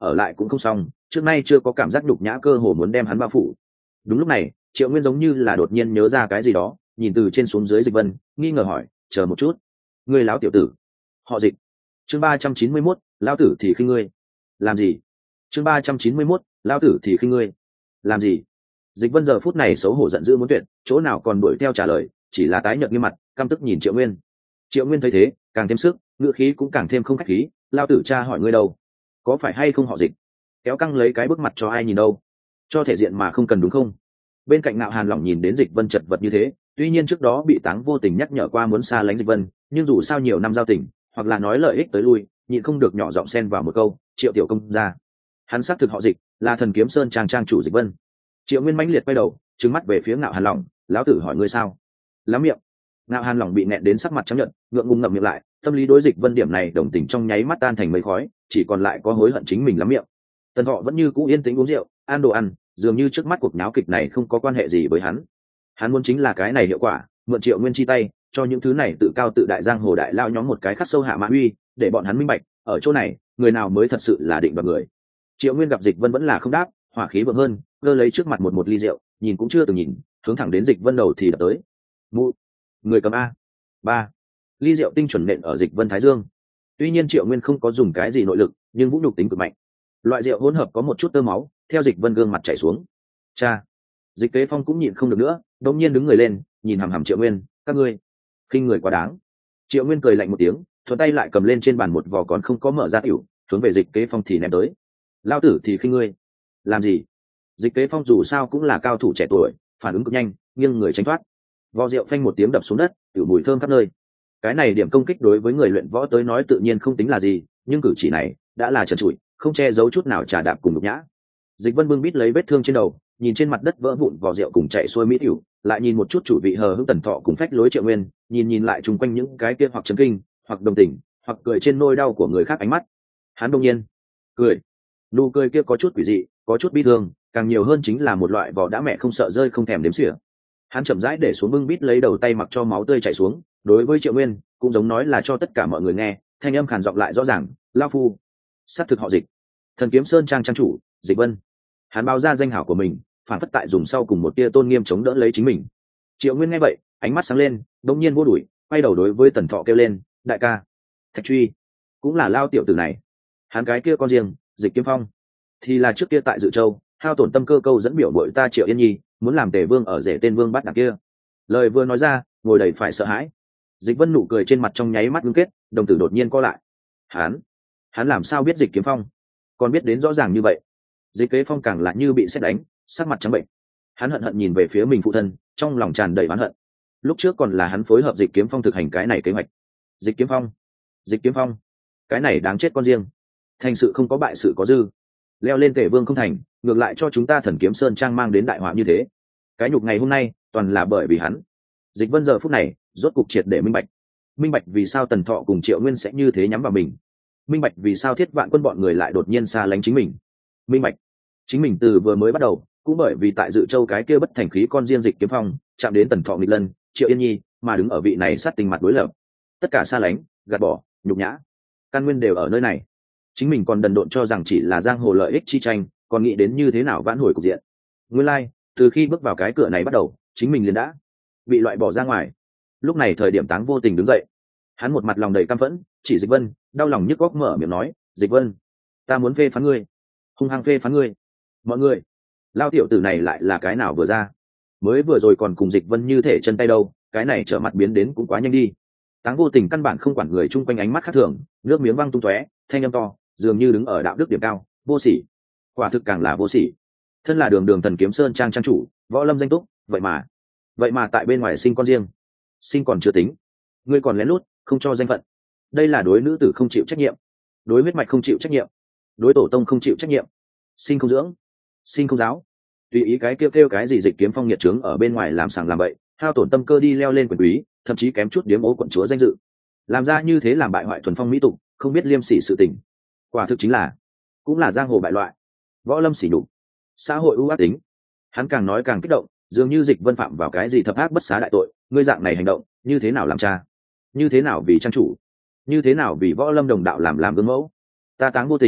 ở lại cũng không xong, trước nay chưa có cảm giác nhục nhã cơ hồ muốn đem hắn bao phủ. Đúng lúc này Triệu Nguyên giống như là đột nhiên nhớ ra cái gì đó, nhìn từ trên xuống dưới Dịch Vân, nghi ngờ hỏi, chờ một chút, ngươi láo tiểu tử, họ Dịch. Chương ba trăm chín mươi mốt, lao tử thì khinh ngươi. Làm gì? Chương ba trăm chín mươi mốt, lao tử thì khinh ngươi. Làm gì? Dịch Vân giờ phút này xấu hổ giận dữ muốn tuyệt, chỗ nào còn đuổi theo trả lời, chỉ là tái nhợt như mặt, căm tức nhìn Triệu Nguyên. Triệu Nguyên thấy thế, càng thêm sức, ngữ khí cũng càng thêm không khách khí, lao tử cha hỏi ngươi đâu, có phải hay không họ Dịch? Kéo căng lấy cái bước mặt cho ai nhìn đâu, cho thể diện mà không cần đúng không? Bên cạnh Nạo Hàn lỏng nhìn đến Dịch Vân chật vật như thế, tuy nhiên trước đó bị Táng vô tình nhắc nhở qua muốn xa lánh Dịch Vân, nhưng dù sao nhiều năm giao tình, hoặc là nói lợi ích tới lui, nhịn không được nhỏ giọng xen vào một câu, Triệu tiểu công gia, hắn xác thực họ Dịch, là Thần Kiếm Sơn trang trang chủ Dịch Vân. Triệu Nguyên mãnh liệt quay đầu, trừng mắt về phía Nạo Hàn lỏng, lão tử hỏi ngươi sao? Lắm miệng. Nạo Hàn lỏng bị nẹn đến sắc mặt trắng nhợt, ngượng ngùng ngậm miệng lại, tâm lý đối Dịch Vân điểm này đồng tình trong nháy mắt tan thành mây khói, chỉ còn lại có hối hận chính mình lắm miệng. Tần Thọ vẫn như cũ yên tĩnh uống rượu, ăn đồ ăn, dường như trước mắt cuộc náo kịch này không có quan hệ gì với hắn. Hắn muốn chính là cái này hiệu quả, mượn Triệu Nguyên chi tay, cho những thứ này tự cao tự đại giang hồ đại lao nhóm một cái khắc sâu hạ mã uy, để bọn hắn minh bạch, ở chỗ này, người nào mới thật sự là định đoạt người. Triệu Nguyên gặp Dịch Vân vẫn là không đáp, hỏa khí vượng hơn, cơ lấy trước mặt một một ly rượu, nhìn cũng chưa từng nhìn, hướng thẳng đến Dịch Vân đầu thì đập tới. Mụ, người cầm a. Ba. Ly rượu tinh chuẩn nện ở Dịch Vân thái dương. Tuy nhiên Triệu Nguyên không có dùng cái gì nội lực, nhưng vũ nhục tính cực mạnh. Loại rượu hỗn hợp có một chút tơ máu, theo Dịch Vân gương mặt chảy xuống. Cha. Dịch Kế Phong cũng nhịn không được nữa, đột nhiên đứng người lên, nhìn hằm hằm Triệu Nguyên, các ngươi khinh người quá đáng. Triệu Nguyên cười lạnh một tiếng, thuận tay lại cầm lên trên bàn một vò còn không có mở ra tiểu, hướng về Dịch Kế Phong thì ném tới. Lao tử thì khinh ngươi. Làm gì? Dịch Kế Phong dù sao cũng là cao thủ trẻ tuổi, phản ứng cực nhanh, nghiêng người tránh thoát. Vò rượu phanh một tiếng đập xuống đất, tiểu mùi thơm khắp nơi. Cái này điểm công kích đối với người luyện võ tới nói tự nhiên không tính là gì, nhưng cử chỉ này đã là trần trụi, không che giấu chút nào trà đạp cùng nhục nhã. Dịch Vân bưng bít lấy vết thương trên đầu, nhìn trên mặt đất vỡ vụn vò rượu cùng chạy xuôi mỹ tiểu, lại nhìn một chút chủ vị hờ hững Tần Thọ cùng phách lối Triệu Nguyên, nhìn nhìn lại chung quanh những cái kia hoặc chấn kinh, hoặc đồng tình, hoặc cười trên nỗi đau của người khác ánh mắt. Hắn đột nhiên cười, nụ cười kia có chút quỷ dị, có chút bi thương, càng nhiều hơn chính là một loại vò đã mẹ không sợ rơi không thèm đếm xỉa. Hắn chậm rãi để xuống bưng bít lấy đầu tay mặc cho máu tươi chảy xuống, đối với Triệu Nguyên cũng giống nói là cho tất cả mọi người nghe, thanh âm khàn giọng lại rõ ràng, lao phu xác thực họ Dịch, Thần Kiếm Sơn trang trang chủ Dịch Vân. Hắn báo ra danh hảo của mình, phản phất tại dùng sau cùng một tia tôn nghiêm chống đỡ lấy chính mình. Triệu Nguyên nghe vậy, ánh mắt sáng lên, đột nhiên vô đuổi, quay đầu đối với Tần Thọ kêu lên, đại ca, Thạch Truy cũng là lao tiểu tử này. Hắn cái kia con riêng, Dịch Kiếm Phong, thì là trước kia tại Dự Châu hao tổn tâm cơ câu dẫn biểu bội ta Triệu Yên Nhi, muốn làm Tề Vương ở rể tên Vương bắt đằng kia. Lời vừa nói ra, ngồi đầy phải sợ hãi. Dịch Vân nụ cười trên mặt trong nháy mắt ngưng kết, đồng tử đột nhiên co lại. Hắn, hắn làm sao biết Dịch Kiếm Phong? Còn biết đến rõ ràng như vậy? Dịch Kế Phong càng lại như bị sét đánh, sắc mặt trắng bệnh. Hắn hận hận nhìn về phía mình phụ thân, trong lòng tràn đầy oán hận. Lúc trước còn là hắn phối hợp Dịch Kiếm Phong thực hành cái này kế hoạch. Dịch Kiếm Phong, Dịch Kiếm Phong, cái này đáng chết con riêng. Thành sự không có bại sự có dư, leo lên Tề Vương không thành, ngược lại cho chúng ta Thần Kiếm Sơn trang mang đến đại họa như thế. Cái nhục ngày hôm nay toàn là bởi vì hắn. Dịch Vân giờ phút này rốt cục triệt để minh bạch, minh bạch vì sao Tần Thọ cùng Triệu Nguyên sẽ như thế nhắm vào mình, minh bạch vì sao Thiết Vạn Quân bọn người lại đột nhiên xa lánh chính mình, minh bạch chính mình từ vừa mới bắt đầu cũng bởi vì tại Dự Châu cái kia bất thành khí con riêng Dịch Kiếm Phong chạm đến Tần Thọ nghịch lân Triệu Yên Nhi mà đứng ở vị này sát tình mặt đối lập, tất cả xa lánh, gạt bỏ, nhục nhã, căn nguyên đều ở nơi này. Chính mình còn đần độn cho rằng chỉ là giang hồ lợi ích chi tranh, còn nghĩ đến như thế nào vãn hồi cục diện. Nguyên lai, like, từ khi bước vào cái cửa này bắt đầu, chính mình liền đã bị loại bỏ ra ngoài. Lúc này thời điểm Táng vô tình đứng dậy, hắn một mặt lòng đầy căm phẫn, chỉ Dịch Vân, đau lòng nhức góc mở miệng nói, Dịch Vân, ta muốn phê phán ngươi, hung hăng phê phán ngươi. Mọi người, lao tiểu tử này lại là cái nào vừa ra, mới vừa rồi còn cùng Dịch Vân như thể chân tay đâu, cái này trở mặt biến đến cũng quá nhanh đi. Táng vô tình căn bản không quản người chung quanh ánh mắt khác thường, nước miếng văng tung tóe, thanh âm to, dường như đứng ở đạo đức điểm cao, vô sỉ, quả thực càng là vô sỉ. Thân là đường đường Thần Kiếm Sơn trang trang chủ, võ lâm danh túc, vậy mà vậy mà tại bên ngoài sinh con riêng, sinh còn chưa tính, ngươi còn lén lút không cho danh phận. Đây là đối nữ tử không chịu trách nhiệm, đối huyết mạch không chịu trách nhiệm, đối tổ tông không chịu trách nhiệm. Sinh không dưỡng, sinh không giáo, tùy ý cái kêu kêu cái gì Dịch Kiếm Phong nhiệt trướng ở bên ngoài làm sàng làm bậy, hao tổn tâm cơ đi leo lên quyền quý, thậm chí kém chút điếm ố quận chúa danh dự, làm ra như thế làm bại hoại thuần phong mỹ tục, không biết liêm sỉ sự tình. Quả thực chính là cũng là giang hồ bại loại, võ lâm sỉ nhục, xã hội ưu ác tính. Hắn càng nói càng kích động, dường như Dịch Vân phạm vào cái gì thập ác bất xá đại tội, ngươi dạng này hành động như thế nào làm cha, như thế nào vì trang chủ, như thế nào vì võ lâm đồng đạo làm làm gương mẫu. Ta Táng vô tình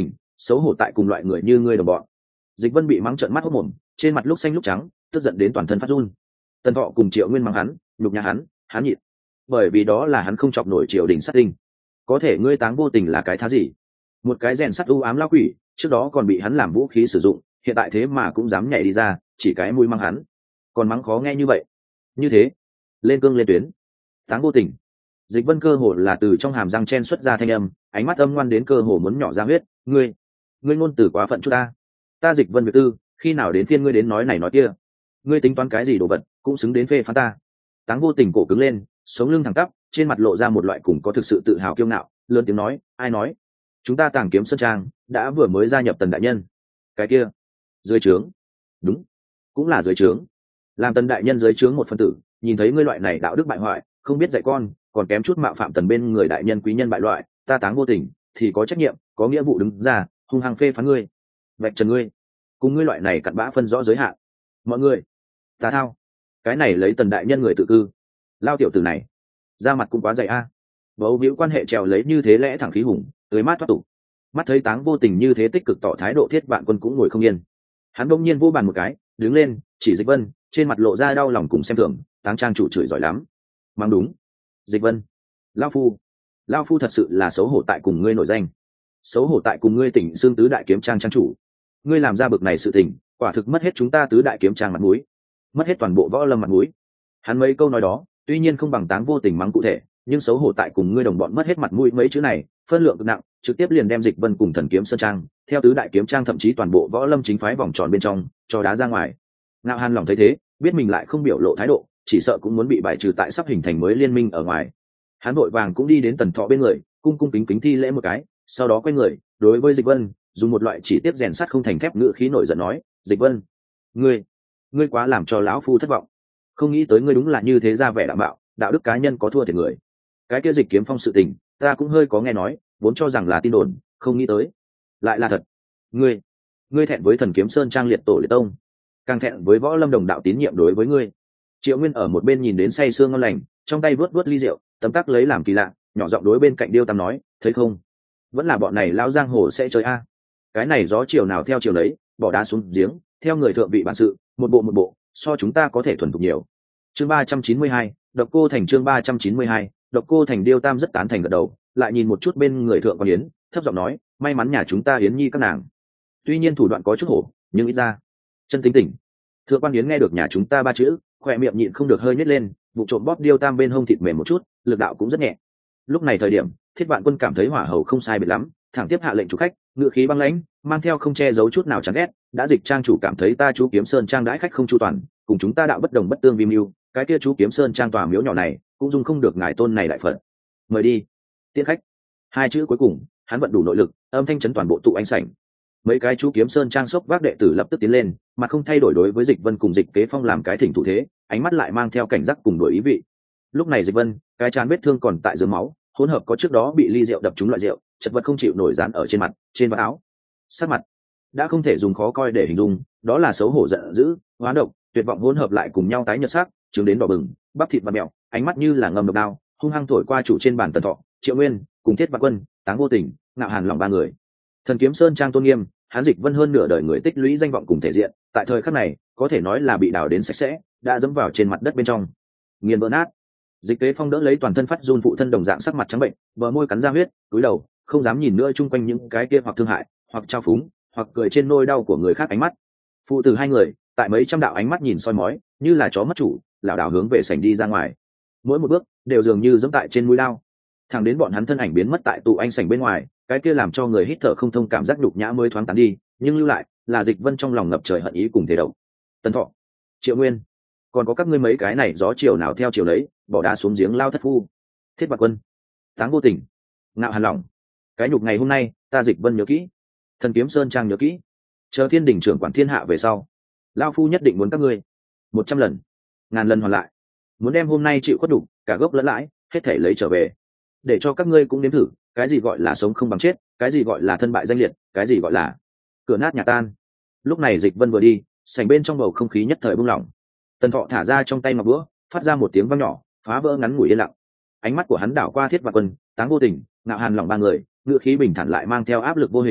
xấu hổ tại cùng loại người như ngươi đồng bọn. Dịch Vân bị mắng trợn mắt hốt mồm, trên mặt lúc xanh lúc trắng, tức giận đến toàn thân phát run. Tần Thọ cùng Triệu Nguyên mắng hắn, nhục nhã hắn, hắn nhịn, bởi vì đó là hắn không chọc nổi triều đình sát tinh. Có thể ngươi Táng Vô Tình là cái thá gì? Một cái rèn sắt u ám lão quỷ, trước đó còn bị hắn làm vũ khí sử dụng, hiện tại thế mà cũng dám nhảy đi ra, chỉ cái mũi mắng hắn, còn mắng khó nghe như vậy. Như thế, lên cương lên tuyến. Táng Vô Tình. Dịch Vân cơ hồ là từ trong hàm răng chen xuất ra thanh âm, ánh mắt âm ngoan đến cơ hồ muốn nhỏ ra huyết, ngươi, ngươi ngôn từ quá phận chút ta. Ta Dịch Vân Việt Tư, khi nào đến phiên ngươi đến nói này nói kia? Ngươi tính toán cái gì đồ vật, cũng xứng đến phê phán ta. Táng Vô Tình cổ cứng lên, sống lưng thẳng tắp, trên mặt lộ ra một loại cùng có thực sự tự hào kiêu ngạo, lớn tiếng nói, ai nói? Chúng ta Tàng Kiếm Sơn Trang đã vừa mới gia nhập Tần đại nhân. Cái kia, dưới trướng. Đúng, cũng là dưới trướng. Làm Tần đại nhân dưới trướng một phân tử, nhìn thấy ngươi loại này đạo đức bại hoại, không biết dạy con, còn kém chút mạo phạm Tần bên người đại nhân quý nhân bại loại, ta Táng Vô Tình thì có trách nhiệm, có nghĩa vụ đứng ra, hung hăng phê phán ngươi, vạch trần ngươi, cùng ngươi loại này cặn bã phân rõ giới hạn. Mọi người, ta thao, cái này lấy Tần đại nhân người tự cư, lao tiểu tử này, ra mặt cũng quá dày a. Bấu víu quan hệ trèo lấy như thế lẽ thẳng khí hùng, tưới mát thoát tục. Mắt thấy Táng Vô Tình như thế tích cực tỏ thái độ, Thiết Vạn Quân cũng ngồi không yên. Hắn bỗng nhiên vô bàn một cái, đứng lên, chỉ Dịch Vân, trên mặt lộ ra đau lòng cùng xem thường, Táng trang chủ chửi giỏi lắm. Mang đúng. Dịch Vân, lão phu, lão phu thật sự là xấu hổ tại cùng ngươi nổi danh, xấu hổ tại cùng ngươi tỉnh xương tứ đại kiếm trang trang chủ. Ngươi làm ra bực này sự tình, quả thực mất hết chúng ta tứ đại kiếm trang mặt mũi, mất hết toàn bộ võ lâm mặt mũi. Hắn mấy câu nói đó, tuy nhiên không bằng Táng Vô Tình mắng cụ thể, nhưng xấu hổ tại cùng ngươi đồng bọn mất hết mặt mũi mấy chữ này, phân lượng cực nặng, trực tiếp liền đem Dịch Vân cùng Thần Kiếm Sơn Trang, theo tứ đại kiếm trang thậm chí toàn bộ võ lâm chính phái vòng tròn bên trong, cho đá ra ngoài. Ngạo Hàn lòng thấy thế, biết mình lại không biểu lộ thái độ, chỉ sợ cũng muốn bị bài trừ tại sắp hình thành mới liên minh ở ngoài. Hắn vội vàng cũng đi đến Tần Thọ bên người, cung cung kính kính thi lễ một cái, sau đó quay người, đối với Dịch Vân, dùng một loại chỉ tiếp rèn sắt không thành thép ngữ khí nổi giận nói, Dịch Vân, ngươi, ngươi quá làm cho lão phu thất vọng. Không nghĩ tới ngươi đúng là như thế, ra vẻ đạm bạo, đạo đức cá nhân có thua thiệt người. Cái kia Dịch Kiếm Phong sự tình, ta cũng hơi có nghe nói, vốn cho rằng là tin đồn, không nghĩ tới lại là thật. Ngươi, ngươi thẹn với Thần Kiếm Sơn Trang liệt tổ liệt tông, càng thẹn với võ lâm đồng đạo tín nhiệm đối với ngươi. Triệu Nguyên ở một bên nhìn đến say sương ngon lành, trong tay vớt vớt ly rượu, tấm tắc lấy làm kỳ lạ, nhỏ giọng đối bên cạnh Điêu Tam nói, thấy không, vẫn là bọn này lão giang hồ sẽ chơi a. Cái này gió chiều nào theo chiều lấy, bỏ đá xuống giếng, theo người thượng vị bản sự, một bộ một bộ, so chúng ta có thể thuần thục nhiều. Chương ba trăm chín mươi hai, Độc Cô Thành. Chương ba trăm chín mươi hai, Độc Cô Thành. Điêu Tam rất tán thành gật đầu, lại nhìn một chút bên người thượng quan Yến, thấp giọng nói, may mắn nhà chúng ta Yến nhi các nàng, tuy nhiên thủ đoạn có chút hổ, nhưng ít ra chân tính tỉnh. Thượng quan Yến nghe được nhà chúng ta ba chữ, khỏe miệng nhịn không được hơi nhếch lên, vụ trộm bóp Điêu Tam bên hông thịt mềm một chút, lực đạo cũng rất nhẹ. Lúc này thời điểm, Thiết Vạn Quân cảm thấy hỏa hầu không sai biệt lắm, thẳng tiếp hạ lệnh chủ khách, ngựa khí băng lãnh, mang theo không che giấu chút nào chán ghét, đã Dịch trang chủ cảm thấy ta chú Kiếm Sơn Trang đãi khách không chu toàn, cùng chúng ta đạo bất đồng bất tương vi mưu, cái kia chú Kiếm Sơn Trang tòa miếu nhỏ này cũng dung không được ngài tôn này đại phật, mời đi tiễn khách. Hai chữ cuối cùng, hắn vận đủ nội lực, âm thanh chấn toàn bộ tụ anh sảnh. Mấy cái chú Kiếm Sơn Trang sốc vác đệ tử lập tức tiến lên, mà không thay đổi đối với Dịch Vân cùng Dịch Kế Phong làm cái thỉnh thủ thế, ánh mắt lại mang theo cảnh giác cùng đổi ý vị. Lúc này Dịch Vân, cái trán vết thương còn tại dưới máu, hỗn hợp có trước đó bị ly rượu đập trúng loại rượu, chật vật không chịu nổi dán ở trên mặt, trên vạt áo. Sắc mặt đã không thể dùng khó coi để hình dung, đó là xấu hổ giận dữ, hoán độc, tuyệt vọng hỗn hợp lại cùng nhau tái nhợt sắc, chứng đến đỏ bừng, bắp thịt và mèo, ánh mắt như là ngầm độc đao, hung hăng thổi qua chủ trên bàn Tần Thọ, Triệu Nguyên, cùng Thiết Vạn Quân, Táng Vô Tình, Ngạo Hàn lòng ba người. Thần Kiếm Sơn Trang tôn nghiêm, hắn Dịch Vân hơn nửa đời người tích lũy danh vọng cùng thể diện, tại thời khắc này, có thể nói là bị đào đến sạch sẽ, đã dẫm vào trên mặt đất bên trong, nghiền vỡ nát. Dịch Kế Phong đỡ lấy toàn thân phát run phụ thân đồng dạng sắc mặt trắng bệnh, bờ môi cắn ra huyết, cúi đầu, không dám nhìn nữa chung quanh những cái kia hoặc thương hại, hoặc trao phúng, hoặc cười trên nỗi đau của người khác ánh mắt. Phụ tử hai người, tại mấy trăm đạo ánh mắt nhìn soi mói, như là chó mất chủ, lảo đảo hướng về sảnh đi ra ngoài. Mỗi một bước đều dường như giẫm tại trên mũi lao, thẳng đến bọn hắn thân ảnh biến mất tại tụ anh sảnh bên ngoài, cái kia làm cho người hít thở không thông cảm giác nhục nhã mới thoáng tán đi, nhưng lưu lại là Dịch Vân trong lòng ngập trời hận ý cùng thể động. Tần Thọ, Triệu Nguyên, còn có các ngươi mấy cái này gió chiều nào theo chiều lấy, bỏ đá xuống giếng lao thất phu. Thiết Vạn Quân, Táng Vô Tình, Ngạo Hàn lòng, cái nhục ngày hôm nay ta Dịch Vân nhớ kỹ, Thần Kiếm Sơn Trang nhớ kỹ, chờ Thiên Đình trưởng quản thiên hạ về sau, lao phu nhất định muốn các ngươi một trăm lần, ngàn lần hoàn lại, muốn đem hôm nay chịu khuất đủ, cả gốc lẫn lãi, hết thể lấy trở về, để cho các ngươi cũng nếm thử cái gì gọi là sống không bằng chết, cái gì gọi là thân bại danh liệt, cái gì gọi là cửa nát nhà tan. Lúc này Dịch Vân vừa đi, sảnh bên trong bầu không khí nhất thời buông lỏng. Tần Thọ thả ra trong tay ngọc búa, phát ra một tiếng vang nhỏ, phá vỡ ngắn ngủi yên lặng. Ánh mắt của hắn đảo qua Thiết Vạn Quân, Táng Vô Tình, Ngạo Hàn lòng ba người, ngựa khí bình thản lại mang theo áp lực vô hình,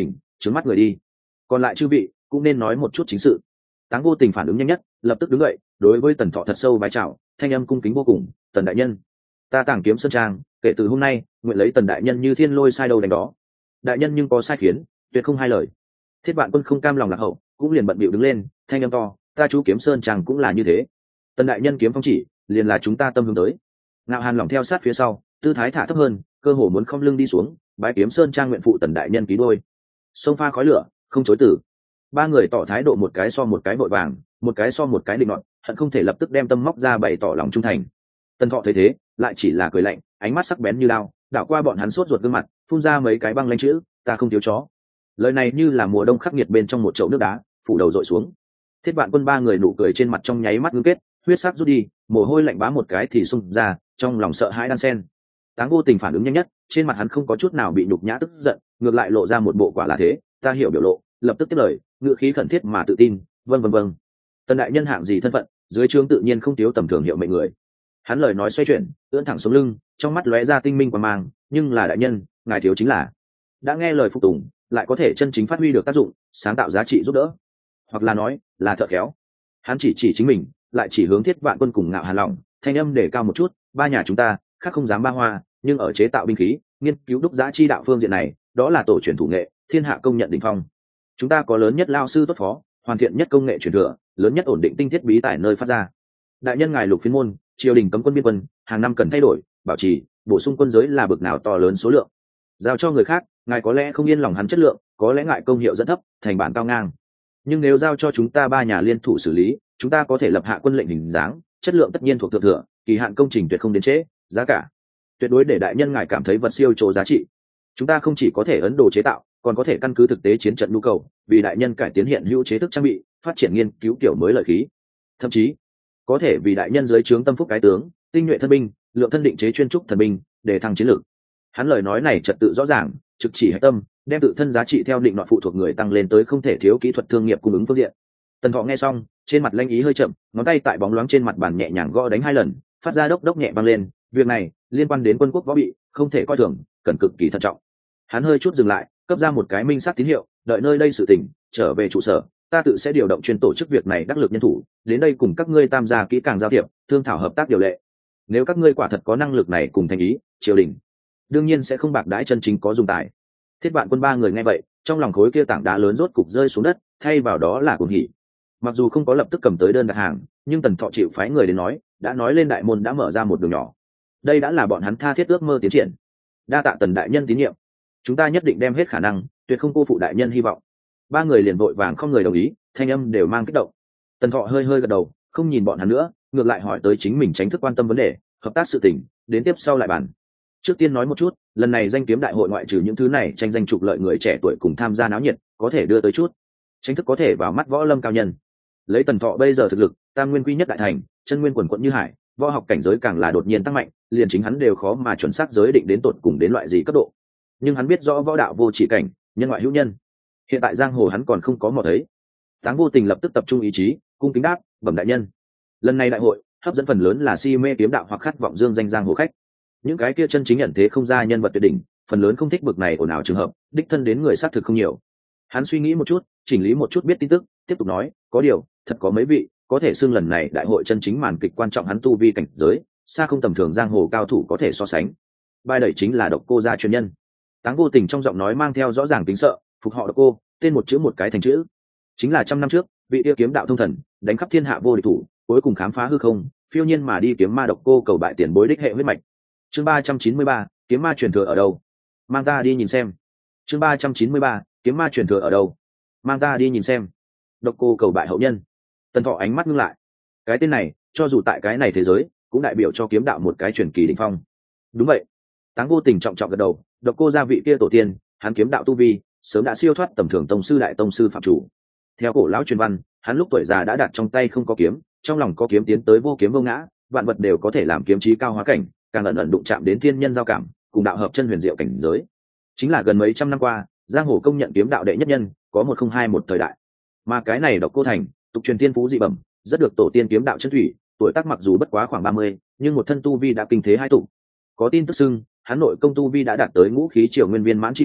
trướng mắt người đi. Còn lại chư vị cũng nên nói một chút chính sự. Táng Vô Tình phản ứng nhanh nhất, lập tức đứng dậy, đối với Tần Thọ thật sâu vái chào, thanh âm cung kính vô cùng. Tần đại nhân, ta Tàng Kiếm Sơn Trang kể từ hôm nay nguyện lấy Tần đại nhân như thiên lôi sai đâu đánh đó. Đại nhân nhưng có sai khiến, tuyệt không hai lời. Thiết Vạn Quân không cam lòng lạc hậu, cũng liền bận bịu đứng lên, thanh âm to, ta chú Kiếm Sơn Trang cũng là như thế. Tần đại nhân kiếm phong chỉ, liền là chúng ta tâm hướng tới. Ngạo Hàn lòng theo sát phía sau, tư thái thả thấp hơn, cơ hồ muốn không lưng đi xuống, bái Kiếm Sơn Trang nguyện phụ Tần đại nhân ký đôi. Sông pha khói lửa, không chối từ. Ba người tỏ thái độ một cái so một cái vội vàng, một cái so một cái định nọt, hận không thể lập tức đem tâm móc ra bày tỏ lòng trung thành. Tần Thọ thấy thế, lại chỉ là cười lạnh, ánh mắt sắc bén như lao, đảo qua bọn hắn sốt ruột gương mặt, phun ra mấy cái băng lanh chữ, ta không thiếu chó. Lời này như là mùa đông khắc nghiệt bên trong một chậu nước đá, phủ đầu dội xuống. Thiết Vạn Quân ba người nụ cười trên mặt trong nháy mắt ngưng kết, huyết sắc rút đi, mồ hôi lạnh bá một cái thì xung ra, trong lòng sợ hãi đan sen. Táng Vô Tình phản ứng nhanh nhất, trên mặt hắn không có chút nào bị nhục nhã tức giận, ngược lại lộ ra một bộ quả là thế, ta hiểu biểu lộ, lập tức tiếp lời, ngữ khí khẩn thiết mà tự tin, vâng vâng vâng. Tần đại nhân hạng gì thân phận, dưới trướng tự nhiên không thiếu tầm thường hiệu mệnh người. Hắn lời nói xoay chuyển, ưỡn thẳng sống lưng, trong mắt lóe ra tinh minh quang mang, nhưng là đại nhân, ngài thiếu chính là đã nghe lời phục tùng, lại có thể chân chính phát huy được tác dụng, sáng tạo giá trị giúp đỡ, hoặc là nói là thợ khéo. Hắn chỉ chỉ chính mình, lại chỉ hướng Thiết Vạn Quân cùng Ngạo Hàn lòng, thanh âm để cao một chút, ba nhà chúng ta khác không dám ba hoa, nhưng ở chế tạo binh khí, nghiên cứu đúc giá chi đạo phương diện này, đó là tổ truyền thủ nghệ, thiên hạ công nhận đỉnh phong. Chúng ta có lớn nhất lao sư tốt phó, hoàn thiện nhất công nghệ truyền thừa, lớn nhất ổn định tinh thiết bí tài nơi phát ra. Đại nhân ngài lục phiên môn, triều đình cấm quân biên quân, hàng năm cần thay đổi, bảo trì, bổ sung quân giới là bực nào to lớn số lượng. Giao cho người khác, ngài có lẽ không yên lòng hắn chất lượng, có lẽ ngại công hiệu dẫn thấp, thành bản cao ngang. Nhưng nếu giao cho chúng ta ba nhà liên thủ xử lý, chúng ta có thể lập hạ quân lệnh hình dáng, chất lượng tất nhiên thuộc thượng thừa, kỳ hạn công trình tuyệt không đến trễ, giá cả tuyệt đối để đại nhân ngài cảm thấy vật siêu chỗ giá trị. Chúng ta không chỉ có thể ấn đồ chế tạo, còn có thể căn cứ thực tế chiến trận nhu cầu, vì đại nhân cải tiến hiện hữu chế thức trang bị, phát triển nghiên cứu kiểu mới lợi khí, thậm chí có thể vì đại nhân dưới trướng tâm phúc cái tướng, tinh nhuệ thân binh, lượng thân định chế chuyên trúc thần binh, để thăng chiến lược. Hắn lời nói này trật tự rõ ràng, trực chỉ hệ tâm, đem tự thân giá trị theo định đoạn phụ thuộc người tăng lên tới không thể thiếu kỹ thuật thương nghiệp cung ứng phương diện. Tần Thọ nghe xong, trên mặt lanh ý hơi chậm, ngón tay tại bóng loáng trên mặt bàn nhẹ nhàng gõ đánh hai lần, phát ra đốc đốc nhẹ vang lên. Việc này liên quan đến quân quốc võ bị, không thể coi thường, cần cực kỳ thận trọng. Hắn hơi chút dừng lại, cấp ra một cái minh xác tín hiệu, đợi nơi đây sự tình trở về trụ sở, ta tự sẽ điều động chuyên tổ chức việc này đắc lực nhân thủ, đến đây cùng các ngươi tam gia kỹ càng giao thiệp, thương thảo hợp tác điều lệ. Nếu các ngươi quả thật có năng lực này cùng thành ý, triều đình đương nhiên sẽ không bạc đãi chân chính có dùng tài. Thiết Vạn Quân ba người nghe vậy, trong lòng khối kia tảng đá lớn rốt cục rơi xuống đất, thay vào đó là cuồng hỉ. Mặc dù không có lập tức cầm tới đơn đặt hàng, nhưng Tần Thọ chịu phái người đến nói, đã nói lên đại môn đã mở ra một đường nhỏ. Đây đã là bọn hắn tha thiết ước mơ tiến triển. Đa tạ Tần đại nhân tín nhiệm, chúng ta nhất định đem hết khả năng, tuyệt không cô phụ đại nhân hy vọng. Ba người liền vội vàng không người đồng ý, thanh âm đều mang kích động. Tần Thọ hơi hơi gật đầu, không nhìn bọn hắn nữa, ngược lại hỏi tới chính mình tránh thức quan tâm vấn đề, hợp tác sự tình, đến tiếp sau lại bàn. Trước tiên nói một chút, lần này danh kiếm đại hội ngoại trừ những thứ này tranh danh trục lợi người trẻ tuổi cùng tham gia náo nhiệt, có thể đưa tới chút tranh thức có thể vào mắt võ lâm cao nhân. Lấy Tần Thọ bây giờ thực lực, tam nguyên quy nhất đại thành, chân nguyên quần quận như hải, võ học cảnh giới càng là đột nhiên tăng mạnh, liền chính hắn đều khó mà chuẩn xác giới định đến tột cùng đến loại gì cấp độ. Nhưng hắn biết rõ võ đạo vô chỉ cảnh, nhân ngoại hữu nhân. Hiện tại giang hồ hắn còn không có mò thấy. Táng Vô Tình lập tức tập trung ý chí, cung kính đáp, bẩm đại nhân. Lần này đại hội, hấp dẫn phần lớn là si mê kiếm đạo hoặc khát vọng dương danh giang hồ khách. Những cái kia chân chính nhận thế không ra nhân vật tuyệt đỉnh, phần lớn không thích bực này ồn ào trường hợp, đích thân đến người xác thực không nhiều. Hắn suy nghĩ một chút, chỉnh lý một chút biết tin tức, tiếp tục nói, có điều, thật có mấy vị, có thể xưng lần này đại hội chân chính màn kịch quan trọng hắn tu vi cảnh giới, xa không tầm thường giang hồ cao thủ có thể so sánh. Bài đẩy chính là Độc Cô gia truyền nhân. Táng Vô Tình trong giọng nói mang theo rõ ràng tính sợ, phục họ Độc Cô, tên một chữ một cái thành chữ. Chính là trăm năm trước, vị yêu kiếm đạo thông thần, đánh khắp thiên hạ vô địch thủ, cuối cùng khám phá hư không, phiêu nhiên mà đi kiếm ma Độc Cô cầu bại tiền bối đích hệ huyết mạch. Chương ba trăm chín mươi ba, kiếm ma truyền thừa ở đâu? Mang ta đi nhìn xem. Chương ba trăm chín mươi ba, kiếm ma truyền thừa ở đâu? Mang ta đi nhìn xem. Độc Cô cầu bại hậu nhân. Tần Thọ ánh mắt ngưng lại. Cái tên này, cho dù tại cái này thế giới, cũng đại biểu cho kiếm đạo một cái truyền kỳ đỉnh phong. Đúng vậy. Táng Vô Tình trọng trọng gật đầu, Độc Cô gia vị kia tổ tiên, hắn kiếm đạo tu vi, sớm đã siêu thoát tầm thường tông sư đại tông sư phạm chủ. Theo cổ lão truyền văn, hắn lúc tuổi già đã đặt trong tay không có kiếm, trong lòng có kiếm tiến tới vô kiếm vô ngã, vạn vật đều có thể làm kiếm chí cao hóa cảnh, càng ẩn ẩn đụng chạm đến thiên nhân giao cảm, cùng đạo hợp chân huyền diệu cảnh giới. Chính là gần mấy trăm năm qua, giang hồ công nhận kiếm đạo đệ nhất nhân, có một không hai một thời đại. Mà cái này Độc Cô thành, tục truyền tiên phú dị bẩm, rất được tổ tiên kiếm đạo chân thủy, tuổi tác mặc dù bất quá khoảng ba mươi, nhưng một thân tu vi đã kinh thế hai tụ. Có tin tức xưng, hắn nội công tu vi đã đạt tới ngũ khí triều nguyên viên mãn chi cảnh,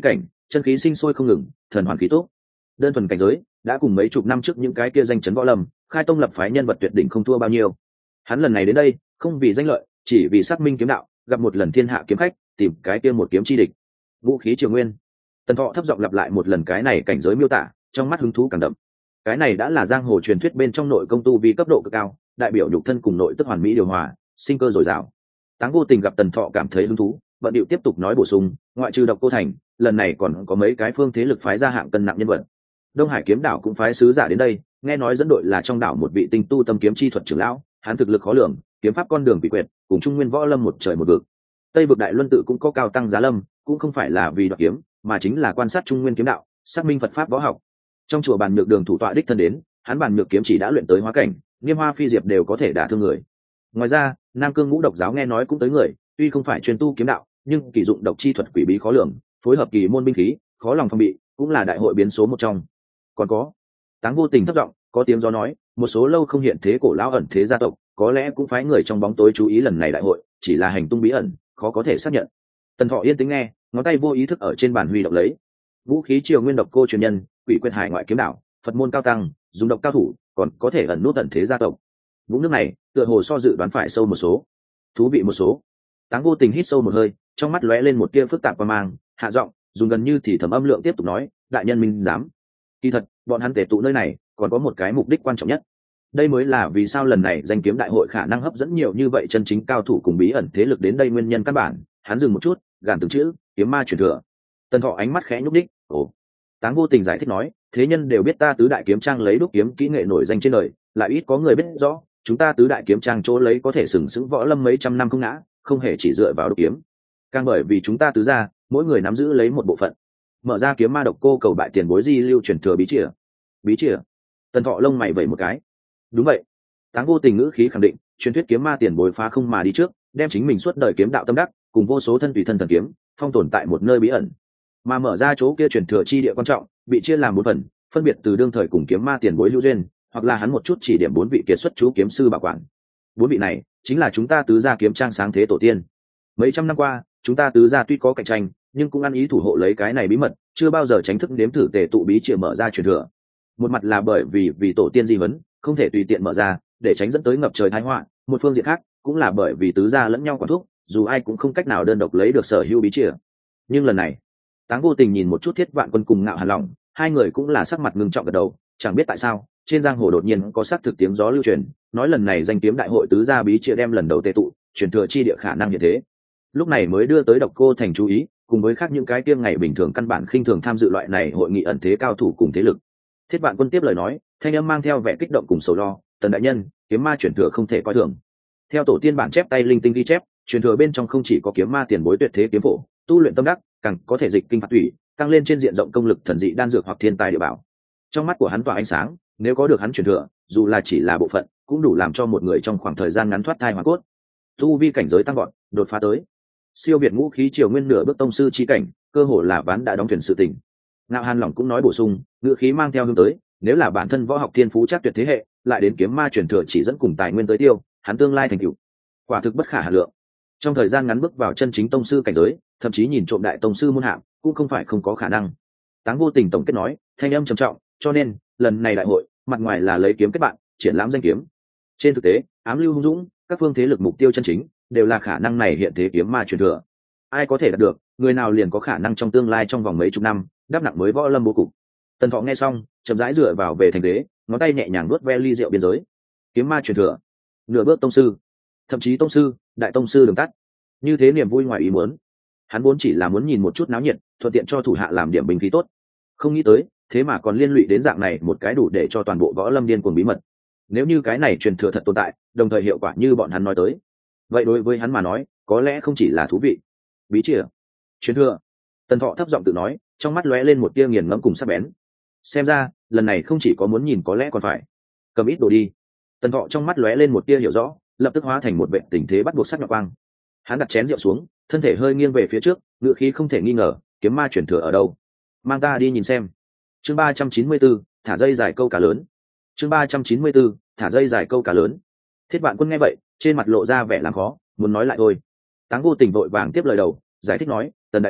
chân khí sinh sôi không ngừng, thần hoàn khí tốt. Đơn thuần cảnh giới đã cùng mấy chục năm trước những cái kia danh chấn võ lâm, khai tông lập phái nhân vật tuyệt đỉnh không thua bao nhiêu. Hắn lần này đến đây không vì danh lợi, chỉ vì xác minh kiếm đạo, gặp một lần thiên hạ kiếm khách, tìm cái kia một kiếm chi địch. Vũ khí Triều Nguyên. Tần Thọ thấp giọng lặp lại một lần cái này cảnh giới miêu tả, trong mắt hứng thú càng đậm. Cái này đã là giang hồ truyền thuyết bên trong nội công tu vi cấp độ cực cao, đại biểu nhục thân cùng nội tức hoàn mỹ điều hòa, sinh cơ dồi dào. Táng Vô Tình gặp Tần Thọ cảm thấy hứng thú, vận điệu tiếp tục nói bổ sung, ngoại trừ Độc Cô Thành, lần này còn có mấy cái phương thế lực phái ra hạng cân nặng nhân vật. Đông Hải kiếm đảo cũng phái sứ giả đến đây, nghe nói dẫn đội là trong đảo một vị tinh tu tâm kiếm chi thuật trưởng lão, hắn thực lực khó lường, kiếm pháp con đường bị quyệt, cùng Trung Nguyên võ lâm một trời một vực. Tây vực Đại Luân tự cũng có cao tăng giá lâm, cũng không phải là vì đoạt kiếm, mà chính là quan sát Trung Nguyên kiếm đạo, xác minh Phật pháp võ học. Trong chùa Bàn Nhược Đường thủ tọa đích thân đến, hắn Bàn Nhược kiếm chỉ đã luyện tới hóa cảnh, Niêm Hoa Phi Diệp đều có thể đả thương người. Ngoài ra, Nam Cương Ngũ Độc giáo nghe nói cũng tới người, tuy không phải chuyên tu kiếm đạo, nhưng kỳ dụng độc chi thuật quỷ bí khó lường, phối hợp kỳ môn binh khí, khó lòng phòng bị, cũng là đại hội biến số một trong. Còn có, Táng Vô Tình thấp giọng, có tiếng gió nói, một số lâu không hiện thế cổ lão ẩn thế gia tộc, có lẽ cũng phái người trong bóng tối chú ý lần này đại hội, chỉ là hành tung bí ẩn, khó có thể xác nhận. Tần Thọ yên tĩnh nghe, ngón tay vô ý thức ở trên bàn huy động lấy. Vũ khí Triều Nguyên độc cô truyền nhân, quỷ quyệt hải ngoại kiếm đạo, Phật môn cao tăng, dùng độc cao thủ, còn có thể ẩn nút ẩn thế gia tộc. Vũng nước này, tựa hồ so dự đoán phải sâu một số. Thú vị một số. Táng Vô Tình hít sâu một hơi, trong mắt lóe lên một tia phức tạp qua mang, hạ giọng, dùng gần như thì thầm âm lượng tiếp tục nói, đại nhân minh dám. Kỳ thật, bọn hắn tề tụ nơi này, còn có một cái mục đích quan trọng nhất. Đây mới là vì sao lần này danh kiếm đại hội khả năng hấp dẫn nhiều như vậy chân chính cao thủ cùng bí ẩn thế lực đến đây nguyên nhân căn bản. Hắn dừng một chút, gàn từng chữ, kiếm ma truyền thừa. Tần Thọ ánh mắt khẽ nhúc đích, ồ. Táng Vô Tình giải thích nói, thế nhân đều biết ta tứ đại kiếm trang lấy đúc kiếm kỹ nghệ nổi danh trên đời, lại ít có người biết rõ, chúng ta tứ đại kiếm trang chỗ lấy có thể sừng sững võ lâm mấy trăm năm không ngã, không hề chỉ dựa vào đúc kiếm. Càng bởi vì chúng ta tứ gia, mỗi người nắm giữ lấy một bộ phận. Mở ra kiếm ma độc cô cầu bại tiền bối di lưu truyền thừa bí chìa. Bí chìa? Tần Thọ lông mày vẩy một cái. Đúng vậy. Táng Vô Tình ngữ khí khẳng định, truyền thuyết kiếm ma tiền bối phá không mà đi trước, đem chính mình suốt đời kiếm đạo tâm đắc, cùng vô số thân tùy thân thần kiếm, phong tồn tại một nơi bí ẩn. Mà mở ra chỗ kia truyền thừa chi địa quan trọng, bị chia làm bốn phần, phân biệt từ đương thời cùng kiếm ma tiền bối lưu duyên, hoặc là hắn một chút chỉ điểm bốn vị kiệt xuất chú kiếm sư bảo quản. Bốn vị này chính là chúng ta tứ gia kiếm trang sáng thế tổ tiên. Mấy trăm năm qua, chúng ta tứ gia tuy có cạnh tranh, nhưng cũng ăn ý thủ hộ lấy cái này bí mật, chưa bao giờ tránh thức nếm thử tề tụ bí chìa mở ra truyền thừa. Một mặt là bởi vì vì tổ tiên di vấn, không thể tùy tiện mở ra, để tránh dẫn tới ngập trời tai họa, một phương diện khác, cũng là bởi vì tứ gia lẫn nhau quản thúc, dù ai cũng không cách nào đơn độc lấy được sở hữu bí chìa. Nhưng lần này, Táng Vô Tình nhìn một chút Thiết Vạn Quân cùng Ngạo Hàn Lòng, hai người cũng là sắc mặt ngưng trọng gật đầu, chẳng biết tại sao, trên giang hồ đột nhiên có xác thực tiếng gió lưu truyền, nói lần này danh kiếm đại hội tứ gia bí chìa đem lần đầu tề tụ, truyền thừa chi địa khả năng như thế. Lúc này mới đưa tới Độc Cô Thành chú ý, cùng với khác những cái tiêm ngày bình thường căn bản khinh thường tham dự loại này hội nghị ẩn thế cao thủ cùng thế lực. Thiết Vạn Quân tiếp lời nói, thanh âm mang theo vẻ kích động cùng sầu lo, Tần đại nhân, kiếm ma truyền thừa không thể coi thường. Theo tổ tiên bản chép tay linh tinh ghi chép, truyền thừa bên trong không chỉ có kiếm ma tiền bối tuyệt thế kiếm phổ, tu luyện tâm đắc, càng có thể dịch kinh phạt thủy, tăng lên trên diện rộng công lực thần dị đan dược hoặc thiên tài địa bảo. Trong mắt của hắn tỏa ánh sáng, nếu có được hắn truyền thừa, dù là chỉ là bộ phận, cũng đủ làm cho một người trong khoảng thời gian ngắn thoát thai hoàn cốt. Tu vi cảnh giới tăng vọt, đột phá tới siêu việt ngũ khí triều nguyên nửa bước tông sư chi cảnh, cơ hồ là ván đã đóng thuyền sự tình. Ngạo Hàn Lòng cũng nói bổ sung, ngữ khí mang theo hướng tới, nếu là bản thân võ học thiên phú chắc tuyệt thế hệ, lại đến kiếm ma truyền thừa chỉ dẫn cùng tài nguyên tới tiêu, hắn tương lai thành tựu quả thực bất khả hà lượng. Trong thời gian ngắn bước vào chân chính tông sư cảnh giới, thậm chí nhìn trộm đại tông sư môn hạng, cũng không phải không có khả năng. Táng Vô Tình tổng kết nói, thanh âm trầm trọng, cho nên lần này đại hội, mặt ngoài là lấy kiếm kết bạn, triển lãm danh kiếm. Trên thực tế, ám lưu hung dũng, các phương thế lực mục tiêu chân chính đều là khả năng này hiện thế kiếm ma truyền thừa. Ai có thể đạt được, người nào liền có khả năng trong tương lai trong vòng mấy chục năm đắp nặng mới võ lâm bố cục. Tần Thọ nghe xong, chậm rãi dựa vào về thành ghế, ngón tay nhẹ nhàng vuốt ve ly rượu biên giới. Kiếm ma truyền thừa, nửa bước tông sư, thậm chí tông sư, đại tông sư đường tắt. Như thế niềm vui ngoài ý muốn. Hắn vốn chỉ là muốn nhìn một chút náo nhiệt, thuận tiện cho thủ hạ làm điểm binh khí tốt. Không nghĩ tới, thế mà còn liên lụy đến dạng này một cái đủ để cho toàn bộ võ lâm điên cuồng bí mật. Nếu như cái này truyền thừa thật tồn tại, đồng thời hiệu quả như bọn hắn nói tới, vậy đối với hắn mà nói, có lẽ không chỉ là thú vị. Bí chìa, truyền thừa. Tần Thọ thấp giọng tự nói, trong mắt lóe lên một tia nghiền ngẫm cùng sắc bén. Xem ra, lần này không chỉ có muốn nhìn có lẽ còn phải cầm ít đồ đi. Tần Thọ trong mắt lóe lên một tia hiểu rõ, lập tức hóa thành một vệ tình thế bắt buộc sắc nhọn quang. Hắn đặt chén rượu xuống, thân thể hơi nghiêng về phía trước, ngựa khí không thể nghi ngờ, kiếm ma truyền thừa ở đâu? Mang ta đi nhìn xem. Chương ba trăm chín mươi 4, thả dây dài câu cá lớn. Chương ba trăm chín mươi 4, thả dây dài câu cá lớn. Thiết Vạn Quân nghe vậy, trên mặt lộ ra vẻ làm khó, muốn nói lại thôi. Táng Vô Tình vội vàng tiếp lời đầu, giải thích nói, Tần đại nhân,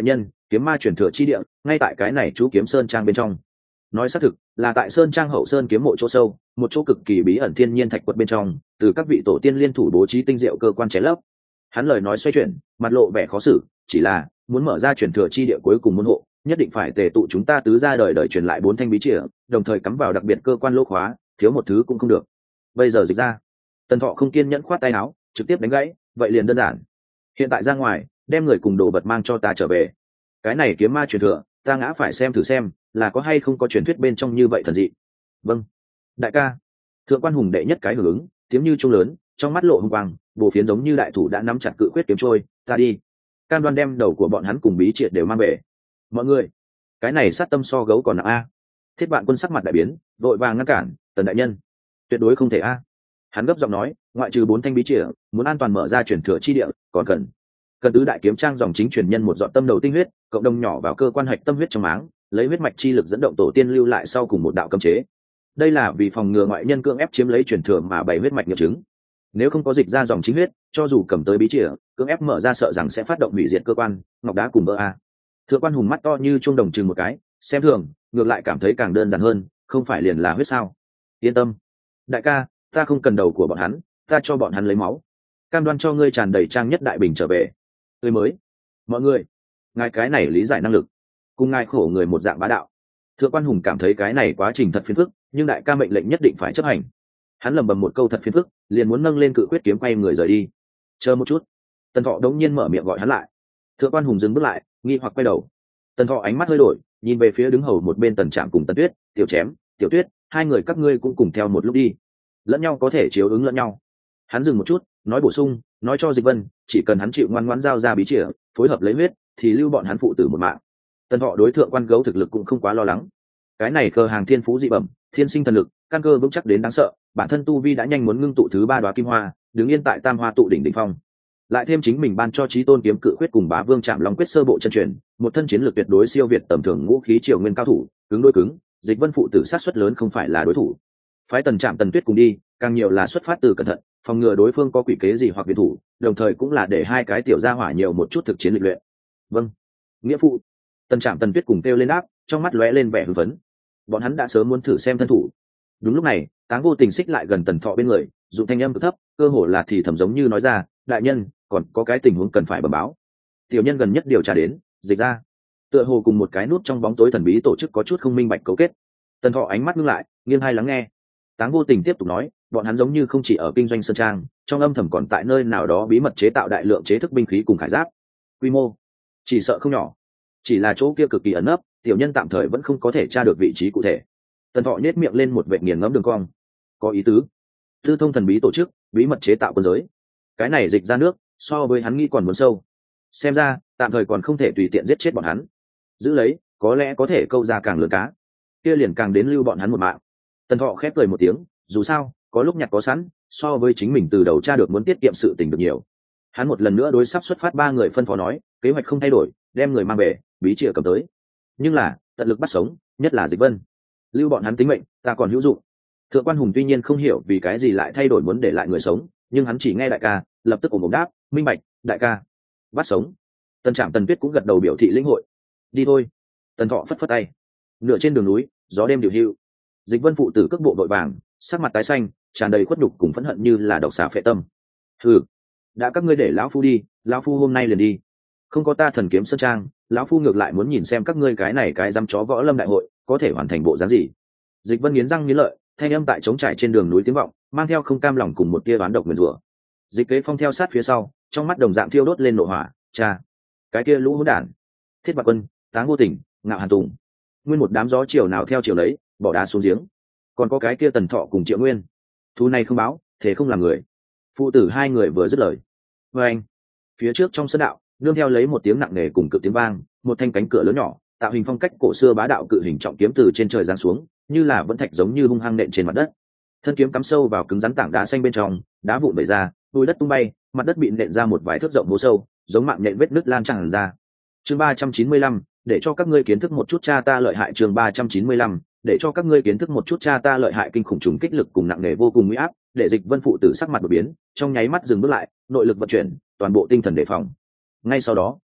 kiếm ma truyền thừa chi địa ngay tại cái này chú kiếm sơn trang bên trong. Nói xác thực là tại sơn trang hậu sơn kiếm mộ chỗ sâu, một chỗ cực kỳ bí ẩn thiên nhiên thạch quật bên trong, từ các vị tổ tiên liên thủ bố trí tinh diệu cơ quan chế lấp. Hắn lời nói xoay chuyển, mặt lộ vẻ khó xử, chỉ là muốn mở ra truyền thừa chi địa cuối cùng môn hộ, nhất định phải tề tụ chúng ta tứ gia đời đời truyền lại bốn thanh bí chìa, đồng thời cắm vào đặc biệt cơ quan lỗ khóa, thiếu một thứ cũng không được. Bây giờ dịch ra, Tần Thọ không kiên nhẫn khoát tay áo, trực tiếp đánh gãy, vậy liền đơn giản. Hiện tại ra ngoài, đem người cùng đồ vật mang cho ta trở về. Cái này kiếm ma truyền thừa, ta ngã phải xem thử xem, là có hay không có truyền thuyết bên trong như vậy thần dị. Vâng, đại ca. Thượng quan Hùng đệ nhất cái hưởng ứng, tiếng như trung lớn, trong mắt lộ hung quang, bổ phiến giống như đại thủ đã nắm chặt cự quyết kiếm trôi, ta đi. Cam đoan đem đầu của bọn hắn cùng bí triệt đều mang về. Mọi người, cái này sát tâm so gấu còn nặng a. Thiết Vạn Quân sắc mặt đại biến, vội vàng ngăn cản, Tần đại nhân, tuyệt đối không thể a. Hắn gấp giọng nói, ngoại trừ bốn thanh bí triệt, muốn an toàn mở ra truyền thừa chi địa, còn cần cần tứ đại kiếm trang dòng chính truyền nhân một dọn tâm đầu tinh huyết, cộng đồng nhỏ vào cơ quan hạch tâm huyết trong máng, lấy huyết mạch chi lực dẫn động tổ tiên lưu lại sau cùng một đạo cấm chế. Đây là vì phòng ngừa ngoại nhân cưỡng ép chiếm lấy truyền thừa mà bày huyết mạch nghiệp chứng. Nếu không có dịch ra dòng chính huyết, cho dù cầm tới bí chìa, cưỡng ép mở ra sợ rằng sẽ phát động hủy diệt cơ quan, ngọc đá cùng vỡ a. Thượng quan Hùng mắt to như chuông đồng chừng một cái, xem thường, ngược lại cảm thấy càng đơn giản hơn, không phải liền là huyết sao? Yên tâm, đại ca, ta không cần đầu của bọn hắn, ta cho bọn hắn lấy máu, cam đoan cho ngươi tràn đầy trang nhất đại bình trở về. Tươi mới, mọi người, ngài cái này lý giải năng lực, cùng ngài khổ người một dạng bá đạo. Thượng quan Hùng cảm thấy cái này quá trình thật phiền phức, nhưng đại ca mệnh lệnh nhất định phải chấp hành. Hắn lầm bầm một câu thật phiền phức, liền muốn nâng lên cự quyết kiếm quay người rời đi. Chờ một chút, Tần Thọ đống nhiên mở miệng gọi hắn lại. Thượng quan Hùng dừng bước lại, nghi hoặc quay đầu. Tần Thọ ánh mắt hơi đổi, nhìn về phía đứng hầu một bên Tần Trạm cùng Tần Tuyết, Tiểu Chém, Tiểu Tuyết, hai người các ngươi cũng cùng theo một lúc đi, lẫn nhau có thể chiếu ứng lẫn nhau. Hắn dừng một chút, nói bổ sung, nói cho Dịch Vân, chỉ cần hắn chịu ngoan ngoãn giao ra bí chìa, phối hợp lấy huyết, thì lưu bọn hắn phụ tử một mạng. Tần Thọ đối thượng quan gấu thực lực cũng không quá lo lắng. Cái này cờ hàng thiên phú dị bẩm, thiên sinh thần lực, căn cơ vững chắc đến đáng sợ, bản thân tu vi đã nhanh muốn ngưng tụ thứ ba đóa kim hoa, đứng yên tại tam hoa tụ đỉnh đỉnh phong. Lại thêm chính mình ban cho chí tôn kiếm cự quyết cùng bá vương chạm long quyết sơ bộ chân truyền, một thân chiến lược tuyệt đối siêu việt tầm thường ngũ khí triều nguyên cao thủ, cứng đối cứng, Dịch Vân phụ tử sát suất lớn không phải là đối thủ. Phái Tần Trạm Tần Tuyết cùng đi, càng nhiều là xuất phát từ cẩn thận, phòng ngừa đối phương có quỷ kế gì hoặc biệt thủ, đồng thời cũng là để hai cái tiểu gia hỏa nhiều một chút thực chiến lịch luyện. Vâng, nghĩa phụ. Tần Trạm Tần Tuyết cùng kêu lên đáp, trong mắt lóe lên vẻ hưng phấn. Bọn hắn đã sớm muốn thử xem thân thủ. Đúng lúc này, Táng Vô Tình xích lại gần Tần Thọ bên người, dùng thanh âm cực thấp, cơ hồ là thì thầm giống như nói ra, đại nhân, còn có cái tình huống cần phải bẩm báo. Tiểu nhân gần nhất điều tra đến, Dịch ra, tựa hồ cùng một cái nút trong bóng tối thần bí tổ chức có chút không minh bạch cấu kết. Tần Thọ ánh mắt ngưng lại, nghiêng hai lắng nghe. Táng Vô Tình tiếp tục nói, bọn hắn giống như không chỉ ở kinh doanh sơn trang, trong âm thầm còn tại nơi nào đó bí mật chế tạo đại lượng chế thức binh khí cùng khải giáp. Quy mô chỉ sợ không nhỏ, chỉ là chỗ kia cực kỳ ẩn nấp, tiểu nhân tạm thời vẫn không có thể tra được vị trí cụ thể. Tần Thọ nhếch miệng lên một vệt nghiền ngẫm đường cong. Có ý tứ. Tư thông thần bí tổ chức, bí mật chế tạo quân giới. Cái này Dịch ra nước, so với hắn nghĩ còn muốn sâu. Xem ra, tạm thời còn không thể tùy tiện giết chết bọn hắn. Giữ lấy, có lẽ có thể câu ra càng lớn cá. Kia liền càng đến lưu bọn hắn một mạng. Tần Thọ khép cười một tiếng, dù sao, có lúc nhặt có sẵn, so với chính mình từ đầu tra được muốn tiết kiệm sự tình được nhiều. Hắn một lần nữa đối sắp xuất phát ba người phân phó nói, kế hoạch không thay đổi, đem người mang về, bí chìa cầm tới. Nhưng là, tận lực bắt sống, nhất là Dịch Vân. Lưu bọn hắn tính mệnh, ta còn hữu dụng. Thượng quan Hùng tuy nhiên không hiểu vì cái gì lại thay đổi muốn để lại người sống, nhưng hắn chỉ nghe đại ca, lập tức ồm ồm đáp, minh bạch, đại ca. Bắt sống. Tần Trạm Tần Tuyết cũng gật đầu biểu thị lĩnh hội. Đi thôi. Tần Thọ phất phất tay. Nửa trên đường núi, gió đêm điều hưu. Dịch Vân phụ tử cước bộ vội vàng, sắc mặt tái xanh, tràn đầy khuất nhục cùng phẫn hận như là độc xà phệ tâm. Hừ, đã các ngươi để lão phu đi, lão phu hôm nay liền đi. Không có ta thần kiếm sơn trang, lão phu ngược lại muốn nhìn xem các ngươi cái này cái dăm chó võ lâm đại hội có thể hoàn thành bộ dáng gì. Dịch Vân nghiến răng nghiến lợi, thanh âm tại trống trải trên đường núi tiếng vọng, mang theo không cam lòng cùng một tia oán độc nguyền rủa. Dịch Kế Phong theo sát phía sau, trong mắt đồng dạng thiêu đốt lên nộ hỏa, cha, cái kia lũ hỗn đản, Thiết Vạn Quân, Táng Vô Tình, Ngạo Hàn Tùng, nguyên một đám gió chiều nào theo chiều lấy, bỏ đá xuống giếng. Còn có cái kia Tần Thọ cùng Triệu Nguyên, thu này không báo, thế không làm người. Phụ tử hai người vừa dứt lời, với anh, phía trước trong sân đạo, nương theo lấy một tiếng nặng nề cùng cực tiếng vang, một thanh cánh cửa lớn nhỏ, tạo hình phong cách cổ xưa bá đạo cự hình trọng kiếm từ trên trời giáng xuống, như là vẫn thạch giống như hung hăng nện trên mặt đất. Thân kiếm cắm sâu vào cứng rắn tảng đá xanh bên trong, đá vụn bể ra, bùi đất tung bay, mặt đất bị nện ra một vài thước rộng hố sâu, giống mạng nhện vết nứt lan tràn ra. Chương ba trăm chín mươi lăm, để cho các ngươi kiến thức một chút cha ta lợi hại. Chương ba trăm chín mươi lăm, để cho các ngươi kiến thức một chút cha ta lợi hại. Kinh khủng trùng kích lực cùng nặng nề vô cùng uy áp, để Dịch Vân phụ tử sắc mặt đột biến, trong nháy mắt dừng bước lại, nội lực vận chuyển, toàn bộ tinh thần đề phòng. Ngay sau đó,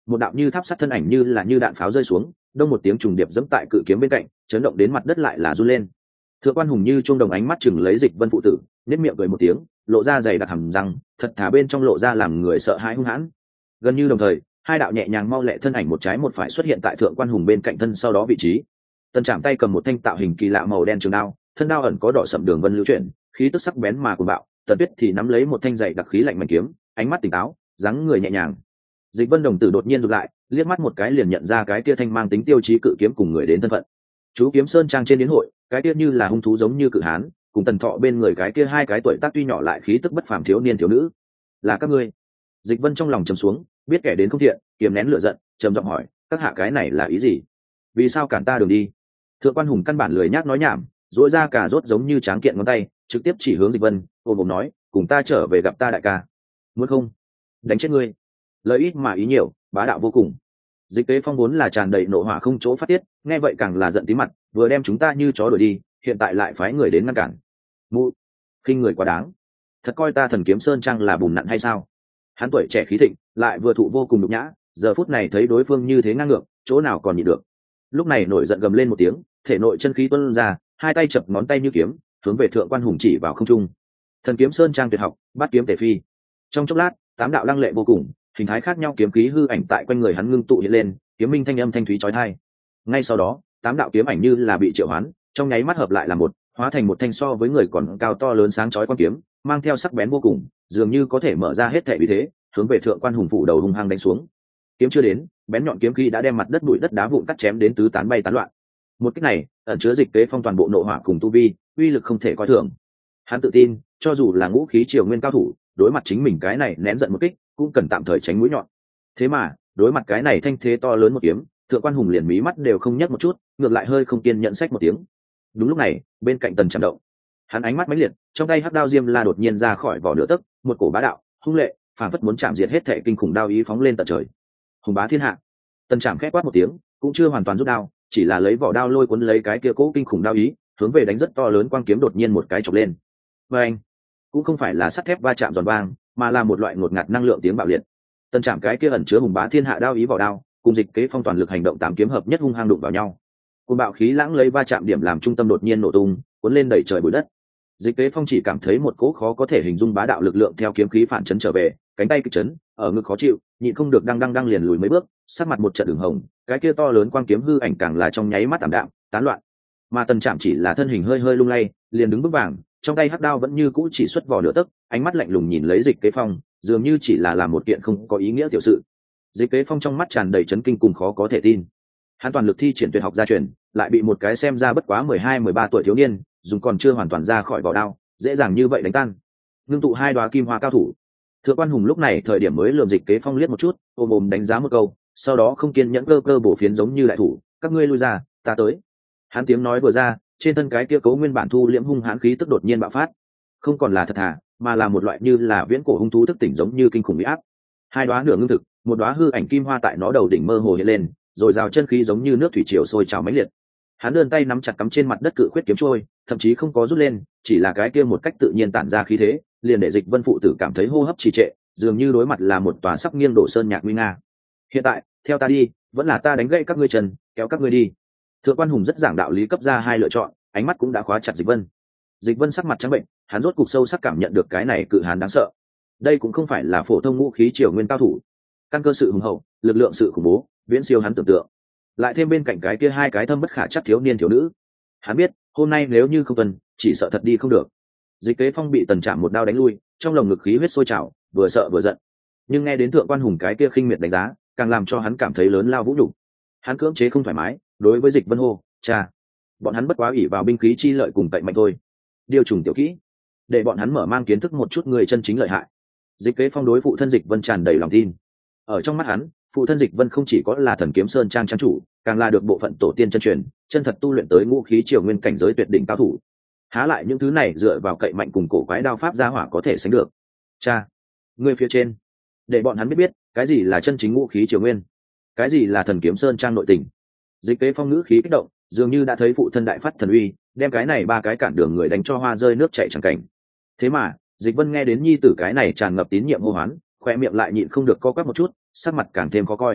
một đạo như tháp sắt thân ảnh như là như đạn pháo rơi xuống, đông một tiếng trùng điệp dẫm tại cự kiếm bên cạnh, chấn động đến mặt đất lại là run lên. Thượng quan hùng như chuông đồng ánh mắt chừng lấy Dịch Vân phụ tử, nét miệng cười một tiếng, lộ ra dày đặc hàm răng, thật thà bên trong lộ ra làm người sợ hãi hung hãn. Gần như đồng thời, hai đạo nhẹ nhàng mau lẹ thân ảnh một trái một phải xuất hiện tại thượng quan hùng bên cạnh thân sau đó vị trí. Tần Trạm tay cầm một thanh tạo hình kỳ lạ màu đen trường đao, thân đao ẩn có đỏ sậm đường vân lưu chuyển, khí tức sắc bén mà cuồng bạo. Tần Tuyết thì nắm lấy một thanh dày đặc khí lạnh mảnh kiếm, ánh mắt tỉnh táo, dáng người nhẹ nhàng. Dịch Vân đồng tử đột nhiên rụt lại, liếc mắt một cái liền nhận ra cái kia thanh mang tính tiêu chí cự kiếm cùng người đến thân phận. Chú Kiếm Sơn trang trên đến hội, cái kia như là hung thú giống như cự hán, cùng Tần Thọ bên người cái kia hai cái tuổi tác tuy nhỏ lại khí tức bất phàm thiếu niên thiếu nữ. Là các ngươi? Dịch Vân trong lòng trầm xuống, biết kẻ đến không thiện, kiềm nén lửa giận, trầm giọng hỏi, các hạ cái này là ý gì? Vì sao cản ta đường đi? Thượng quan hùng căn bản lười nhác nói nhảm, duỗi ra cả rốt giống như tráng kiện ngón tay, trực tiếp chỉ hướng Dịch Vân, ôm ôm nói, cùng ta trở về gặp ta đại ca. Muốn không? Đánh chết ngươi. Lời ít mà ý nhiều, bá đạo vô cùng. Dịch Tế Phong vốn là tràn đầy nộ hỏa không chỗ phát tiết, nghe vậy càng là giận tí mặt, vừa đem chúng ta như chó đuổi đi, hiện tại lại phái người đến ngăn cản. Mụ, khinh người quá đáng. Thật coi ta Thần Kiếm Sơn trang là bùn nặn hay sao? Hắn tuổi trẻ khí thịnh, lại vừa thụ vô cùng nhục nhã, giờ phút này thấy đối phương như thế ngang ngược, chỗ nào còn nhịn được. Lúc này nổi giận gầm lên một tiếng, thể nội chân khí tuôn ra, hai tay chập ngón tay như kiếm, hướng về thượng quan hùng chỉ vào không trung. Thần Kiếm Sơn trang tuyệt học, bát kiếm tề phi. Trong chốc lát, tám đạo lăng lệ vô cùng, hình thái khác nhau kiếm khí hư ảnh tại quanh người hắn ngưng tụ hiện lên, kiếm minh thanh âm thanh thúy chói tai. Ngay sau đó, tám đạo kiếm ảnh như là bị triệu hoán, trong nháy mắt hợp lại là một, hóa thành một thanh so với người còn cao to lớn sáng chói quan kiếm, mang theo sắc bén vô cùng, dường như có thể mở ra hết thảy uy thế, hướng về thượng quan hùng phủ đầu hung hăng đánh xuống. Kiếm chưa đến, bén nhọn kiếm khí đã đem mặt đất bụi đất đá vụn cắt chém đến tứ tán bay tán loạn. Một kích này, ẩn chứa Dịch Tế Phong toàn bộ nộ hỏa cùng tu vi, uy lực không thể coi thường. Hắn tự tin, cho dù là ngũ khí triều nguyên cao thủ, đối mặt chính mình cái này nén giận một kích, cũng cần tạm thời tránh mũi nhọn. Thế mà, đối mặt cái này thanh thế to lớn một kiếm, thượng quan hùng liền mí mắt đều không nhấc một chút, ngược lại hơi không kiên nhẫn sách một tiếng. Đúng lúc này, bên cạnh Tần Trạm động, hắn ánh mắt mãnh liệt, trong tay hắc đao diêm la đột nhiên ra khỏi vỏ nửa tấc, một cổ bá đạo, hung lệ, phảng phất muốn chạm diệt hết thảy kinh khủng đao ý phóng lên tận trời. Hùng bá thiên hạ. Tần Trạm khẽ quát một tiếng, cũng chưa hoàn toàn rút đao, chỉ là lấy vỏ đao lôi cuốn lấy cái kia cố kinh khủng đao ý, hướng về đánh rất to lớn quang kiếm đột nhiên một cái chọc lên. Và anh, cũng không phải là sắt thép va chạm giòn vang, mà là một loại ngột ngạt năng lượng tiếng bạo liệt. Tần Trạm cái kia ẩn chứa hùng bá thiên hạ đao ý vỏ đao, cùng Dịch Kế Phong toàn lực hành động tám kiếm hợp nhất hung hăng đụng vào nhau. Cùng bạo khí lãng lấy va chạm điểm làm trung tâm đột nhiên nổ tung, cuốn lên đẩy trời bụi đất. Dịch Kế Phong chỉ cảm thấy một cỗ khó có thể hình dung bá đạo lực lượng theo kiếm khí phản chấn trở về, cánh tay kịch chấn, ở ngực khó chịu, nhịn không được đang đang đang liền lùi mấy bước, sắc mặt một trận đường hồng, cái kia to lớn quang kiếm hư ảnh càng là trong nháy mắt tạm đạm, tán loạn. Mà Tần Trạm chỉ là thân hình hơi hơi lung lay, liền đứng vững vàng, trong tay hắc đao vẫn như cũ chỉ xuất vỏ nửa tấc, ánh mắt lạnh lùng nhìn lấy Dịch Kế Phong, dường như chỉ là làm một kiện không có ý nghĩa tiểu sự. Dịch Kế Phong trong mắt tràn đầy chấn kinh cùng khó có thể tin. Hắn toàn lực thi triển tuyệt học gia truyền, lại bị một cái xem ra bất quá mười hai mười ba tuổi thiếu niên, dùng còn chưa hoàn toàn ra khỏi vỏ đao, dễ dàng như vậy đánh tan. Ngưng tụ hai đóa kim hoa cao thủ. Thượng quan hùng lúc này thời điểm mới lườm Dịch Kế Phong liếc một chút, ôm ôm đánh giá một câu, sau đó không kiên nhẫn cơ cơ bổ phiến giống như đại thủ, các ngươi lui ra, ta tới. Hắn tiếng nói vừa ra, trên thân cái kia cấu nguyên bản thu liễm hung hãn khí tức đột nhiên bạo phát, không còn là thật thà, mà là một loại như là viễn cổ hung thú thức tỉnh giống như kinh khủng uy áp. Hai đóa nửa ngưng thực, một đóa hư ảnh kim hoa tại nó đầu đỉnh mơ hồ hiện lên, rồi rào chân khí giống như nước thủy triều sôi trào mãnh liệt. Hắn đơn tay nắm chặt cắm trên mặt đất cự khuyết kiếm trôi, thậm chí không có rút lên, chỉ là cái kia một cách tự nhiên tản ra khí thế, liền để Dịch Vân phụ tử cảm thấy hô hấp trì trệ, dường như đối mặt là một tòa sắp nghiêng đổ sơn nhạc nguy nga. Hiện tại, theo ta đi, vẫn là ta đánh gãy các ngươi chân, kéo các ngươi đi. Thượng quan hùng rất giảng đạo lý cấp ra hai lựa chọn, ánh mắt cũng đã khóa chặt Dịch Vân. Dịch Vân sắc mặt trắng bệnh, hắn rốt cục sâu sắc cảm nhận được cái này cự hán đáng sợ. Đây cũng không phải là phổ thông ngũ khí triều nguyên cao thủ, căn cơ sự hùng hậu, lực lượng sự khủng bố, viễn siêu hắn tưởng tượng. Lại thêm bên cạnh cái kia hai cái thâm bất khả chắc thiếu niên thiếu nữ, hắn biết hôm nay nếu như không tuần, chỉ sợ thật đi không được. Dịch Kế Phong bị Tần Trạm một đao đánh lui, trong lồng ngực khí huyết sôi trào, vừa sợ vừa giận. Nhưng nghe đến thượng quan hùng cái kia khinh miệt đánh giá, càng làm cho hắn cảm thấy lớn lao vũ nhục. Hắn cưỡng chế không thoải mái, đối với Dịch Vân hô, cha, bọn hắn bất quá ủy vào binh khí chi lợi cùng cậy mạnh thôi. Điều trùng tiểu kỹ, để bọn hắn mở mang kiến thức một chút người chân chính lợi hại. Dịch Kế Phong đối phụ thân Dịch Vân tràn đầy lòng tin. Ở trong mắt hắn, phụ thân Dịch Vân không chỉ có là Thần Kiếm Sơn trang trang chủ, càng là được bộ phận tổ tiên chân truyền, chân thật tu luyện tới ngũ khí triều nguyên cảnh giới tuyệt đỉnh cao thủ. Há lại những thứ này dựa vào cậy mạnh cùng cổ quái đao pháp gia hỏa có thể sánh được. Cha, người phía trên, để bọn hắn biết biết cái gì là chân chính ngũ khí triều nguyên, cái gì là Thần Kiếm Sơn trang nội tình. Dịch Kế Phong ngữ khí kích động, dường như đã thấy phụ thân đại phát thần uy, đem cái này ba cái cản đường người đánh cho hoa rơi nước chảy chẳng cảnh. Thế mà Dịch Vân nghe đến nhi tử cái này tràn ngập tín nhiệm hô hoán, khoe miệng lại nhịn không được co quắp một chút, sắc mặt càng thêm khó coi.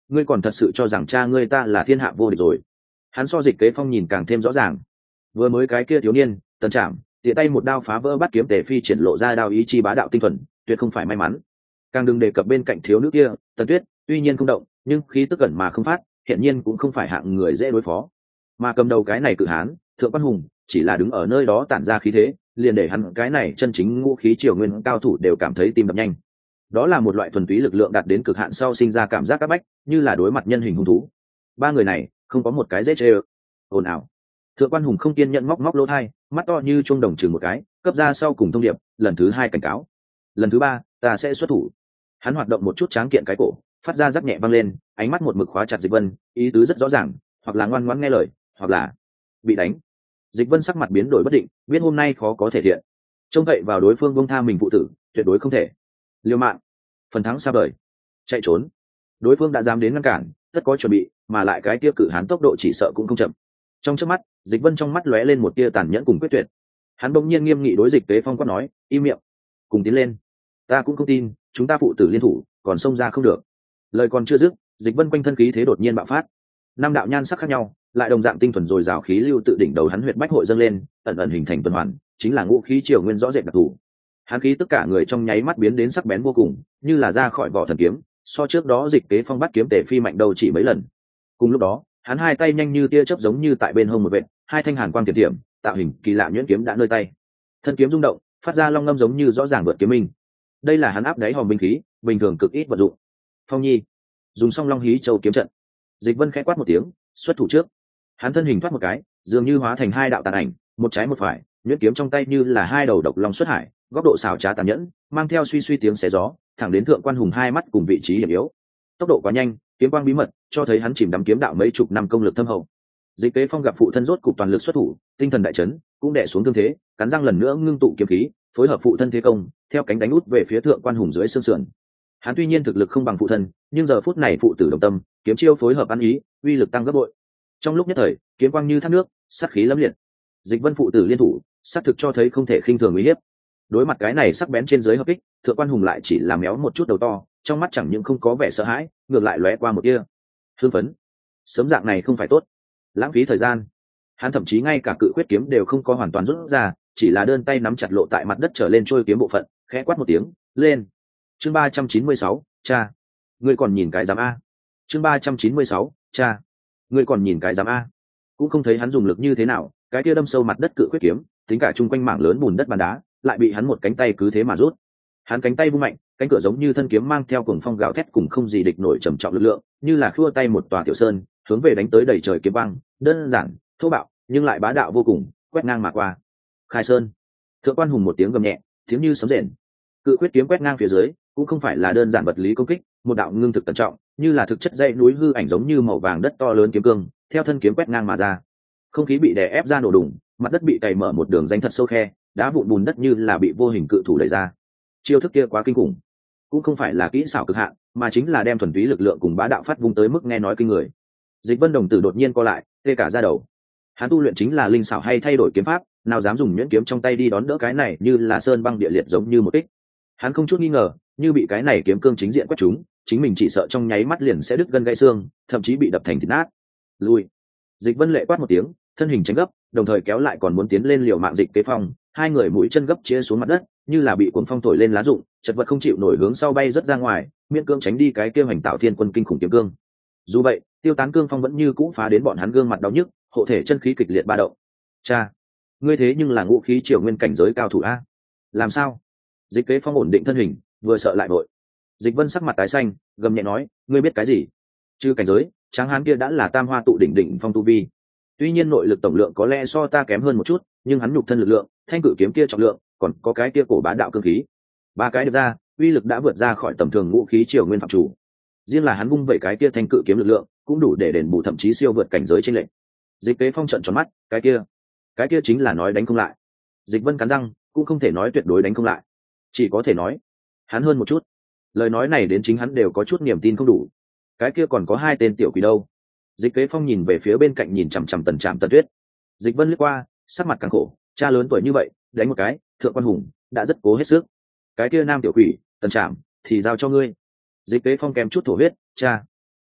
ngươi còn thật sự cho rằng cha ngươi ta là thiên hạ vô địch rồi? Hắn so Dịch Kế Phong nhìn càng thêm rõ ràng. Vừa mới cái kia thiếu niên Tần Trạm tiện tay một đao phá vỡ bắt kiếm Tề Phi triển lộ ra đao ý chí bá đạo tinh thuần, tuyệt không phải may mắn. Càng đừng đề cập bên cạnh thiếu nữ kia Tần Tuyết, tuy nhiên không động nhưng khí tức cẩn mà không phát, hiện nhiên cũng không phải hạng người dễ đối phó. Mà cầm đầu cái này cự hán Thượng Quan Hùng chỉ là đứng ở nơi đó tản ra khí thế, liền để hắn cái này chân chính ngũ khí triều nguyên cao thủ đều cảm thấy tim đập nhanh. Đó là một loại thuần túy lực lượng đạt đến cực hạn sau sinh ra cảm giác áp bách, như là đối mặt nhân hình hung thú. Ba người này không có một cái dễ chê ơ. Ồn ào. Thượng Quan Hùng không kiên nhẫn móc móc lỗ thai, mắt to như chuông đồng chừng một cái, cấp ra sau cùng thông điệp, lần thứ hai cảnh cáo, lần thứ ba ta sẽ xuất thủ. Hắn hoạt động một chút tráng kiện cái cổ, phát ra rắc nhẹ văng lên, ánh mắt một mực khóa chặt Dịch Vân, ý tứ rất rõ ràng, hoặc là ngoan ngoãn nghe lời, hoặc là bị đánh. Dịch Vân sắc mặt biến đổi bất định, biết hôm nay khó có thể thiện, trông cậy vào đối phương buông tha mình phụ tử tuyệt đối không thể. Liều mạng, phần thắng xa vời. Chạy trốn, đối phương đã dám đến ngăn cản, tất có chuẩn bị, mà lại cái kia cự hán tốc độ chỉ sợ cũng không chậm. Trong chớp mắt, Dịch Vân trong mắt lóe lên một tia tàn nhẫn cùng quyết tuyệt. Hắn bỗng nhiên nghiêm nghị đối Dịch Kế Phong quát nói, im miệng, cùng tiến lên. Ta cũng không tin chúng ta phụ tử liên thủ còn xông ra không được. Lời còn chưa dứt, Dịch Vân quanh thân khí thế đột nhiên bạo phát, năm đạo nhan sắc khác nhau lại đồng dạng tinh thuần rồi rào khí lưu tự đỉnh đầu hắn huyệt bách hội dâng lên, ẩn ẩn hình thành tuần hoàn, chính là ngũ khí triều nguyên rõ rệt đặc thù. Hắn khí tất cả người trong nháy mắt biến đến sắc bén vô cùng, như là ra khỏi vỏ thần kiếm, so trước đó Dịch Kế Phong bắt kiếm Tề Phi mạnh đầu chỉ mấy lần. Cùng lúc đó, hắn hai tay nhanh như tia chớp giống như tại bên hông một vệt, hai thanh hàn quang tiềm tiềm, tạo hình kỳ lạ nhuyễn kiếm đã nơi tay. Thân kiếm rung động, phát ra long ngâm giống như rõ ràng vượt kiếm minh. Đây là hắn áp đáy hòm binh khí, bình thường cực ít vận dụng. Phong Nhi, dùng xong Long Hí Châu kiếm trận. Dịch Vân khẽ quát một tiếng, xuất thủ trước. Hắn thân hình thoát một cái, dường như hóa thành hai đạo tàn ảnh, một trái một phải, nhuyễn kiếm trong tay như là hai đầu độc long xuất hải, góc độ xảo trá tàn nhẫn, mang theo suy suy tiếng xé gió, thẳng đến Thượng Quan Hùng hai mắt cùng vị trí hiểm yếu. Tốc độ quá nhanh, kiếm quang bí mật, cho thấy hắn chìm đắm kiếm đạo mấy chục năm công lực thâm hậu. Dịch Kế Phong gặp phụ thân rốt cục toàn lực xuất thủ, tinh thần đại chấn, cũng đè xuống thương thế, cắn răng lần nữa ngưng tụ kiếm khí, phối hợp phụ thân thế công, theo cánh đánh út về phía Thượng Quan Hùng dưới xương sườn. Hắn tuy nhiên thực lực không bằng phụ thân, nhưng giờ phút này phụ tử đồng tâm, kiếm chiêu phối hợp ăn ý, uy lực tăng gấp bội. Trong lúc nhất thời, kiếm quang như thác nước, sát khí lẫm liệt. Dịch Vân phụ tử liên thủ, sát thực cho thấy không thể khinh thường uy hiếp. Đối mặt cái này sắc bén trên dưới hợp kích, Thượng Quan Hùng lại chỉ làm méo một chút đầu to, trong mắt chẳng những không có vẻ sợ hãi, ngược lại lóe qua một tia hưng phấn. Sớm dạng này không phải tốt, lãng phí thời gian. Hắn thậm chí ngay cả cự quyết kiếm đều không có hoàn toàn rút ra, chỉ là đơn tay nắm chặt lộ tại mặt đất trở lên trôi kiếm bộ phận, khẽ quát một tiếng, lên. Chương ba trăm chín mươi sáu, cha, ngươi còn nhìn cái dám a. Chương ba trăm chín mươi sáu, cha, ngươi còn nhìn cái dám a. Cũng không thấy hắn dùng lực như thế nào, cái kia đâm sâu mặt đất cự quyết kiếm, tính cả chung quanh mảng lớn bùn đất bàn đá, lại bị hắn một cánh tay cứ thế mà rút. Hắn cánh tay vung mạnh, cánh cửa giống như thân kiếm mang theo cuồng phong gào thét cùng không gì địch nổi trầm trọng lực lượng, như là khua tay một tòa tiểu sơn, hướng về đánh tới đầy trời kiếm băng, đơn giản, thô bạo, nhưng lại bá đạo vô cùng, quét ngang mà qua. Khai sơn. Thượng Quan Hùng một tiếng gầm nhẹ, tiếng như sấm rền. Cự quyết kiếm quét ngang phía dưới, cũng không phải là đơn giản vật lý công kích, một đạo ngưng thực tận trọng, như là thực chất dãy núi hư ảnh giống như màu vàng đất to lớn kiếm cương, theo thân kiếm quét ngang mà ra. Không khí bị đè ép ra nổ đùng, mặt đất bị cày mở một đường rãnh thật sâu khe, đá vụn bùn đất như là bị vô hình cự thủ đẩy ra. Chiêu thức kia quá kinh khủng, cũng không phải là kỹ xảo cực hạn, mà chính là đem thuần túy lực lượng cùng bá đạo phát vung tới mức nghe nói kinh người. Dịch Vân đồng tử đột nhiên co lại, tê cả da đầu. Hắn tu luyện chính là linh xảo hay thay đổi kiếm pháp, nào dám dùng nhuyễn kiếm trong tay đi đón đỡ cái này như là sơn băng địa liệt giống như một kích. Hắn không chút nghi ngờ, như bị cái này kiếm cương chính diện quét trúng, chính mình chỉ sợ trong nháy mắt liền sẽ đứt gân gãy xương, thậm chí bị đập thành thịt nát. Lui. Dịch Vân lệ quát một tiếng, thân hình tránh gấp, đồng thời kéo lại còn muốn tiến lên liều mạng Dịch Kế Phong, hai người mũi chân gấp chia xuống mặt đất, như là bị cuồng phong thổi lên lá rụng, chật vật không chịu nổi hướng sau bay rất ra ngoài, miễn cương tránh đi cái kia hành tạo thiên quân kinh khủng kiếm cương. Dù vậy, tiêu tán cương phong vẫn như cũ phá đến bọn hắn gương mặt đau nhức, hộ thể chân khí kịch liệt ba động. Cha, ngươi thế nhưng là ngũ khí triều nguyên cảnh giới cao thủ a. Làm sao? Dịch Kế Phong ổn định thân hình, vừa sợ lại vội. Dịch Vân sắc mặt tái xanh, gầm nhẹ nói, ngươi biết cái gì? Chứ cảnh giới, tráng hán kia đã là tam hoa tụ đỉnh đỉnh phong tu vi. Tuy nhiên nội lực tổng lượng có lẽ so ta kém hơn một chút, nhưng hắn nhục thân lực lượng, thanh cử kiếm kia trọng lượng, còn có cái kia cổ bá đạo cương khí, ba cái được ra, uy lực đã vượt ra khỏi tầm thường ngũ khí triều nguyên phạm chủ. Riêng là hắn vung vậy cái kia thanh cự kiếm lực lượng, cũng đủ để đền bù thậm chí siêu vượt cảnh giới trên lệnh. Dịch Kế Phong trợn tròn mắt, cái kia, cái kia chính là nói đánh không lại. Dịch Vân cắn răng, cũng không thể nói tuyệt đối đánh không lại, chỉ có thể nói hắn hơn một chút. Lời nói này đến chính hắn đều có chút niềm tin không đủ. Cái kia còn có hai tên tiểu quỷ đâu? Dịch Kế Phong nhìn về phía bên cạnh nhìn chằm chằm Tần Trạm Tần Tuyết. Dịch Vân lướt qua, sắc mặt càng khổ, cha lớn tuổi như vậy, đánh một cái, Thượng Quan Hùng đã rất cố hết sức. Cái kia nam tiểu quỷ, Tần Trạm thì giao cho ngươi. Dịch Kế Phong kèm chút thổ huyết, cha,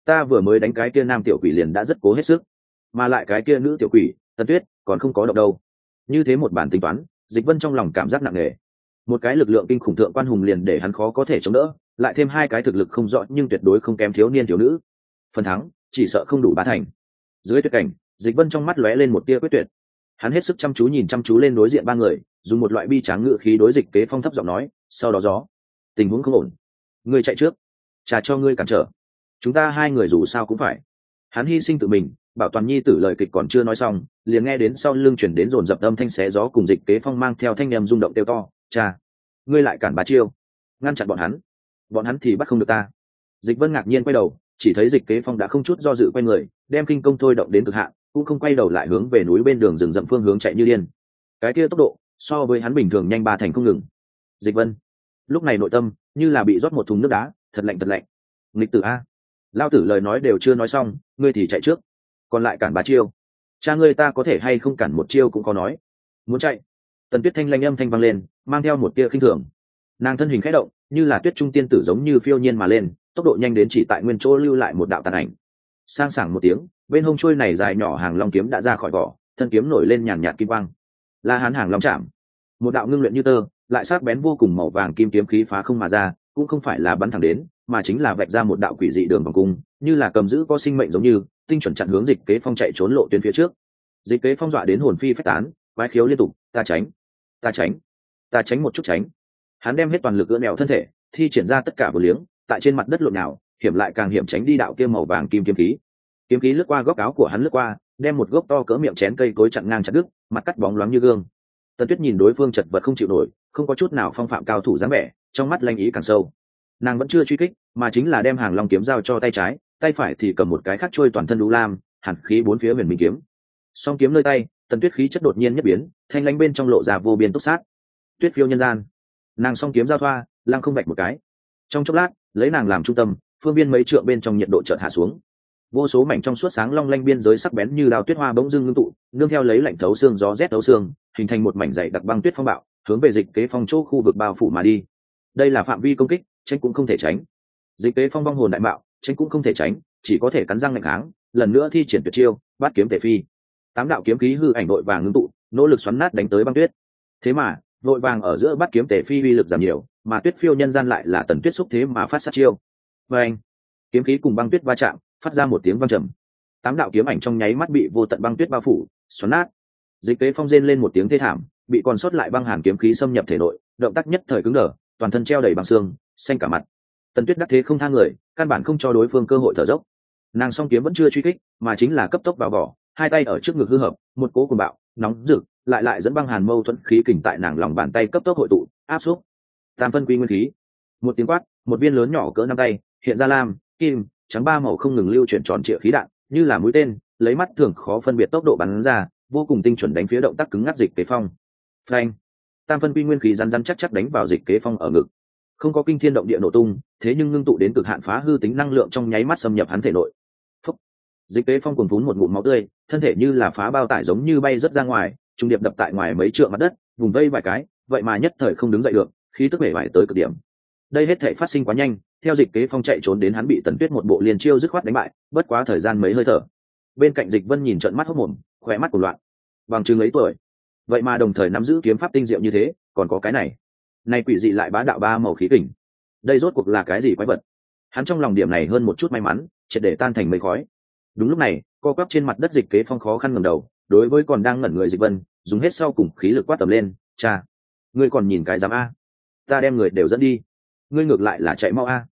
ta vừa mới đánh cái kia nam tiểu quỷ liền đã rất cố hết sức, mà lại cái kia nữ tiểu quỷ Tần Tuyết còn không có động đâu. Như thế một bản tính toán, Dịch Vân trong lòng cảm giác nặng nề. Một cái lực lượng kinh khủng thượng quan hùng liền để hắn khó có thể chống đỡ, lại thêm hai cái thực lực không rõ nhưng tuyệt đối không kém thiếu niên thiếu nữ, phần thắng chỉ sợ không đủ bá thành. Dưới tuyệt cảnh, Dịch Vân trong mắt lóe lên một tia quyết tuyệt. Hắn hết sức chăm chú nhìn chăm chú lên đối diện ba người, dùng một loại bi tráng ngự khí đối Dịch Kế Phong thấp giọng nói, sau đó gió, tình huống không ổn, ngươi chạy trước, trả cho ngươi cản trở, chúng ta hai người dù sao cũng phải. Hắn hy sinh tự mình, bảo toàn nhi tử lời kịch còn chưa nói xong, liền nghe đến sau lưng chuyển đến dồn dập âm thanh xé gió cùng Dịch Kế Phong mang theo thanh em rung động kêu to, cha, ngươi lại cản bà chiêu, ngăn chặn bọn hắn, bọn hắn thì bắt không được ta. Dịch Vân ngạc nhiên quay đầu, chỉ thấy Dịch Kế Phong đã không chút do dự quay người, đem kinh công thôi động đến cực hạn, cũng không quay đầu lại hướng về núi bên đường rừng rậm phương hướng chạy như điên. Cái kia tốc độ so với hắn bình thường nhanh ba thành không ngừng. Dịch Vân lúc này nội tâm như là bị rót một thùng nước đá, thật lạnh thật lạnh. Nghịch tử a, lao tử lời nói đều chưa nói xong, ngươi thì chạy trước, còn lại cản bà chiêu, cha ngươi ta có thể hay không cản một chiêu cũng có nói. Muốn chạy. Tần Tuyết thanh lanh âm thanh vang lên, mang theo một tia khinh thường. Nàng thân hình khẽ động, như là tuyết trung tiên tử giống như phiêu nhiên mà lên, tốc độ nhanh đến chỉ tại nguyên chỗ lưu lại một đạo tàn ảnh. Sang sảng một tiếng, bên hông trôi này dài nhỏ hàng long kiếm đã ra khỏi vỏ, thân kiếm nổi lên nhàn nhạt kim quang. La Hán hàng long chạm, một đạo ngưng luyện như tơ, lại sắc bén vô cùng màu vàng kim kiếm khí phá không mà ra, cũng không phải là bắn thẳng đến, mà chính là vạch ra một đạo quỷ dị đường vòng cung, như là cầm giữ có sinh mệnh giống như, tinh chuẩn chặn hướng Dịch Kế Phong chạy trốn lộ tuyến phía trước. Dịch Kế Phong dọa đến hồn phi phách tán, quái khiếu liên tục, ta tránh, ta tránh, ta tránh một chút tránh. Hắn đem hết toàn lực ưỡn nẹo thân thể, thi triển ra tất cả vô liếng, tại trên mặt đất lộn nào, hiểm lại càng hiểm tránh đi đạo kia màu vàng kim kiếm khí. Kiếm khí lướt qua góc áo của hắn lướt qua, đem một gốc to cỡ miệng chén cây cối chặn ngang chặt đứt, mặt cắt bóng loáng như gương. Tần Tuyết nhìn đối phương chật vật không chịu nổi, không có chút nào phong phạm cao thủ dáng vẻ, trong mắt lanh ý càng sâu. Nàng vẫn chưa truy kích, mà chính là đem hàng long kiếm giao cho tay trái, tay phải thì cầm một cái khắc trôi toàn thân đũ lam, hàn khí bốn phía huyền minh kiếm. Song kiếm nơi tay, Tần Tuyết khí chất đột nhiên nhất biến, thanh lãnh bên trong lộ ra vô biên túc sát. Tuyết phiêu nhân gian, nàng song kiếm giao thoa, lăng không bạch một cái. Trong chốc lát, lấy nàng làm trung tâm, phương biên mấy trượng bên trong nhiệt độ chợt hạ xuống. Vô số mảnh trong suốt sáng long lanh biên giới sắc bén như đao tuyết hoa bỗng dưng ngưng tụ, nương theo lấy lạnh thấu xương gió rét thấu xương, hình thành một mảnh dày đặc băng tuyết phong bạo, hướng về Dịch Kế Phong chỗ khu vực bao phủ mà đi. Đây là phạm vi công kích, tránh cũng không thể tránh. Dịch Kế Phong vong hồn đại bạo, tránh cũng không thể tránh, chỉ có thể cắn răng ngạnh kháng, lần nữa thi triển tuyệt chiêu, bát kiếm tề phi. Tám đạo kiếm khí hư ảnh đội vàng ngưng tụ, nỗ lực xoắn nát đánh tới băng tuyết. Thế mà, vội vàng ở giữa bát kiếm tề phi uy lực giảm nhiều, mà tuyết phiêu nhân gian lại là Tần Tuyết xúc thế mà phát sát chiêu. Và anh, kiếm khí cùng băng tuyết va chạm, phát ra một tiếng vang trầm. Tám đạo kiếm ảnh trong nháy mắt bị vô tận băng tuyết bao phủ, xoắn nát. Dịch Kế Phong rên lên một tiếng thê thảm, bị còn sót lại băng hàn kiếm khí xâm nhập thể nội, động tác nhất thời cứng đờ, toàn thân treo đầy băng xương, xanh cả mặt. Tần Tuyết đắc thế không tha người, căn bản không cho đối phương cơ hội thở dốc. Nàng song kiếm vẫn chưa truy kích, mà chính là cấp tốc vào vỏ, hai tay ở trước ngực hư hợp, một cố cuồng bạo, nóng rực, lại lại dẫn băng hàn mâu thuẫn khí kình tại nàng lòng bàn tay cấp tốc hội tụ, áp xúc. Tam phân quy nguyên khí. Một tiếng quát, một viên lớn nhỏ cỡ nắm tay, hiện ra lam, kim, trắng ba màu không ngừng lưu chuyển tròn trịa khí đạn, như là mũi tên, lấy mắt thường khó phân biệt tốc độ bắn ra, vô cùng tinh chuẩn đánh phía động tác cứng ngắc Dịch Kế Phong. Phanh! Tam phân quy nguyên khí rắn rắn chắc chắc đánh vào Dịch Kế Phong ở ngực. Không có kinh thiên động địa nổ tung, thế nhưng ngưng tụ đến cực hạn phá hư tính năng lượng trong nháy mắt xâm nhập hắn thể nội. Phúc! Dịch Kế Phong cuồn phún một ngụm máu tươi, thân thể như là phá bao tải giống như bay rất ra ngoài, trung điệp đập tại ngoài mấy trượng mặt đất, vùng vây vài cái, vậy mà nhất thời không đứng dậy được, khí tức bể bại tới cực điểm. Đây hết thảy phát sinh quá nhanh, theo Dịch Kế Phong chạy trốn đến hắn bị Tần Tuyết một bộ liền chiêu dứt khoát đánh bại, bất quá thời gian mấy hơi thở. Bên cạnh Dịch Vân nhìn trợn mắt hốt mồm, khóe mắt cuồng loạn. Bằng chứng ấy tuổi, vậy mà đồng thời nắm giữ kiếm pháp tinh diệu như thế, còn có cái này. Này quỷ dị lại bá đạo ba màu khí kình. Đây rốt cuộc là cái gì quái vật? Hắn trong lòng điểm này hơn một chút may mắn, triệt để tan thành mây khói. Đúng lúc này, co quắp trên mặt đất Dịch Kế Phong khó khăn ngẩng đầu, đối với còn đang ngẩn người Dịch Vân, dùng hết sau cùng khí lực quát tầm lên, "Cha, ngươi còn nhìn cái dám a? Ta đem người đều dẫn đi, ngươi ngược lại là chạy mau a."